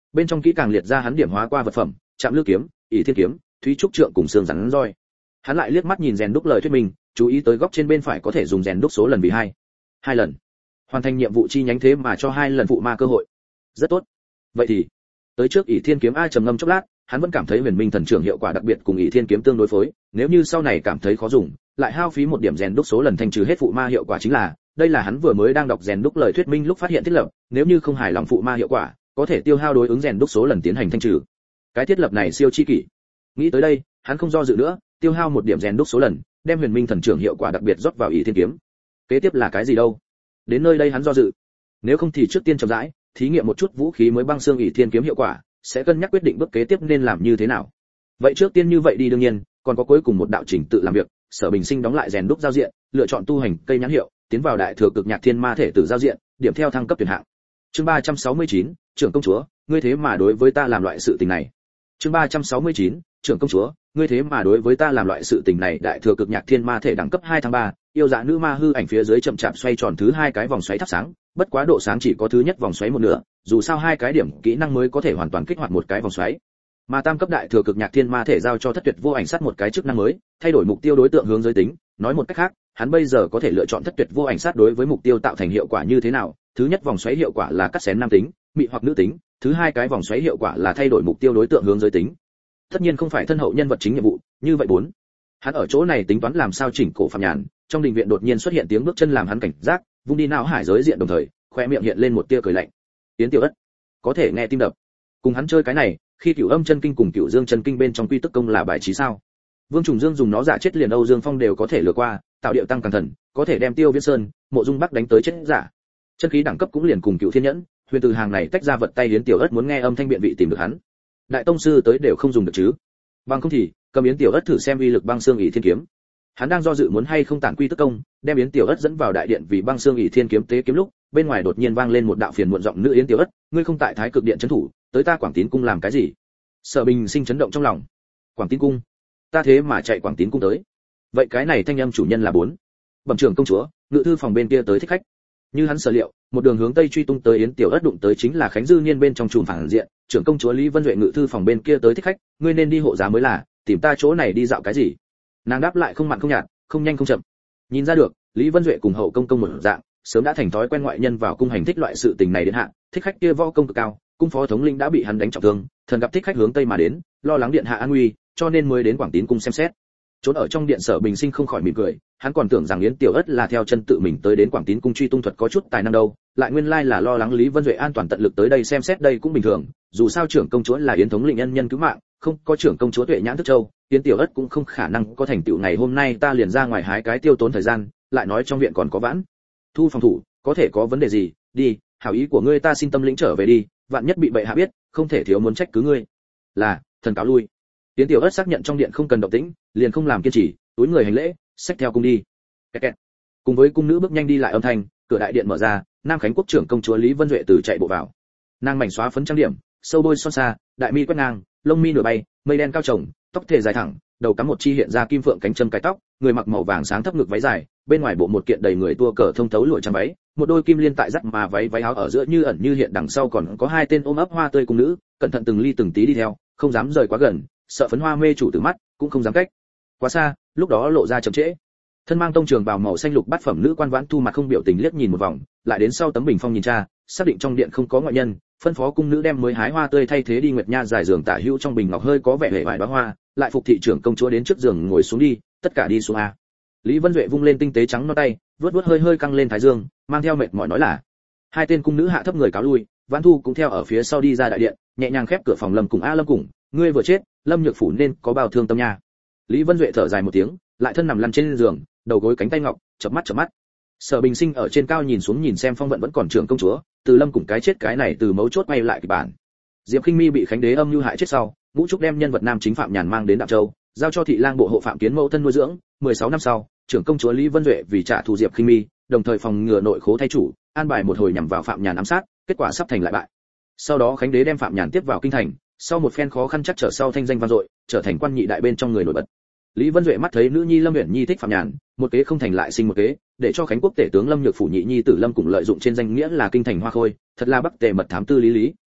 bên trong kỹ càng liệt ra hắn điểm hóa qua vật phẩm, Trạm Lư kiếm, ỷ thiên kiếm, thúy trúc trượng cùng xương rắn roi. Hắn lại liếc mắt nhìn rèn đúc lời thuyết minh, chú ý tới góc trên bên phải có thể dùng rèn đúc số lần vì 2 lần. Hoàn thành nhiệm vụ chi nhánh thế mà cho 2 lần phụ ma cơ hội. Rất tốt. Vậy thì, tới trước ỷ thiên kiếm ai trầm ngâm chốc lát, hắn vẫn cảm thấy huyền minh thần trưởng hiệu quả đặc biệt cùng ỷ thiên kiếm tương đối phối, nếu như sau này cảm thấy khó dùng, lại hao phí một điểm rèn đúc số lần thanh trừ hết phụ ma hiệu quả chính là, đây là hắn vừa mới đang đọc rèn đúc lời thuyết minh lúc phát hiện thiết lập, nếu như không hài lòng phụ ma hiệu quả, có thể tiêu hao đối ứng rèn đúc số lần tiến hành thanh trừ. Cái thiết lập này siêu chi kỷ. Nghĩ tới đây, hắn không do dự nữa, tiêu hao một điểm rèn đúc số lần, đem huyền minh thần trưởng hiệu quả đặc biệt rót vào ỷ thiên kiếm. Kế tiếp là cái gì đâu? Đến nơi đây hắn do dự. Nếu không thì trước tiên chậm rãi thí nghiệm một chút vũ khí mới băng xương ỷ thiên kiếm hiệu quả, sẽ cân nhắc quyết định bước kế tiếp nên làm như thế nào. Vậy trước tiên như vậy đi, đương nhiên còn có cuối cùng một đạo trình tự làm việc. Sở Bình Sinh đóng lại rèn đúc giao diện, lựa chọn tu hành cây nhãn hiệu, tiến vào đại thừa cực nhạc thiên ma thể tử giao diện, điểm theo thăng cấp tuyển hạng. Chương 369, trưởng công chúa, ngươi thế mà đối với ta làm loại sự tình này. Chương 369, trưởng công chúa, ngươi thế mà đối với ta làm loại sự tình này. Đại thừa cực nhạc thiên ma thể đẳng cấp 2 tháng 3, yêu dạ nữ ma hư ảnh phía dưới chậm chạp xoay tròn thứ 2 cái vòng xoáy thắp sáng, bất quá độ sáng chỉ có thứ nhất vòng xoáy một nửa, dù sao 2 cái điểm kỹ năng mới có thể hoàn toàn kích hoạt một cái vòng xoáy. Mà tam cấp đại thừa cực nhạc thiên ma thể giao cho thất tuyệt vô ảnh sát một cái chức năng mới, thay đổi mục tiêu đối tượng hướng giới tính, nói một cách khác, hắn bây giờ có thể lựa chọn thất tuyệt vô ảnh sát đối với mục tiêu tạo thành hiệu quả như thế nào. Thứ nhất vòng xoáy hiệu quả là cắt xén nam tính, mị hoặc nữ tính, thứ 2 cái vòng xoáy hiệu quả là thay đổi mục tiêu đối tượng hướng giới tính. Tất nhiên không phải thân hậu nhân vật chính nhiệm vụ, như vậy 4. Hắn ở chỗ này tính toán làm sao chỉnh cổ Phạm Nhàn, trong đình viện đột nhiên xuất hiện tiếng bước chân làm hắn cảnh giác, vung đi não hải giới diện đồng thời, khoe miệng hiện lên một tia cười lạnh. Tiến Tiểu Ất, có thể nghe tim đập. Cùng hắn chơi cái này, khi Cửu Âm chân kinh cùng Cửu Dương chân kinh bên trong quy tức công là bài trí sao? Vương Trùng Dương dùng nó giả chết liền Âu Dương Phong đều có thể lừa qua, tạo điệu tăng càng thần, có thể đem Tiêu Viễn Sơn, Mộ Dung Bắc đánh tới chết giả. Chân khí đẳng cấp cũng liền cùng Cửu Thiên Nhẫn, huyền từ hàng này tách ra vật tay Yến Tiểu Ất muốn nghe âm thanh biện vị tìm được hắn. Đại tông sư tới đều không dùng được chứ? Bằng không thì, cầm Yến Tiểu Ất thử xem uy lực băng xương ỷ thiên kiếm. Hắn đang do dự muốn hay không tản quy tức công, đem Yến Tiểu Ất dẫn vào đại điện vì băng xương ỷ thiên kiếm tế kiếm lúc, bên ngoài đột nhiên vang lên một đạo phiền muộn giọng nữ. Yến Tiểu Ất, ngươi không tại Thái Cực điện trấn thủ, tới ta Quảng Tín cung làm cái gì? Sở Bình Sinh chấn động trong lòng. Quảng Tín cung? Ta thế mà chạy Quảng Tín cung tới? Vậy cái này thanh âm chủ nhân là 4. Bẩm trưởng công chúa, ngự thư phòng bên kia tới thích khách. Như hắn sở liệu, một đường hướng tây truy tung tới Yến Tiểu Ất đụng tới chính là Khánh Dư Niên bên trong chùm phản diện, trưởng công chúa Lý Vân Duệ ngự thư phòng bên kia tới thích khách, ngươi nên đi hộ giá mới là, tìm ta chỗ này đi dạo cái gì? Nàng đáp lại không mặn không nhạt, không nhanh không chậm. Nhìn ra được, Lý Vân Duệ cùng hậu công công một dạng, sớm đã thành thói quen ngoại nhân vào cung hành thích loại sự tình này đến hạ, thích khách kia võ công cực cao, cung phó thống lĩnh đã bị hắn đánh trọng thương, thần gặp thích khách hướng tây mà đến, lo lắng điện hạ an nguy, cho nên mới đến Quảng Tín cung xem xét. Trốn ở trong điện Sở Bình Sinh không khỏi mỉm cười, hắn còn tưởng rằng Yến Tiểu Ất là theo chân tự mình tới đến Quảng Tín cung truy tung thuật có chút tài năng đâu, lại nguyên lai là lo lắng Lý Vân Duệ an toàn tận lực tới đây xem xét, đây cũng bình thường, dù sao trưởng công chúa là Yến thống lĩnh nhân nhân cứu mạng, không có trưởng công chúa tuệ nhãn thức châu, Yến Tiểu Ất cũng không khả năng có thành tựu ngày hôm nay. Ta liền ra ngoài hái cái tiêu tốn thời gian, lại nói trong viện còn có Vãn Thu phòng thủ, có thể có vấn đề gì? Đi, hảo ý của ngươi ta xin tâm lĩnh trở về đi, vạn nhất bị bệ hạ biết, không thể thiếu muốn trách cứ ngươi. Là, thần cáo lui. Yến Tiểu Ất xác nhận trong điện không cần động tĩnh, liền không làm kiên trì, túi người hành lễ, xách theo cung đi. Kẹt kẹt. Cùng với cung nữ bước nhanh đi lại âm thanh, cửa đại điện mở ra, Nam Khánh quốc trưởng công chúa Lý Vân Duệ từ chạy bộ vào. Nàng mảnh xóa phấn trang điểm, sâu bôi son xa, đại mi quét ngang, lông mi nửa bay, mây đen cao chồng, tóc thề dài thẳng, đầu cắm một chi hiện ra kim phượng cánh châm cái tóc, người mặc màu vàng sáng thấp ngực váy dài, bên ngoài bộ một kiện đầy người tua cờ thông thấu lụa trắng váy, một đôi kim liên tại dắt mà váy áo ở giữa như ẩn như hiện, đằng sau còn có 2 tên ôm ấp hoa tươi cung nữ, cẩn thận từng ly từng tí đi theo, không dám rời quá gần, sợ phấn hoa mê chủ từ mắt, cũng không dám cách quá xa, lúc đó lộ ra chậm trễ. Thân mang tông trường bào màu xanh lục bát phẩm nữ quan Vãn Thu mặt không biểu tình liếc nhìn một vòng, lại đến sau tấm bình phong nhìn tra, xác định trong điện không có ngoại nhân, phân phó cung nữ đem mới hái hoa tươi thay thế đi. Nguyệt Nha dài giường tả hữu trong bình ngọc hơi có vẻ hề vải đóa hoa, lại phục thị trưởng công chúa đến trước giường ngồi xuống đi, tất cả đi xuống a. Lý Vân Duệ vung lên tinh tế trắng no tay, vuốt hơi căng lên thái dương, mang theo mệt mỏi nói là. 2 tên cung nữ hạ thấp người cáo lui, Vãn Thu cũng theo ở phía sau đi ra đại điện, nhẹ nhàng khép cửa phòng. Lâm cùng Lâm cùng, ngươi vừa chết, Lâm Nhược phủ nên có bao thương tâm nha. Lý Vân Duệ thở dài một tiếng, lại thân nằm lăn trên giường, đầu gối cánh tay ngọc, chớp mắt. Sở Bình Sinh ở trên cao nhìn xuống nhìn xem phong vận vẫn còn trưởng công chúa, từ Lâm cùng cái chết cái này từ mấu chốt quay lại kịch bản. Diệp Khinh Mi bị Khánh Đế âm mưu hại chết sau, Ngũ Trúc đem nhân vật nam chính Phạm Nhàn mang đến Đạm Châu, giao cho thị lang bộ hộ Phạm Kiến mẫu thân nuôi dưỡng. 16 năm sau, trưởng công chúa Lý Vân Duệ vì trả thù Diệp Khinh Mi, đồng thời phòng ngừa nội khố thay chủ, an bài một hồi nhằm vào Phạm Nhàn ám sát, kết quả sắp thành lại bại. Sau đó Khánh Đế đem Phạm Nhàn tiếp vào kinh thành, sau một phen khó khăn chắc trở sau thanh danh vang dội, trở thành quan nhị đại bên trong người nổi bật. Lý Vân Duệ mắt thấy nữ nhi Lâm Uyển Nhi thích Phạm Nhàn, một kế không thành lại sinh một kế, để cho Khánh quốc tể tướng Lâm Nhược phủ nhị nhi tử Lâm cùng lợi dụng trên danh nghĩa là kinh thành hoa khôi, thật là bắc tề mật thám tư lý,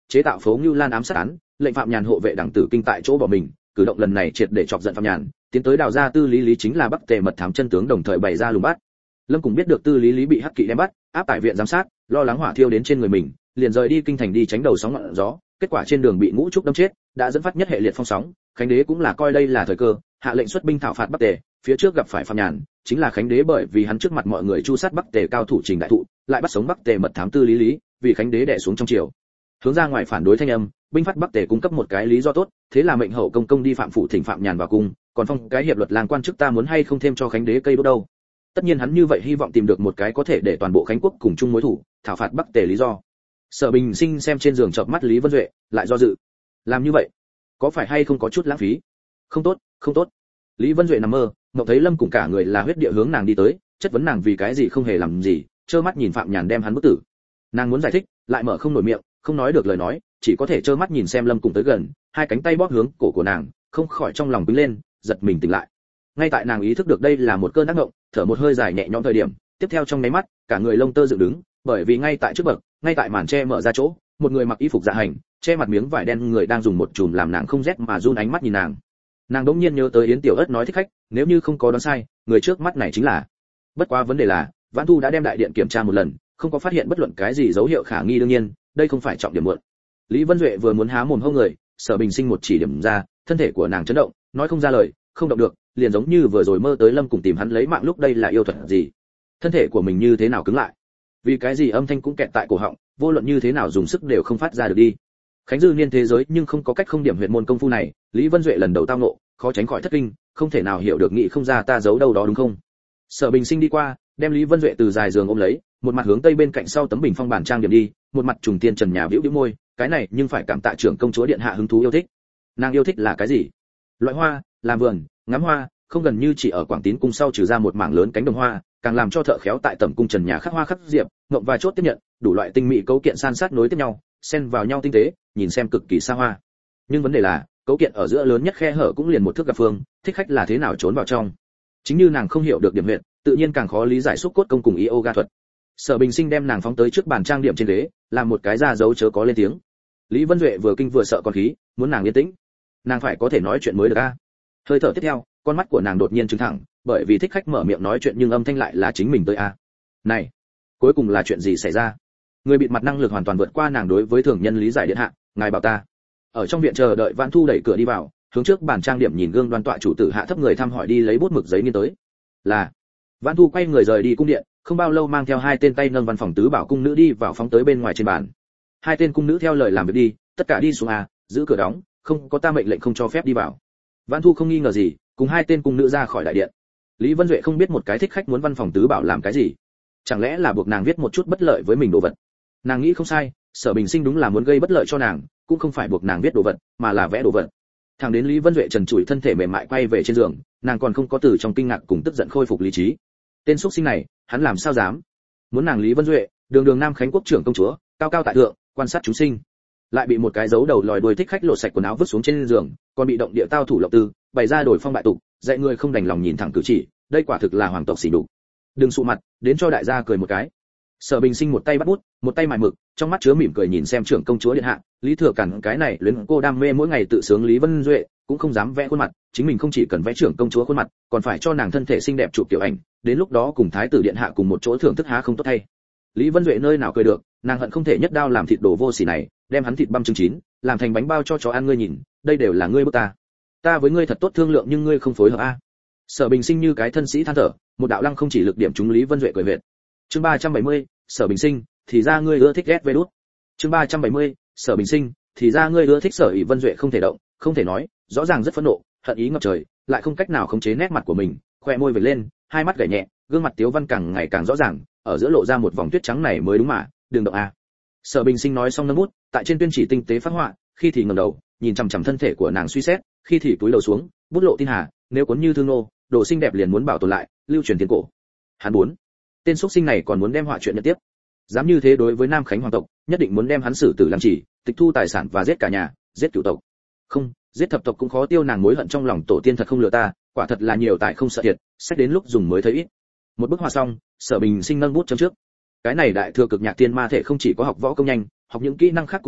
chế tạo phố Ngưu Lan ám sát án, lệnh Phạm Nhàn hộ vệ đảng tử kinh tại chỗ bỏ mình, cử động lần này triệt để chọc giận Phạm Nhàn, tiến tới đào ra Tư Lý Lý chính là Bắc Tề mật thám chân tướng đồng thời bày ra lùng bắt. Lâm cũng biết được Tư Lý Lý bị hắc kỵ đem bắt, áp tại viện giám sát, lo lắng hỏa thiêu đến trên người mình, liền rời đi kinh thành đi tránh đầu sóng ngọn gió, kết quả trên đường bị Ngũ Trúc đâm chết, đã dẫn phát nhất hệ liệt phong sóng. Khánh đế cũng là coi đây là thời cơ, hạ lệnh xuất binh thảo phạt Bắc Tề, phía trước gặp phải Phạm Nhàn, chính là Khánh đế bởi vì hắn trước mặt mọi người chu sát Bắc Tề cao thủ Trình Đại Thụ, lại bắt sống Bắc Tề mật thám Tư Lý Lý, vì Khánh đế đè xuống trong triều. Hướng ra ngoài phản đối thanh âm, binh phát Bắc Tề cung cấp một cái lý do tốt, thế là mệnh hậu công công đi phạm phủ thỉnh Phạm Nhàn vào cung, còn phong cái hiệp luật làng quan chức ta muốn hay không thêm cho Khánh đế cây đốt đâu. Tất nhiên hắn như vậy hy vọng tìm được một cái có thể để toàn bộ Khánh quốc cùng chung mối thủ, thảo phạt Bắc Tề lý do. Sở Bình Sinh xem trên giường chợp mắt Lý Vân Duệ, lại do dự. Làm như vậy, có phải hay không có chút lãng phí? Không tốt, không tốt. Lý Vân Duệ nằm mơ, mộng thấy Lâm cùng cả người là huyết địa hướng nàng đi tới, chất vấn nàng vì cái gì không hề làm gì, trơ mắt nhìn Phạm Nhàn đem hắn bức tử. Nàng muốn giải thích, lại mở không nổi miệng, không nói được lời nói, chỉ có thể trơ mắt nhìn xem Lâm cùng tới gần, hai cánh tay bóp hướng cổ của nàng, không khỏi trong lòng bứt lên, giật mình tỉnh lại. Ngay tại nàng ý thức được đây là một cơn ác mộng, thở một hơi dài nhẹ nhõm thời điểm, tiếp theo trong nháy mắt, cả người lông tơ dựng đứng, bởi vì ngay tại trước bậc, ngay tại màn che mở ra chỗ, một người mặc y phục dạ hành, che mặt miếng vải đen người đang dùng một chùm làm nàng không rét mà run ánh mắt nhìn nàng. Nàng đống nhiên nhớ tới Yến Tiểu Ất nói thích khách, nếu như không có đoán sai, người trước mắt này chính là. Bất quá vấn đề là, Vãn Thu đã đem đại điện kiểm tra một lần, không có phát hiện bất luận cái gì dấu hiệu khả nghi, đương nhiên, đây không phải trọng điểm muộn. Lý Vân Duệ vừa muốn há mồm hô người, Sở Bình Sinh một chỉ điểm ra, thân thể của nàng chấn động, nói không ra lời, không động được, liền giống như vừa rồi mơ tới Lâm cùng tìm hắn lấy mạng lúc đây là yêu thuật gì? Thân thể của mình như thế nào cứng lại? Vì cái gì âm thanh cũng kẹt tại cổ họng, vô luận như thế nào dùng sức đều không phát ra được đi. Khánh Dư Niên thế giới nhưng không có cách không điểm huyệt môn công phu này, Lý Vân Duệ lần đầu tao ngộ, khó tránh khỏi thất kinh, không thể nào hiểu được nghĩ không ra ta giấu đâu đó đúng không? Sở Bình Sinh đi qua, đem Lý Vân Duệ từ dài giường ôm lấy, một mặt hướng tây bên cạnh sau tấm bình phong bản trang điểm đi, một mặt trùng tiên trần nhà bĩu bĩu môi, cái này nhưng phải cảm tạ trưởng công chúa điện hạ hứng thú yêu thích. Nàng yêu thích là cái gì? Loại hoa, làm vườn, ngắm hoa, không gần như chỉ ở Quảng Tín cung sau trừ ra một mảng lớn cánh đồng hoa, càng làm cho thợ khéo tại tẩm cung trần nhà khắc hoa khắc diệp, ngậm và chốt tiếp nhận, đủ loại tinh mỹ cấu kiện san sát nối tiếp nhau, xen vào nhau tinh tế, nhìn xem cực kỳ xa hoa. Nhưng vấn đề là, cấu kiện ở giữa lớn nhất khe hở cũng liền một thước gặp phương, thích khách là thế nào trốn vào trong. Chính như nàng không hiểu được điểm huyệt, tự nhiên càng khó lý giải xúc cốt công cùng yoga thuật. Sở Bình Sinh đem nàng phóng tới trước bàn trang điểm trên ghế, làm một cái ra dấu chớ có lên tiếng. Lý Vân Duệ vừa kinh vừa sợ con khí, muốn nàng yên tĩnh. Nàng phải có thể nói chuyện mới được a. Hơi thở tiếp theo, con mắt của nàng đột nhiên trừng thẳng, bởi vì thích khách mở miệng nói chuyện nhưng âm thanh lại là chính mình tới a. Này, cuối cùng là chuyện gì xảy ra? Người bịt mặt năng lực hoàn toàn vượt qua nàng đối với thường nhân lý giải điện hạ, ngài bảo ta. Ở trong viện chờ đợi Vãn Thu đẩy cửa đi vào, hướng trước bàn trang điểm nhìn gương đoan tọa chủ tử hạ thấp người thăm hỏi đi lấy bút mực giấy nghiên tới. Là. Vãn Thu quay người rời đi cung điện, không bao lâu mang theo hai tên tay nâng văn phòng tứ bảo cung nữ đi vào phóng tới bên ngoài trên bàn. Hai tên cung nữ theo lời làm việc đi, tất cả đi xuống à, giữ cửa đóng, không có ta mệnh lệnh không cho phép đi vào. Vãn Thu không nghi ngờ gì, cùng hai tên cung nữ ra khỏi đại điện. Lý Vân Duệ không biết một cái thích khách muốn văn phòng tứ bảo làm cái gì, chẳng lẽ là buộc nàng viết một chút bất lợi với mình đồ vật. Nàng nghĩ không sai, Sở Bình Sinh đúng là muốn gây bất lợi cho nàng, cũng không phải buộc nàng viết đồ vật, mà là vẽ đồ vật. Thẳng đến Lý Vân Duệ trần trụi thân thể mềm mại quay về trên giường, nàng còn không có từ trong kinh ngạc cùng tức giận khôi phục lý trí. Tên xuất sinh này, hắn làm sao dám? Muốn nàng Lý Vân Duệ, đường đường Nam Khánh quốc trưởng công chúa, cao cao tại thượng, quan sát chúng sinh, lại bị một cái giấu đầu lòi đuôi thích khách lột sạch quần áo vứt xuống trên giường, còn bị động địa tao thủ lộng tư, bày ra đổi phong bại tục, dạy người không đành lòng nhìn thẳng cử chỉ, đây quả thực là hoàng tộc xỉ nhục. Đừng sụ mặt, đến cho đại gia cười một cái. Sở Bình Sinh một tay bắt bút, một tay mài mực, trong mắt chứa mỉm cười nhìn xem trưởng công chúa điện hạ, Lý Thừa Cản cái này luyến cô đam mê mỗi ngày tự sướng Lý Vân Duệ, cũng không dám vẽ khuôn mặt, chính mình không chỉ cần vẽ trưởng công chúa khuôn mặt, còn phải cho nàng thân thể xinh đẹp chụp tiểu ảnh, đến lúc đó cùng thái tử điện hạ cùng một chỗ thưởng thức há không tốt hay. Lý Vân Duệ nơi nào cười được, nàng hận không thể nhất đao làm thịt đồ vô sỉ này, đem hắn thịt băm chừng chín, làm thành bánh bao cho chó ăn ngươi nhìn, đây đều là ngươi bức ta. Ta với ngươi thật tốt thương lượng nhưng ngươi không phối hợp a. Sở Bình Sinh như cái thân sĩ than thở, một đạo lăng không chỉ lực điểm trúng Lý Vân Duệ cười huyệt. Chương 370, Sở Bình Sinh, thì ra ngươi ưa thích ghét vê đút. Chương 370, Sở Bình Sinh, thì ra ngươi ưa thích Sở ỷ Vân Duệ không thể động, không thể nói, rõ ràng rất phẫn nộ, hận ý ngập trời, lại không cách nào khống chế nét mặt của mình, khóe môi vểnh lên, hai mắt gảy nhẹ, gương mặt Tiếu Văn càng ngày càng rõ ràng, ở giữa lộ ra một vòng tuyết trắng này mới đúng mà, đừng động a. Sở Bình Sinh nói xong nâng bút, tại trên tuyên chỉ tinh tế phát họa, khi thì ngẩng đầu, nhìn chằm chằm thân thể của nàng suy xét, khi thì cúi đầu xuống, bút lộ tin hà, nếu cuốn như thương nô, đồ xinh đẹp liền muốn bảo tồn lại, lưu truyền tiền cổ. Hắn muốn, tên xuất sinh này còn muốn đem họa chuyện nhận tiếp. Dám như thế đối với Nam Khánh hoàng tộc, nhất định muốn đem hắn xử tử làm chỉ, tịch thu tài sản và giết cả nhà, giết cửu tộc. Không, giết thập tộc cũng khó tiêu nàng mối hận trong lòng tổ tiên thật không lừa ta, quả thật là nhiều tài không sợ thiệt, xét đến lúc dùng mới thấy ít. Một bức họa xong, Sở Bình Sinh nâng bút chấm trước. Cái này đại thừa cực nhạc tiên ma thể không chỉ có học võ công nhanh, học những kỹ năng khác cũng sắp,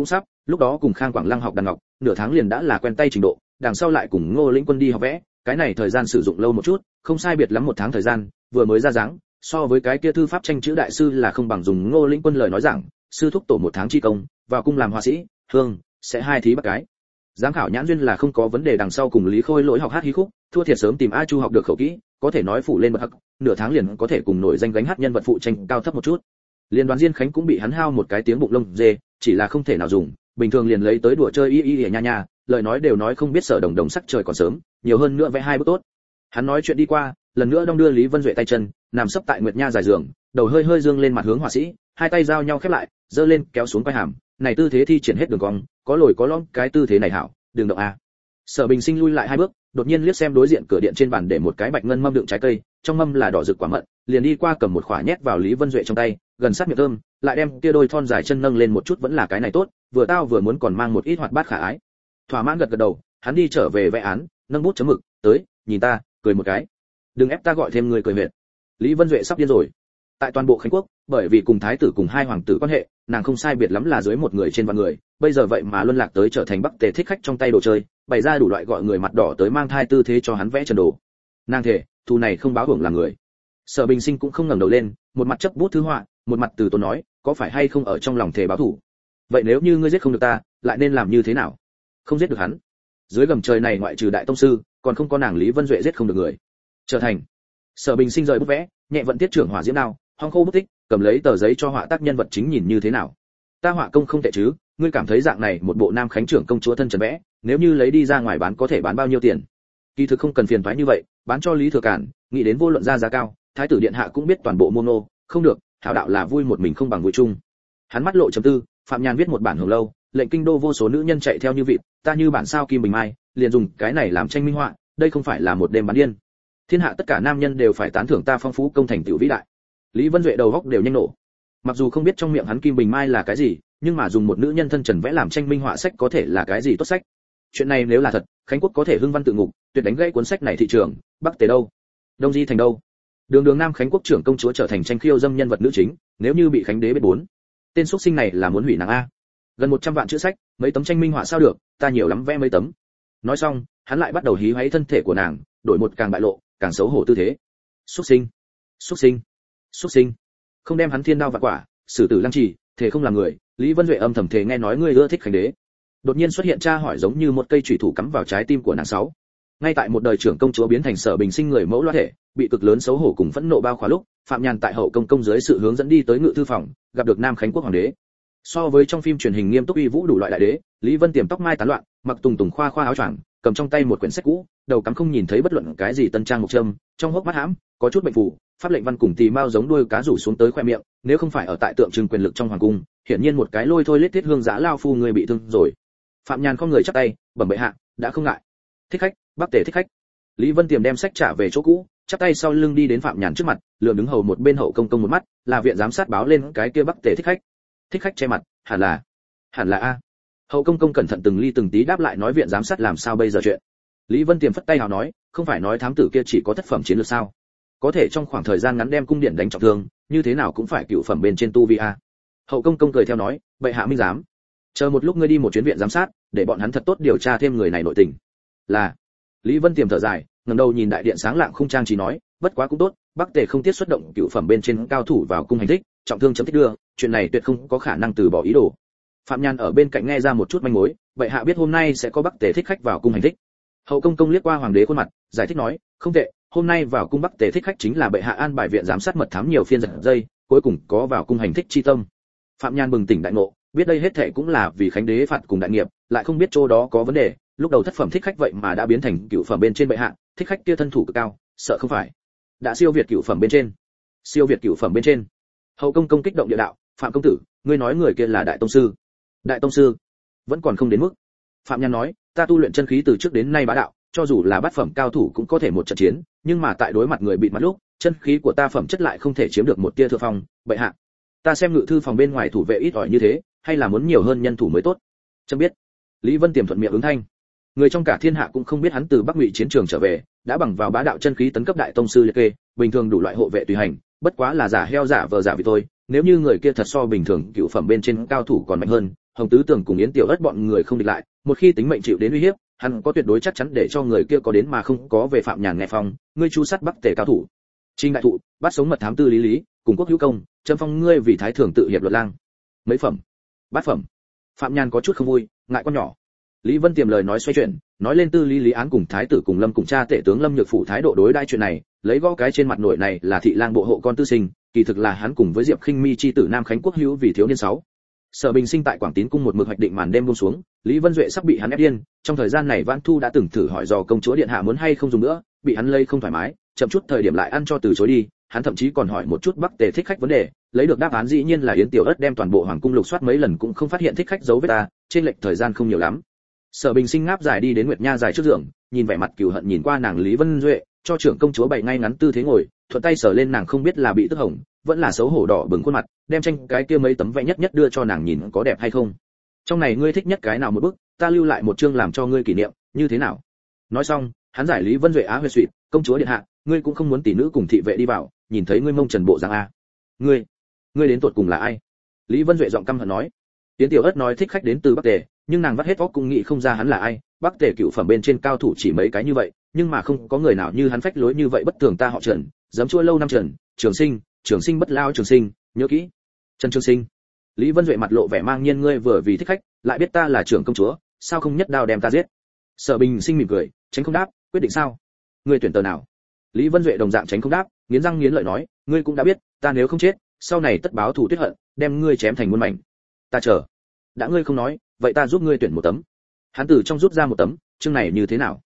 lúc đó cùng Khang Quảng Lăng học đàn ngọc, nửa tháng liền đã là quen tay trình độ, đằng sau lại cùng Ngô Lĩnh Quân đi học vẽ, cái này thời gian sử dụng lâu một chút, không sai biệt lắm 1 tháng thời gian, vừa mới ra dáng, so với cái kia thư pháp tranh chữ đại sư là không bằng dùng Ngô Lĩnh Quân lời nói rằng, sư thúc tổ 1 tháng chi công, vào cung làm họa sĩ, hương, sẽ 2 thí bắt cái. Giám khảo nhãn duyên là không có vấn đề, đằng sau cùng Lý Khôi Lỗi học hát hí khúc, thua thiệt sớm tìm A Chu học được khẩu kỹ, có thể nói phủ lên bậc hắc, nửa tháng liền có thể cùng nổi danh gánh hát nhân vật phụ tranh cao thấp một chút. Liên Đoàn Diên Khánh cũng bị hắn hao một cái tiếng bụng lông dê, chỉ là không thể nào dùng, bình thường liền lấy tới đùa chơi y nha nha, lời nói đều nói không biết Sở Đồng Đồng sắc trời còn sớm, nhiều hơn nữa vẽ 2 bước tốt. Hắn nói chuyện đi qua, lần nữa đong đưa Lý Vân Duệ tay chân, nằm sấp tại Nguyệt Nha dài giường, đầu hơi hơi dương lên mặt hướng họa sĩ, hai tay giao nhau khép lại, giơ lên kéo xuống quai hàm, này tư thế thi triển hết đường cong, có lồi có lõm, cái tư thế này hảo, đừng động a. Sở Bình Sinh lui lại 2 bước, đột nhiên liếc xem đối diện cửa điện trên bàn để một cái bạch ngân mâm đựng trái cây, trong mâm là đỏ rực quả mận, liền đi qua cầm một quả nhét vào Lý Vân Duệ trong tay, gần sát miệng thơm, lại đem kia đôi thon dài chân nâng lên một chút, vẫn là cái này tốt, vừa tao vừa muốn còn mang một ít hoạt bát khả ái. Thỏa mãn gật gật đầu, hắn đi trở về vẽ án, nâng bút chấm mực, tới, nhìn ta, cười một cái. Đừng ép ta gọi thêm người cười mệt. Lý Vân Duệ sắp điên rồi. Tại toàn bộ Khánh Quốc, bởi vì cùng thái tử cùng 2 hoàng tử quan hệ, nàng không sai biệt lắm là dưới một người trên vạn người, bây giờ vậy mà luân lạc tới trở thành Bắc Tề thích khách trong tay đồ chơi, bày ra đủ loại gọi người mặt đỏ tới mang thai tư thế cho hắn vẽ trần đồ. Nàng thể, thù này không báo hưởng là người. Sở Bình Sinh cũng không ngẩng đầu lên, một mặt chấp bút thư họa, một mặt từ tốn nói, có phải hay không ở trong lòng thề báo thù? Vậy nếu như ngươi giết không được ta, lại nên làm như thế nào? Không giết được hắn. Dưới gầm trời này ngoại trừ đại tông sư, còn không có nàng Lý Vân Duệ giết không được người. Trở thành. Sở Bình Sinh rời bút vẽ, nhẹ vận tiết trưởng hỏa diễm đao, hong khô bút tích, cầm lấy tờ giấy cho họa tác nhân vật chính nhìn như thế nào. Ta họa công không tệ chứ, ngươi cảm thấy dạng này một bộ Nam Khánh trưởng công chúa thân trần vẽ, nếu như lấy đi ra ngoài bán có thể bán bao nhiêu tiền? Kỳ thực không cần phiền toái như vậy, bán cho Lý Thừa Cản, nghĩ đến vô luận ra giá cao, thái tử điện hạ cũng biết toàn bộ mono, không được, hảo đạo là vui một mình không bằng vui chung. Hắn mắt lộ trầm tư, Phạm Nhàn viết một bản hồng lâu, lệnh kinh đô vô số nữ nhân chạy theo như vịt, ta như bản sao Kim Bình Mai, liền dùng cái này làm tranh minh họa, đây không phải là một đêm bán điên. Thiên hạ tất cả nam nhân đều phải tán thưởng ta phong phú công thành tựu vĩ đại. Lý Vân Duệ đầu góc đều nhanh nổ. Mặc dù không biết trong miệng hắn Kim Bình Mai là cái gì, nhưng mà dùng một nữ nhân thân trần vẽ làm tranh minh họa sách có thể là cái gì tốt sách. Chuyện này nếu là thật, Khánh Quốc có thể hưng văn tự ngục, tuyệt đánh gãy cuốn sách này thị trường. Bắc Tề đâu? Đông Di thành đâu? Đường Nam Khánh Quốc trưởng công chúa trở thành tranh khiêu dâm nhân vật nữ chính, nếu như bị Khánh đế biết bốn, tên xuất sinh này là muốn hủy nàng a. Gần 100 vạn chữ sách, mấy tấm tranh minh họa sao được, ta nhiều lắm vẽ mấy tấm. Nói xong, hắn lại bắt đầu hí hoáy thân thể của nàng, đổi một càng bại lộ, càng xấu hổ tư thế. Xuất sinh, xuất sinh, xuất sinh. Không đem hắn thiên đao vạn quả, xử tử lăng trì, thể không làm người. Lý Vân Duệ âm thầm thề nghe nói ngươi ưa thích Khánh đế. Đột nhiên xuất hiện tra hỏi giống như một cây chủy thủ cắm vào trái tim của nàng sáu. Ngay tại một đời trưởng công chúa biến thành Sở Bình Sinh người mẫu loa thể, bị cực lớn xấu hổ cùng phẫn nộ bao khỏa lúc, Phạm Nhàn tại hậu công dưới sự hướng dẫn đi tới ngự thư phòng, gặp được Nam Khánh Quốc hoàng đế. So với trong phim truyền hình nghiêm túc uy vũ đủ loại đại đế, Lý Vân Tiềm tóc mai tán loạn, mặc tùng tùng khoa áo choàng, cầm trong tay một quyển sách cũ, đầu cắm không nhìn thấy bất luận cái gì tân trang mục trâm, trong hốc mắt hãm, có chút bệnh phù, pháp lệnh văn cùng tì mao giống đuôi cá rủ xuống tới khoe miệng, nếu không phải ở tại tượng trưng quyền lực trong hoàng cung, hiển nhiên một cái lôi thôi lết thiết hương dã lao phu người bị thương rồi. Phạm Nhàn không người chắp tay, bẩm bệ hạ, đã không ngại. Thích khách, Bắc Tề thích khách. Lý Vân Tiềm đem sách trả về chỗ cũ, chắp tay sau lưng đi đến Phạm Nhàn trước mặt, lườm đứng hầu một bên hậu công một mắt, là viện giám sát báo lên cái kia Bắc Tề thích khách. Thích khách che mặt, hẳn là a. Hậu công cẩn thận từng ly từng tí đáp lại nói viện giám sát làm sao bây giờ chuyện. Lý Vân Tiềm phất tay hào nói, không phải nói thám tử kia chỉ có thất phẩm chiến lược sao? Có thể trong khoảng thời gian ngắn đem cung điện đánh trọng thương, như thế nào cũng phải cựu phẩm bên trên tu vi a. Hậu công cười theo nói, bệ hạ minh giám. Chờ một lúc ngươi đi một chuyến viện giám sát, để bọn hắn thật tốt điều tra thêm người này nội tình. Là. Lý Vân Tiềm thở dài, ngẩng đầu nhìn đại điện sáng lạng khung trang trí nói, bất quá cũng tốt, Bắc Tề không tiết xuất động cựu phẩm bên trên cao thủ vào cung hành thích, trọng thương chấm thích đưa, chuyện này tuyệt không có khả năng từ bỏ ý đồ. Phạm Nhàn ở bên cạnh nghe ra một chút manh mối, bệ hạ biết hôm nay sẽ có Bắc Tề thích khách vào cung hành thích. Hậu công liếc qua hoàng đế khuôn mặt, giải thích nói, không tệ, hôm nay vào cung Bắc Tề thích khách chính là bệ hạ an bài viện giám sát mật thám nhiều phiên giật dây, cuối cùng có vào cung hành thích chi tâm. Phạm Nhàn bừng tỉnh đại ngộ, biết đây hết thảy cũng là vì Khánh đế phạt cùng đại nghiệp, lại không biết chỗ đó có vấn đề, lúc đầu thất phẩm thích khách vậy mà đã biến thành cửu phẩm bên trên bệ hạ, thích khách kia thân thủ cực cao, sợ không phải đã siêu việt cửu phẩm bên trên. Siêu việt cửu phẩm bên trên. Hậu công kích động địa đạo, Phạm công tử, ngươi nói người kia là đại tông sư? Đại tông sư? Vẫn còn không đến mức. Phạm Nhàn nói, ta tu luyện chân khí từ trước đến nay bá đạo, cho dù là bát phẩm cao thủ cũng có thể một trận chiến, nhưng mà tại đối mặt người bị mặt lúc, chân khí của ta phẩm chất lại không thể chiếm được một tia thượng phong, bệ hạ. Ta xem ngự thư phòng bên ngoài thủ vệ ít ỏi như thế, hay là muốn nhiều hơn nhân thủ mới tốt. Chấm biết. Lý Vân Tiềm thuận miệng ứng thanh. Người trong cả thiên hạ cũng không biết hắn từ Bắc Ngụy chiến trường trở về, đã bằng vào bá đạo chân khí tấn cấp đại tông sư liệt kê, bình thường đủ loại hộ vệ tùy hành, bất quá là giả heo giả vờ giả vì thôi, nếu như người kia thật so bình thường cựu phẩm bên trên cao thủ còn mạnh hơn, Hồng Tứ Tưởng cùng Yến Tiểu Ất bọn người không địch lại, một khi tính mệnh chịu đến uy hiếp, hắn có tuyệt đối chắc chắn để cho người kia có đến mà không có về. Phạm Nhàn nghe phong, ngươi chu sát Bắc Tề cao thủ, Trình đại thụ, bắt sống mật thám tư Lý Lý, cùng Quốc Hữu Công, Trâm Phong ngươi vì thái thượng tự hiệp luật lang. Mấy phẩm? Bát phẩm. Phạm Nhàn có chút không vui, ngại con nhỏ. Lý Vân Tiềm lời nói xoay chuyển, nói lên tư Lý Lý án cùng thái tử cùng Lâm cùng cha tể tướng Lâm Nhược Phủ thái độ đối đãi chuyện này, lấy gõ cái trên mặt nổi này là thị lang bộ hộ con tư sinh, kỳ thực là hắn cùng với Diệp Khinh Mi chi tử Nam Khánh Quốc Hữu vì thiếu niên 6. Sở Bình Sinh tại Quảng Tín cung một mực hoạch định màn đêm buông xuống, Lý Vân Duệ sắp bị hắn ép điên, trong thời gian này Vãn Thu đã từng thử hỏi dò công chúa điện hạ muốn hay không dùng nữa, bị hắn lây không thoải mái, chậm chút thời điểm lại ăn cho từ chối đi, hắn thậm chí còn hỏi một chút Bắc Tề thích khách vấn đề, lấy được đáp án dĩ nhiên là Yến Tiểu Ất đem toàn bộ hoàng cung lục soát mấy lần cũng không phát hiện thích khách dấu vết ta, trên lệch thời gian không nhiều lắm. Sở Bình Sinh ngáp dài đi đến Nguyệt Nha dài trước giường, nhìn vẻ mặt cừu hận nhìn qua nàng Lý Vân Duệ, cho trưởng công chúa bày ngay ngắn tư thế ngồi, thuận tay sờ lên nàng không biết là bị tức hồng, vẫn là xấu hổ đỏ bừng khuôn mặt, đem tranh cái kia mấy tấm vẽ nhất nhất đưa cho nàng nhìn có đẹp hay không. Trong này ngươi thích nhất cái nào một bức, ta lưu lại một chương làm cho ngươi kỷ niệm, như thế nào? Nói xong, hắn giải Lý Vân Duệ á huyệt suyệt, công chúa điện hạ, ngươi cũng không muốn tỷ nữ cùng thị vệ đi vào, nhìn thấy ngươi mông trần bộ dạng a. Ngươi đến tụt cùng là ai? Lý Vân Duệ giọng căm hận nói. Tiến Tiểu Ất nói thích khách đến từ Bắc Tề, nhưng nàng vắt hết óc cũng nghĩ không ra hắn là ai. Bắc Tề cựu phẩm bên trên cao thủ chỉ mấy cái như vậy, nhưng mà không có người nào như hắn phách lối như vậy bất thường. Ta họ Trần, dám chua lâu năm Trần, Trường Sinh bất lao Trường Sinh, nhớ kỹ. Trần Trường Sinh. Lý Vân Duệ mặt lộ vẻ mang nhiên, ngươi vừa vì thích khách, lại biết ta là trưởng công chúa, sao không nhất đao đem ta giết? Sở Bình Sinh mỉm cười, tránh không đáp, quyết định sao? Ngươi tuyển tờ nào? Lý Vân Duệ đồng dạng tránh không đáp, nghiến răng nghiến lợi nói, ngươi cũng đã biết, ta nếu không chết, sau này tất báo thù tuyết hận, đem ngươi chém thành muôn mảnh. Ta chờ. Đã ngươi không nói, vậy ta giúp ngươi tuyển một tấm. Hắn từ trong rút ra một tấm, chương này như thế nào?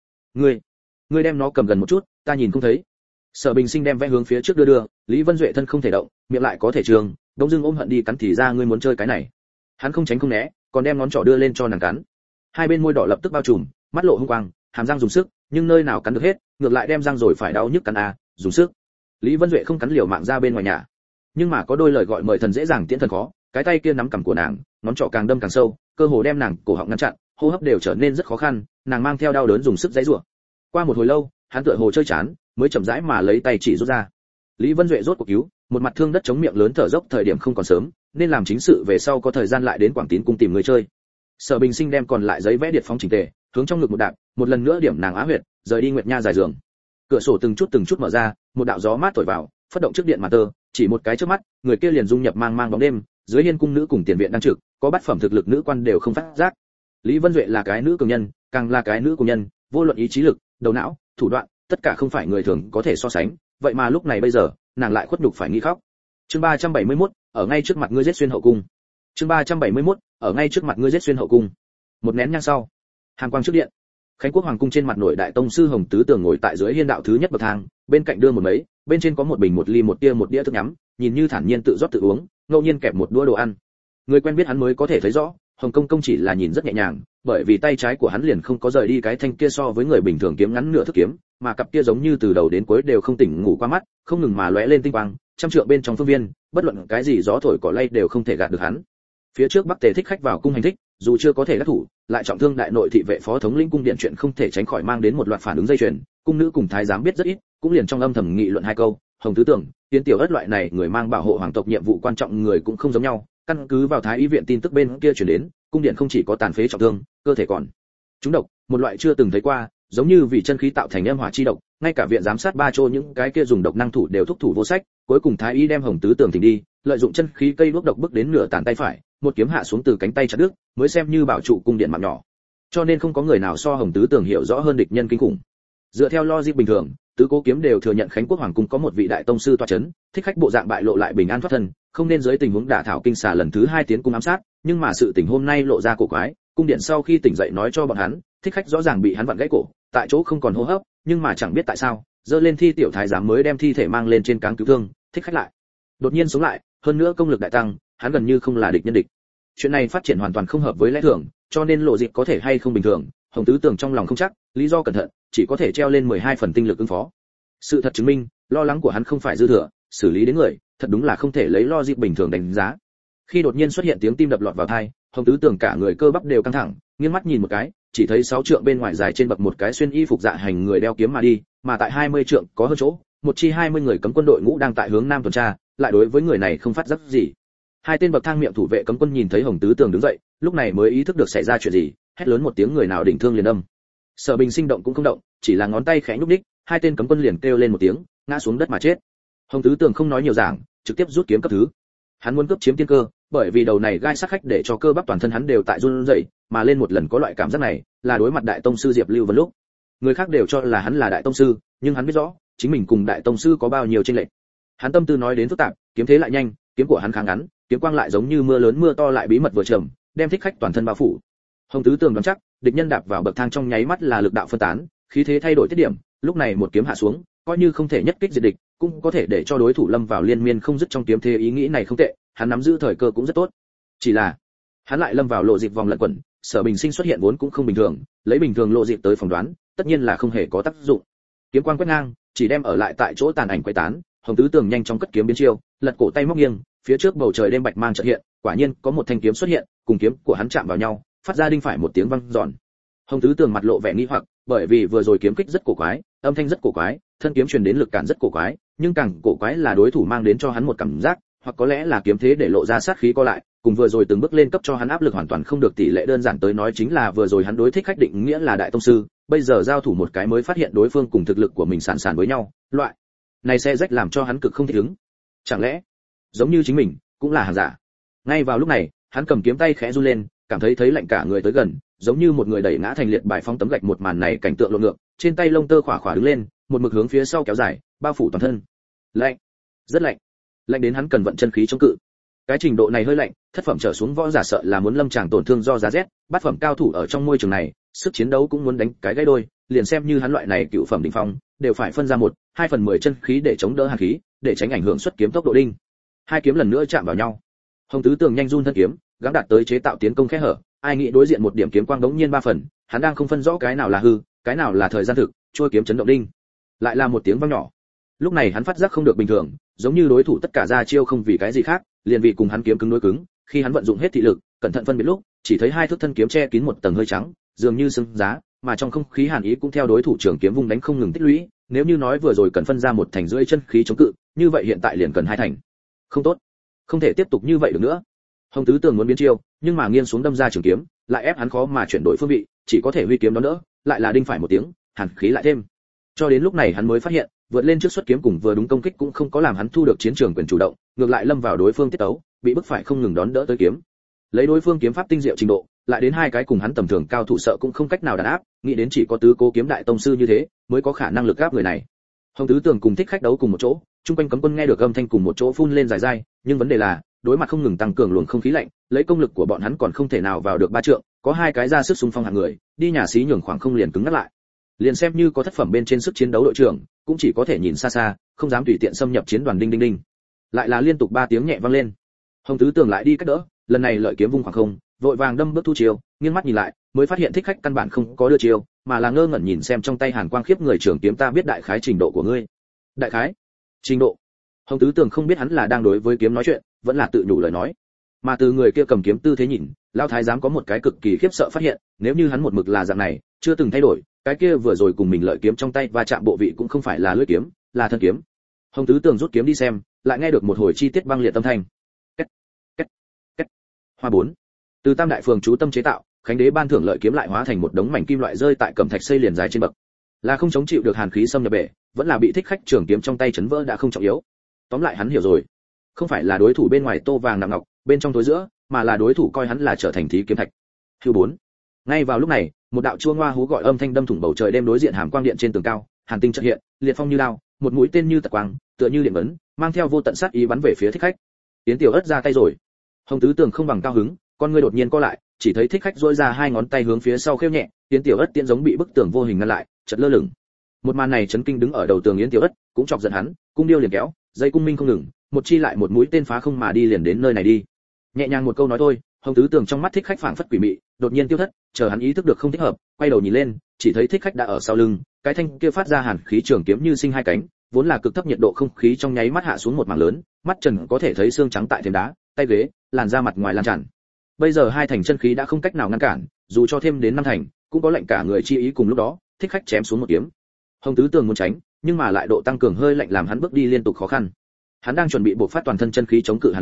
Ngươi đem nó cầm gần một chút, ta nhìn không thấy. Sở Bình Sinh đem vẽ hướng phía trước đưa, Lý Vân Duệ thân không thể động, miệng lại có thể trường, đông dưng ôm hận đi cắn thì ra ngươi muốn chơi cái này. Hắn không tránh không né, còn đem ngón trỏ đưa lên cho nàng cắn. Hai bên môi đỏ lập tức bao trùm, mắt lộ hung quang, hàm răng dùng sức, nhưng nơi nào cắn được hết, ngược lại đem răng rồi phải đau nhức cắn dùng sức. Lý Vân Duệ không cắn liều mạng ra bên ngoài nhà, nhưng mà có đôi lời gọi mời thần dễ dàng tiễn thần khó, cái tay kia nắm cằm của nàng, ngón trỏ càng đâm càng sâu, cơ hồ đem nàng cổ họng ngăn chặn, hô hấp đều trở nên rất khó khăn, nàng mang theo đau đớn dùng sức giãy giụa. Qua một hồi lâu, hắn tựa hồ chơi chán, mới chậm rãi mà lấy tay chỉ rút ra. Lý Vân Duệ rốt cuộc cứu, một mặt thương đất chống miệng lớn thở dốc, thời điểm không còn sớm, nên làm chính sự về sau có thời gian lại đến Quảng Tín cung tìm người chơi. Sở Bình Sinh đem còn lại giấy vẽ điệt phóng chỉnh tề, hướng trong ngực một đạp, một lần nữa điểm nàng á huyệt, rời đi Nguyệt Nha dài giường. Cửa sổ từng chút mở ra, một đạo gió mát thổi vào, phất động trước điện màn tơ, chỉ một cái chớp mắt, người kia liền dung nhập mang bóng đêm, dưới hiên cung nữ cùng tiền viện đang trực, có bát phẩm thực lực nữ quan đều không phát giác. Lý Vân Duệ là cái nữ cường nhân, càng là cái nữ cường nhân, vô luận ý chí lực, đầu não, thủ đoạn, tất cả không phải người thường có thể so sánh, vậy mà lúc này bây giờ, nàng lại khuất nhục phải nghĩ khóc. Chương 371, ở ngay trước mặt ngươi giết xuyên hậu cung. Chương 371, ở ngay trước mặt ngươi giết xuyên hậu cung. Một nén nhang sau, hàm quang trước điện, Khánh Quốc hoàng cung trên mặt nổi đại tông sư Hồng Tứ Tường ngồi tại dưới hiên đạo thứ nhất bậc thang, bên cạnh đưa một mấy, bên trên có một bình một ly một đĩa thức nhắm, nhìn như thản nhiên tự rót tự uống, ngẫu nhiên kẹp một đũa đồ ăn. Người quen biết hắn mới có thể thấy rõ, Hồng công công chỉ là nhìn rất nhẹ nhàng, bởi vì tay trái của hắn liền không có rời đi cái thanh kia so với người bình thường kiếm ngắn nửa thước kiếm, mà cặp kia giống như từ đầu đến cuối đều không tỉnh ngủ qua mắt, không ngừng mà lóe lên tinh quang, trăm trượng bên trong phương viên, bất luận cái gì gió thổi cỏ lay đều không thể gạt được hắn. Phía trước Bắc Tề thích khách vào cung hành thích, dù chưa có thể đắc thủ, lại trọng thương đại nội thị vệ phó thống lĩnh cung điện, chuyện không thể tránh khỏi mang đến một loạt phản ứng dây chuyền, cung nữ cùng thái giám biết rất ít, cũng liền trong âm thầm nghị luận hai câu. Hồng Tứ Tưởng, Tiến Tiểu Ất loại này người mang bảo hộ hoàng tộc nhiệm vụ quan trọng người cũng không giống nhau, căn cứ vào thái y viện tin tức bên kia truyền đến, cung điện không chỉ có tàn phế trọng thương, cơ thể còn trúng độc, một loại chưa từng thấy qua, giống như vì chân khí tạo thành âm hỏa chi độc, ngay cả viện giám sát ba chỗ những cái kia dùng độc năng thủ đều thúc thủ vô sách, cuối cùng thái y đem Hồng Tứ Tưởng thỉnh đi, lợi dụng chân khí cây đuốc độc bức đến nửa tàn tay phải, một kiếm hạ xuống từ cánh tay chặt đứt, mới xem như bảo trụ cung điện mạng nhỏ. Cho nên không có người nào so Hồng Tứ Tưởng hiểu rõ hơn địch nhân kinh khủng. Dựa theo logic bình thường, tứ cố kiếm đều thừa nhận Khánh Quốc hoàng cung có một vị đại tông sư tọa chấn, thích khách bộ dạng bại lộ lại bình an thoát thân, không nên dưới tình huống đả thảo kinh xà lần thứ hai tiến cung ám sát, nhưng mà sự tình hôm nay lộ ra cổ quái, cung điện sau khi tỉnh dậy nói cho bọn hắn, thích khách rõ ràng bị hắn vặn gãy cổ, tại chỗ không còn hô hấp, nhưng mà chẳng biết tại sao, dơ lên thi tiểu thái giám mới đem thi thể mang lên trên cáng cứu thương, thích khách lại đột nhiên sống lại, hơn nữa công lực đại tăng, hắn gần như không là địch nhân địch. Chuyện này phát triển hoàn toàn không hợp với lẽ thường, cho nên lộ dịp có thể hay không bình thường, Hồng Tứ Tưởng trong lòng không chắc, lý do cẩn thận, chỉ có thể treo lên 12 phần tinh lực ứng phó. Sự thật chứng minh, lo lắng của hắn không phải dư thừa, xử lý đến người, thật đúng là không thể lấy logic bình thường đánh giá. Khi đột nhiên xuất hiện tiếng tim đập lọt vào tai, Hồng Tứ Tưởng cả người cơ bắp đều căng thẳng, nghiêng mắt nhìn một cái, chỉ thấy 6 trượng bên ngoài dài trên bậc một cái xuyên y phục dạ hành người đeo kiếm mà đi, mà tại 20 trượng có hơn chỗ, một chi 20 người cấm quân đội ngũ đang tại hướng nam tuần tra, lại đối với người này không phát giác gì. Hai tên bậc thang miệng thủ vệ cấm quân nhìn thấy Hồng Tứ Tường đứng dậy, lúc này mới ý thức được xảy ra chuyện gì, hét lớn một tiếng người nào đỉnh thương liền đâm. Sở Bình Sinh động cũng không động, chỉ là ngón tay khẽ nhúc nhích, hai tên cấm quân liền kêu lên một tiếng, ngã xuống đất mà chết. Hồng Tứ Tường không nói nhiều giảng, trực tiếp rút kiếm cấp thứ. Hắn muốn cướp chiếm tiên cơ, bởi vì đầu này gai sát khách để cho cơ bắp toàn thân hắn đều tại run rẩy, mà lên một lần có loại cảm giác này, là đối mặt đại tông sư Diệp Lưu Vân lúc. Người khác đều cho là hắn là đại tông sư, nhưng hắn biết rõ, chính mình cùng đại tông sư có bao nhiêu chênh lệch. Hắn tâm tư nói đến phức tạp, kiếm thế lại nhanh, kiếm của hắn khá ngắn, kiếm quang lại giống như mưa lớn mưa to lại bí mật vừa trầm, đem thích khách toàn thân bao phủ. Hồng Tứ Tường đoán chắc, địch nhân đạp vào bậc thang trong nháy mắt là lực đạo phân tán, khí thế thay đổi tiết điểm, lúc này một kiếm hạ xuống, coi như không thể nhất kích diệt địch, cũng có thể để cho đối thủ lâm vào liên miên không dứt trong kiếm thế. Ý nghĩ này không tệ, hắn nắm giữ thời cơ cũng rất tốt. Chỉ là, hắn lại lâm vào lộ dịp vòng lẩn quẩn, Sở Bình Sinh xuất hiện vốn cũng không bình thường, lấy bình thường lộ dịp tới phỏng đoán, tất nhiên là không hề có tác dụng. Kiếm quang quét ngang, chỉ đem ở lại tại chỗ tàn ảnh quay tán. Hồng Tứ Tường nhanh chóng cất kiếm biến chiêu, lật cổ tay móc nghiêng, phía trước bầu trời đêm bạch mang chợt hiện, quả nhiên có một thanh kiếm xuất hiện, cùng kiếm của hắn chạm vào nhau, phát ra đinh phải một tiếng vang giòn. Hồng Tứ Tường mặt lộ vẻ nghi hoặc, bởi vì vừa rồi kiếm kích rất cổ quái, âm thanh rất cổ quái, thân kiếm truyền đến lực cản rất cổ quái, nhưng càng cổ quái là đối thủ mang đến cho hắn một cảm giác, hoặc có lẽ là kiếm thế để lộ ra sát khí co lại, cùng vừa rồi từng bước lên cấp cho hắn áp lực hoàn toàn không được. Tỷ lệ đơn giản tới nói chính là vừa rồi hắn đối thích khách định nghĩa là đại tông sư, bây giờ giao thủ một cái mới phát hiện đối phương cùng thực lực của mình sàn sàn với nhau, loại này sẽ rách làm cho hắn cực không thích ứng. Chẳng lẽ giống như chính mình cũng là hàng giả? Ngay vào lúc này, hắn cầm kiếm tay khẽ run lên, cảm thấy lạnh cả người tới gần, giống như một người đẩy ngã thành liệt bài phóng tấm gạch. Một màn này cảnh tượng lộn ngược, trên tay lông tơ khỏa khỏa đứng lên, một mực hướng phía sau kéo dài, bao phủ toàn thân. Lạnh, rất lạnh, lạnh đến hắn cần vận chân khí chống cự. Cái trình độ này hơi lạnh, thất phẩm trở xuống võ giả sợ là muốn lâm tràng tổn thương do giá rét, bát phẩm cao thủ ở trong môi trường này, sức chiến đấu cũng muốn đánh cái gãy đôi, liền xem như hắn loại này cựu phẩm đỉnh phong, đều phải phân ra 1/2/10 chân khí để chống đỡ hàn khí, để tránh ảnh hưởng xuất kiếm tốc độ đinh. Hai kiếm lần nữa chạm vào nhau. Hồng Tứ Tường nhanh run thân kiếm, gắng đạt tới chế tạo tiến công kẽ hở, ai nghĩ đối diện một điểm kiếm quang đống nhiên 3 phần, hắn đang không phân rõ cái nào là hư, cái nào là thời gian thực, trôi kiếm chấn động đinh. Lại là một tiếng vang nhỏ. Lúc này hắn phát giác không được bình thường, giống như đối thủ tất cả ra chiêu không vì cái gì khác, liền vì cùng hắn kiếm cứng đối cứng. Khi hắn vận dụng hết thị lực, cẩn thận phân biệt lúc, chỉ thấy hai thước thân kiếm che kín một tầng hơi trắng, dường như sưng giá, mà trong không khí hàn ý cũng theo đối thủ trường kiếm vung đánh không ngừng tích lũy. Nếu như nói vừa rồi cần phân ra 1/2 chân khí chống cự, như vậy hiện tại liền cần 2 thành. Không tốt, không thể tiếp tục như vậy được nữa. Hồng Tứ Tường muốn biến chiêu, nhưng mà nghiêng xuống đâm ra trường kiếm, lại ép hắn khó mà chuyển đổi phương vị, chỉ có thể huy kiếm đón đỡ, lại là đinh phải một tiếng, hàn khí lại thêm. Cho đến lúc này hắn mới phát hiện, vượt lên trước xuất kiếm cùng vừa đúng công kích cũng không có làm hắn thu được chiến trường quyền chủ động, ngược lại lâm vào đối phương tiết tấu, bị bức phải không ngừng đón đỡ tới kiếm. Lấy đối phương kiếm pháp tinh diệu trình độ, lại đến hai cái cùng hắn tầm thường cao thủ sợ cũng không cách nào đàn áp, nghĩ đến chỉ có tứ cố kiếm đại tông sư như thế, mới có khả năng lực áp người này. Hồng Tứ Tường cùng thích khách đấu cùng một chỗ, trung quanh cấm quân nghe được âm thanh cùng một chỗ phun lên dài dài, nhưng vấn đề là, đối mặt không ngừng tăng cường luồng không khí lạnh, lấy công lực của bọn hắn còn không thể nào vào được 3 trượng, có hai cái ra sức xung phong hạng người, đi nhà xí nhường khoảng không liền cứng ngắt lại. Liền xem như có thất phẩm bên trên sức chiến đấu đội trưởng, cũng chỉ có thể nhìn xa xa, không dám tùy tiện xâm nhập chiến đoàn đinh đinh đinh. Lại là liên tục 3 tiếng nhẹ vang lên. Hồng Tứ Tường lại đi cách đỡ, lần này lợi kiếm vung khoảng không, vội vàng đâm bước thu chiêu, nghiêng mắt nhìn lại, mới phát hiện thích khách căn bản không có đưa chiêu, mà là ngơ ngẩn nhìn xem trong tay hàn quang khiếp người trường kiếm. Ta biết đại khái trình độ của ngươi. Đại khái? Trình độ? Hồng Tứ Tường không biết hắn là đang đối với kiếm nói chuyện, vẫn là tự nhủ lời nói. Mà từ người kia cầm kiếm tư thế nhìn, lão thái giám có một cái cực kỳ khiếp sợ phát hiện, nếu như hắn một mực là dạng này, chưa từng thay đổi, cái kia vừa rồi cùng mình lợi kiếm trong tay và chạm bộ vị cũng không phải là lưỡi kiếm, là thân kiếm. Hồng Tứ Tường rút kiếm đi xem, lại nghe được một hồi chi tiết băng liệt âm thanh. Két, két, két. Hoa 4. Từ Tam Đại Phường chú tâm chế tạo, Khánh Đế ban thưởng lợi kiếm lại hóa thành một đống mảnh kim loại rơi tại cẩm thạch xây liền dài trên bậc. Là không chống chịu được hàn khí xâm nhập bể, vẫn là bị thích khách trường kiếm trong tay chấn vỡ đã không trọng yếu. Tóm lại hắn hiểu rồi, không phải là đối thủ bên ngoài tô vàng nặng ngọc, bên trong tối giữa, mà là đối thủ coi hắn là trở thành thí kiếm thạch. Hưu 4. Ngay vào lúc này, một đạo chuông hoa hú gọi âm thanh đâm thủng bầu trời đêm đối diện hàm quang điện trên tường cao, hàn tinh chợt hiện, liệt phong như đao, một mũi tên như tật quang, tựa như điện ấn, mang theo vô tận sát ý bắn về phía thích khách. Tiến Tiểu Ất ra tay rồi. Hồng Tứ Tường không bằng cao hứng, con ngươi đột nhiên co lại, chỉ thấy thích khách duỗi ra hai ngón tay hướng phía sau khêu nhẹ, Tiến Tiểu Ất tiễn giống bị bức tường vô hình ngăn lại, chợt lơ lửng. Một màn này chấn kinh đứng ở đầu tường Yến Tiểu Ất, cũng chọc giận hắn, cung điêu liền kéo, dây cung minh không ngừng, một chi lại một mũi tên phá không mà đi liền đến nơi này đi. Nhẹ nhàng một câu nói thôi, Hồng Tứ Tường trong mắt thích khách phảng phất quỷ mị, đột nhiên tiêu thất, chờ hắn ý thức được không thích hợp, quay đầu nhìn lên, chỉ thấy thích khách đã ở sau lưng, cái thanh kia phát ra hàn khí trường kiếm như sinh hai cánh, vốn là cực thấp nhiệt độ không khí trong nháy mắt hạ xuống một mảng lớn, mắt trần có thể thấy xương trắng tại thềm đá, tay ghế, làn da mặt ngoài lan tràn. Bây giờ 2 thành chân khí đã không cách nào ngăn cản, dù cho thêm đến 5 thành, cũng có lệnh cả người chi ý cùng lúc đó, thích khách chém xuống một kiếm. Hồng Tứ Tường muốn tránh, nhưng mà lại độ tăng cường hơi lạnh làm hắn bước đi liên tục khó khăn. Hắn đang chuẩn bị bộc phát toàn thân chân khí chống cự hàn lưu,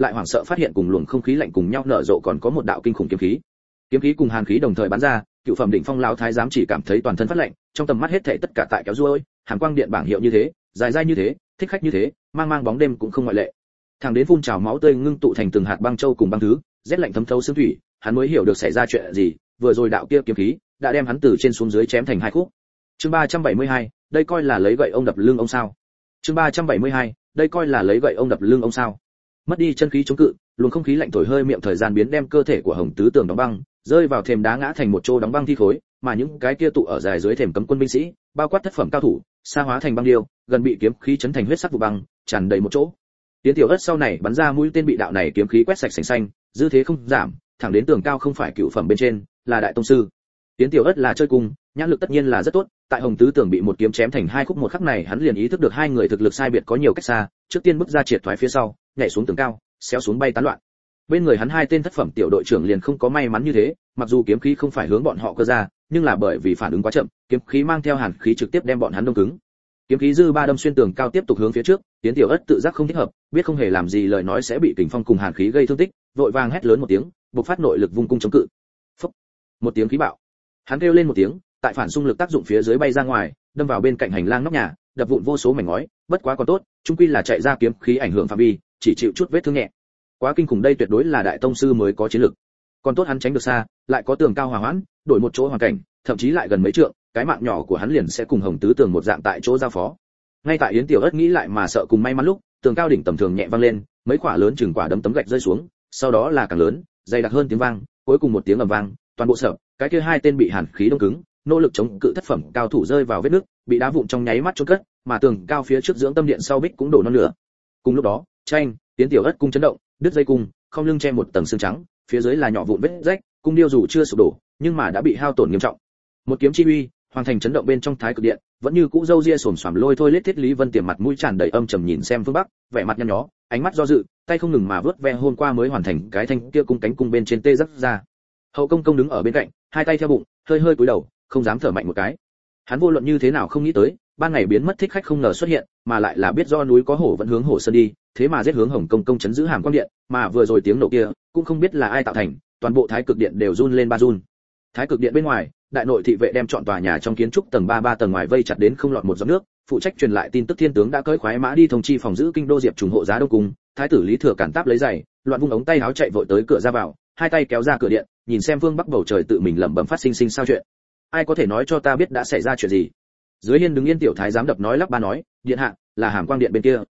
lại hoảng sợ phát hiện cùng luồng không khí lạnh cùng nhau nở rộ còn có một đạo kinh khủng kiếm khí. Kiếm khí cùng hàn khí đồng thời bắn ra, cựu phẩm đỉnh phong lão thái giám chỉ cảm thấy toàn thân phát lạnh, trong tầm mắt hết thảy tất cả tại kéo ruôi, hàn quang điện bảng hiệu như thế, dài dai như thế, thích khách như thế, mang mang bóng đêm cũng không ngoại lệ. Thẳng đến phun trào máu tươi ngưng tụ thành từng hạt băng châu cùng băng thứ, rét lạnh thấm thấu xương thủy, hắn mới hiểu được xảy ra chuyện gì, vừa rồi đạo kia kiếm khí đã đem hắn từ trên xuống dưới chém thành hai khúc. Chương 372, đây coi là lấy gậy ông đập lưng ông sao? Chương 372, đây coi là lấy gậy ông đập lưng ông sao? Mất đi chân khí chống cự, luồng không khí lạnh thổi hơi miệng thời gian biến đem cơ thể của Hồng Tứ Tường đóng băng, rơi vào thềm đá ngã thành một chỗ đóng băng thi khối, mà những cái kia tụ ở dài dưới thềm cấm quân binh sĩ, bao quát thất phẩm cao thủ, sa hóa thành băng điêu, gần bị kiếm khí chấn thành huyết sắc vụ băng, tràn đầy một chỗ. Tiến Tiểu Ất sau này bắn ra mũi tên bị đạo này kiếm khí quét sạch sành xanh, dư thế không giảm, thẳng đến tường cao không phải cựu phẩm bên trên, là đại tông sư. Tiến Tiểu Ất là chơi cùng, nhãn lực tất nhiên là rất tốt, tại Hồng Tứ Tường bị một kiếm chém thành hai khúc một khắc này, hắn liền ý thức được hai người thực lực sai biệt có nhiều cách xa, trước tiên bước ra triệt thoái phía sau, nhảy xuống tường cao, xéo xuống bay tán loạn. Bên người hắn hai tên thất phẩm tiểu đội trưởng liền không có may mắn như thế, mặc dù kiếm khí không phải hướng bọn họ cơ ra, nhưng là bởi vì phản ứng quá chậm, kiếm khí mang theo hàn khí trực tiếp đem bọn hắn đông cứng. Kiếm khí dư ba đâm xuyên tường cao tiếp tục hướng phía trước, Tiến Tiểu Ất tự giác không thích hợp, biết không hề làm gì lời nói sẽ bị kình phong cùng hàn khí gây thương tích, vội vàng hét lớn một tiếng, bộc phát nội lực vung cung chống cự. Phốc, một tiếng khí bạo. Hắn kêu lên một tiếng, tại phản xung lực tác dụng phía dưới bay ra ngoài, đâm vào bên cạnh hành lang nóc nhà, đập vụn vô số mảnh ngói, bất quá còn tốt, chung quy là chạy ra kiếm khí ảnh hưởng phạm vi, chỉ chịu chút vết thương nhẹ. Quá kinh khủng đây tuyệt đối là đại tông sư mới có chiến lực. Còn tốt hắn tránh được xa, lại có tường cao hòa hoãn, đổi một chỗ hoàn cảnh, thậm chí lại gần mấy trượng, cái mạng nhỏ của hắn liền sẽ cùng Hồng Tứ Tường một dạng tại chỗ giao phó. Ngay tại Yến Tiểu Ất nghĩ lại mà sợ cùng may mắn lúc, tường cao đỉnh tầm thường nhẹ vang lên, mấy quả lớn chừng quả đấm tấm gạch rơi xuống, sau đó là càng lớn, dày đặc hơn tiếng vang, cuối cùng một tiếng ầm vang, toàn bộ sập, cái kia hai tên bị hàn khí đông cứng, nỗ lực chống cự thất phẩm cao thủ rơi vào vết nứt, bị đá vụn trong nháy mắt chôn cất, mà tường cao phía trước dưỡng tâm điện sau bích cũng đổ non lửa. Cùng lúc đó, tranh, Yến Tiểu Ất cung chấn động, đứt dây cung, không lưng che một tầng xương trắng, phía dưới là nhỏ vụn vết rách, cung điêu dù chưa sụp đổ, nhưng mà đã bị hao tổn nghiêm trọng. Một kiếm chi uy, hoàn thành chấn động bên trong thái cực điện, vẫn như cũ râu ria xồm xoàm lôi thôi lết thiết Lý Vân Tiềm mặt mũi tràn đầy âm trầm nhìn xem phương bắc, vẻ mặt nhăn nhó, ánh mắt do dự, tay không ngừng mà vớt ve hôm qua mới hoàn thành cái thanh kia cung cánh cung bên trên tê rắc ra. Hậu công công đứng ở bên cạnh, hai tay theo bụng, hơi hơi cúi đầu, không dám thở mạnh một cái. Hắn vô luận như thế nào không nghĩ tới, ban ngày biến mất thích khách không ngờ xuất hiện, mà lại là biết do núi có hổ vẫn hướng hổ sơn đi, thế mà giết hướng Hồng công công chấn giữ Hàm Quang điện, mà vừa rồi tiếng nổ kia, cũng không biết là ai tạo thành, toàn bộ thái cực điện đều run lên ba run. Thái cực điện bên ngoài, đại nội thị vệ đem chọn tòa nhà trong kiến trúc tầng 3 tầng ngoài vây chặt đến không lọt một giọt nước, phụ trách truyền lại tin tức thiên tướng đã cưỡi khoái mã đi thông chi phòng giữ kinh đô Diệp trùng hộ giá đông cung, thái tử Lý Thừa cản táp lấy giày, loạn vung ống tay áo chạy vội tới cửa ra vào, hai tay kéo ra cửa điện, nhìn xem phương bắc bầu trời tự mình lẩm bẩm phát sinh sao chuyện. Ai có thể nói cho ta biết đã xảy ra chuyện gì? Dưới hiên đứng yên tiểu thái giám đập nói lắp ba nói, điện hạ, là Hàm Quang điện bên kia,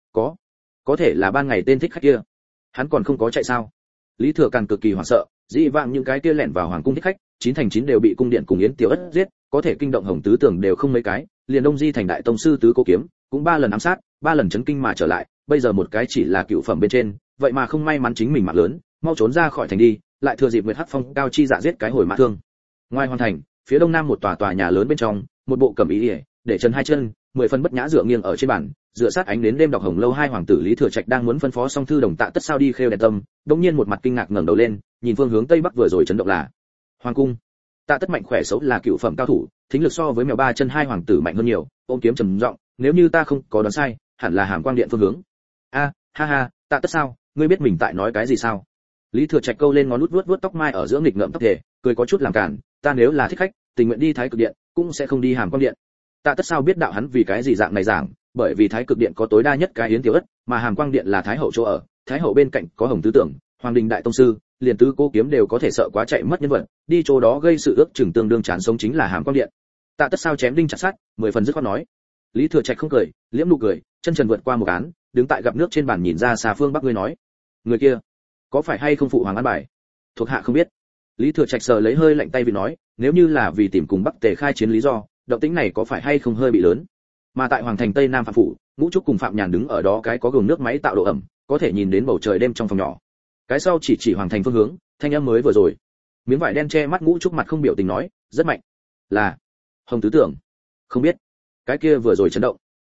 có thể là ban ngày tên thích khách kia. Hắn còn không có chạy sao? Lý Thừa Càn cực kỳ hoảng sợ, dĩ vãng những cái kia lẻn vào hoàng cung thích khách, 9 thành 9 đều bị cung điện cùng Yến Tiểu Ất giết, có thể kinh động Hồng Tứ Tường đều không mấy cái, liền Đông Di thành đại tông sư tứ cố kiếm, cũng 3 lần ám sát, 3 lần chấn kinh mà trở lại, bây giờ một cái chỉ là cựu phẩm bên trên, vậy mà không may mắn chính mình mạng lớn, mau trốn ra khỏi thành đi, lại thừa dịp Nguyệt Hắc Phong cao chi dạ giết cái hồi mã thương. Ngoài hoàn thành, phía đông nam một tòa nhà lớn bên trong, một bộ cẩm y, để chân hai chân, 10 phân bất nhã dựa nghiêng ở trên bàn, dựa sát ánh đến đêm đọc hồng lâu hai hoàng tử Lý Thừa Trạch đang muốn phân phó xong thư đồng Tạ Tất sao đi khêu đèn tâm, đống nhiên một mặt kinh ngạc ngẩng đầu lên, nhìn phương hướng tây bắc vừa rồi chấn động là hoàng cung. Tạ Tất mạnh khỏe xấu là cựu phẩm cao thủ, thính lực so với mèo ba chân hai hoàng tử mạnh hơn nhiều, ôm kiếm trầm giọng, nếu như ta không có đoán sai, hẳn là Hàm Quang điện phương hướng. A, ha ha, Tạ Tất sao, ngươi biết mình tại nói cái gì sao? Lý Thừa Trạch câu lên ngón út vuốt tóc mai ở giữa nghịch ngợm tóc thể, cười có chút làm cản, ta nếu là thích khách, tình nguyện đi Thái Cực điện, cũng sẽ không đi Hàm Quang điện. Tạ Tất sao biết đạo hắn vì cái gì dạng này giảng, bởi vì Thái Cực điện có tối đa nhất cái Yến Tiểu Ất, mà Hàm Quang điện là thái hậu chỗ ở, thái hậu bên cạnh có Hồng Tứ Tưởng, hoàng đình đại tông sư, liền tứ cô kiếm đều có thể sợ quá chạy mất nhân vật, đi chỗ đó gây sự ước chừng tương đương chán sống chính là Hàm Quang điện. Tạ Tất sao chém đinh chặt sắt, 10 phần dứt khoát nói. Lý Thừa Trạch không cười, liễm nụ cười, chân trần vượt qua một án, đứng tại gặp nước trên bàn nhìn ra xa phương bắc ngươi nói, người kia có phải hay không phụ hoàng an bài? Thuộc hạ không biết. Lý Thừa Trạch sờ lấy hơi lạnh tay vì nói, nếu như là vì tìm cùng Bắc Tề khai chiến lý do, động tĩnh này có phải hay không hơi bị lớn? Mà tại hoàng thành tây nam phạm phủ, Ngũ Trúc cùng Phạm Nhàn đứng ở đó cái có gường nước máy tạo độ ẩm, có thể nhìn đến bầu trời đêm trong phòng nhỏ. Cái sau chỉ hoàng thành phương hướng, thanh âm mới vừa rồi. Miếng vải đen che mắt Ngũ Trúc mặt không biểu tình nói, rất mạnh. Là Hồng Tứ Tưởng. Không biết. Cái kia vừa rồi chấn động.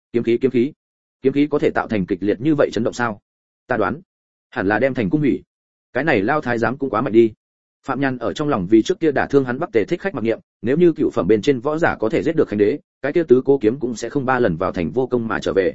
Kiếm khí có thể tạo thành kịch liệt như vậy chấn động sao? Ta đoán, hẳn là đem thành cung hủy. Cái này lao thái giám cũng quá mạnh đi. Phạm Nhàn ở trong lòng vì trước kia đả thương hắn Bắc Tề thích khách mặc niệm, nếu như cựu phẩm bên trên võ giả có thể giết được khánh đế, cái kia tứ cố kiếm cũng sẽ không 3 lần vào thành vô công mà trở về.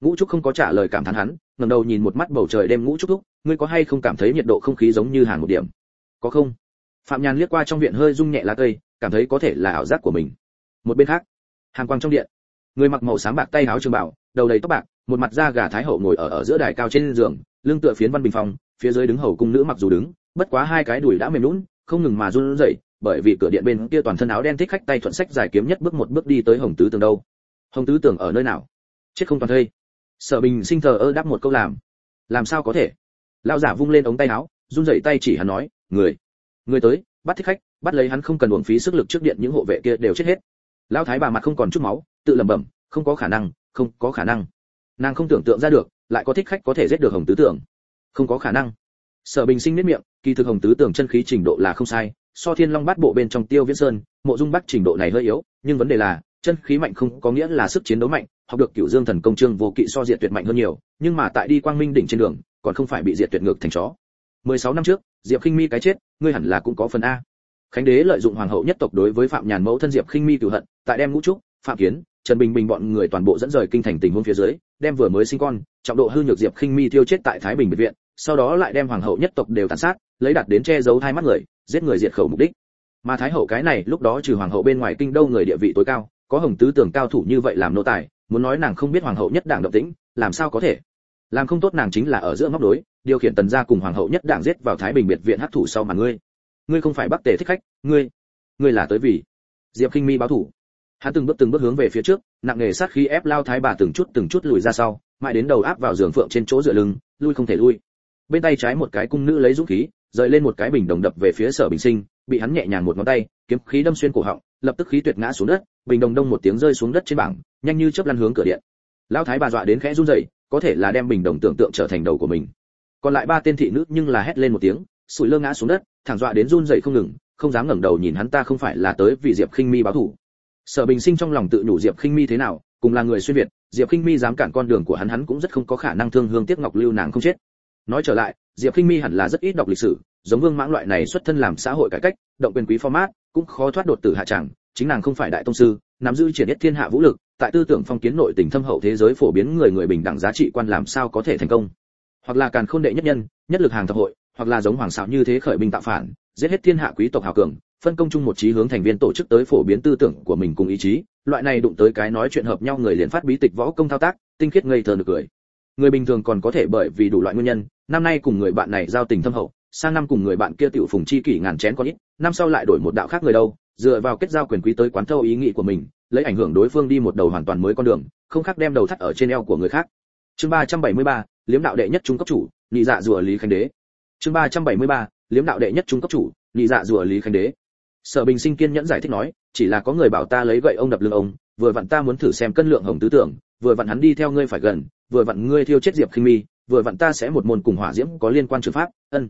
Ngũ Trúc không có trả lời cảm thán hắn, ngẩng đầu nhìn một mắt bầu trời đêm. Ngũ Trúc thúc, ngươi có hay không cảm thấy nhiệt độ không khí giống như hàng một điểm? Có không? Phạm Nhàn liếc qua trong viện hơi rung nhẹ lá cây, cảm thấy có thể là ảo giác của mình. Một bên khác, hàn quang trong điện, người mặc màu xám bạc tay áo trường bào, đầu đầy tóc bạc, một mặt da gà thái hậu ngồi ở giữa đài cao trên giường, lưng tựa phiến văn bình phong, phía dưới đứng hầu cung nữ mặc dù đứng, bất quá hai cái đùi đã mềm nhũn, không ngừng mà run rẩy, bởi vì cửa điện bên kia toàn thân áo đen thích khách tay thuận sách giải kiếm nhất bước một bước đi tới Hồng Tứ Tường đâu. Hồng Tứ Tường ở nơi nào? Chết không toàn thây. Sở Bình Sinh thờ ơ đáp một câu làm sao có thể? Lão giả vung lên ống tay áo, run rẩy tay chỉ hắn nói, người tới, bắt thích khách, bắt lấy hắn, không cần uổng phí sức lực, trước điện những hộ vệ kia đều chết hết. Lão thái bà mặt không còn chút máu, tự lẩm bẩm, không có khả năng. Nàng không tưởng tượng ra được, lại có thích khách có thể giết được Hồng Tứ Tường. Không có khả năng. Sở Bình Sinh nhếch miệng, kỳ thực Hồng Tứ Tường chân khí trình độ là không sai, so Thiên Long Bát Bộ bên trong Tiêu Viễn Sơn, Mộ Dung Bắc trình độ này hơi yếu, nhưng vấn đề là, chân khí mạnh không có nghĩa là sức chiến đấu mạnh, học được Cửu Dương Thần Công Trương Vô Kỵ so Diệt Tuyệt mạnh hơn nhiều, nhưng mà tại đi Quang Minh đỉnh trên đường, còn không phải bị Diệt Tuyệt ngược thành chó. 16 năm trước, Diệp Khinh Mi cái chết, ngươi hẳn là cũng có phần a. Khánh đế lợi dụng hoàng hậu nhất tộc đối với Phạm Nhàn mẫu thân Diệp Khinh Mi cừu hận, tại đem Ngũ Trúc, Phạm Kiến, Trần Bình Bình bọn người toàn bộ dẫn rời kinh thành tình huống phía dưới, đem vừa mới sinh con, trọng độ hư nhược Diệp Khinh Mi tiêu chết tại Thái Bình biệt viện, sau đó lại đem hoàng hậu nhất tộc đều tàn sát, lấy đạt đến che giấu hai mắt người, giết người diệt khẩu mục đích. Mà Thái hậu cái này lúc đó trừ hoàng hậu bên ngoài kinh đô người địa vị tối cao, có Hồng Tứ Tường cao thủ như vậy làm nô tài, muốn nói nàng không biết hoàng hậu nhất đảng động tĩnh, làm sao có thể? Làm không tốt nàng chính là ở giữa ngóc đối, điều khiển tần gia cùng hoàng hậu nhất đảng giết vào Thái Bình biệt viện hắc thủ sau mà ngươi không phải Bắc Tề thích khách, ngươi là tới vì Diệp Khinh Mi báo thủ. Hắn từng bước hướng về phía trước, nặng nề sát khí ép lao thái bà từng chút lùi ra sau, mãi đến đầu áp vào giường phượng trên chỗ dựa lưng, lui không thể lui. Bên tay trái một cái cung nữ lấy dũng khí, rời lên một cái bình đồng đập về phía Sở Bình Sinh, bị hắn nhẹ nhàng một ngón tay, kiếm khí đâm xuyên cổ họng, lập tức khí tuyệt ngã xuống đất, bình đồng đông một tiếng rơi xuống đất trên bảng, nhanh như chớp lăn hướng cửa điện. Lão thái bà dọa đến khẽ run rẩy, có thể là đem bình đồng tưởng tượng trở thành đầu của mình. Còn lại ba tên thị nữ nhưng là hét lên một tiếng, sủi lơ ngã xuống đất, thẳng dọa đến run rẩy không ngừng, không dám ngẩng đầu nhìn hắn. Ta không phải là tới vì Diệp Khinh Mi báo thù. Sở Bình Sinh trong lòng tự nhủ, Diệp Khinh Mi thế nào, cùng là người xuyên việt, Diệp Khinh Mi dám cản con đường của hắn cũng rất không có khả năng thương hương tiếc ngọc lưu nàng không chết. Nói trở lại, Diệp Khinh Mi hẳn là rất ít đọc lịch sử, giống Vương Mãng loại này xuất thân làm xã hội cải cách, động quyền quý format, cũng khó thoát đột tử hạ tràng. Chính nàng không phải đại tông sư, nắm giữ triển nhất thiên hạ vũ lực, tại tư tưởng phong kiến nội tình thâm hậu thế giới phổ biến người bình đẳng giá trị quan làm sao có thể thành công? Hoặc là càn khôn đệ nhất nhân, nhất lực hàng thập hội, hoặc là giống Hoàng Sạo như thế khởi binh tạo phản, giết hết thiên hạ quý tộc hào cường, phân công chung một chí hướng thành viên tổ chức tới phổ biến tư tưởng của mình cùng ý chí, loại này đụng tới cái nói chuyện hợp nhau người liền phát bí tịch võ công thao tác, tinh khiết ngây thơ được cười. Người bình thường còn có thể bởi vì đủ loại nguyên nhân, năm nay cùng người bạn này giao tình thâm hậu, sang năm cùng người bạn kia tiểu phùng chi kỷ ngàn chén có ít, năm sau lại đổi một đạo khác người đâu, dựa vào kết giao quyền quý tới quán thâu ý nghĩ của mình, lấy ảnh hưởng đối phương đi một đầu hoàn toàn mới con đường, không khác đem đầu thắt ở trên eo của người khác. Chương 373, liếm đạo đệ nhất trung cấp chủ, nhị dạ rùa Lý Khánh Đế. Chương 373, liếm đạo đệ nhất trung cấp chủ, nhị dạ rùa Lý Khánh Đế. Sở Bình Sinh kiên nhẫn giải thích nói, chỉ là có người bảo ta lấy gậy ông đập lưng ông, vừa vặn ta muốn thử xem cân lượng Hồng Tứ Tưởng, vừa vặn hắn đi theo ngươi phải gần, vừa vặn ngươi thiêu chết Diệp Khinh Mi, vừa vặn ta sẽ một môn cùng hỏa diễm có liên quan trường pháp,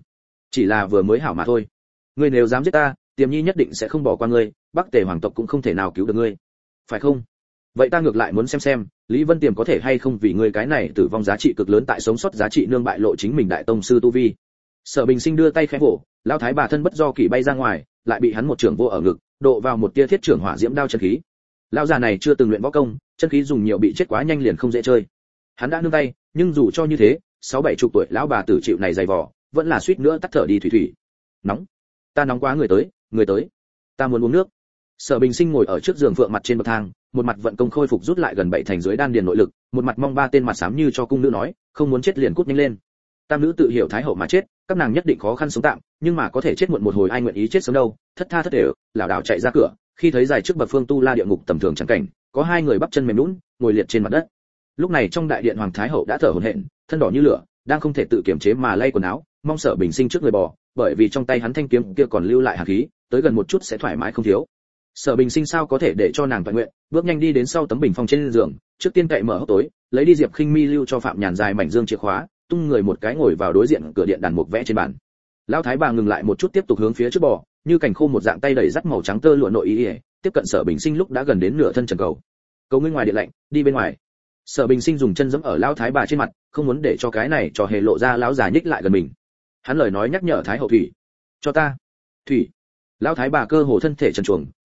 chỉ là vừa mới hảo mà thôi. Ngươi nếu dám giết ta, Tiềm Nhi nhất định sẽ không bỏ qua ngươi, Bắc Tề hoàng tộc cũng không thể nào cứu được ngươi, phải không? Vậy ta ngược lại muốn xem Lý Vân Tiềm có thể hay không vì ngươi cái này tử vong giá trị cực lớn tại sống sót giá trị nương bại lộ chính mình đại tông sư tu vi. Sở Bình Sinh đưa tay khẽ vỗ, lão thái bà thân bất do kỷ bay ra ngoài, lại bị hắn một trường vô ở ngực, độ vào một tia thiết trưởng hỏa diễm đao chân khí. Lão già này chưa từng luyện võ công, chân khí dùng nhiều bị chết quá nhanh liền không dễ chơi. Hắn đã nương tay, nhưng dù cho như thế, 6-7 chục tuổi lão bà tử chịu này dày vò, vẫn là suýt nữa tắt thở đi thủy. Nóng, ta nóng quá, người tới, ta muốn uống nước. Sở Bình Sinh ngồi ở trước giường phượng mặt trên bậc thang, một mặt vận công khôi phục rút lại gần 7 thành dưới đan điền nội lực, một mặt mong ba tên mặt xám như cho cung nữ nói, không muốn chết liền cút nhanh lên. Tam nữ tự hiểu thái hậu mà chết, các nàng nhất định khó khăn sống tạm, nhưng mà có thể chết muộn một hồi ai nguyện ý chết sớm đâu. Thất tha thất đều, lảo đảo chạy ra cửa, khi thấy dài trước bậc phương tu la địa ngục tầm thường chẳng cảnh, có hai người bắp chân mềm nhũn, ngồi liệt trên mặt đất. Lúc này trong đại điện hoàng thái hậu đã thở hổn hển, thân đỏ như lửa, đang không thể tự kiềm chế mà lay quần áo, mong Sở Bình Sinh trước người bò, bởi vì trong tay hắn thanh kiếm kia còn lưu lại hàn khí, tới gần một chút sẽ thoải mái không thiếu. Sở Bình Sinh sao có thể để cho nàng toàn nguyện, bước nhanh đi đến sau tấm bình phong trên giường, trước tiên cậy mở hốc tối, lấy đi Diệp Khinh Mi lưu cho Phạm Nhàn dài mảnh dương chìa khóa, tung người một cái ngồi vào đối diện cửa điện đàn mục vẽ trên bàn. Lão thái bà ngừng lại một chút tiếp tục hướng phía trước bò, như cành khô một dạng tay đẩy dắt màu trắng tơ lụa nội y, tiếp cận Sở Bình Sinh lúc đã gần đến nửa thân trần cầu. Cầu ngươi ngoài điện lạnh, đi bên ngoài. Sở Bình Sinh dùng chân giẫm ở lão thái bà trên mặt, không muốn để cho cái này trò hề lộ ra lão già nhích lại gần mình. Hắn lời nói nhắc nhở thái hậu thủy, cho ta thủy. Lão thái bà cơ hồ thân thể trần truồng,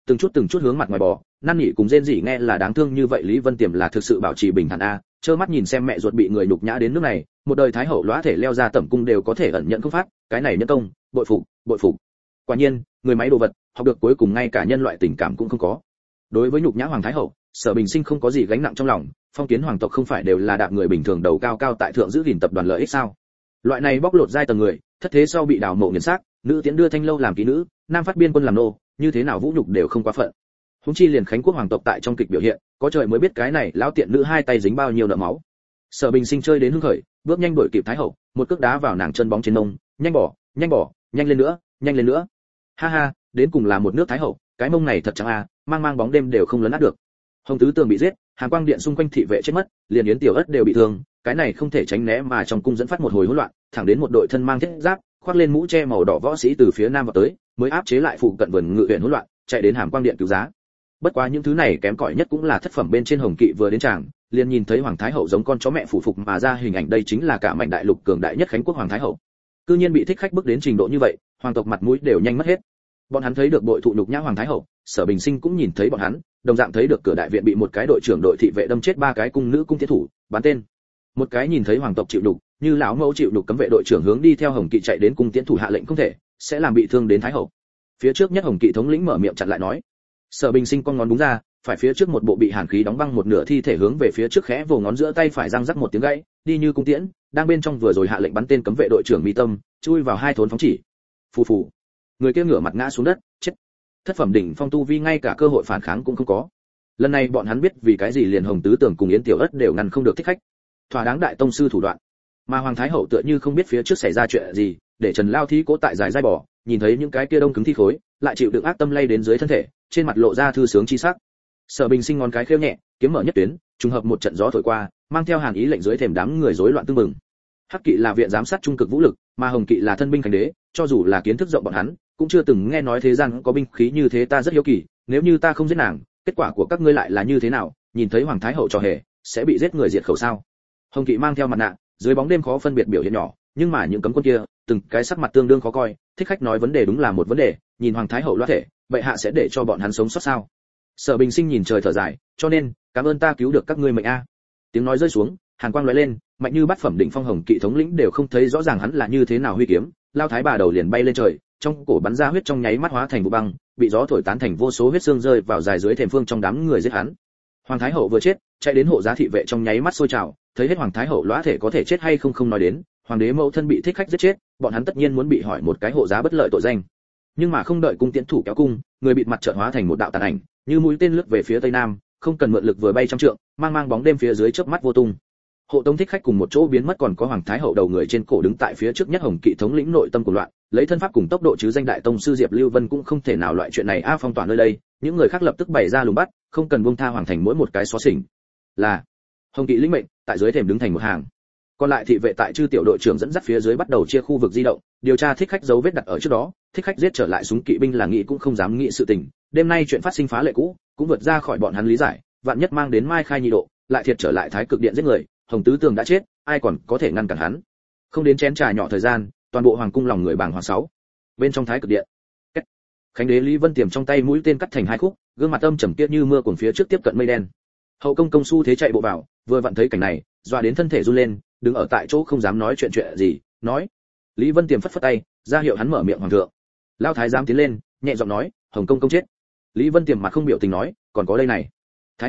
từng chút hướng mặt ngoài bò, năn nỉ cùng rên rỉ nghe là đáng thương như vậy. Lý Vân Tiềm là thực sự bảo trì bình thản a, trơ mắt nhìn xem mẹ ruột bị người nhục nhã đến nước này, một đời thái hậu lóa thể leo ra tẩm cung đều có thể ẩn nhận không phát, cái này nhân công, bội phục, bội phục. Quả nhiên, người máy đồ vật, học được cuối cùng ngay cả nhân loại tình cảm cũng không có. Đối với nhục nhã hoàng thái hậu, Sở Bình Sinh không có gì gánh nặng trong lòng, phong kiến hoàng tộc không phải đều là đạp người bình thường đầu cao cao tại thượng giữ gìn tập đoàn lợi ích sao? Loại này bóc lột giai tầng người, thất thế sau bị đào mộ nghiền xác, nữ tiễn đưa thanh lâu làm kỹ nữ, nam phát biên quân làm nô, như thế nào vũ nhục đều không quá phận. Huống chi liền Khánh Quốc hoàng tộc tại trong kịch biểu hiện, có trời mới biết cái này lão tiện nữ hai tay dính bao nhiêu nợ máu. Sở Bình Sinh chơi đến hưng khởi, bước nhanh đuổi kịp thái hậu, một cước đá vào nàng chân bóng trên mông, nhanh bỏ, nhanh lên nữa, nhanh lên nữa. Ha ha, đến cùng là một nước thái hậu, cái mông này thật trắng a, mang bóng đêm đều không lấn át được. Hồng tứ tường bị giết, Hàn Quang điện xung quanh thị vệ chết mất, liền Yến Tiểu Ất đều bị thương, cái này không thể tránh né mà trong cung dẫn phát một hồi hỗn loạn, thẳng đến một đội thân mang thiết giáp, khoác lên mũ che màu đỏ võ sĩ từ phía nam vào tới, mới áp chế lại phụ cận vườn ngự huyện hỗn loạn, chạy đến Hàn Quang điện cứu giá. Bất quá những thứ này kém cỏi nhất cũng là thất phẩm bên trên Hồng Kỵ vừa đến tràng, liền nhìn thấy hoàng thái hậu giống con chó mẹ phủ phục mà ra hình ảnh, đây chính là cả mảnh đại lục cường đại nhất Khánh Quốc hoàng thái hậu. Cư nhiên bị thích khách bước đến trình độ như vậy, hoàng tộc mặt mũi đều nhanh mất hết. Bọn hắn thấy được bội thụ nhục nhã hoàng thái hậu, Sở Bình Sinh cũng nhìn thấy bọn hắn, đồng dạng thấy được cửa đại viện bị một cái đội trưởng đội thị vệ đâm chết ba cái cung nữ cung tiến thủ, bán tên. Một cái nhìn thấy hoàng tộc chịu nhục, như lão mẫu chịu nhục cấm vệ đội trưởng hướng đi theo Hồng Kỵ chạy đến cung tiến thủ hạ lệnh không thể, sẽ làm bị thương đến thái hậu. Phía trước nhất Hồng Kỵ thống lĩnh mở miệng chặn lại nói. Sở Bình Sinh con ngón đúng ra, phải phía trước một bộ bị hàn khí đóng băng một nửa thi thể hướng về phía trước khẽ vồ ngón giữa tay phải răng rắc một tiếng gãy, đi như cung tiễn, đang bên trong vừa rồi hạ lệnh bắn tên cấm vệ đội trưởng mi tâm, chui vào hai thốn phóng chỉ. Phù phù. Người kia ngửa mặt ngã xuống đất, chết. Thất phẩm đỉnh phong tu vi ngay cả cơ hội phản kháng cũng không có. Lần này bọn hắn biết vì cái gì liền Hồng tứ tưởng cùng Yến Tiểu Ất đều ngăn không được thích khách. Thỏa đáng đại tông sư thủ đoạn. Mà hoàng thái hậu tựa như không biết phía trước xảy ra chuyện gì, để Trần Lao Thí cố tại giải dai bỏ, nhìn thấy những cái kia đông cứng thi khối, lại chịu đựng ác tâm lay đến dưới thân thể, trên mặt lộ ra thư sướng chi sắc. Sở Bình Sinh ngón cái khêu nhẹ, kiếm mở nhất tuyến, trùng hợp một trận gió thổi qua, mang theo hàn ý lệnh dưới thềm đám người rối loạn tương mừng. Hắc Kỵ là viện giám sát trung cực vũ lực, mà Hồng Kỵ là thân binh khánh đế, cho dù là kiến thức rộng bọn hắn, cũng chưa từng nghe nói thế gian có binh khí như thế. Ta rất hiếu kỳ, nếu như ta không giết nàng, kết quả của các ngươi lại là như thế nào? Nhìn thấy hoàng thái hậu trò hề, sẽ bị giết người diệt khẩu sao? Hồng Kỵ mang theo mặt nạ, dưới bóng đêm khó phân biệt biểu hiện nhỏ, nhưng mà những cấm quân kia, từng cái sắc mặt tương đương khó coi. Thích khách nói vấn đề đúng là một vấn đề, nhìn hoàng thái hậu loát thể, vậy hạ sẽ để cho bọn hắn sống sót sao? Sở Bình Sinh nhìn trời thở dài, cho nên, cảm ơn ta cứu được các ngươi mệnh a. Tiếng nói rơi xuống, hàn quang lóe lên, mạnh như bát phẩm đỉnh phong Hồng Kỵ thống lĩnh đều không thấy rõ ràng hắn là như thế nào huy kiếm, lao thái bà đầu liền bay lên trời, trong cổ bắn ra huyết trong nháy mắt hóa thành vụ băng, bị gió thổi tán thành vô số huyết xương rơi vào dài dưới thềm phương trong đám người giết hắn. Hoàng thái hậu vừa chết, chạy đến hộ giá thị vệ trong nháy mắt sôi trào, thấy hết hoàng thái hậu lóa thể có thể chết hay không không nói đến, hoàng đế mẫu thân bị thích khách giết chết, bọn hắn tất nhiên muốn bị hỏi một cái hộ giá bất lợi tội danh. Nhưng mà không đợi cung tiễn thủ kéo cung, người bịt mặt chợt hóa thành một đạo tàn ảnh, như mũi tên lướt về phía tây nam, không cần mượn lực vừa bay trăm trượng, mang bóng đêm phía dưới chớp mắt vô tung. Hộ tống thích khách cùng một chỗ biến mất, còn có hoàng thái hậu đầu người trên cổ đứng tại phía trước nhất Hồng Kỵ thống lĩnh nội tâm của loạn, lấy thân pháp cùng tốc độ chứ danh đại tông sư Diệp Lưu Vân cũng không thể nào loại chuyện này phong tỏa nơi đây, những người khác lập tức bày ra lùng bắt, không cần buông tha hoàng thành mỗi một cái xóa xỉnh. Là Hồng Kỵ lĩnh mệnh, tại dưới thềm đứng thành một hàng. Còn lại thị vệ tại chư tiểu đội trưởng dẫn dắt phía dưới bắt đầu chia khu vực di động, điều tra thích khách dấu vết đặt ở trước đó, thích khách giết trở lại súng kỵ binh là nghĩ cũng không dám nghĩ sự tình, đêm nay chuyện phát sinh phá lệ cũ, cũng vượt ra khỏi bọn hắn lý giải, vạn nhất mang đến Mai Khai Nhi độ, lại thiệt trở lại Thái Cực Điện giết người, Hồng tứ tường đã chết, ai còn có thể ngăn cản hắn? Không đến chén trà nhỏ thời gian, toàn bộ hoàng cung lòng người bàng hoàng sáu. Bên trong Thái Cực Điện, Khánh đế Lý Vân Tiềm trong tay mũi tên cắt thành hai khúc, gương mặt âm trầm kiết như mưa cuồng phía trước tiếp cận mây đen. Hậu công công su thế chạy bộ vào, vừa vặn thấy cảnh này, dọa đến thân thể run lên, đứng ở tại chỗ không dám nói chuyện gì, nói. Lý Vân Tiềm phất phất tay, ra hiệu hắn mở miệng hoàng thượng. Lao thái giám tiến lên, nhẹ giọng nói, Hồng công công chết. Lý Vân Tiềm mặt không biểu tình nói, còn có đây này. Thái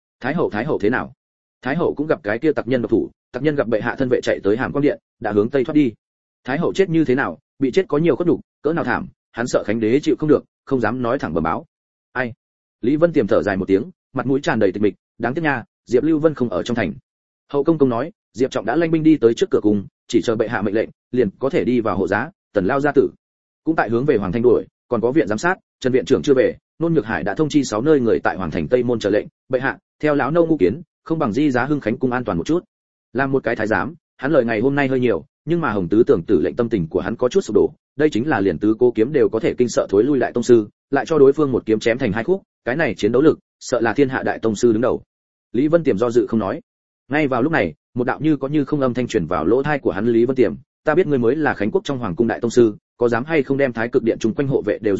hậu thế nào? Thái hậu cũng gặp cái kia tặc nhân độc thủ, tặc nhân gặp bệ hạ thân vệ chạy tới Hàm Quang Điện, đã hướng tây thoát đi. Thái hậu chết như thế nào, bị chết có nhiều khuất nhục, cỡ nào thảm, hắn sợ Khánh đế chịu không được, không dám nói thẳng bẩm báo. Ai? Lý Vân Tiềm thở dài một tiếng, mặt mũi tràn đầy tịch mịch, đáng tiếc nha, Diệp Lưu Vân không ở trong thành. Hậu công công nói, Diệp Trọng đã lanh binh đi tới trước cửa cung, chỉ chờ bệ hạ mệnh lệnh, liền có thể đi vào hộ giá. Tần Lao gia tử cũng tại hướng về hoàng thành đuổi, còn có viện giám sát, Trần viện trưởng chưa về, Nôn Nhược Hải đã thông chi 6 nơi người tại hoàng thành Tây môn chờ lệnh, bệ hạ, theo lão nâu ngu kiến, không bằng di giá Hưng Khánh cung an toàn một chút. Làm một cái thái giám, hắn lời ngày hôm nay hơi nhiều, nhưng mà Hồng tứ tưởng tử lệnh tâm tình của hắn có chút sụp đổ, đây chính là liền tứ cố kiếm đều có thể kinh sợ thối lui đại tông sư, lại cho đối phương một kiếm chém thành hai khúc, cái này chiến đấu lực, sợ là thiên hạ đại tông sư đứng đầu. Lý Vân Tiềm do dự không nói. Ngay vào lúc này, một đạo như có như không âm thanh truyền vào lỗ tai của hắn, Lý Vân Tiềm, ta biết ngươi mới là Khánh Quốc trong hoàng cung đại tông sư, có dám hay không đem Thái Cực Điện chung quanh hộ vệ đều rút lui,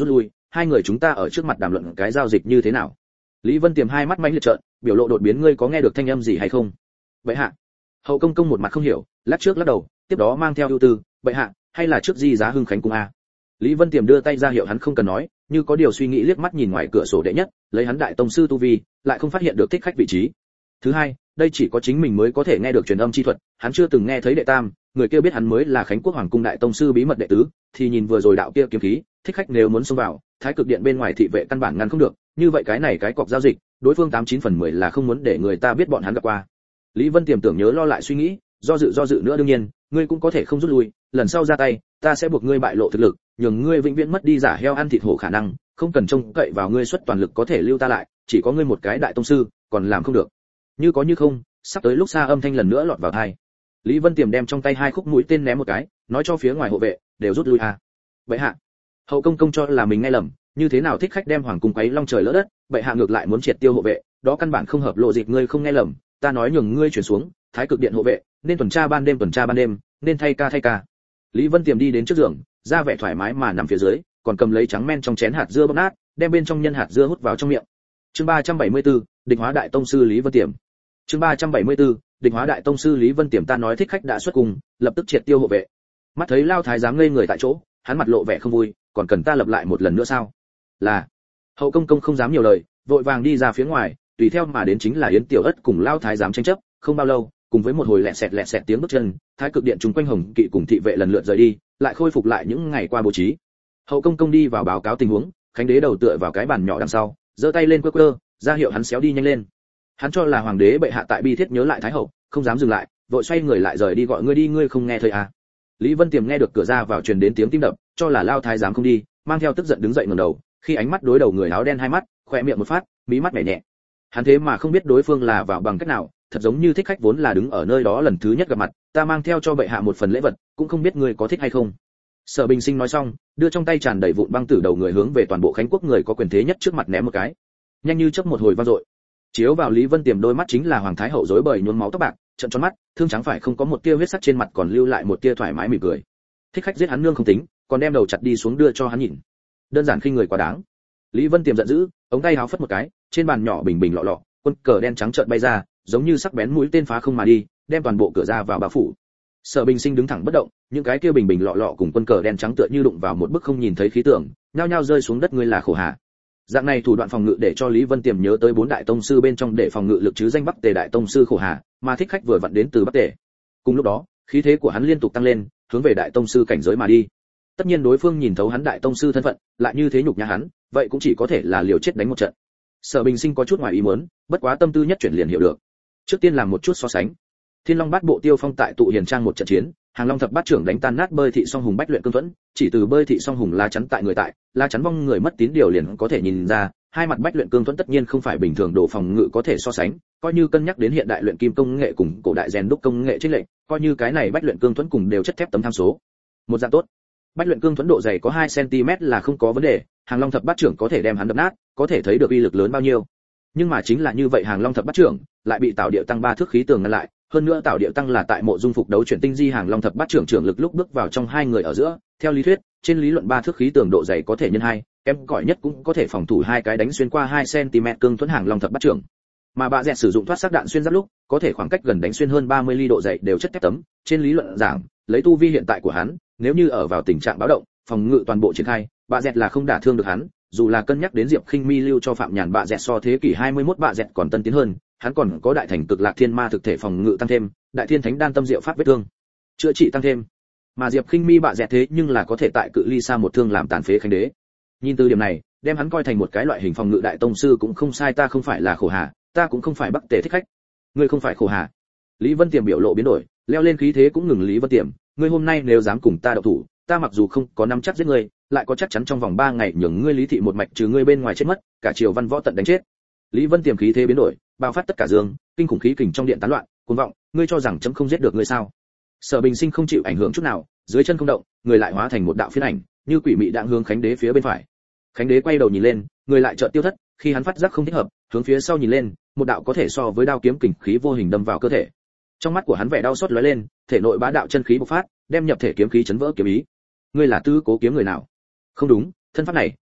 hai người chúng ta ở trước mặt đàm luận cái giao dịch như thế nào. Lý Vân Tiềm hai mắt mãnh liệt trợn, biểu lộ đột biến, ngươi có nghe được thanh âm gì hay không? Bệ hạ. Hậu Công Công một mặt không hiểu, lắc trước lắc đầu, tiếp đó mang theo ưu tư, bệ hạ, hay là trước di giá hưng khánh cung a. Lý Vân Tiềm đưa tay ra hiệu hắn không cần nói, như có điều suy nghĩ liếc mắt nhìn ngoài cửa sổ đệ nhất, lấy hắn đại tông sư tu vi, lại không phát hiện được thích khách vị trí. Thứ hai, đây chỉ có chính mình mới có thể nghe được truyền âm chi thuật, hắn chưa từng nghe thấy đệ tam, người kia biết hắn mới là Khánh Quốc Hoàng cung đại tông sư bí mật đệ tứ, thì nhìn vừa rồi đạo kia kiếm khí, thích khách nếu muốn xông vào, Thái Cực Điện bên ngoài thị vệ căn bản ngăn không được, như vậy cái này cái cọc giao dịch, đối phương 89/10 là không muốn để người ta biết bọn hắn gặp qua. Lý Vân Tiềm tưởng nhớ lo lại suy nghĩ, do dự nữa đương nhiên, ngươi cũng có thể không rút lui, lần sau ra tay, ta sẽ buộc ngươi bại lộ thực lực, nhường ngươi vĩnh viễn mất đi giả heo ăn thịt hổ khả năng, không cần trông cậy vào ngươi xuất toàn lực có thể lưu ta lại, chỉ có ngươi một cái đại tông sư, còn làm không được. Như có như không, sắp tới lúc xa âm thanh lần nữa lọt vào tai. Lý Vân Tiềm đem trong tay hai khúc mũi tên ném một cái, nói cho phía ngoài hộ vệ, đều rút lui à. Bệ hạ. Hậu Công Công cho là mình nghe lầm, như thế nào thích khách đem hoàng cung quấy long trời lỡ đất, bệ hạ ngược lại muốn triệt tiêu hộ vệ, đó căn bản không hợp lộ dịch, ngươi không nghe lầm, ta nói nhường ngươi chuyển xuống, Thái Cực Điện hộ vệ, nên tuần tra ban đêm, nên thay ca. Lý Vân Tiềm đi đến trước giường, ra vẻ thoải mái mà nằm phía dưới, còn cầm lấy trắng men trong chén hạt dưa bóc nát, đem bên trong nhân hạt dưa hút vào trong miệng. Chương 374, Địch Hóa Đại tông sư Lý Vân Tiềm. Chương 374, Địch Hóa Đại tông sư Lý Vân Tiềm, ta nói thích khách đã xuất cung, lập tức triệt tiêu hộ vệ. Mắt thấy Lao Thái giám ngây người tại chỗ, hắn mặt lộ vẻ không vui, còn cần ta lập lại một lần nữa sao? Là. Hậu Công Công không dám nhiều lời, vội vàng đi ra phía ngoài, tùy theo mà đến chính là Yến Tiểu Ất cùng Lao Thái giám tranh chấp, không bao lâu, cùng với một hồi lẹt xẹt tiếng bước chân, Thái Cực Điện chúng quanh Hồng Kỵ cùng thị vệ lần lượt rời đi, lại khôi phục lại những ngày qua bố trí. Hậu Công Công đi vào báo cáo tình huống, Khánh đế đầu tựa vào cái bàn nhỏ đằng sau, giơ tay lên quơ, ra hiệu hắn xéo đi nhanh lên. Hắn cho là hoàng đế bệ hạ tại bi thiết nhớ lại thái hậu, không dám dừng lại, vội xoay người lại rời đi, gọi ngươi đi, ngươi không nghe thấy à? Lý Vân Tiềm nghe được cửa ra vào truyền đến tiếng tim đập, cho là Lao Thái giám không đi, mang theo tức giận đứng dậy ngẩng đầu, khi ánh mắt đối đầu người áo đen hai mắt, khóe miệng một phát, mí mắt nhẹ nhẹ. Hắn thế mà không biết đối phương là vào bằng cách nào, thật giống như thích khách vốn là đứng ở nơi đó lần thứ nhất gặp mặt, ta mang theo cho bệ hạ một phần lễ vật, cũng không biết ngươi có thích hay không. Sở Bình Sinh nói xong, đưa trong tay tràn đầy vụn băng tử đầu người hướng về toàn bộ Khánh Quốc người có quyền thế nhất trước mặt ném một cái. Nhanh như chớp một hồi vang dội. Chiếu vào Lý Vân Tiềm đôi mắt chính là hoàng thái hậu rối bời nhuốm máu tóc bạc, trợn tròn mắt, thương trắng phải không có một tia huyết sắc trên mặt, còn lưu lại một tia thoải mái mỉm cười. Thích khách giết hắn nương không tính, còn đem đầu chặt đi xuống đưa cho hắn nhìn. Đơn giản khinh người quá đáng. Lý Vân Tiềm giận dữ, ống tay áo phất một cái, trên bàn nhỏ bình lọ, quân cờ đen trắng chợt bay ra, giống như sắc bén mũi tên phá không mà đi, đem toàn bộ cửa ra vào bao phủ. Sở Bình Sinh đứng thẳng bất động, những cái kia bình lọ cùng quân cờ đen trắng tựa như đụng vào một bức không nhìn thấy khí tượng, nhao nhao rơi xuống đất, ngươi là khổ hạ. Dạng này thủ đoạn phòng ngự để cho Lý Vân Tiềm nhớ tới bốn đại tông sư bên trong để phòng ngự lực chứ danh Bắc Tề đại tông sư khổ hạ, mà thích khách vừa vặn đến từ Bắc Tề. Cùng lúc đó, khí thế của hắn liên tục tăng lên, hướng về đại tông sư cảnh giới mà đi. Tất nhiên đối phương nhìn thấu hắn đại tông sư thân phận, lại như thế nhục nhã hắn, vậy cũng chỉ có thể là liều chết đánh một trận. Sở Bình Sinh có chút ngoài ý muốn, bất quá tâm tư nhất chuyển liền hiểu được. Trước tiên làm một chút so sánh. Thiên Long Bát Bộ Tiêu Phong tại tụ hiền trang một trận chiến, Hàng Long thập bát trưởng đánh tan nát Bơi Thị Song Hùng bách luyện cương thuẫn, chỉ từ Bơi Thị Song Hùng la chắn tại người tại, la chắn vong người mất tín điều liền có thể nhìn ra, hai mặt bách luyện cương thuẫn tất nhiên không phải bình thường đồ phòng ngự có thể so sánh, coi như cân nhắc đến hiện đại luyện kim công nghệ cùng cổ đại rèn đúc công nghệ chênh lệch, coi như cái này bách luyện cương thuẫn cùng đều chất thép tấm tham số. Một dạng tốt. Bách luyện cương thuẫn độ dày có 2 cm là không có vấn đề, Hàng Long thập bát trưởng có thể đem hắn đập nát, có thể thấy được uy lực lớn bao nhiêu. Nhưng mà chính là như vậy, Hàng Long thập bát trưởng lại bị Tào Điệu Tăng 3 thước khí tường ngăn lại, hơn nữa Tào Điệu Tăng là tại Mộ Dung Phục đấu chuyển tinh di Hàng Long thập bát trưởng trưởng lực lúc bước vào trong hai người ở giữa, theo lý thuyết, trên lý luận 3 thước khí tường độ dày có thể nhân 2, kém cỏi nhất cũng có thể phòng thủ hai cái đánh xuyên qua 2 cm cương thuẫn Hàng Long thập bát trưởng. Mà bạ dẹt sử dụng thoát sắc đạn xuyên giáp lúc, có thể khoảng cách gần đánh xuyên hơn 30 ly độ dày đều chất thép tấm, trên lý luận giảng, lấy tu vi hiện tại của hắn, nếu như ở vào tình trạng báo động, phòng ngự toàn bộ triển khai, bạ dẹt là không đả thương được hắn, dù là cân nhắc đến Diệp Khinh Mi lưu cho Phạm Nhàn bạ dẹt so thế kỷ 21 bạ dẹt còn tân tiến hơn, hắn còn có đại thành cực lạc thiên ma thực thể phòng ngự tăng thêm, đại thiên thánh đan tâm diệu pháp vết thương chữa trị tăng thêm. Mà Diệp Khinh Mi bạ dẹt thế nhưng là có thể tại cự ly xa một thương làm tàn phế Khánh đế. Nhìn từ điểm này, đem hắn coi thành một cái loại hình phòng ngự đại tông sư cũng không sai, ta không phải là khổ hà, ta cũng không phải Bắc Tề thích khách. Ngươi không phải khổ hà. Lý Vân Tiềm biểu lộ biến đổi, leo lên khí thế cũng ngừng. Lý Vân Tiềm, ngươi hôm nay nếu dám cùng ta động thủ, ta mặc dù không có nắm chắc giết ngươi, lại có chắc chắn trong vòng 3 ngày nhường ngươi Lý thị một mạch trừ ngươi bên ngoài chết mất, cả triều văn võ tận đánh chết. Lý Vân Tiềm khí thế biến đổi, bao phát tất cả dương, kinh khủng khí kình trong điện tán loạn, cuồng vọng, ngươi cho rằng chấm không giết được ngươi sao? Sở Bình Sinh không chịu ảnh hưởng chút nào, dưới chân không động, người lại hóa thành một đạo phiến ảnh, như quỷ mị đang hướng Khánh đế phía bên phải. Khánh đế quay đầu nhìn lên, người lại chợt tiêu thất, khi hắn phát giác không thích hợp, hướng phía sau nhìn lên, một đạo có thể so với đao kiếm kình khí vô hình đâm vào cơ thể. Trong mắt của hắn vẻ đau xót lóe lên, thể nội bá đạo chân khí bộc phát, đem nhập thể kiếm khí chấn vỡ kiếm ý. Ngươi là Tư Cố kiếm người nào? Không đúng, thân pháp này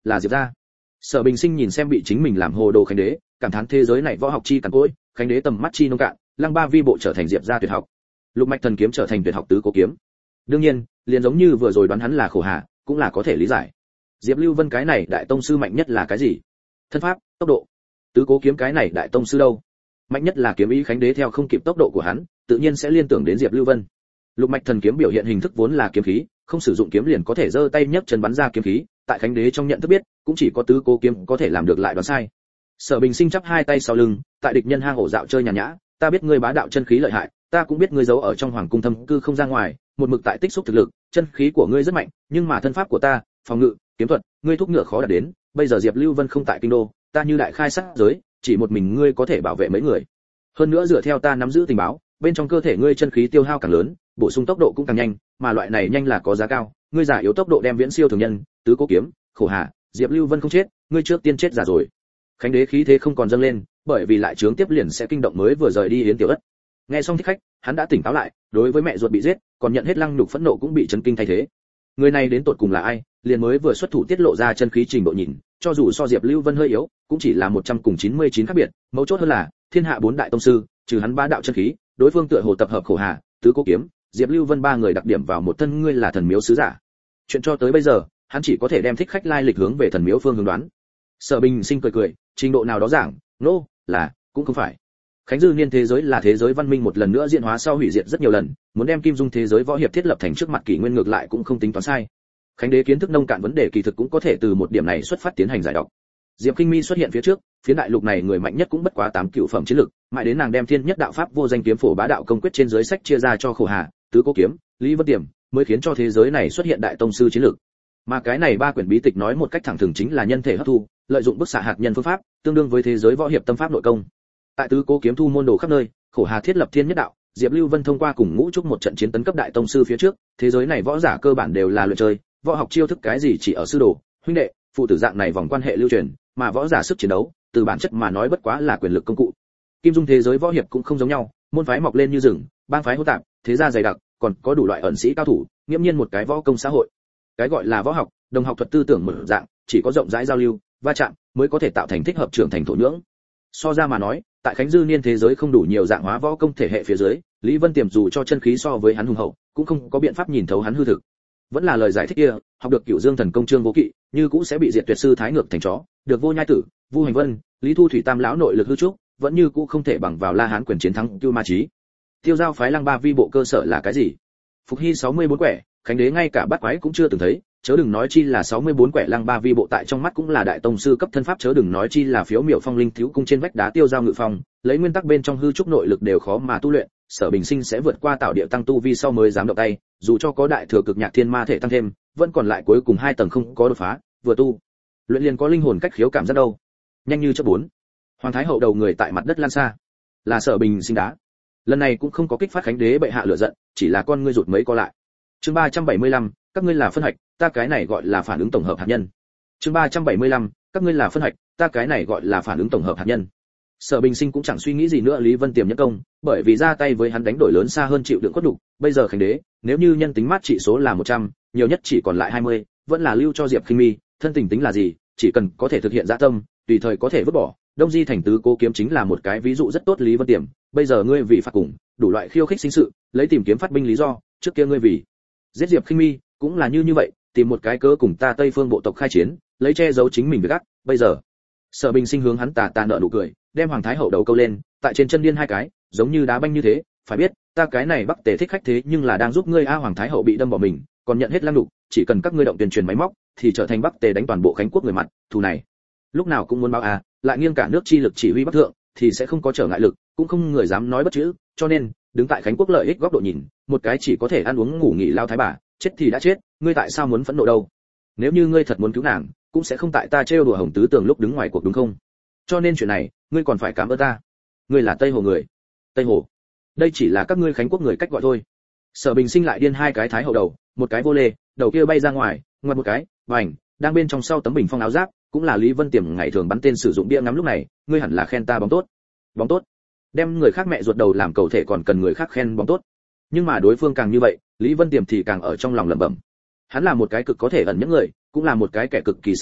là Diệp gia. Sở Bình Sinh nhìn xem bị chính mình làm hồ đồ Khánh Đế, cảm thán thế giới này võ học chi cằn cỗi, Khánh Đế tầm mắt chi nông cạn, Lăng Ba Vi bộ trở thành Diệp gia tuyệt học, Lục Mạch Thần kiếm trở thành tuyệt học tứ cố kiếm. Đương nhiên, liền giống như vừa rồi đoán hắn là khổ hà, cũng là có thể lý giải. Diệp Lưu Vân cái này đại tông sư mạnh nhất là cái gì? Thân pháp, tốc độ. Tứ cố kiếm cái này đại tông sư đâu? Mạnh nhất là kiếm ý. Khánh Đế theo không kịp tốc độ của hắn, tự nhiên sẽ liên tưởng đến Diệp Lưu Vân. Lục Mạch Thần kiếm biểu hiện hình thức vốn là kiếm khí, không sử dụng kiếm liền có thể giơ tay nhấc chân bắn ra kiếm khí, tại Khánh Đế trong nhận thức biết, cũng chỉ có tứ cố kiếm có thể làm được lại đoán sai. Sở Bình Sinh chắp hai tay sau lưng, tại địch nhân hang ổ dạo chơi nhàn nhã, ta biết ngươi bá đạo chân khí lợi hại, ta cũng biết ngươi giấu ở trong hoàng cung thâm cư không ra ngoài, một mực tại tích xúc thực lực, chân khí của ngươi rất mạnh, nhưng mà thân pháp của ta, phòng ngự, kiếm thuật, ngươi thúc ngựa khó đạt đến, bây giờ Diệp Lưu Vân không tại kinh đô, ta như đại khai sát giới, chỉ một mình ngươi có thể bảo vệ mấy người. Hơn nữa dựa theo ta nắm giữ tình báo, bên trong cơ thể ngươi chân khí tiêu hao càng lớn, bổ sung tốc độ cũng càng nhanh, mà loại này nhanh là có giá cao, ngươi giả yếu tốc độ đem viễn siêu thường nhân, tứ cố kiếm, khổ hà, Diệp Lưu Vân không chết, ngươi trước tiên chết già rồi. Khánh Đế khí thế không còn dâng lên, bởi vì lại chướng tiếp liền sẽ kinh động mới vừa rời đi Yến Tiểu Ất. Nghe xong thích khách, hắn đã tỉnh táo lại, đối với mẹ ruột bị giết, còn nhận hết lăng nhục phẫn nộ cũng bị chấn kinh thay thế. Người này đến tột cùng là ai, liền mới vừa xuất thủ tiết lộ ra chân khí trình độ nhìn, cho dù so Diệp Lưu Vân hơi yếu, cũng chỉ là 199 khác biệt, mấu chốt hơn là, thiên hạ bốn đại tông sư, trừ hắn bá đạo chân khí, đối phương tựa hồ tập hợp khổ hà, tứ cố kiếm, Diệp Lưu Vân ba người đặc điểm vào một thân, ngươi là thần miếu sứ giả. Chuyện cho tới bây giờ, hắn chỉ có thể đem thích khách lai lịch hướng về thần miếu phương hướng đoán. Sở Bình Sinh cười cười, trình độ nào đó giảng, là cũng không phải. Khánh Dư Niên thế giới là thế giới văn minh một lần nữa diễn hóa sau hủy diệt rất nhiều lần, muốn đem Kim Dung thế giới võ hiệp thiết lập thành trước mặt kỷ nguyên ngược lại cũng không tính toán sai. Khánh Đế kiến thức nông cạn vấn đề kỳ thực cũng có thể từ một điểm này xuất phát tiến hành giải đọc. Diệp Kinh Mi xuất hiện phía trước, phiến đại lục này người mạnh nhất cũng bất quá 8 cựu phẩm chiến lực, mãi đến nàng đem Thiên Nhất Đạo Pháp vô danh kiếm phổ bá đạo công quyết trên dưới sách chia ra cho khổ hà, tứ cố kiếm, Lý Vân Tiềm, mới khiến cho thế giới này xuất hiện đại tông sư chiến lực. Mà cái này ba quyển bí tịch nói một cách thẳng thừng chính là nhân thể hấp thu, lợi dụng bức xạ hạt nhân phương pháp, tương đương với thế giới võ hiệp tâm pháp nội công. Tại tứ cố kiếm thu môn đồ khắp nơi, khổ hà thiết lập Thiên Nhất Đạo, Diệp Lưu Vân thông qua cùng Ngũ Trúc một trận chiến tấn cấp đại tông sư phía trước, thế giới này võ giả cơ bản đều là luyện chơi, võ học chiêu thức cái gì chỉ ở sư đồ, huynh đệ, phụ tử dạng này vòng quan hệ lưu truyền, mà võ giả sức chiến đấu, từ bản chất mà nói bất quá là quyền lực công cụ. Kim Dung thế giới võ hiệp cũng không giống nhau, môn phái mọc lên như rừng, bang phái hỗn tạp, thế gia dày đặc, còn có đủ loại ẩn sĩ cao thủ, nghiêm nhiên một cái võ công xã hội. Cái gọi là võ học, đồng học thuật tư tưởng mở dạng, chỉ có rộng rãi giao lưu, va chạm mới có thể tạo thành thích hợp trưởng thành thổ nhưỡng. So ra mà nói, tại Khánh Dư Niên thế giới không đủ nhiều dạng hóa võ công thể hệ phía dưới, Lý Vân Tiềm dù cho chân khí so với hắn hùng hậu, cũng không có biện pháp nhìn thấu hắn hư thực. Vẫn là lời giải thích kia, học được Cửu Dương thần công Trương Vô Kỵ, như cũ sẽ bị diệt tuyệt sư thái ngược thành chó, được Vô Nhai Tử, Vu Hành Vân, Lý Thu Thủy tam lão nội lực hư trúc, vẫn như cũ không thể bằng vào La Hán quyền chiến thắng Cưu Ma Chí. Tiêu giao phái Lăng Ba Vi bộ cơ sở là cái gì? Phục Hy 64 quẻ, Khánh Đế ngay cả bắt quái cũng chưa từng thấy, chớ đừng nói chi là 64 quẻ Lăng Ba Vi bộ tại trong mắt cũng là đại tông sư cấp thân pháp, chớ đừng nói chi là phiếu miểu phong linh thiếu cung trên vách đá tiêu giao ngự phong, lấy nguyên tắc bên trong hư trúc nội lực đều khó mà tu luyện, Sở Bình Sinh sẽ vượt qua tạo địa tăng tu vi sau mới dám động tay, dù cho có đại thừa cực nhạc thiên ma thể tăng thêm, vẫn còn lại cuối cùng 2 tầng không có đột phá, vừa tu luyện liền có linh hồn cách khiếu cảm giác đâu. Nhanh như chớp 4. Hoàng thái hậu đầu người tại mặt đất lan xa, là Sở Bình Sinh đá. Lần này cũng không có kích phát Khánh Đế bệ hạ lửa giận, chỉ là con ngươi rụt mấy co lại. Chương 375, các ngươi là phân hạch, ta cái này gọi là phản ứng tổng hợp hạt nhân. Chương 375, các ngươi là phân hạch, ta cái này gọi là phản ứng tổng hợp hạt nhân. Sở Bình Sinh cũng chẳng suy nghĩ gì nữa Lý Vân Tiềm nhất công, bởi vì ra tay với hắn đánh đổi lớn xa hơn chịu đựng khuất đủ, bây giờ Khánh Đế, nếu như nhân tính mát trị số là 100, nhiều nhất chỉ còn lại 20, vẫn là lưu cho Diệp Khinh Mi, thân tình tính là gì, chỉ cần có thể thực hiện dạ tâm, tùy thời có thể vứt bỏ. Đông Di thành tứ cố kiếm chính là một cái ví dụ rất tốt. Lý Vân Tiềm, bây giờ ngươi vì phạt cùng, đủ loại khiêu khích sinh sự, lấy tìm kiếm phát binh lý do, trước kia ngươi vì giết Diệp Khinh Mi, cũng là như vậy, tìm một cái cớ cùng ta Tây Phương bộ tộc khai chiến, lấy che giấu chính mình với gác, bây giờ. Sở Bình Sinh hướng hắn tà nợ nụ cười, đem Hoàng thái hậu đầu câu lên, tại trên chân điên 2 cái, giống như đá banh như thế, phải biết, ta cái này Bắc Tề thích khách thế nhưng là đang giúp ngươi a. Hoàng thái hậu bị đâm bỏ mình, còn nhận hết lăng đục, chỉ cần các ngươi động tuyên truyền máy móc, thì trở thành Bắc Tề đánh toàn bộ Khánh quốc người mặt, thù này lúc nào cũng muốn báo a, lại nghiêng cả nước chi lực chỉ huy Bắc thượng, thì sẽ không có trở ngại lực, cũng không người dám nói bất chữ, cho nên, đứng tại Khánh quốc lợi ích góc độ nhìn, một cái chỉ có thể ăn uống ngủ nghỉ lao thái bà, chết thì đã chết, ngươi tại sao muốn phẫn nộ đâu? Nếu như ngươi thật muốn cứu nàng, cũng sẽ không tại ta trêu đùa Hồng Tứ Tường lúc đứng ngoài cuộc đúng không? Cho nên chuyện này, ngươi còn phải cảm ơn ta. Ngươi là Tây Hồ người. Tây Hồ? Đây chỉ là các ngươi Khánh quốc người cách gọi thôi. Sở Bình Sinh lại điên 2 cái thái hậu đầu, một cái vô lê, đầu kia bay ra ngoài, ngoặt một cái, vành, đang bên trong sau tấm bình phong áo giáp, cũng là Lý Vân Tiềm ngày thường bắn tên sử dụng bia ngắm lúc này, ngươi hẳn là khen ta bóng tốt. Bóng tốt? Đem người khác mẹ ruột đầu làm cầu thể còn cần người khác khen bóng tốt. Nhưng mà đối phương càng như vậy, Lý Vân Tiềm thì càng ở trong lòng lẩm bẩm. Hắn là một cái cực có thể ẩn những người, cũng là một cái kẻ cực kỳ sợ chết,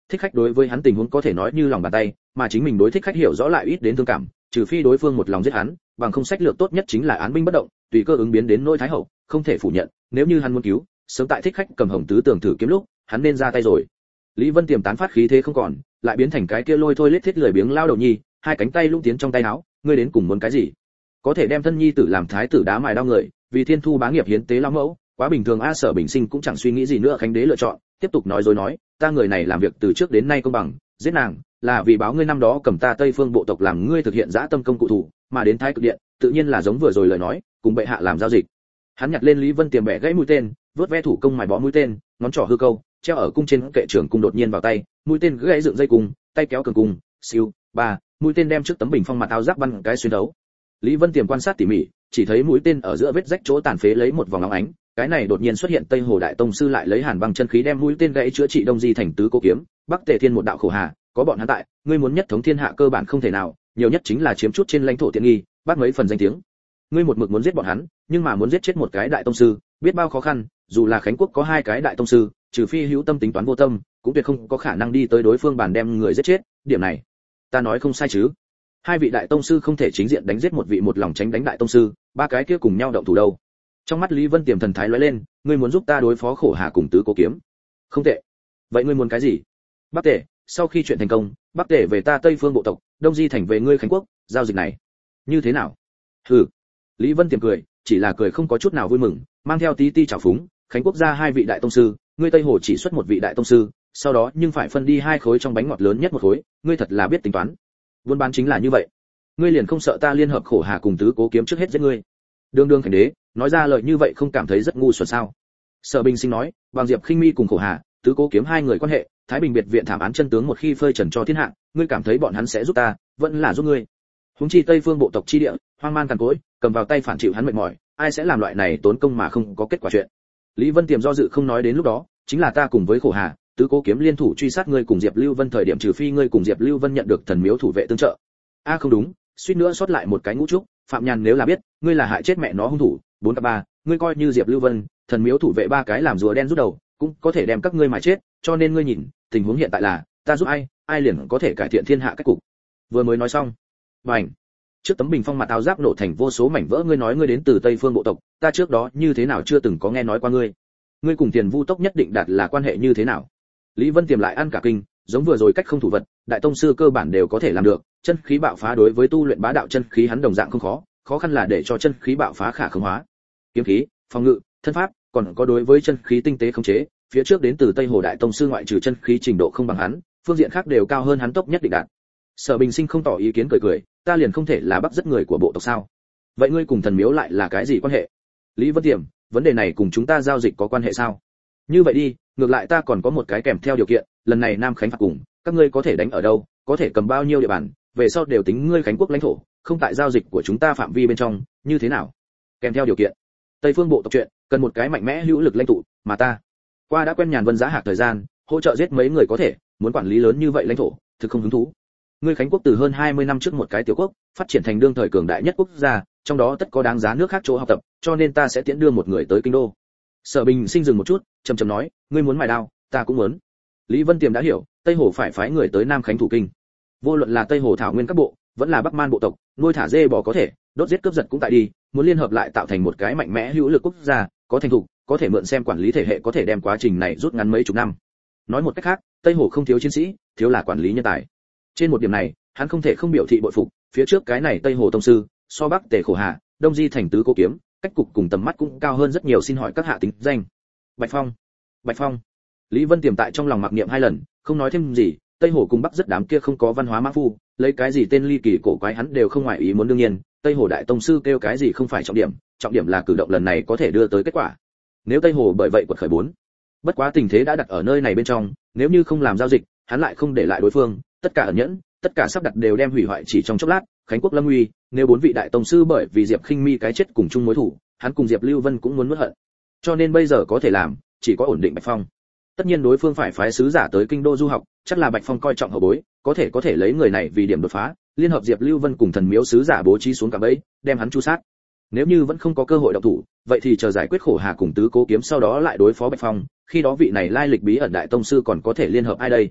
thích khách đối với hắn tình huống có thể nói như lòng bàn tay, mà chính mình đối thích khách hiểu rõ lại ít đến thương cảm, trừ phi đối phương một lòng giết hắn, bằng không sách lược tốt nhất chính là án binh bất động, tùy cơ ứng biến đến nỗi thái hậu, không thể phủ nhận, nếu như hắn muốn cứu, sớm tại thích khách cầm hồng tứ tường thử kiếm lúc, hắn nên ra tay rồi. Lý Vân Tiềm tán phát khí thế không còn, lại biến thành cái kia lôi thôi lết thiết lười biếng lao đầu nhi, hai cánh tay lung tiến trong tay áo, ngươi đến cùng muốn cái gì? Có thể đem thân nhi tử làm thái tử đá mài đau người, vì thiên thu bá nghiệp hiến tế lao mẫu, quá bình thường a. Sở Bình Sinh cũng chẳng suy nghĩ gì nữa, khánh đế lựa chọn, tiếp tục nói dối nói, ta người này làm việc từ trước đến nay công bằng, giết nàng là vì báo ngươi năm đó cầm ta Tây Phương bộ tộc làm ngươi thực hiện dã tâm công cụ thủ, mà đến Thái Cực Điện, tự nhiên là giống vừa rồi lời nói, cùng bệ hạ làm giao dịch. Hắn nhặt lên Lý Vân Tiềm bẻ gãy mũi tên, vớt ve thủ công mài bó mũi tên, ngón trỏ hư câu, treo ở cung trên kệ trường cung đột nhiên vào tay, mũi tên gãy dựng dây cung, tay kéo cường cung, siêu, ba, mũi tên đem trước tấm bình phong mặt áo giáp bắn cái xuyên đấu. Lý Vân Tiềm quan sát tỉ mỉ, chỉ thấy mũi tên ở giữa vết rách chỗ tàn phế lấy một vòng óng ánh, cái này đột nhiên xuất hiện Tây Hồ Đại Tông sư lại lấy Hàn Băng chân khí đem mũi tên gãy chữa trị Đông Di thành tứ cố kiếm, Bắc Tề Thiên một đạo khổ hà, có bọn hắn tại, ngươi muốn nhất thống thiên hạ cơ bản không thể nào, nhiều nhất chính là chiếm chút trên lãnh thổ tiện nghi, bắt mấy phần danh tiếng. Ngươi một mực muốn giết bọn hắn, nhưng mà muốn giết chết một cái đại tông sư, biết bao khó khăn, dù là Khánh quốc có hai cái đại tông sư, trừ phi hữu tâm tính toán vô tâm, cũng tuyệt không có khả năng đi tới đối phương bàn đem người giết chết, điểm này ta nói không sai chứ? Hai vị đại tông sư không thể chính diện đánh giết một vị một lòng tránh đánh đại tông sư, ba cái kia cùng nhau động thủ đâu? Trong mắt Lý Vân Tiềm thần thái lóe lên, ngươi muốn giúp ta đối phó khổ hà cùng tứ cố kiếm? Không tệ. Vậy ngươi muốn cái gì? Bắc Tề, sau khi chuyện thành công, Bắc Tề về ta Tây Phương bộ tộc, Đông Di thành về ngươi Khánh quốc, giao dịch này như thế nào? Hừ. Lý Vân Tiềm cười, chỉ là cười không có chút nào vui mừng, mang theo tí ti trào phúng, Khánh quốc ra hai vị đại tông sư, ngươi Tây Hồ chỉ xuất một vị đại tông sư, sau đó nhưng phải phân đi hai khối trong bánh ngọt lớn nhất một khối, ngươi thật là biết tính toán. Buôn bán chính là như vậy. Ngươi liền không sợ ta liên hợp khổ hà cùng tứ cố kiếm trước hết giết ngươi? Đương đương Khánh đế, nói ra lời như vậy không cảm thấy rất ngu xuẩn sao? Sở Bình Sinh nói, bằng Diệp Khinh Mi cùng khổ hà, tứ cố kiếm hai người quan hệ, Thái Bình biệt viện thảm án chân tướng một khi phơi trần cho thiên hạ, ngươi cảm thấy bọn hắn sẽ giúp ta, vẫn là giúp ngươi? Huống chi Tây Phương bộ tộc chi địa, hoang man cằn cỗi, cầm vào tay phản chịu hắn mệt mỏi, ai sẽ làm loại này tốn công mà không có kết quả chuyện? Lý Vân Tiềm do dự không nói đến lúc đó, chính là ta cùng với khổ hà, tứ cố kiếm liên thủ truy sát ngươi cùng Diệp Lưu Vân thời điểm, trừ phi ngươi cùng Diệp Lưu Vân nhận được thần miếu thủ vệ tương trợ. A không đúng, suýt nữa sót lại một cái ngũ trúc, Phạm Nhàn nếu là biết, ngươi là hại chết mẹ nó hung thủ, 4/3, ngươi coi như Diệp Lưu Vân, thần miếu thủ vệ ba cái làm rùa đen rút đầu, cũng có thể đem các ngươi mà chết, cho nên ngươi nhìn, tình huống hiện tại là, ta giúp ai, ai liền có thể cải thiện thiên hạ cách cục. Vừa mới nói xong, bành, trước tấm bình phong mặt áo giáp nổ thành vô số mảnh vỡ. Ngươi nói ngươi đến từ Tây Phương bộ tộc, ta trước đó như thế nào chưa từng có nghe nói qua ngươi. Ngươi cùng Tiền Vu tốc nhất định đạt là quan hệ như thế nào? Lý Vân Tiềm lại ăn cả kinh, giống vừa rồi cách không thủ vật, đại tông sư cơ bản đều có thể làm được, chân khí bạo phá đối với tu luyện bá đạo chân khí hắn đồng dạng không khó, khó khăn là để cho chân khí bạo phá khả khống hóa. Kiếm khí, phòng ngự, thân pháp, còn có đối với chân khí tinh tế khống chế, phía trước đến từ Tây Hồ đại tông sư ngoại trừ chân khí trình độ không bằng hắn, phương diện khác đều cao hơn hắn tốc nhất định đạt. Sở Bình Sinh không tỏ ý kiến cười cười, ta liền không thể là bắt rất người của bộ tộc sao? Vậy ngươi cùng thần miếu lại là cái gì quan hệ? Lý Vân Tiềm, vấn đề này cùng chúng ta giao dịch có quan hệ sao? Như vậy đi, ngược lại ta còn có một cái kèm theo điều kiện, lần này Nam Khánh phạt cùng, các ngươi có thể đánh ở đâu, có thể cầm bao nhiêu địa bàn, về sau đều tính ngươi Khánh quốc lãnh thổ, không tại giao dịch của chúng ta phạm vi bên trong, như thế nào? Kèm theo điều kiện. Tây Phương bộ tộc chuyện, cần một cái mạnh mẽ hữu lực lãnh tụ, mà ta qua đã quen nhàn vân giá hạc thời gian, hỗ trợ giết mấy người có thể, muốn quản lý lớn như vậy lãnh thổ, thực không hứng thú. Ngươi Khánh quốc từ hơn 20 năm trước một cái tiểu quốc, phát triển thành đương thời cường đại nhất quốc gia, trong đó tất có đáng giá nước khác chỗ học tập, cho nên ta sẽ tiễn đưa một người tới kinh đô. Sở Bình Sinh dừng một chút, trầm trầm nói, ngươi muốn mài đao, ta cũng muốn. Lý Vân Tiềm đã hiểu, Tây Hồ phải phái người tới Nam Khánh thủ kinh. Vô luận là Tây Hồ thảo nguyên các bộ, vẫn là Bắc Man bộ tộc, nuôi thả dê bò có thể, đốt giết cướp giật cũng tại đi, muốn liên hợp lại tạo thành một cái mạnh mẽ hữu lực quốc gia, có thành thục, có thể mượn xem quản lý thể hệ có thể đem quá trình này rút ngắn mấy chục năm. Nói một cách khác, Tây Hồ không thiếu chiến sĩ, thiếu là quản lý nhân tài. Trên một điểm này, hắn không thể không biểu thị bội phục, phía trước cái này Tây Hồ tông sư, so Bắc Tề khổ hạ, Đông Di thành tứ cố kiếm, cách cục cùng tầm mắt cũng cao hơn rất nhiều, xin hỏi các hạ tính danh. Bạch Phong. Bạch Phong. Lý Vân Tiềm tại trong lòng mặc niệm 2 lần, không nói thêm gì, Tây Hồ cùng Bắc rất đám kia không có văn hóa mã phu, lấy cái gì tên ly kỳ cổ quái hắn đều không ngoại ý muốn. Đương nhiên, Tây Hồ đại tông sư kêu cái gì không phải trọng điểm là cử động lần này có thể đưa tới kết quả. Nếu Tây Hồ bởi vậy quật khởi 4. Bất quá tình thế đã đặt ở nơi này bên trong, nếu như không làm giao dịch, hắn lại không để lại đối phương, tất cả ẩn nhẫn, tất cả sắp đặt đều đem hủy hoại chỉ trong chốc lát. Khánh quốc lâm nguy, nếu 4 vị đại tông sư bởi vì Diệp Khinh Mi cái chết cùng chung mối thù, hắn cùng Diệp Lưu Vân cũng muốn nuốt hận. Cho nên bây giờ có thể làm, chỉ có ổn định Bạch Phong. Tất nhiên đối phương phải phái sứ giả tới kinh đô du học, chắc là Bạch Phong coi trọng hậu bối, có thể lấy người này vì điểm đột phá, liên hợp Diệp Lưu Vân cùng thần miếu sứ giả bố trí xuống cả bẫy, đem hắn chu sát. Nếu như vẫn không có cơ hội động thủ, vậy thì chờ giải quyết khổ hà cùng tứ cố kiếm sau đó lại đối phó Bạch Phong, khi đó vị này lai lịch bí ẩn đại tông sư còn có thể liên hợp ai đây?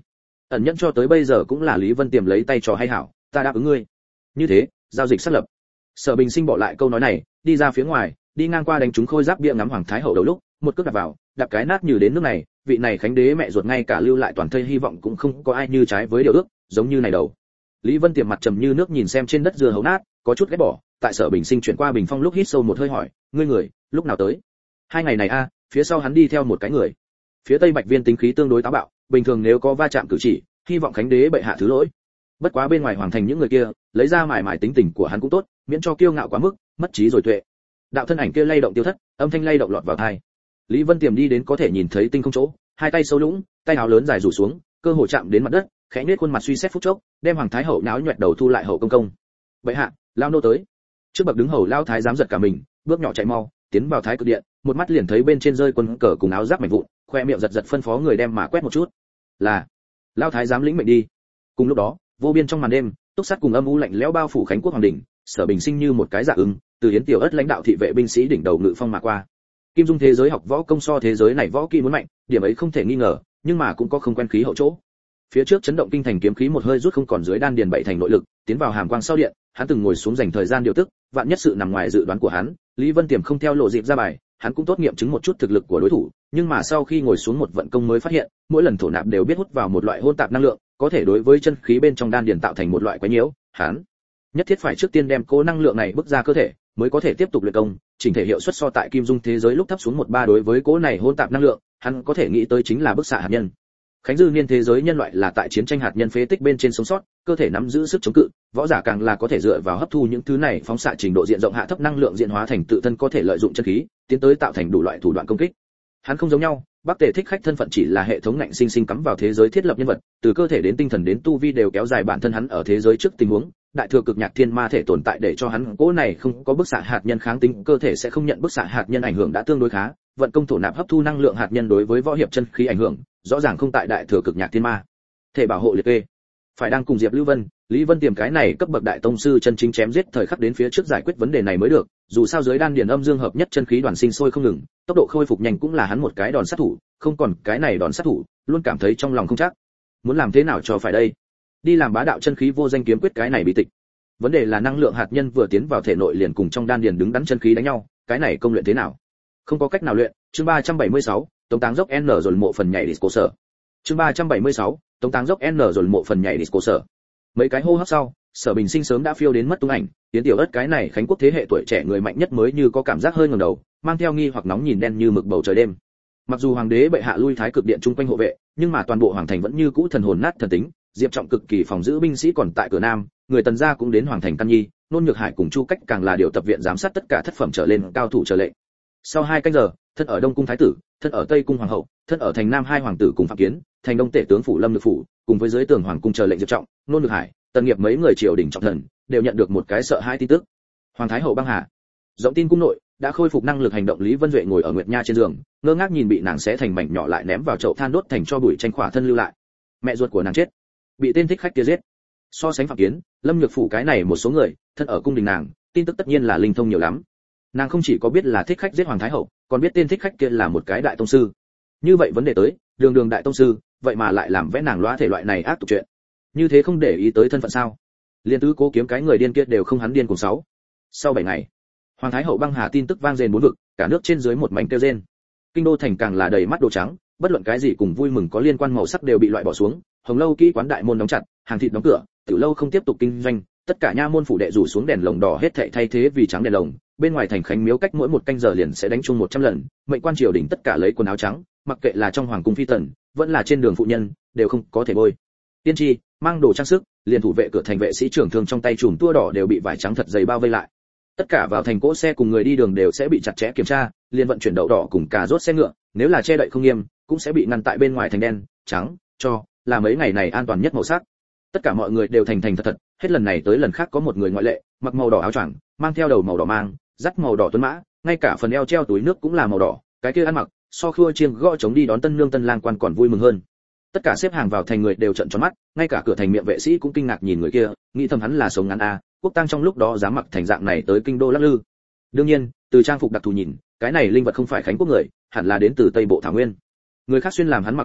ẩn nhẫn cho tới bây giờ cũng là Lý Vân Tiềm lấy tay trò hay hảo, ta đáp ứng ngươi. Như thế, giao dịch xác lập. Sở Bình Sinh bỏ lại câu nói này, đi ra phía ngoài, đi ngang qua đánh trúng khôi giáp bia ngắm hoàng thái hậu đầu lúc, một cước đạp vào, đạp cái nát như đến nước này, vị này khánh đế mẹ ruột ngay cả lưu lại toàn thây hy vọng cũng không có ai như trái với điều ước, giống như này đầu. Lý Vân Tiềm mặt trầm như nước nhìn xem trên đất dưa hấu nát, có chút ghét bỏ, tại Sở Bình Sinh chuyển qua bình phong lúc hít sâu một hơi hỏi, ngươi người, lúc nào tới? 2 ngày này a, phía sau hắn đi theo một cái người. Phía Tây Bạch Viên tính khí tương đối táo bạo, bình thường nếu có va chạm cử chỉ, hy vọng khánh đế bệ hạ thứ lỗi. Bất quá bên ngoài hoàng thành những người kia, lấy ra mải mải tính tình của hắn cũng tốt, miễn cho kiêu ngạo quá mức, mất trí rồi tuệ. Đạo thân ảnh kia lay động tiêu thất, âm thanh lay động lọt vào tai. Lý Vân Tiềm đi đến có thể nhìn thấy tinh không chỗ, hai tay sâu lũng, tay áo lớn dài rủ xuống, cơ hồ chạm đến mặt đất, khẽ nhếch khuôn mặt suy xét phút chốc, đem hoàng thái hậu náo nhoẹt đầu thu lại hậu công công. Bệ hạ, lao nô tới. Trước bậc đứng hầu lao thái giám giật cả mình, bước nhỏ chạy mau, tiến vào thái cực điện, một mắt liền thấy bên trên rơi quân cờ cùng áo giáp mảnh vụn, khoe miệng giật giật phân phó người đem mà quét một chút. Là, lao thái giám lĩnh mệnh đi. Cùng lúc đó, vô biên trong màn đêm, túc sát cùng âm u lạnh lẽo bao phủ khánh quốc hoàng đỉnh, Sở Bình Sinh như một cái dạ ứng, từ Yến Tiểu Ất lãnh đạo thị vệ binh sĩ đỉnh đầu ngự phong mà qua. Kim Dung thế giới học võ công so thế giới này võ kỹ muốn mạnh, điểm ấy không thể nghi ngờ, nhưng mà cũng có không quen khí hậu chỗ. Phía trước chấn động kinh thành kiếm khí một hơi rút không còn dưới đan điền bảy thành nội lực, tiến vào hàm quang sau điện, hắn từng ngồi xuống dành thời gian điều tức, vạn nhất sự nằm ngoài dự đoán của hắn, Lý Vân Tiềm không theo lộ dịp ra bài, hắn cũng tốt nghiệm chứng một chút thực lực của đối thủ, nhưng mà sau khi ngồi xuống một vận công mới phát hiện, mỗi lần thổ nạp đều biết hút vào một loại hỗn tạp năng lượng, có thể đối với chân khí bên trong đan điền tạo thành một loại quái nhiễu, hắn nhất thiết phải trước tiên đem cố năng lượng này bước ra cơ thể, mới có thể tiếp tục luyện công, chỉnh thể hiệu suất so tại Kim Dung thế giới lúc thấp xuống 1/3 đối với cố này hỗn tạp năng lượng, hắn có thể nghĩ tới chính là bức xạ hạt nhân. Khánh Dư Niên thế giới nhân loại là tại chiến tranh hạt nhân phế tích bên trên sống sót, cơ thể nắm giữ sức chống cự, võ giả càng là có thể dựa vào hấp thu những thứ này phóng xạ trình độ diện rộng hạ thấp năng lượng diễn hóa thành tự thân có thể lợi dụng chân khí, tiến tới tạo thành đủ loại thủ đoạn công kích. Hắn không giống nhau, Bắc Tề Thích Khách thân phận chỉ là hệ thống ngạnh sinh sinh cắm vào thế giới thiết lập nhân vật, từ cơ thể đến tinh thần đến tu vi đều kéo dài bản thân hắn ở thế giới trước tình huống, đại thừa cực nhạc thiên ma thể tồn tại để cho hắn cố này không có bức xạ hạt nhân kháng tính, cơ thể sẽ không nhận bức xạ hạt nhân ảnh hưởng đã tương đối khá, vận công thổ nạp hấp thu năng lượng hạt nhân đối với võ hiệp chân khí ảnh hưởng, rõ ràng không tại đại thừa cực nhạc thiên ma thể bảo hộ liệt kê. Phải đang cùng Diệp Lưu Vân, Lý Vân Tiềm cái này cấp bậc đại tông sư chân chính chém giết thời khắc đến phía trước giải quyết vấn đề này mới được, dù sao dưới đan điền âm dương hợp nhất chân khí đoàn sinh sôi không ngừng, tốc độ khôi phục nhanh cũng là hắn một cái đòn sát thủ, không còn cái này đòn sát thủ, luôn cảm thấy trong lòng không chắc. Muốn làm thế nào cho phải đây? Đi làm bá đạo chân khí vô danh kiếm quyết cái này bị tịch. Vấn đề là năng lượng hạt nhân vừa tiến vào thể nội liền cùng trong đan điền đứng đắn chân khí đánh nhau, cái này công luyện thế nào? Không có cách nào luyện. Chương 376, Tống Táng dốc N rồi mộ phần nhảy disco sở. Chương 376, Tống Táng dốc N rồi mộ phần nhảy disco sở. Mấy cái hô hấp sau, Sở Bình Sinh sớm đã phiêu đến mất tung ảnh, Tiến Tiểu Ất cái này Khánh Quốc thế hệ tuổi trẻ người mạnh nhất mới như có cảm giác hơi ngẩng đầu, mang theo nghi hoặc nóng nhìn đen như mực bầu trời đêm. Mặc dù hoàng đế bệ hạ lui thái cực điện chung quanh hộ vệ, nhưng mà toàn bộ hoàng thành vẫn như cũ thần hồn nát thần tính, Diệp Trọng cực kỳ phòng giữ binh sĩ còn tại cửa nam, người Tần gia cũng đến hoàng thành căn nhi, Nôn Nhược Hải cùng Chu Cách càng là điều tập viện giám sát tất cả thất phẩm trở lên cao thủ trở lệnh. Sau 2 canh giờ, thân ở Đông cung thái tử, thân ở Tây cung hoàng hậu, thân ở thành Nam hai hoàng tử cùng Phạm Kiến, thành Đông tể tướng phủ Lâm Nhược phủ, cùng với dưới tường hoàng cung chờ lệnh Diệp Trọng, Nôn Nhược Hải, Tần Nghiệp mấy người triều đình trọng thần, đều nhận được một cái sợ hãi tin tức. Hoàng thái hậu băng hà. Rộng tin cung nội, đã khôi phục năng lực hành động Lý Vân Duệ ngồi ở Nguyệt Nha trên giường, ngơ ngác nhìn bị nàng xé thành mảnh nhỏ lại ném vào chậu than đốt thành cho bụi tranh khỏa thân lưu lại. Mẹ ruột của nàng chết, bị tên thích khách kia giết. So sánh Phạm Kiến, Lâm Nhược phủ cái này một số người, thân ở cung đình nàng, tin tức tất nhiên là linh thông nhiều lắm. Nàng không chỉ có biết là thích khách giết hoàng thái hậu, còn biết tên thích khách kia là một cái đại tông sư. Như vậy vấn đề tới, đường đại tông sư, vậy mà lại làm vẽ nàng loa thể loại này ác tục chuyện. Như thế không để ý tới thân phận sao? Liên tứ cố kiếm cái người điên kia đều không hắn điên cùng 6. Sau 7 ngày, hoàng thái hậu băng hà tin tức vang rền bốn vực, cả nước trên dưới một mảnh kêu rên. Kinh đô thành càng là đầy mắt đồ trắng, bất luận cái gì cùng vui mừng có liên quan màu sắc đều bị loại bỏ xuống, hồng lâu kỹ quán đại môn đóng chặt, hàng thịt đóng cửa, tiểu lâu không tiếp tục kinh doanh, tất cả nha môn phủ đệ rủ xuống đèn lồng đỏ hết thảy thay thế vì trắng đèn lồng, bên ngoài thành khánh miếu cách mỗi 1 canh giờ liền sẽ đánh chung 100 lần, mệnh quan triều đình tất cả lấy quần áo trắng, mặc kệ là trong hoàng cung phi tần, vẫn là trên đường phụ nhân, đều không có thể bôi tiên tri, mang đồ trang sức, liền thủ vệ cửa thành vệ sĩ trưởng thương trong tay chùm tua đỏ đều bị vải trắng thật dày bao vây lại. Tất cả vào thành cỗ xe cùng người đi đường đều sẽ bị chặt chẽ kiểm tra, liền vận chuyển đậu đỏ cùng cà rốt xe ngựa, nếu là che đậy không nghiêm, cũng sẽ bị ngăn tại bên ngoài thành đen, trắng, cho là mấy ngày này an toàn nhất màu sắc. Tất cả mọi người đều thành thật, hết lần này tới lần khác có một người ngoại lệ, mặc màu đỏ áo choàng, mang theo đầu màu đỏ mang, dắt màu đỏ tuấn mã, ngay cả phần eo treo túi nước cũng là màu đỏ, cái kia ăn mặc, so khua chiêng gõ trống đi đón tân nương tân lang quan còn vui mừng hơn. Tất cả xếp hàng vào thành người đều trợn tròn mắt, ngay cả cửa thành miệng vệ sĩ cũng kinh ngạc nhìn người kia, nghĩ thầm hắn là sống ngắn a, quốc tang trong lúc đó dám mặc thành dạng này tới kinh đô lắc lư. Đương nhiên, từ trang phục đặc thù nhìn, cái này linh vật không phải khánh quốc người, hẳn là đến từ Tây Bộ Thảo Nguyên. Người khác xuyên làm hắn mặc đồ đỏ,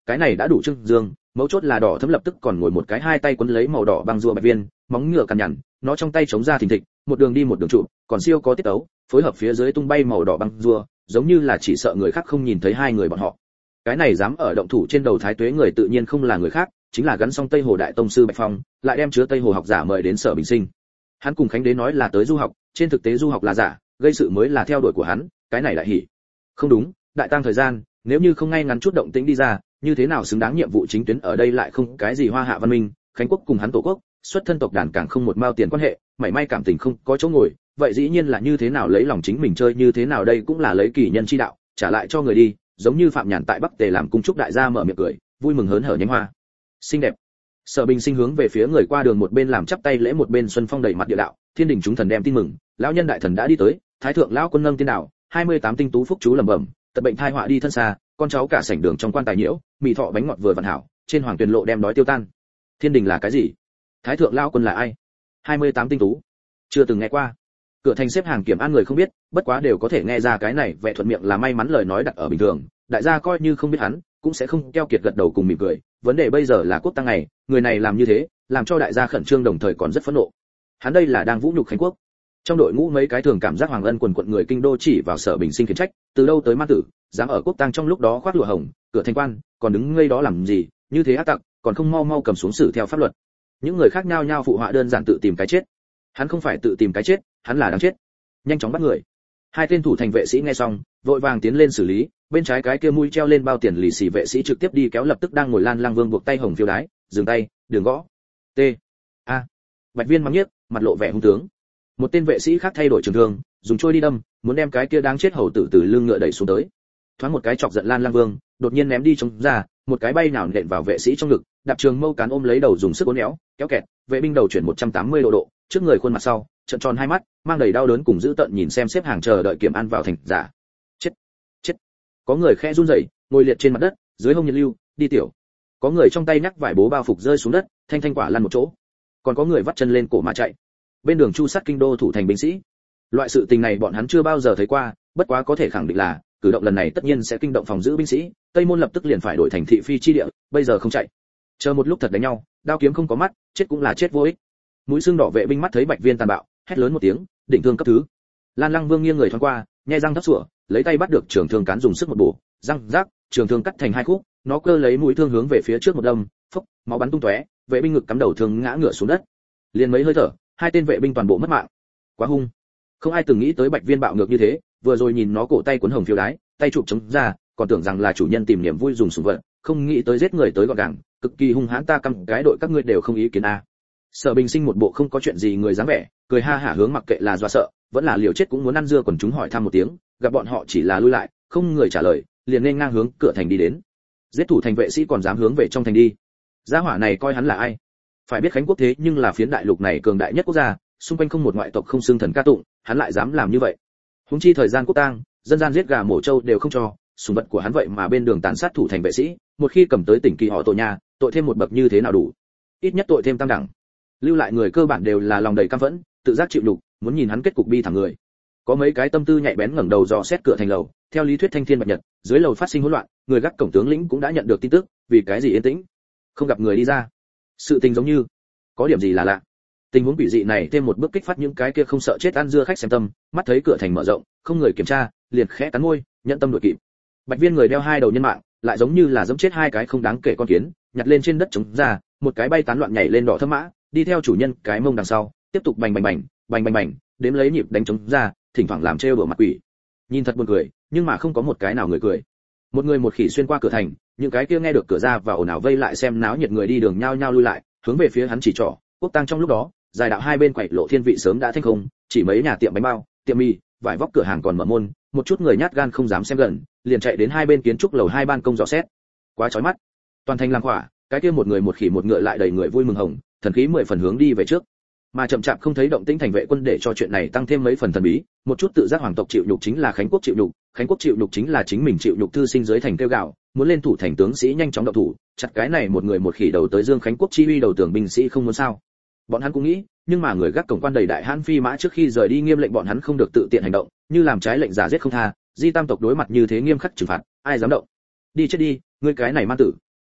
cái này đã đủ trưng dương, mấu chốt là đỏ thấm lập tức còn ngồi một cái hai tay quấn lấy màu đỏ băng rùa Bạch Viên, móng ngựa cằn nhằn, nó trong tay chống ra thình thịch, một đường đi một đường trụ, còn siêu có tiết tấu, phối hợp phía dưới tung bay màu đỏ băng rùa, giống như là chỉ sợ người khác không nhìn thấy hai người bọn họ. Cái này dám ở động thủ trên đầu Thái Tuế người tự nhiên không là người khác, chính là gắn xong Tây Hồ đại tông sư Bạch Phong, lại đem chứa Tây Hồ học giả mời đến Sở Bình Sinh. Hắn cùng Khánh Đế nói là tới du học, trên thực tế du học là giả, gây sự mới là theo đuổi của hắn, cái này lại hỉ. Không đúng, đại tăng thời gian, nếu như không ngay ngắn chút động tĩnh đi ra, như thế nào xứng đáng nhiệm vụ chính tuyến ở đây lại không cái gì hoa hạ văn minh, Khánh quốc cùng hắn tổ quốc, xuất thân tộc đàn càng không một mao tiền quan hệ, mảy may cảm tình không có chỗ ngồi, vậy dĩ nhiên là như thế nào lấy lòng chính mình chơi như thế nào đây cũng là lấy kỳ nhân chi đạo, trả lại cho người đi, giống như Phạm Nhàn tại Bắc Tề làm cung trúc đại gia mở miệng cười, vui mừng hớn hở nhánh hoa. Xinh đẹp. Sở Bình Sinh hướng về phía người qua đường một bên làm chắp tay lễ một bên xuân phong đầy mặt địa đạo, thiên đình chúng thần đem tin mừng, lão nhân đại thần đã đi tới, thái thượng lão quân nâng tiên đạo, 28 tinh tú phúc chú lẩm bẩm, tật bệnh thai họa đi thân xa, con cháu cả sảnh đường trong quan tài nhiễu, mì thọ bánh ngọt vừa vặn hảo, trên hoàng tuyền lộ đem đói tiêu tan. Thiên đình là cái gì? Thái thượng lão quân là ai? 28 tinh tú. Chưa từng nghe qua. Cửa thành xếp hàng kiểm an người không biết, bất quá đều có thể nghe ra cái này vẻ thuận miệng là may mắn lời nói đặt ở bình thường, đại gia coi như không biết hắn, cũng sẽ không keo kiệt gật đầu cùng mỉm cười, vấn đề bây giờ là quốc tăng ngày, người này làm như thế, làm cho đại gia khẩn trương đồng thời còn rất phẫn nộ. Hắn đây là đang vũ nhục Khánh quốc. Trong đội ngũ mấy cái thường cảm giác Hoàng Ân quần quận người kinh đô chỉ vào Sở Bình Sinh khiển trách, từ đâu tới ma tử, dám ở quốc tăng trong lúc đó khoác lụa hồng, cửa thành quan, còn đứng ngây đó làm gì, như thế ác tặc, còn không mau mau cầm xuống xử theo pháp luật. Những người khác nhao nhao phụ họa đơn giản tự tìm cái chết. Hắn không phải tự tìm cái chết, hắn là đáng chết. Nhanh chóng bắt người. Hai tên thủ thành vệ sĩ nghe xong, vội vàng tiến lên xử lý, bên trái cái kia mũi treo lên bao tiền lì xì vệ sĩ trực tiếp đi kéo lập tức đang ngồi Lan Lang Vương buộc tay hồng phiêu đái, dừng tay, đường gõ. T. A. Bạch Viên mắng nhiếc, mặt lộ vẻ hung tướng. Một tên vệ sĩ khác thay đổi trường thương, dùng trôi đi đâm, muốn đem cái kia đáng chết hầu tử từ lưng ngựa đẩy xuống tới. Thoáng một cái chọc giận Lan Lang Vương, đột nhiên ném đi chống ra, một cái bay nào nện vào vệ sĩ trong ngực, đạp trường mâu cán ôm lấy đầu dùng sức uốn éo, kéo kẹt, vệ binh đầu chuyển 180 độ, trước người khuôn mặt sau, trợn tròn hai mắt, mang đầy đau đớn cùng dữ tợn nhìn xem xếp hàng chờ đợi kiểm an vào thành giả. Chết, chết. Có người khẽ run rẩy, ngồi liệt trên mặt đất, dưới hông nhiệt lưu, đi tiểu. Có người trong tay nhắc vải bố bao phục rơi xuống đất, thanh thanh quả lăn một chỗ. Còn có người vắt chân lên cổ mà chạy. Bên đường chu sát kinh đô thủ thành binh sĩ. Loại sự tình này bọn hắn chưa bao giờ thấy qua, bất quá có thể khẳng định là cử động lần này tất nhiên sẽ kinh động phòng giữ binh sĩ, Tây Môn lập tức liền phải đổi thành thị phi chi địa, bây giờ không chạy, chờ một lúc thật đánh nhau, đao kiếm không có mắt, chết cũng là chết vô ích. Mũi xương đỏ vệ binh mắt thấy Bạch Viên tàn bạo, hét lớn một tiếng, định thương cấp thứ. Lan Lăng Vương nghiêng người thoáng qua, nhai răng thấp sủa, lấy tay bắt được trường thương cán dùng sức một bổ, răng rác, trường thương cắt thành hai khúc, nó cơ lấy mũi thương hướng về phía trước một đâm, phốc, máu bắn tung tóe, vệ binh ngực cắm đầu thương ngã ngửa xuống đất. Liền mấy hơi thở, hai tên vệ binh toàn bộ mất mạng. Quá hung. Không ai từng nghĩ tới Bạch Viên bạo ngược như thế, vừa rồi nhìn nó cổ tay cuốn hồng phiêu đái, tay chụp chống ra, còn tưởng rằng là chủ nhân tìm niềm vui dùng sủng vật, không nghĩ tới giết người tới gọn gàng, cực kỳ hung hãn, ta căm cái đội các ngươi đều không ý kiến a. Sở Bình Sinh một bộ không có chuyện gì người dáng vẻ, cười ha hả hướng mặc kệ là do sợ, vẫn là liều chết cũng muốn ăn dưa, quần chúng hỏi thăm một tiếng, gặp bọn họ chỉ là lui lại, không người trả lời, liền nên ngang hướng cửa thành đi đến. Giết thủ thành vệ sĩ còn dám hướng về trong thành đi. Gia hỏa này coi hắn là ai? Phải biết Khánh quốc thế nhưng là phiến đại lục này cường đại nhất quốc gia, xung quanh không một ngoại tộc không xưng thần ca tụng, hắn lại dám làm như vậy. Huống chi thời gian quốc tang, dân gian giết gà mổ trâu đều không cho, sùng vật của hắn vậy mà bên đường tàn sát thủ thành vệ sĩ, một khi cầm tới tỉnh kỳ họ tội nhà, tội thêm một bậc như thế nào đủ? Ít nhất tội thêm tam đẳng. Lưu lại người cơ bản đều là lòng đầy căm phẫn, tự giác chịu nhục, muốn nhìn hắn kết cục bi thảm người. Có mấy cái tâm tư nhạy bén ngẩng đầu dò xét cửa thành lầu, theo lý thuyết thanh thiên bạch nhật, dưới lầu phát sinh hỗn loạn, người gác cổng tướng lĩnh cũng đã nhận được tin tức, vì cái gì yên tĩnh, không gặp người đi ra. Sự tình giống như có điểm gì là lạ. Tình huống quỷ dị này thêm một bước kích phát những cái kia không sợ chết ăn dưa khách xem tâm, mắt thấy cửa thành mở rộng, không người kiểm tra, liền khẽ cắn môi, nhận tâm đuổi kịp. Bạch Viên người đeo hai đầu nhân mạng, lại giống như là giẫm chết hai cái không đáng kể con kiến, nhặt lên trên đất chống ra, một cái bay tán loạn nhảy lên đỏ thâm mã, đi theo chủ nhân cái mông đằng sau, tiếp tục bành bành bành, bành bành bành, đếm lấy nhịp đánh trống ra, thỉnh thoảng làm trêu đùa mặt quỷ. Nhìn thật buồn cười, nhưng mà không có một cái nào người cười. Một người một khỉ xuyên qua cửa thành, những cái kia nghe được cửa ra và ồn ào vây lại xem náo nhiệt người đi đường nhao nhao lui lại, hướng về phía hắn chỉ trỏ. Quốc tang trong lúc đó, dài đạo hai bên quậy lộ thiên vị sớm đã thanh không, chỉ mấy nhà tiệm bánh bao, tiệm mì, vải vóc cửa hàng còn mở môn, một chút người nhát gan không dám xem gần, liền chạy đến hai bên kiến trúc lầu hai ban công dò xét. Quá chói mắt. Toàn thành làm khỏa, cái kia một người một khỉ một ngựa lại đầy người vui mừng hồng, thần khí 10 phần hướng đi về trước. Mà chậm chạp không thấy động tĩnh thành vệ quân để cho chuyện này tăng thêm mấy phần thần bí, một chút tự giác hoàng tộc chịu nhục chính là Khánh quốc chịu nhục, Khánh quốc chịu nhục chính là chính mình chịu nhục, thư sinh dưới thành kêu gào, muốn lên thủ thành tướng sĩ nhanh chóng động thủ, chặt cái này một người một khỉ đầu tới Dương Khánh quốc chi uy đầu tưởng binh sĩ không muốn sao. Bọn hắn cũng nghĩ, nhưng mà người gác cổng quan đầy đại hãn phi mã trước khi rời đi nghiêm lệnh bọn hắn không được tự tiện hành động, như làm trái lệnh giả giết không tha, Di Tam tộc đối mặt như thế nghiêm khắc trừng phạt, ai dám động? Đi chết đi, ngươi cái này man tử.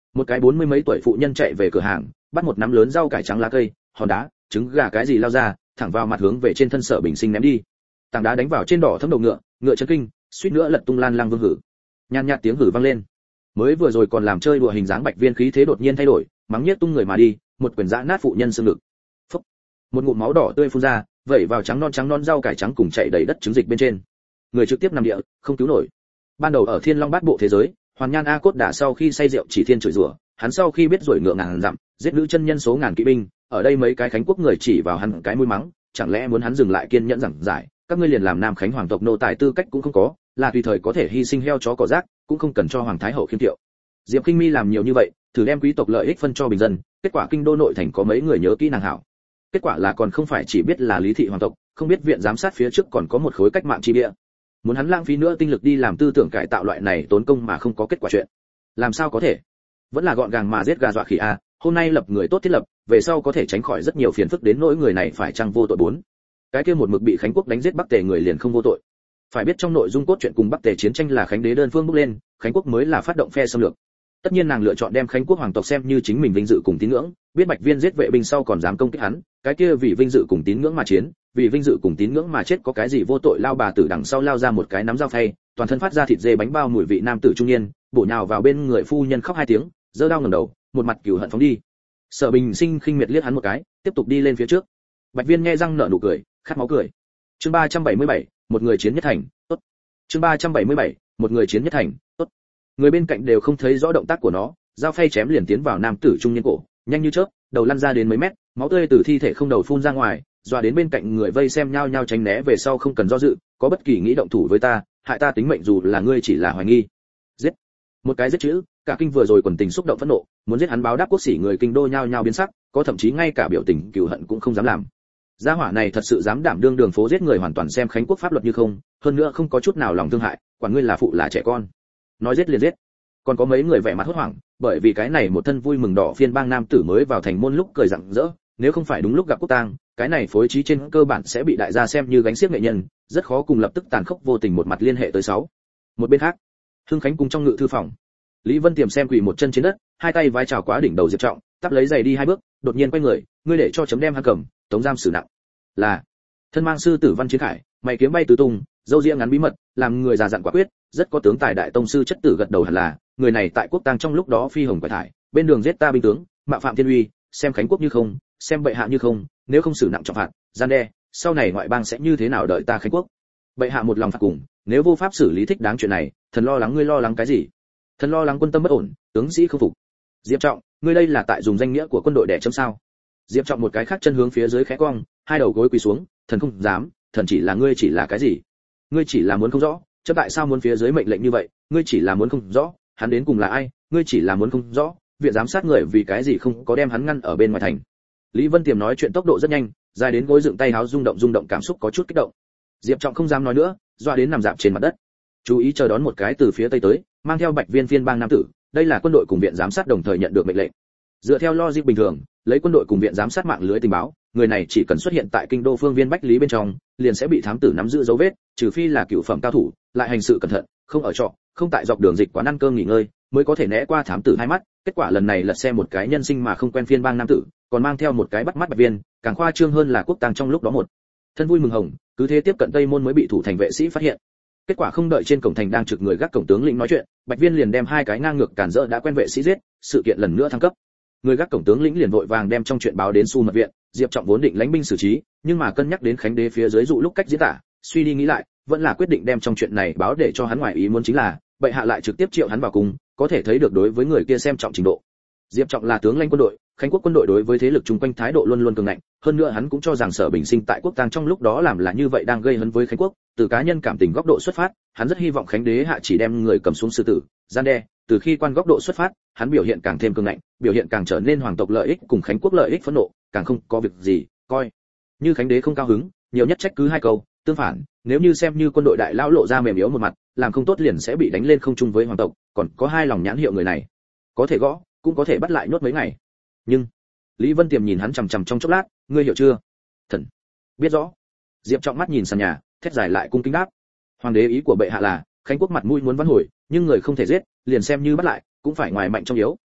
Một cái 40 mấy tuổi phụ nhân chạy về cửa hàng, bắt một nắm lớn rau cải trắng lá cây, hòn đá, trứng gà cái gì lao ra, thẳng vào mặt hướng về trên thân Sở Bình Sinh ném đi. Tảng đá đánh vào trên đỏ thấm đầu ngựa, ngựa chấn kinh, suýt nữa lật tung lan lang vương hử. Nhàn nhạt tiếng hử vang lên. Mới vừa rồi còn làm chơi đùa hình dáng Bạch Viên khí thế đột nhiên thay đổi, mắng nhiếc tung người mà đi, một quyền dã nát phụ nhân xương ngực. Phốc. Một ngụm máu đỏ tươi phun ra, vẩy vào trắng non rau cải trắng cùng chạy đầy đất trứng dịch bên trên. Người trực tiếp nằm địa, không cứu nổi. Ban đầu ở Thiên Long Bát Bộ thế giới, Hoàn Nhan A Cốt đã sau khi say rượu chỉ thiên chửi rủa, hắn sau khi biết rồi ngựa ngàn dặm, giết nữ chân nhân số ngàn kỵ binh, ở đây mấy cái Khánh Quốc người chỉ vào hắn cái mũi mắng, chẳng lẽ muốn hắn dừng lại kiên nhẫn giảng giải, các ngươi liền làm Nam Khánh hoàng tộc nô tài tư cách cũng không có, là tùy thời có thể hy sinh heo chó cỏ rác, cũng không cần cho hoàng thái hậu khiêm tiệu. Diệp Kinh Mi làm nhiều như vậy, thử đem quý tộc lợi ích phân cho bình dân, kết quả kinh đô nội thành có mấy người nhớ kỹ nàng hảo. Kết quả là còn không phải chỉ biết là Lý thị hoàng tộc, không biết viện giám sát phía trước còn có một khối cách mạng chi địa. Muốn hắn lãng phí nữa tinh lực đi làm tư tưởng cải tạo loại này tốn công mà không có kết quả chuyện. Làm sao có thể? Vẫn là gọn gàng mà giết gà dọa khỉ a, hôm nay lập người tốt thiết lập, về sau có thể tránh khỏi rất nhiều phiền phức đến nỗi người này phải chăng vô tội bốn. Cái kia một mực bị Khánh Quốc đánh giết Bắc Tề người liền không vô tội. Phải biết trong nội dung cốt truyện cùng Bắc Tề chiến tranh là Khánh đế đơn phương bốc lên, Khánh Quốc mới là phát động phe xâm lược. Tất nhiên nàng lựa chọn đem Khánh Quốc hoàng tộc xem như chính mình vinh dự cùng tín ngưỡng, biết Bạch Viên giết vệ binh sau còn dám công kích hắn, cái kia vì vinh dự cùng tín ngưỡng mà chiến, vì vinh dự cùng tín ngưỡng mà chết có cái gì vô tội. Lao bà tử đằng sau lao ra một cái nắm dao phay, toàn thân phát ra thịt dê bánh bao mùi vị nam tử trung niên, bổ nhào vào bên người phu nhân khóc hai tiếng, giơ dao ngẩng đầu, một mặt cừu hận phóng đi. Sở Bình Sinh khinh miệt liếc hắn một cái, tiếp tục đi lên phía trước. Bạch Viên nghe răng nở nụ cười, khát máu cười. Chương 377, một người chiến nhất thành, tốt. Chương 377, một người chiến nhất thành, tốt. Người bên cạnh đều không thấy rõ động tác của nó, dao phay chém liền tiến vào nam tử trung niên cổ, nhanh như chớp, đầu lăn ra đến mấy mét, máu tươi từ thi thể không đầu phun ra ngoài, dọa đến bên cạnh người vây xem nhao nhao tránh né về sau không cần do dự, có bất kỳ nghĩ động thủ với ta, hại ta tính mệnh dù là ngươi chỉ là hoài nghi. Giết. Một cái giết chữ, cả kinh vừa rồi quần tình xúc động phẫn nộ, muốn giết hắn báo đáp quốc sĩ người kinh đô nhao nhao biến sắc, có thậm chí ngay cả biểu tình cừu hận cũng không dám làm. Gia hỏa này thật sự dám đảm đương đường phố giết người, hoàn toàn xem Khánh Quốc pháp luật như không, hơn nữa không có chút nào lòng thương hại, quản ngươi là phụ là trẻ con. Nói giết liền giết. Còn có mấy người vẻ mặt hốt hoảng, bởi vì cái này một thân vui mừng đỏ phiên bang nam tử mới vào thành môn lúc cười rạng rỡ, nếu không phải đúng lúc gặp quốc tang, cái này phối trí trên cơ bản sẽ bị đại gia xem như gánh xiếc nghệ nhân, rất khó cùng lập tức tàn khốc vô tình một mặt liên hệ tới sáu. Một bên khác, Hưng Khánh cùng trong ngự thư phòng, Lý Vân Tiềm xem quỳ một chân trên đất, hai tay vai chào quá đỉnh đầu Diệp Trọng, tắp lấy giày đi hai bước, đột nhiên quay người, ngươi để cho chấm đem hắn cầm, tống giam xử nặng. Là, thân mang sư tử Văn Chiến Khải, mày kiếm bay tứ tung, dâu ria ngắn bí mật, làm người già dặn quả quyết, rất có tướng tài đại tông sư chất tử gật đầu hẳn là, người này tại quốc tang trong lúc đó phi hồng quải thải, bên đường giết ta binh tướng, mạo phạm thiên uy, xem Khánh Quốc như không, xem bệ hạ như không, nếu không xử nặng trọng phạt, gian đe, sau này ngoại bang sẽ như thế nào đợi ta Khánh Quốc. Bệ hạ một lòng phạt cùng, nếu vô pháp xử lý thích đáng chuyện này, thần lo lắng ngươi lo lắng cái gì? Thần lo lắng quân tâm bất ổn, tướng sĩ không phục. Diệp Trọng, ngươi đây là tại dùng danh nghĩa của quân đội để chấm sao? Diệp Trọng một cái khác chân hướng phía dưới khẽ cong, hai đầu gối quỳ xuống, thần không dám, thần chỉ là ngươi chỉ là cái gì? Ngươi chỉ là muốn không rõ, chấm tại sao muốn phía dưới mệnh lệnh như vậy, ngươi chỉ là muốn không rõ, hắn đến cùng là ai, ngươi chỉ là muốn không rõ, viện giám sát người vì cái gì không có đem hắn ngăn ở bên ngoài thành. Lý Vân Tiềm nói chuyện tốc độ rất nhanh, dài đến gối dựng tay háo rung động cảm xúc có chút kích động. Diệp Trọng không dám nói nữa, doa đến nằm dạp trên mặt đất. Chú ý chờ đón một cái từ phía tây tới, mang theo Bạch Viên phiên bang nam tử, đây là quân đội cùng viện giám sát đồng thời nhận được mệnh lệnh. Dựa theo logic bình thường, lấy quân đội cùng viện giám sát mạng lưới tình báo, người này chỉ cần xuất hiện tại kinh đô phương viên bách lý bên trong, liền sẽ bị thám tử nắm giữ dấu vết, trừ phi là cửu phẩm cao thủ, lại hành sự cẩn thận, không ở trọ, không tại dọc đường dịch quán ăn cơm nghỉ ngơi, mới có thể né qua thám tử hai mắt. Kết quả lần này lật xe một cái nhân sinh mà không quen phiên bang nam tử, còn mang theo một cái bắt mắt Bạch Viên, càng khoa trương hơn là quốc tang trong lúc đó một thân vui mừng hồng, cứ thế tiếp cận tây môn mới bị thủ thành vệ sĩ phát hiện. Kết quả không đợi trên cổng thành đang trực người gác cổng tướng lĩnh nói chuyện, Bạch Viên liền đem hai cái ngang ngược cản rỡ đã quen vệ sĩ giết, sự kiện lần nữa thăng cấp. Người gác cổng tướng lĩnh liền vội vàng đem trong chuyện báo đến Su mật viện, Diệp Trọng vốn định lãnh binh xử trí, nhưng mà cân nhắc đến Khánh đế phía dưới dụ lúc cách diễn tả, suy đi nghĩ lại, vẫn là quyết định đem trong chuyện này báo để cho hắn ngoài ý muốn chính là, bệ hạ lại trực tiếp triệu hắn vào cung, có thể thấy được đối với người kia xem trọng trình độ. Diệp Trọng là tướng lãnh quân đội, Khánh Quốc quân đội đối với thế lực chung quanh thái độ luôn luôn cường ngạnh, hơn nữa hắn cũng cho rằng Sở Bình Sinh tại quốc tang trong lúc đó làm là như vậy đang gây hấn với Khánh Quốc, từ cá nhân cảm tình góc độ xuất phát, hắn rất hy vọng Khánh đế hạ chỉ đem người cầm xuống xử tử, gian đe, từ khi quan góc độ xuất phát, hắn biểu hiện càng thêm cường ngạnh, biểu hiện càng trở nên hoàng tộc lợi ích cùng Khánh Quốc lợi ích phẫn nộ, càng không có việc gì, coi như Khánh đế không cao hứng, nhiều nhất trách cứ hai câu, tương phản, nếu như xem như quân đội đại lão lộ ra mềm yếu một mặt, làm không tốt liền sẽ bị đánh lên không chung với hoàng tộc, còn có hai lòng nhãn hiệu người này, có thể gõ, cũng có thể bắt lại nhốt mấy ngày. Nhưng Lý Vân Tiềm nhìn hắn chằm chằm trong chốc lát, ngươi hiểu chưa? Thần biết rõ. Diệp Trọng mắt nhìn sàn nhà, thét dài lại cung kính đáp. Hoàng đế ý của bệ hạ là, Khánh Quốc mặt mũi muốn vãn hồi, nhưng người không thể giết, liền xem như bắt lại, cũng phải ngoài mạnh trong yếu,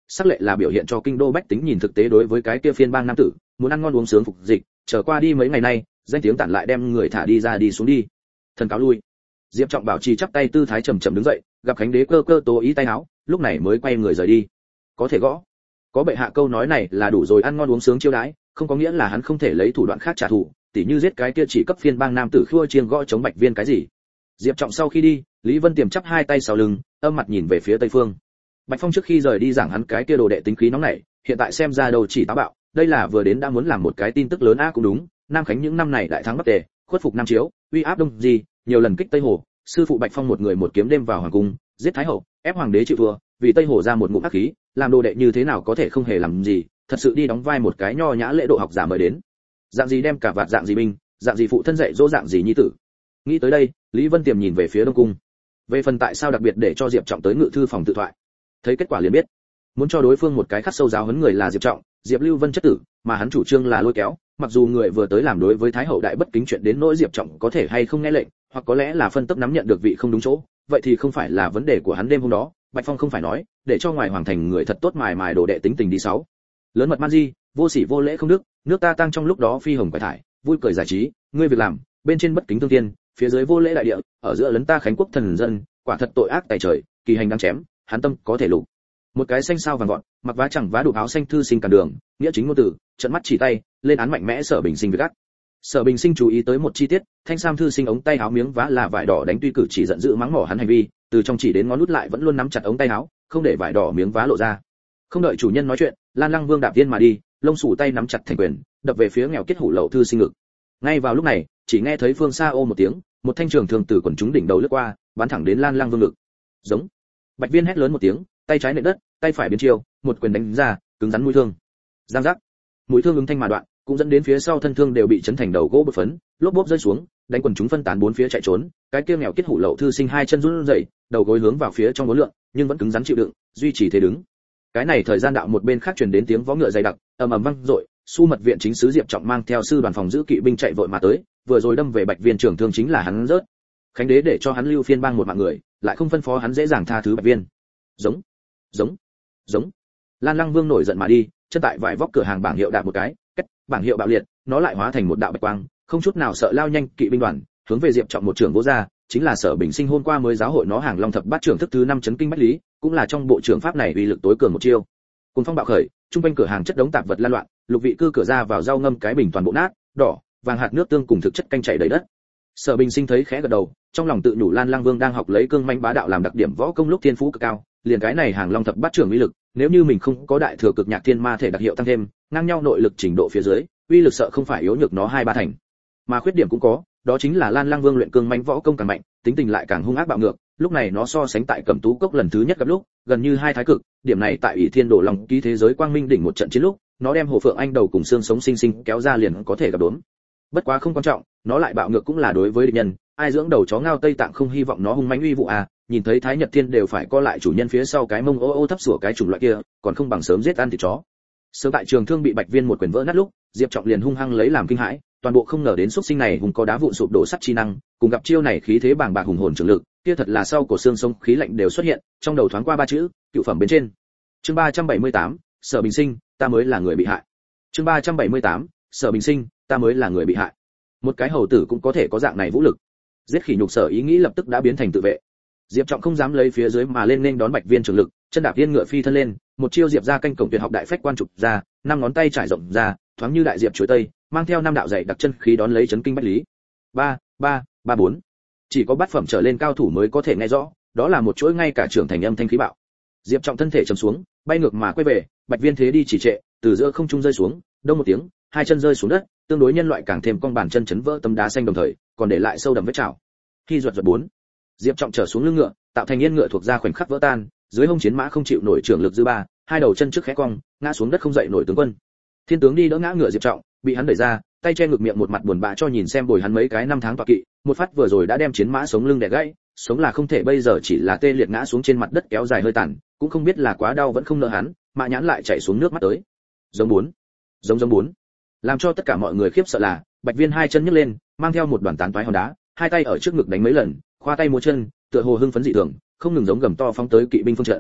sắc lệ là biểu hiện cho kinh đô bách tính nhìn thực tế đối với cái kia phiên bang nam tử, muốn ăn ngon uống sướng phục dịch, trở qua đi mấy ngày nay, danh tiếng tản lại đem người thả đi ra đi xuống đi. Thần cáo lui. Diệp Trọng bảo trì chắp tay tư thái trầm trầm đứng dậy, gặp Khánh đế cơ cơ tố ý tay áo, lúc này mới quay người rời đi. Có thể gõ. Có bệ hạ câu nói này là đủ rồi, ăn ngon uống sướng chiêu đãi, không có nghĩa là hắn không thể lấy thủ đoạn khác trả thù, tỉ như giết cái kia chỉ cấp phiên bang nam tử khua chiêng gõ chống Bạch Viên cái gì. Diệp Trọng sau khi đi, Lý Vân Tiềm chắp hai tay sau lưng, âm mặt nhìn về phía tây phương. Bạch Phong trước khi rời đi giảng hắn cái kia đồ đệ tính khí nóng nảy, hiện tại xem ra đầu chỉ táo bạo, đây là vừa đến đã muốn làm một cái tin tức lớn cũng đúng. Nam Khánh những năm này đại thắng Bắc Tề, khuất phục Nam Chiếu, uy áp Đông gì, nhiều lần kích Tây Hồ, sư phụ Bạch Phong một người một kiếm đêm vào hoàng cung, giết thái hậu, ép hoàng đế chịu thua, vì Tây Hồ ra một ngụm ác khí, làm đồ đệ như thế nào có thể không hề làm gì, thật sự đi đóng vai một cái nho nhã lễ độ học giả mới đến. Dạng gì đem cả vạt dạng gì binh, dạng gì phụ thân dạy dỗ dạng gì nhi tử. Nghĩ tới đây, Lý Vân Tiềm nhìn về phía Đông cung. Về phần tại sao đặc biệt để cho Diệp Trọng tới ngự thư phòng tự thoại, thấy kết quả liền biết, muốn cho đối phương một cái khắc sâu giáo huấn người là Diệp Trọng, Diệp Lưu Vân chất tử, mà hắn chủ trương là lôi kéo, mặc dù người vừa tới làm đối với thái hậu đại bất kính chuyện đến nỗi Diệp Trọng có thể hay không nghe lệnh, hoặc có lẽ là phân tấp nắm nhận được vị không đúng chỗ, vậy thì không phải là vấn đề của hắn. Đêm hôm đó, Bạch Phong không phải nói, để cho ngoài hoàng thành người thật tốt mài mài đồ đệ tính tình đi sáu. Lớn mật man di, vô sỉ vô lễ không đức, nước ta tăng trong lúc đó phi hồng quải thải, vui cười giải trí, ngươi việc làm, bên trên bất kính thương tiên, phía dưới vô lễ đại địa, ở giữa lấn ta Khánh quốc thần dân, quả thật tội ác tày trời, kỳ hành đáng chém, hắn tâm có thể lục. Một cái xanh sao vàng gọn, mặc vá chẳng vá đủ áo xanh thư sinh cản đường, nghĩa chính ngôn từ, trận mắt chỉ tay, lên án mạnh mẽ Sở Bình Sinh việc gắt. Sở Bình Sinh chú ý tới một chi tiết, thanh sam thư sinh ống tay áo miếng vá là vải đỏ đánh tuy cử chỉ giận dữ mắng mỏ hắn hành vi, từ trong chỉ đến ngón nút lại vẫn luôn nắm chặt ống tay áo, không để vải đỏ miếng vá lộ ra. Không đợi chủ nhân nói chuyện, Lan Lăng Vương đạp tiên mà đi, lông xù tay nắm chặt thành quyền, đập về phía nghèo kết hủ lậu thư sinh ngực. Ngay vào lúc này, chỉ nghe thấy phương xa ô một tiếng, một thanh trường thường từ quần chúng đỉnh đầu lướt qua, bắn thẳng đến Lan Lăng Vương ngực. Giống. Bạch Viên hét lớn một tiếng, tay trái nện đất, tay phải biến chiêu, một quyền đánh ra, cứng rắn mũi thương. Giang giác. Mũi thương ứng thanh mà đoạn, cũng dẫn đến phía sau thân thương đều bị chấn thành đầu gỗ bột phấn, lốp bốp rơi xuống, đánh quần chúng phân tán bốn phía chạy trốn. Cái kia nghèo kết hủ lậu thư sinh hai chân run rẩy, đầu gối hướng vào phía trong ngốn lượng, nhưng vẫn cứng rắn chịu đựng, duy trì thế đứng. Cái này thời gian đạo một bên khác truyền đến tiếng vó ngựa dày đặc, ầm ầm vang dội, Su mật viện chính sứ Diệp Trọng mang theo sư đoàn phòng giữ kỵ binh chạy vội mà tới, vừa rồi đâm về Bạch Viên trưởng thương chính là hắn rớt. Khánh đế để cho hắn lưu phiên bang một mạng người, lại không phân phó hắn dễ dàng tha thứ Bạch Viên. Giống, giống, giống. Lan Lăng Vương nổi giận mà đi, chân tại vải vóc cửa hàng bảng hiệu đạp một cái, cách, bảng hiệu bạo liệt, nó lại hóa thành một đạo bạch quang, không chút nào sợ lao nhanh kỵ binh đoàn, hướng về Diệp Trọng một trưởng vỗ ra, chính là Sở Bình Sinh hôm qua mới giáo hội nó hàng Long thập bát trưởng thức thứ 5 chấn kinh bách lý, cũng là trong bộ trưởng pháp này uy lực tối cường một chiêu. Cùng phong bạo khởi, trung quanh cửa hàng chất đống tạp vật lan loạn, lục vị cư cửa ra vào rau ngâm cái bình toàn bộ nát, đỏ, vàng hạt nước tương cùng thực chất canh chảy đầy đất. Sở Bình Sinh thấy khẽ gật đầu, trong lòng tự nhủ Lan Lăng Vương đang học lấy cương manh bá đạo làm đặc điểm võ công lúc thiên phú cực cao, liền cái này hàng Long thập bát trưởng uy lực, nếu như mình không có đại thừa cực nhạc thiên ma thể đặc hiệu tăng thêm, ngang nhau nội lực trình độ phía dưới, uy lực sợ không phải yếu nhược nó 2-3 thành. Mà khuyết điểm cũng có, đó chính là Lan Lăng Vương luyện cương manh võ công càng mạnh, tính tình lại càng hung ác bạo ngược, lúc này nó so sánh tại Cẩm Tú Cốc lần thứ nhất gặp lúc, gần như hai thái cực, điểm này tại Ủy Thiên Đồ Long ký thế giới quang minh đỉnh một trận chiến lúc, nó đem Hồ Phượng Anh đầu cùng xương sống sinh sinh kéo ra liền có thể gặp đốn. Bất quá không quan trọng, nó lại bạo ngược cũng là đối với địch nhân, ai dưỡng đầu chó ngao Tây Tạng không hy vọng nó hung mãnh uy vũ à, nhìn thấy Thái Nhật Thiên đều phải co lại chủ nhân phía sau cái mông ô ô thấp sủa cái chủng loại kia, còn không bằng sớm giết ăn thịt chó. Sớm tại trường thương bị Bạch Viên một quyền vỡ nát lúc, Diệp Trọng liền hung hăng lấy làm kinh hãi, toàn bộ không ngờ đến xuất sinh này hùng có đá vụn sụp đổ sắt chi năng, cùng gặp chiêu này khí thế bàng bạc hùng hồn trường lực, kia thật là sau cổ xương sống khí lạnh đều xuất hiện, trong đầu thoáng qua ba chữ, cựu phẩm bên trên. Chương 378, Sở Bình Sinh, ta mới là người bị hại. Chương 378, Sở Bình Sinh, ta mới là người bị hại. Một cái hầu tử cũng có thể có dạng này vũ lực. Giết khỉ nhục Sở ý nghĩ lập tức đã biến thành tự vệ. Diệp Trọng không dám lấy phía dưới mà lên nên đón Bạch Viên trường lực, chân đạp yên ngựa phi thân lên, một chiêu Diệp ra canh cổng tuyệt học đại phách quan trục ra, năm ngón tay trải rộng ra, thoáng như đại diệp chuối tây, mang theo năm đạo dạy đặc chân khí đón lấy chấn kinh bách lý. 3-3-3-4. Chỉ có bát phẩm trở lên cao thủ mới có thể nghe rõ, đó là một chuỗi ngay cả trưởng thành âm thanh khí bạo. Diệp Trọng thân thể trầm xuống, bay ngược mà quay về, Bạch Viên thế đi chỉ trệ, từ giữa không trung rơi xuống, đông một tiếng, hai chân rơi xuống đất, tương đối nhân loại càng thêm cong bàn chân chấn vỡ tấm đá xanh đồng thời, còn để lại sâu đậm vết trào. Khi ruột 4. Diệp Trọng trở xuống lưng ngựa, tạo thành yên ngựa thuộc ra khoảnh khắc vỡ tan, dưới hông chiến mã không chịu nổi trưởng lực dư ba, hai đầu chân trước khẽ cong, ngã xuống đất không dậy nổi tướng quân. Thiên tướng đi đỡ ngã ngựa Diệp Trọng, bị hắn đẩy ra, tay che ngực miệng một mặt buồn bã cho nhìn xem bồi hắn mấy cái năm tháng tọa kỵ, một phát vừa rồi đã đem chiến mã sống lưng đè gãy, sống là không thể bây giờ chỉ là tê liệt ngã xuống trên mặt đất kéo dài hơi tàn, cũng không biết là quá đau vẫn không nỡ hắn, mã nhãn lại chảy xuống nước mắt tới. Giống 4. Làm cho tất cả mọi người khiếp sợ là, Bạch Viên hai chân nhấc lên, mang theo một đoàn tán toái hòn đá, hai tay ở trước ngực đánh mấy lần, khoa tay múa chân, tựa hồ hưng phấn dị thường, không ngừng giống gầm to phóng tới kỵ binh phương trận.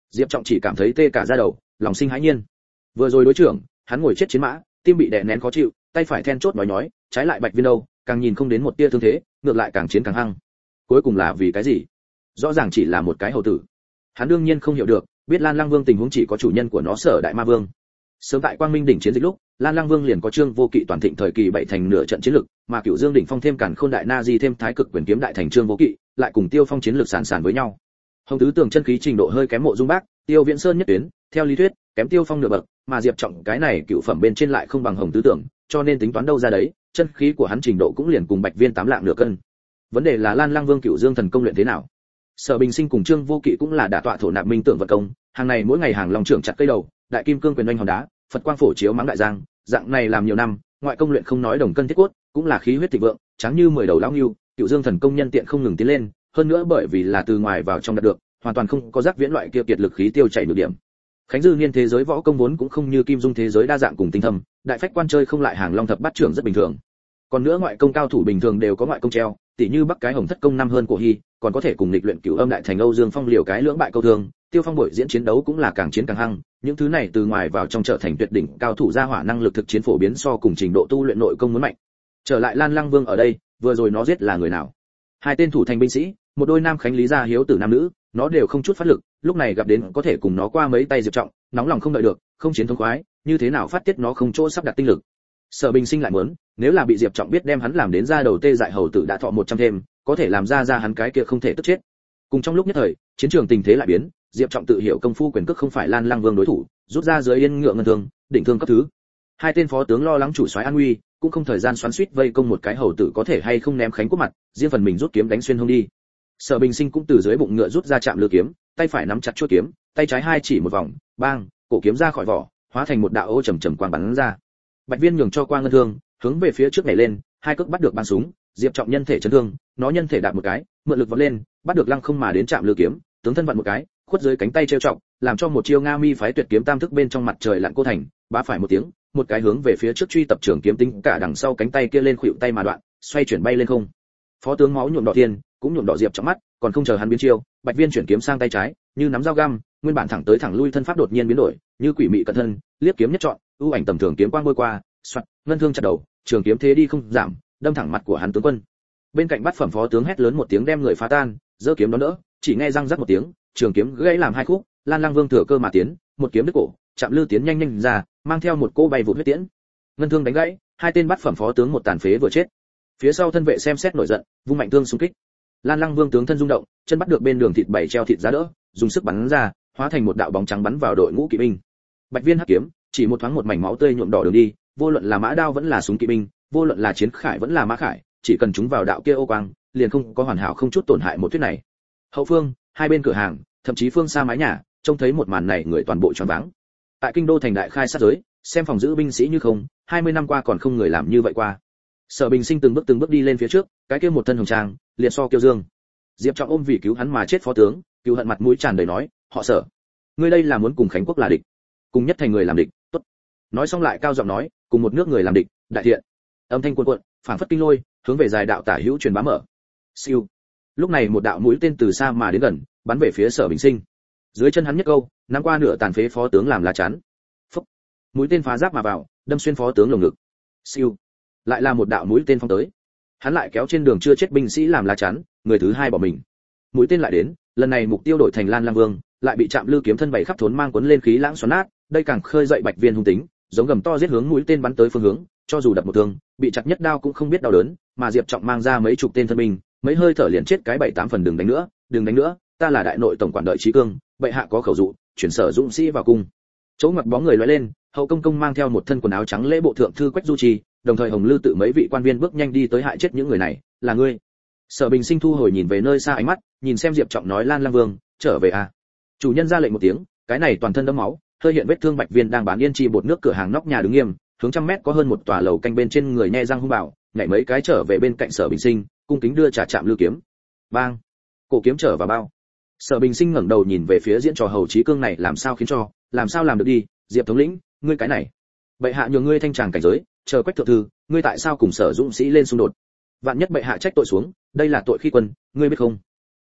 Diệp Trọng chỉ cảm thấy tê cả da đầu, lòng sinh hãi nhiên. Vừa rồi đối trưởng, hắn ngồi chết chiến mã, tim bị đè nén khó chịu, tay phải then chốt nhói, trái lại Bạch Viên đâu, càng nhìn không đến một tia thương thế, ngược lại càng chiến càng hăng. Cuối cùng là vì cái gì? Rõ ràng chỉ là một cái hầu tử. Hắn đương nhiên không hiểu được, biết Lan Lang Vương tình huống chỉ có chủ nhân của nó Sở Đại Ma Vương. Sớm tại Quang Minh đỉnh chiến dịch lúc, Lan Lang Vương liền có Trương Vô Kỵ toàn thịnh thời kỳ bảy thành nửa trận chiến lực, mà Cửu Dương đỉnh phong thêm Càn Khôn Đại Na Di thêm Thái Cực Quyền kiếm đại thành Trương Vô Kỵ, lại cùng Tiêu Phong chiến lược sàn sàn với nhau. Hồng Tứ Tường chân khí trình độ hơi kém Mộ Dung Bác, Tiêu Viễn Sơn nhất tuyến, theo lý thuyết, kém Tiêu Phong nửa bậc, mà Diệp Trọng cái này cựu phẩm bên trên lại không bằng Hồng Tứ Tường, cho nên tính toán đâu ra đấy, chân khí của hắn trình độ cũng liền cùng Bạch Viên 8 lạng nửa cân. Vấn đề là Lan Lang Vương Cửu Dương thần công luyện thế nào? Sở Bình Sinh cùng Trương Vô Kỵ cũng là đả tọa thổ nạp minh tượng vật công, hàng này mỗi ngày hàng long trưởng chặt cây đầu, đại kim cương quyền oanh hòn đá, Phật quang phổ chiếu mắng đại giang, dạng này làm nhiều năm, ngoại công luyện không nói đồng cân thiết cốt, cũng là khí huyết thịnh vượng, trắng như 10 đầu lão hưu, Cửu Dương thần công nhân tiện không ngừng tiến lên, hơn nữa bởi vì là từ ngoài vào trong đạt được, hoàn toàn không có giác viễn loại kia kiệt lực khí tiêu chảy nửa điểm. Khánh Dư Niên thế giới võ công vốn cũng không như Kim Dung thế giới đa dạng cùng tinh thâm, đại phách quan chơi không lại hàng long thập bát trưởng rất bình thường. Còn nữa ngoại công cao thủ bình thường đều có ngoại công treo, tỷ như Bắc cái Hồng Thất công năm hơn Cổ Hy, còn có thể cùng nghịch luyện Cửu Âm đại thành Âu Dương Phong liều cái lưỡng bại câu thương, Tiêu Phong buổi diễn chiến đấu cũng là càng chiến càng hăng, những thứ này từ ngoài vào trong trở thành tuyệt đỉnh cao thủ gia hỏa năng lực thực chiến phổ biến so cùng trình độ tu luyện nội công muốn mạnh. Trở lại Lan Lang Vương ở đây, vừa rồi nó giết là người nào? Hai tên thủ thành binh sĩ, một đôi nam khánh lý gia hiếu tử nam nữ, nó đều không chút phát lực, lúc này gặp đến có thể cùng nó qua mấy tay Diệp Trọng, nóng lòng không đợi được, không chiến thống khoái, như thế nào phát tiết nó không chỗ sắp đặt tinh lực. Sở Bình Sinh lại muốn, nếu là bị Diệp Trọng biết đem hắn làm đến ra đầu tê dại hầu tử đã thọ 100 thêm, có thể làm ra hắn cái kia không thể tức chết. Cùng trong lúc nhất thời, chiến trường tình thế lại biến, Diệp Trọng tự hiểu công phu quyền cước không phải Lan Lang Vương đối thủ, rút ra dưới yên ngựa ngân thương, đỉnh thương cấp thứ. Hai tên phó tướng lo lắng chủ soái an nguy, cũng không thời gian xoắn xuýt vây công một cái hầu tử có thể hay không ném khánh quốc mặt, riêng phần mình rút kiếm đánh xuyên hông đi. Sở Bình Sinh cũng từ dưới bụng ngựa rút ra chạm lưỡi kiếm, tay phải nắm chặt chuôi kiếm, tay trái hai chỉ một vòng, bang, cổ kiếm ra khỏi vỏ, hóa thành một đạo ô trầm trầm quang bắn ra. Bạch Viên nhường cho qua ngân thương, hướng về phía trước nhảy lên, hai cước bắt được bắn súng, Diệp Trọng nhân thể chấn thương, nó nhân thể đạp một cái, mượn lực vọt lên, bắt được lăng không mà đến chạm lưỡi kiếm, tướng thân vặn một cái, khuất dưới cánh tay trêu trọng, làm cho một chiêu Nga Mi phái tuyệt kiếm tam thức bên trong mặt trời lặn cô thành, bá phải một tiếng, một cái hướng về phía trước truy tập trường kiếm tính cả đằng sau cánh tay kia lên khuỵu tay mà đoạn, xoay chuyển bay lên không. Phó tướng máu nhuộm đỏ thiên, cũng nhuộm đỏ Diệp Trọng mắt, còn không chờ hắn biến chiêu, Bạch Viên chuyển kiếm sang tay trái, như nắm dao găm, nguyên bản thẳng tới thẳng lui thân pháp đột nhiên biến đổi, như quỷ mị cận thân, liếc kiếm nhất chọn, ưu ảnh tầm thường kiếm quang bôi qua, xoạt, ngân thương chặt đầu, trường kiếm thế đi không giảm, đâm thẳng mặt của hắn tướng quân. Bên cạnh bát phẩm phó tướng hét lớn một tiếng đem người phá tan, giơ kiếm đón đỡ, chỉ nghe răng rắc một tiếng, trường kiếm gãy làm hai khúc, Lan Lang Vương thừa cơ mà tiến, một kiếm đứt cổ, chạm lư tiến nhanh nhanh ra, mang theo một cô bay vụt huyết tiễn. Ngân thương đánh gãy, hai tên bát phẩm phó tướng một tàn phế vừa chết. Phía sau thân vệ xem xét nổi giận, vung mạnh thương xung kích. Lan Lang Vương tướng thân rung động, chân bắt được bên đường thịt bảy treo thịt giá đỡ, dùng sức bắn ra, hóa thành một đạo bóng trắng bắn vào đội ngũ kỵ binh. Bạch Viên hất kiếm, chỉ một thoáng một mảnh máu tươi nhuộm đỏ đường đi, vô luận là mã đao vẫn là súng kỵ binh, vô luận là chiến khải vẫn là mã khải, chỉ cần chúng vào đạo kia ô quang, liền không có hoàn hảo không chút tổn hại một thuyết này. Hậu phương, hai bên cửa hàng, thậm chí phương xa mái nhà, trông thấy một màn này người toàn bộ choáng váng. Tại kinh đô thành đại khai sát giới, xem phòng giữ binh sĩ như không, 20 năm qua còn không người làm như vậy qua. Sở Bình Sinh từng bước đi lên phía trước, cái kia một thân hồng trang, liệt so kiêu dương. Diệp Trọng ôm vì cứu hắn mà chết phó tướng, cứu hận mặt mũi tràn đầy nói, họ Sở, ngươi đây là muốn cùng Khánh quốc là địch, cùng nhất thành người làm địch, tốt. Nói xong lại cao giọng nói, cùng một nước người làm địch, đại thiện. Âm thanh cuồn cuộn, phảng phất kinh lôi, hướng về dài đạo tả hữu truyền bá mở. Siêu. Lúc này một đạo mũi tên từ xa mà đến gần, bắn về phía Sở Bình Sinh. Dưới chân hắn nhất câu, nắm qua nửa tàn phế phó tướng làm lá chắn. Phốc. Mũi tên phá giáp mà vào, đâm xuyên phó tướng lồng ngực. Siêu. Lại là một đạo mũi tên phóng tới. Hắn lại kéo trên đường chưa chết binh sĩ làm lá chắn, người thứ hai bỏ mình. Mũi tên lại đến, lần này mục tiêu đổi thành Lan Lang Vương, lại bị chạm lư kiếm thân bảy khắp thốn mang cuốn lên khí lãng xoắn nát, đây càng khơi dậy Bạch Viên hung tính, giống gầm to giết hướng mũi tên bắn tới phương hướng, cho dù đập một thương, bị chặt nhất đao cũng không biết đau đớn, mà Diệp Trọng mang ra mấy chục tên thân binh, mấy hơi thở liền chết cái 7-8 phần, đừng đánh nữa, ta là đại nội tổng quản đợi Chí Cương, bệ hạ có khẩu dụ, chuyển Sở dũng sĩ vào cung. Chỗ ngoặt bóng người lóe lên, hậu công công mang theo một thân quần áo trắng lễ bộ thượng thư Quách Du Trì, đồng thời Hồng Lư tự mấy vị quan viên bước nhanh đi tới hại chết những người này, là ngươi. Sở Bình Sinh thu hồi nhìn về nơi xa ánh mắt, nhìn xem Diệp Trọng nói, Lan Lang Vương, trở về à? Chủ nhân ra lệnh một tiếng, cái này toàn thân đẫm máu, hơi hiện vết thương Bạch Viên đang bán yên chi bột nước cửa hàng nóc nhà đứng nghiêm, hướng trăm mét có hơn một tòa lầu canh bên trên người nhe răng hung bảo, nhảy mấy cái trở về bên cạnh Sở Bình Sinh, cung kính đưa trả chạm lư kiếm. Bang! Cổ kiếm trở vào bao. Sở Bình Sinh ngẩng đầu nhìn về phía diễn trò hầu Chí Cương này, làm sao làm được đi, Diệp thống lĩnh, ngươi cái này. Bệ hạ nhường ngươi thanh tràng cảnh giới, chờ Quách thượng thư, ngươi tại sao cùng Sở dũng sĩ lên xung đột? Vạn nhất bệ hạ trách tội xuống, đây là tội khi quân, ngươi biết không?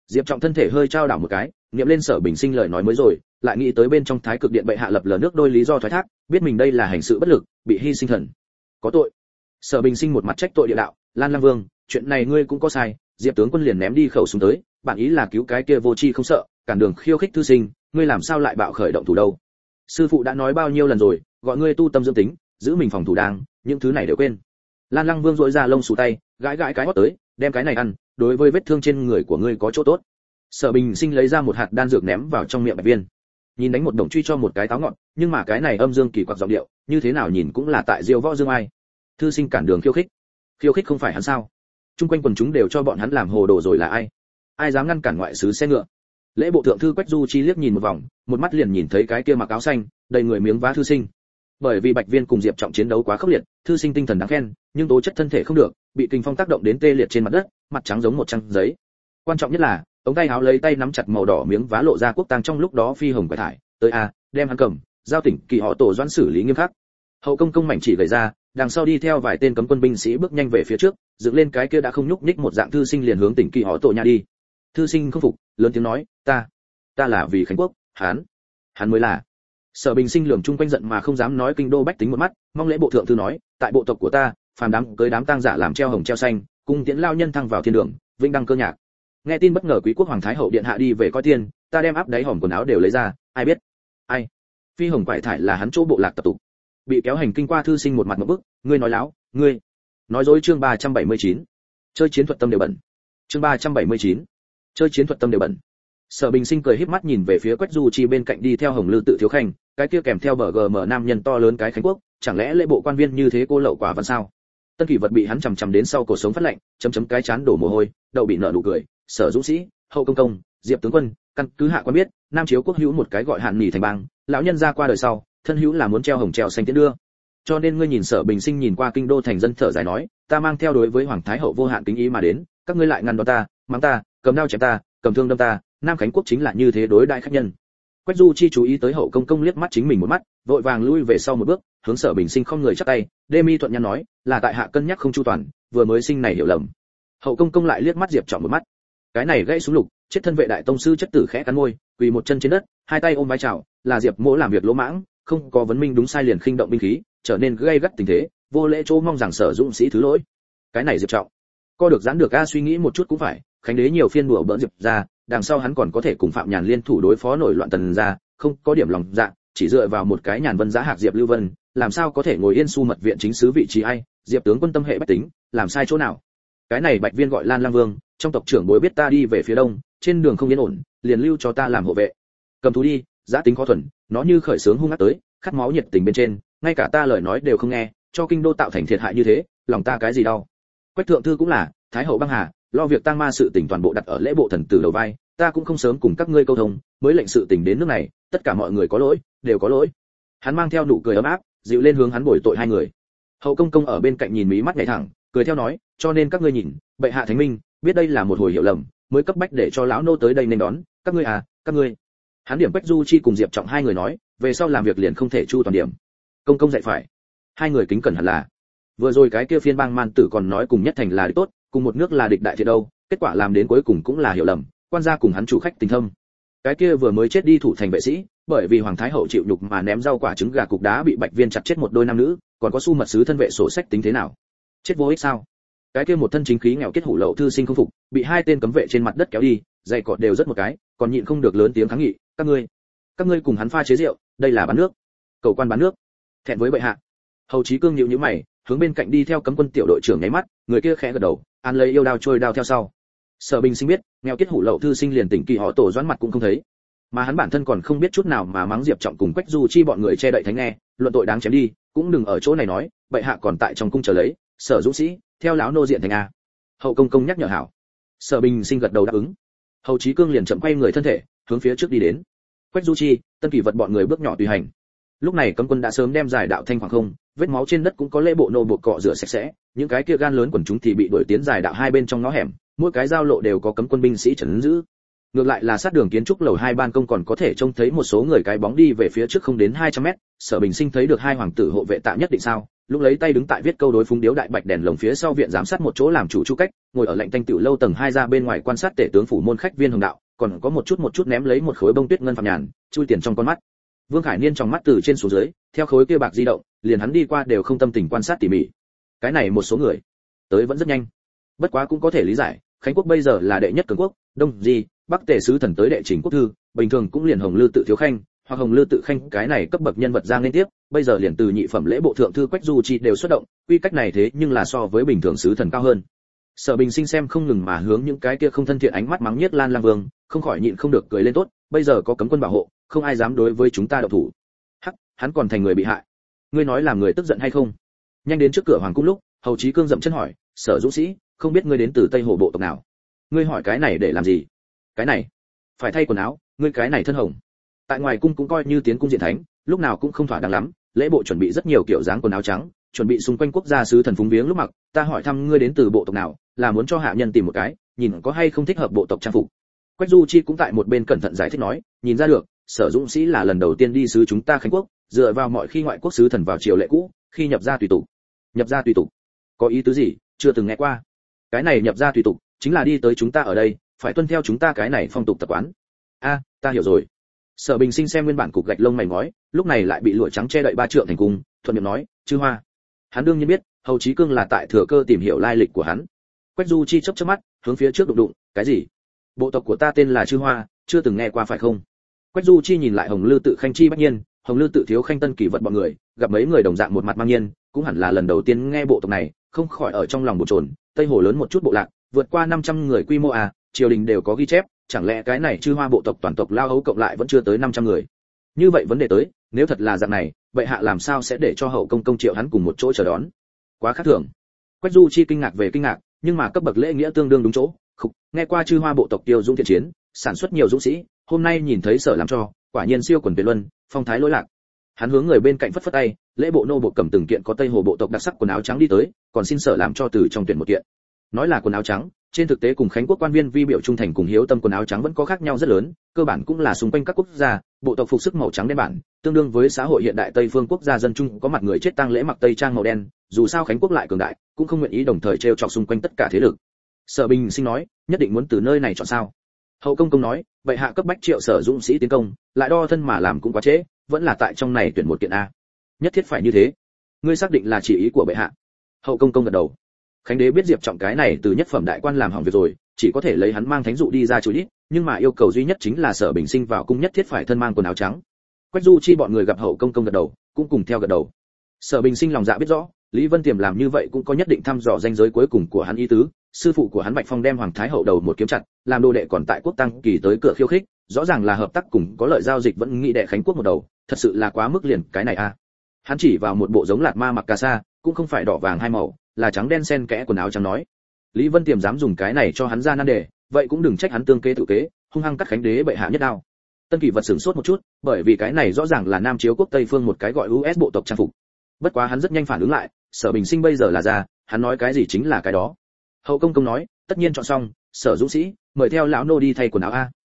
Diệp Trọng thân thể hơi trao đảo một cái, niệm lên Sở Bình Sinh lời nói mới rồi, lại nghĩ tới bên trong Thái Cực Điện bệ hạ lập lờ nước đôi lý do thoái thác, biết mình đây là hành sự bất lực, bị hy sinh thần. Có tội. Sở Bình Sinh một mặt trách tội địa đạo, Lan Lang Vương, chuyện này ngươi cũng có sai, Diệp tướng quân liền ném đi khẩu súng tới, bản ý là cứu cái kia vô tri không sợ, cản đường khiêu khích thư sinh, ngươi làm sao lại bạo khởi động thủ đâu? Sư phụ đã nói bao nhiêu lần rồi, gọi ngươi tu tâm dưỡng tính, giữ mình phòng thủ đang, những thứ này đều quên. Lan Lăng Vương rũi ra lông xù tay, gãi gãi cái hót tới, đem cái này ăn, đối với vết thương trên người của ngươi có chỗ tốt. Sở Bình Sinh lấy ra một hạt đan dược ném vào trong miệng Bạch Viên. Nhìn đánh một đồng truy cho một cái táo ngọn, nhưng mà cái này âm dương kỳ quặc giọng điệu, như thế nào nhìn cũng là tại Diêu Võ Dương Ai. Thư sinh cản đường khiêu khích. Khiêu khích không phải hắn sao? Trung quanh quần chúng đều cho bọn hắn làm hồ đồ rồi là ai? Ai dám ngăn cản ngoại sứ xe ngựa? Lễ bộ thượng thư Quách Du Chi liếc nhìn một vòng, một mắt liền nhìn thấy cái kia mặc áo xanh, đầy người miếng vá thư sinh. Bởi vì Bạch Viên cùng Diệp Trọng chiến đấu quá khốc liệt, thư sinh tinh thần đáng khen, nhưng tố chất thân thể không được, bị kình phong tác động đến tê liệt trên mặt đất, mặt trắng giống một trang giấy. Quan trọng nhất là, ống tay áo lấy tay nắm chặt màu đỏ miếng vá lộ ra quốc tang trong lúc đó phi hồng quải thải, tới a, đem hắn cầm, giao tỉnh kỳ họ tổ doãn xử lý nghiêm khắc. Hậu công công mảnh chỉ gầy ra, đằng sau đi theo vài tên cấm quân binh sĩ bước nhanh về phía trước, dựng lên cái kia đã không nhúc nhích một dạng thư sinh liền hướng tỉnh kỳ họ tổ nhà đi. Thư sinh không phục, lớn tiếng nói, ta là vì Khánh Quốc, hắn mới là. Sở Bình Sinh lườm chung quanh giận mà không dám nói kinh đô bách tính một mắt, mong lễ bộ thượng thư nói, tại bộ tộc của ta, phàm đám cưới đám tang giả làm treo hồng treo xanh, cung tiễn lao nhân thăng vào thiên đường, vinh đăng cơ nhạc. Nghe tin bất ngờ quý quốc hoàng thái hậu điện hạ đi về coi tiên, ta đem áp đáy hòm quần áo đều lấy ra, ai biết? Ai? Phi hồng quải thải là hắn chỗ bộ lạc tập tục. Bị kéo hành kinh qua thư sinh một mặt một bức, ngươi nói láo, ngươi nói dối. Chương 379. Chơi chiến thuật tâm đều bẩn. Chương 379. Chơi chiến thuật tâm đều bẩn. Sở Bình Sinh cười híp mắt nhìn về phía Quách Du Chi bên cạnh đi theo Hồng Lư Tự thiếu khanh, cái kia kèm theo bờ GM nam nhân to lớn cái Khánh Quốc, chẳng lẽ lễ bộ quan viên như thế cô lậu quả văn sao? Tân Kỷ Vật bị hắn chằm đến sau cổ sống phát lạnh, chấm chấm cái chán đổ mồ hôi, đầu bị nợ nụ cười, Sở Dũng Sĩ, Hậu công công, Diệp tướng quân, căn cứ hạ quan biết, Nam Chiếu quốc hữu một cái gọi Hạn Nhỉ thành bang, lão nhân ra qua đời sau, thân hữu là muốn treo hồng treo xanh tiến đưa. Cho nên ngươi nhìn Sở Bình Sinh nhìn qua kinh đô thành dân thở dài nói, ta mang theo đối với hoàng thái hậu vô hạn kính ý mà đến, các ngươi lại ngăn đón ta, mắng ta, cầm đao chém ta, cầm thương đâm ta, Nam Khánh quốc chính là như thế đối đại khách nhân. Quách Du Chi chú ý tới Hậu công công liếc mắt chính mình một mắt, vội vàng lui về sau một bước, hướng Sở Bình Sinh không người chắp tay, Đê Mi thuận nhăn nói, là tại hạ cân nhắc không chu toàn, vừa mới sinh này hiểu lầm. Hậu công công lại liếc mắt Diệp Trọng một mắt, cái này gãy xuống lục, chết thân vệ đại tông sư chất tử khẽ cắn môi, quỳ một chân trên đất, hai tay ôm vai chào, là Diệp Mỗ làm việc lỗ mãng, không có vấn minh đúng sai liền khinh động binh khí, trở nên gay gắt tình thế, vô lễ chỗ mong rằng Sở Dũng Sĩ thứ lỗi. Cái này Diệp Trọng, co được giãn được a, suy nghĩ một chút cũng phải, Khánh đế nhiều phiên đùa bỡn Diệp ra, đằng sau hắn còn có thể cùng Phạm Nhàn liên thủ đối phó nổi loạn Tần gia, không có điểm lòng dạ, chỉ dựa vào một cái Nhàn Vân giá hạc Diệp Lưu Vân, làm sao có thể ngồi yên su mật viện chính sứ vị trí ai? Diệp tướng quân tâm hệ bách tính, làm sai chỗ nào? Cái này Bạch Viên gọi Lan Lang Vương, trong tộc trưởng bối biết ta đi về phía đông, trên đường không yên ổn, liền lưu cho ta làm hộ vệ. Cầm thú đi, giá tính khó thuần, nó như khởi sướng hung ác tới, khát máu nhiệt tình bên trên, ngay cả ta lời nói đều không nghe, cho kinh đô tạo thành thiệt hại như thế, lòng ta cái gì đau. Quách thượng thư cũng là, thái hậu băng hà, lo việc tang ma sự tình toàn bộ đặt ở lễ bộ thần tử đầu vai, ta cũng không sớm cùng các ngươi câu thông, mới lệnh sự tình đến nước này, tất cả mọi người có lỗi, đều có lỗi. Hắn mang theo nụ cười ấm áp, dịu lên hướng hắn bồi tội hai người. Hậu công công ở bên cạnh nhìn mí mắt nhảy thẳng, cười theo nói, cho nên các ngươi nhìn, bệ hạ thánh minh, biết đây là một hồi hiểu lầm, mới cấp bách để cho lão nô tới đây nên đón, các ngươi à, các ngươi. Hắn điểm Quách Du Chi cùng Diệp Trọng hai người nói, về sau làm việc liền không thể chu toàn điểm. Công công dạy phải. Hai người kính cẩn hẳn là. Vừa rồi cái kia phiên bang man tử còn nói cùng nhất thành là địch tốt, cùng một nước là địch đại thiệt đâu, kết quả làm đến cuối cùng cũng là hiểu lầm, quan gia cùng hắn chủ khách tình thâm. Cái kia vừa mới chết đi thủ thành vệ sĩ, bởi vì hoàng thái hậu chịu nhục mà ném rau quả trứng gà cục đá bị Bạch Viên chặt chết một đôi nam nữ, còn có su mật sứ thân vệ sổ sách tính thế nào? Chết vô ích sao? Cái kia một thân chính khí nghèo kết hủ lậu thư sinh không phục, bị hai tên cấm vệ trên mặt đất kéo đi, giày cọt đều rất một cái, còn nhịn không được lớn tiếng kháng nghị, các ngươi cùng hắn pha chế rượu, đây là bán nước. Cầu quan bán nước. Thẹn với bệ hạ. Hầu Chí Cương nhíu nhíu mày, hướng bên cạnh đi theo cấm quân tiểu đội trưởng nháy mắt, người kia khẽ gật đầu, an lấy yêu đao trôi đao theo sau. Sở Bình Sinh biết, nghèo kết hủ lậu thư sinh liền tỉnh kỳ họ tổ doãn mặt cũng không thấy, mà hắn bản thân còn không biết chút nào mà mắng Diệp Trọng cùng Quách Du Chi bọn người che đậy thánh nghe, luận tội đáng chém đi, cũng đừng ở chỗ này nói, bệ hạ còn tại trong cung chờ lấy, Sở Dũng Sĩ, theo lão nô diện thành a. Hậu công công nhắc nhở hảo. Sở Bình Sinh gật đầu đáp ứng. Hầu Chí Cương liền chậm quay người thân thể, hướng phía trước đi đến. Quách Du Chi, Tân Kỷ Vật bọn người bước nhỏ tùy hành. Lúc này cấm quân đã sớm đem giải đạo thanh khoảng không, vết máu trên đất cũng có lễ bộ nô buộc cọ rửa sạch sẽ, những cái kia gan lớn quần chúng thì bị đuổi tiến giải đạo hai bên trong ngõ hẻm, mỗi cái giao lộ đều có cấm quân binh sĩ trấn giữ. Ngược lại là sát đường kiến trúc lầu 2 ban công còn có thể trông thấy một số người cái bóng đi về phía trước không đến 200 mét, Sở Bình Sinh thấy được hai hoàng tử hộ vệ tạm nhất định sao, lúc lấy tay đứng tại viết câu đối phúng điếu đại bạch đèn lồng phía sau viện giám sát một chỗ làm chủ Chu Cách, ngồi ở lạnh tanh tiểu lâu tầng 2 ra bên ngoài quan sát tể tướng phủ môn khách viên hồng đạo, còn có một chút ném lấy một khối bông tuyết ngân phạm nhàn, chui tiền trong con mắt. Vương Khải Niên trong mắt từ trên xuống dưới, theo khối kia bạc di động, liền hắn đi qua đều không tâm tình quan sát tỉ mỉ. Cái này một số người, tới vẫn rất nhanh. Bất quá cũng có thể lý giải, Khánh quốc bây giờ là đệ nhất cường quốc, Đông Di, Bắc Tề sứ thần tới đệ trình quốc thư, bình thường cũng liền Hồng Lư tự thiếu khanh, hoặc Hồng Lư tự khanh cái này cấp bậc nhân vật ra liên tiếp, bây giờ liền từ nhị phẩm lễ bộ thượng thư Quách Du Chi đều xuất động, quy cách này thế nhưng là so với bình thường sứ thần cao hơn. Sở Bình Sinh xem không ngừng mà hướng những cái kia không thân thiện ánh mắt mắng nhiếc Lan Lang Vương, không khỏi nhịn không được cười lên tốt, bây giờ có cấm quân bảo hộ, không ai dám đối với chúng ta động thủ. Hắc, hắn còn thành người bị hại. Ngươi nói làm người tức giận hay không? Nhanh đến trước cửa hoàng cung lúc, Hầu Chí Cương dậm chân hỏi, Sở Dũng sĩ, không biết ngươi đến từ Tây Hồ bộ tộc nào? Ngươi hỏi cái này để làm gì? Cái này, phải thay quần áo, ngươi cái này thân hồng. Tại ngoài cung cũng coi như tiến cung diện thánh, lúc nào cũng không thỏa đáng lắm, lễ bộ chuẩn bị rất nhiều kiểu dáng quần áo trắng, chuẩn bị xung quanh quốc gia sứ thần phúng viếng lúc mặc, ta hỏi thăm ngươi đến từ bộ tộc nào, là muốn cho hạ nhân tìm một cái, nhìn có hay không thích hợp bộ tộc trang phục. Quách Du Chi cũng tại một bên cẩn thận giải thích nói, nhìn ra được, Sở Dũng sĩ là lần đầu tiên đi sứ chúng ta Khánh quốc, dựa vào mọi khi ngoại quốc sứ thần vào triều lệ cũ, khi nhập gia tùy tục. Nhập gia tùy tục, có ý tứ gì, chưa từng nghe qua. Cái này nhập gia tùy tục, chính là đi tới chúng ta ở đây, phải tuân theo chúng ta cái này phong tục tập quán. A, ta hiểu rồi. Sở Bình Sinh xem nguyên bản cục gạch lông mày ngói, lúc này lại bị lụa trắng che đậy ba trượng thành cung, thuận miệng nói, chư hoa. Hắn đương nhiên biết, Hầu Chí Cương là tại thừa cơ tìm hiểu lai lịch của hắn. Quách Du Chi chớp chớp mắt, hướng phía trước đụng đụng, cái gì? Bộ tộc của ta tên là chư hoa, chưa từng nghe qua phải không? Quách Du Chi nhìn lại Hồng Lư tự khanh chi bách nhiên, Hồng Lư tự thiếu khanh tân kỳ vật bọn người, gặp mấy người đồng dạng một mặt mang nhiên, cũng hẳn là lần đầu tiên nghe bộ tộc này, không khỏi ở trong lòng bồn chồn. Tây Hồ lớn một chút bộ lạc, vượt qua 500 người quy mô à, triều đình đều có ghi chép, chẳng lẽ cái này chư hoa bộ tộc toàn tộc lao hấu cộng lại vẫn chưa tới 500 người. Như vậy vấn đề tới, nếu thật là dạng này, vậy hạ làm sao sẽ để cho hậu công công triệu hắn cùng một chỗ chờ đón? Quá khác thường. Quách Du Chi kinh ngạc về kinh ngạc, nhưng mà cấp bậc lễ nghĩa tương đương đúng chỗ. Khục, nghe qua chư hoa bộ tộc tiêu dũng thiện chiến, sản xuất nhiều dũng sĩ, hôm nay nhìn thấy Sở làm cho, quả nhiên siêu quần tuyệt luân, phong thái lỗi lạc. Hắn hướng người bên cạnh phất phất tay, lễ bộ nô bộ cầm từng kiện có Tây Hồ bộ tộc đặc sắc quần áo trắng đi tới, còn xin Sở làm cho từ trong tuyển một kiện. Nói là quần áo trắng, trên thực tế cùng Khánh quốc quan viên vi biểu trung thành cùng hiếu tâm quần áo trắng vẫn có khác nhau rất lớn, cơ bản cũng là xung quanh các quốc gia, bộ tộc phục sức màu trắng đen bản, tương đương với xã hội hiện đại Tây phương quốc gia dân chung có mặt người chết tang lễ mặc tây trang màu đen, dù sao Khánh quốc lại cường đại, cũng không nguyện ý đồng thời treo chọc xung quanh tất cả thế lực. Sở Bình Sinh nói, nhất định muốn từ nơi này chọn sao? Hậu công công nói, vậy hạ cấp bách triệu Sở Dũng sĩ tiến công, lại đo thân mà làm cũng quá trễ, vẫn là tại trong này tuyển một kiện a. Nhất thiết phải như thế. Ngươi xác định là chỉ ý của bệ hạ? Hậu công công gật đầu. Khánh đế biết Diệp Trọng cái này từ nhất phẩm đại quan làm hỏng việc rồi, chỉ có thể lấy hắn mang thánh dụ đi ra chối ít, nhưng mà yêu cầu duy nhất chính là Sở Bình Sinh vào cung nhất thiết phải thân mang quần áo trắng. Quách Du Chi bọn người gặp hậu công công gật đầu, cũng cùng theo gật đầu. Sở Bình Sinh lòng dạ biết rõ, Lý Vân Tiềm làm như vậy cũng có nhất định thăm dò ranh giới cuối cùng của hắn ý tứ, sư phụ của hắn Bạch Phong đem Hoàng Thái hậu đầu một kiếm chặt, làm đồ đệ còn tại quốc tăng kỳ tới cửa khiêu khích, rõ ràng là hợp tác cùng có lợi giao dịch vẫn nghĩ đệ Khánh quốc một đầu, thật sự là quá mức liền cái này a. Hắn chỉ vào một bộ giống lạt ma mặc cà sa, cũng không phải đỏ vàng hai màu, là trắng đen xen kẽ quần áo trắng nói. Lý Vân Tiềm dám dùng cái này cho hắn ra nan đề, vậy cũng đừng trách hắn tương kế tự kế, hung hăng cắt Khánh đế bệ hạ nhất đao. Tân Kỳ vật sửng sốt một chút, bởi vì cái này rõ ràng là Nam Chiếu quốc Tây phương một cái gọi US bộ tộc trang phục. Bất quá hắn rất nhanh phản ứng lại, Sở Bình Sinh bây giờ là già, hắn nói cái gì chính là cái đó. Hậu công công nói, tất nhiên chọn xong, Sở Dũng sĩ, mời theo lão nô đi thay quần áo a.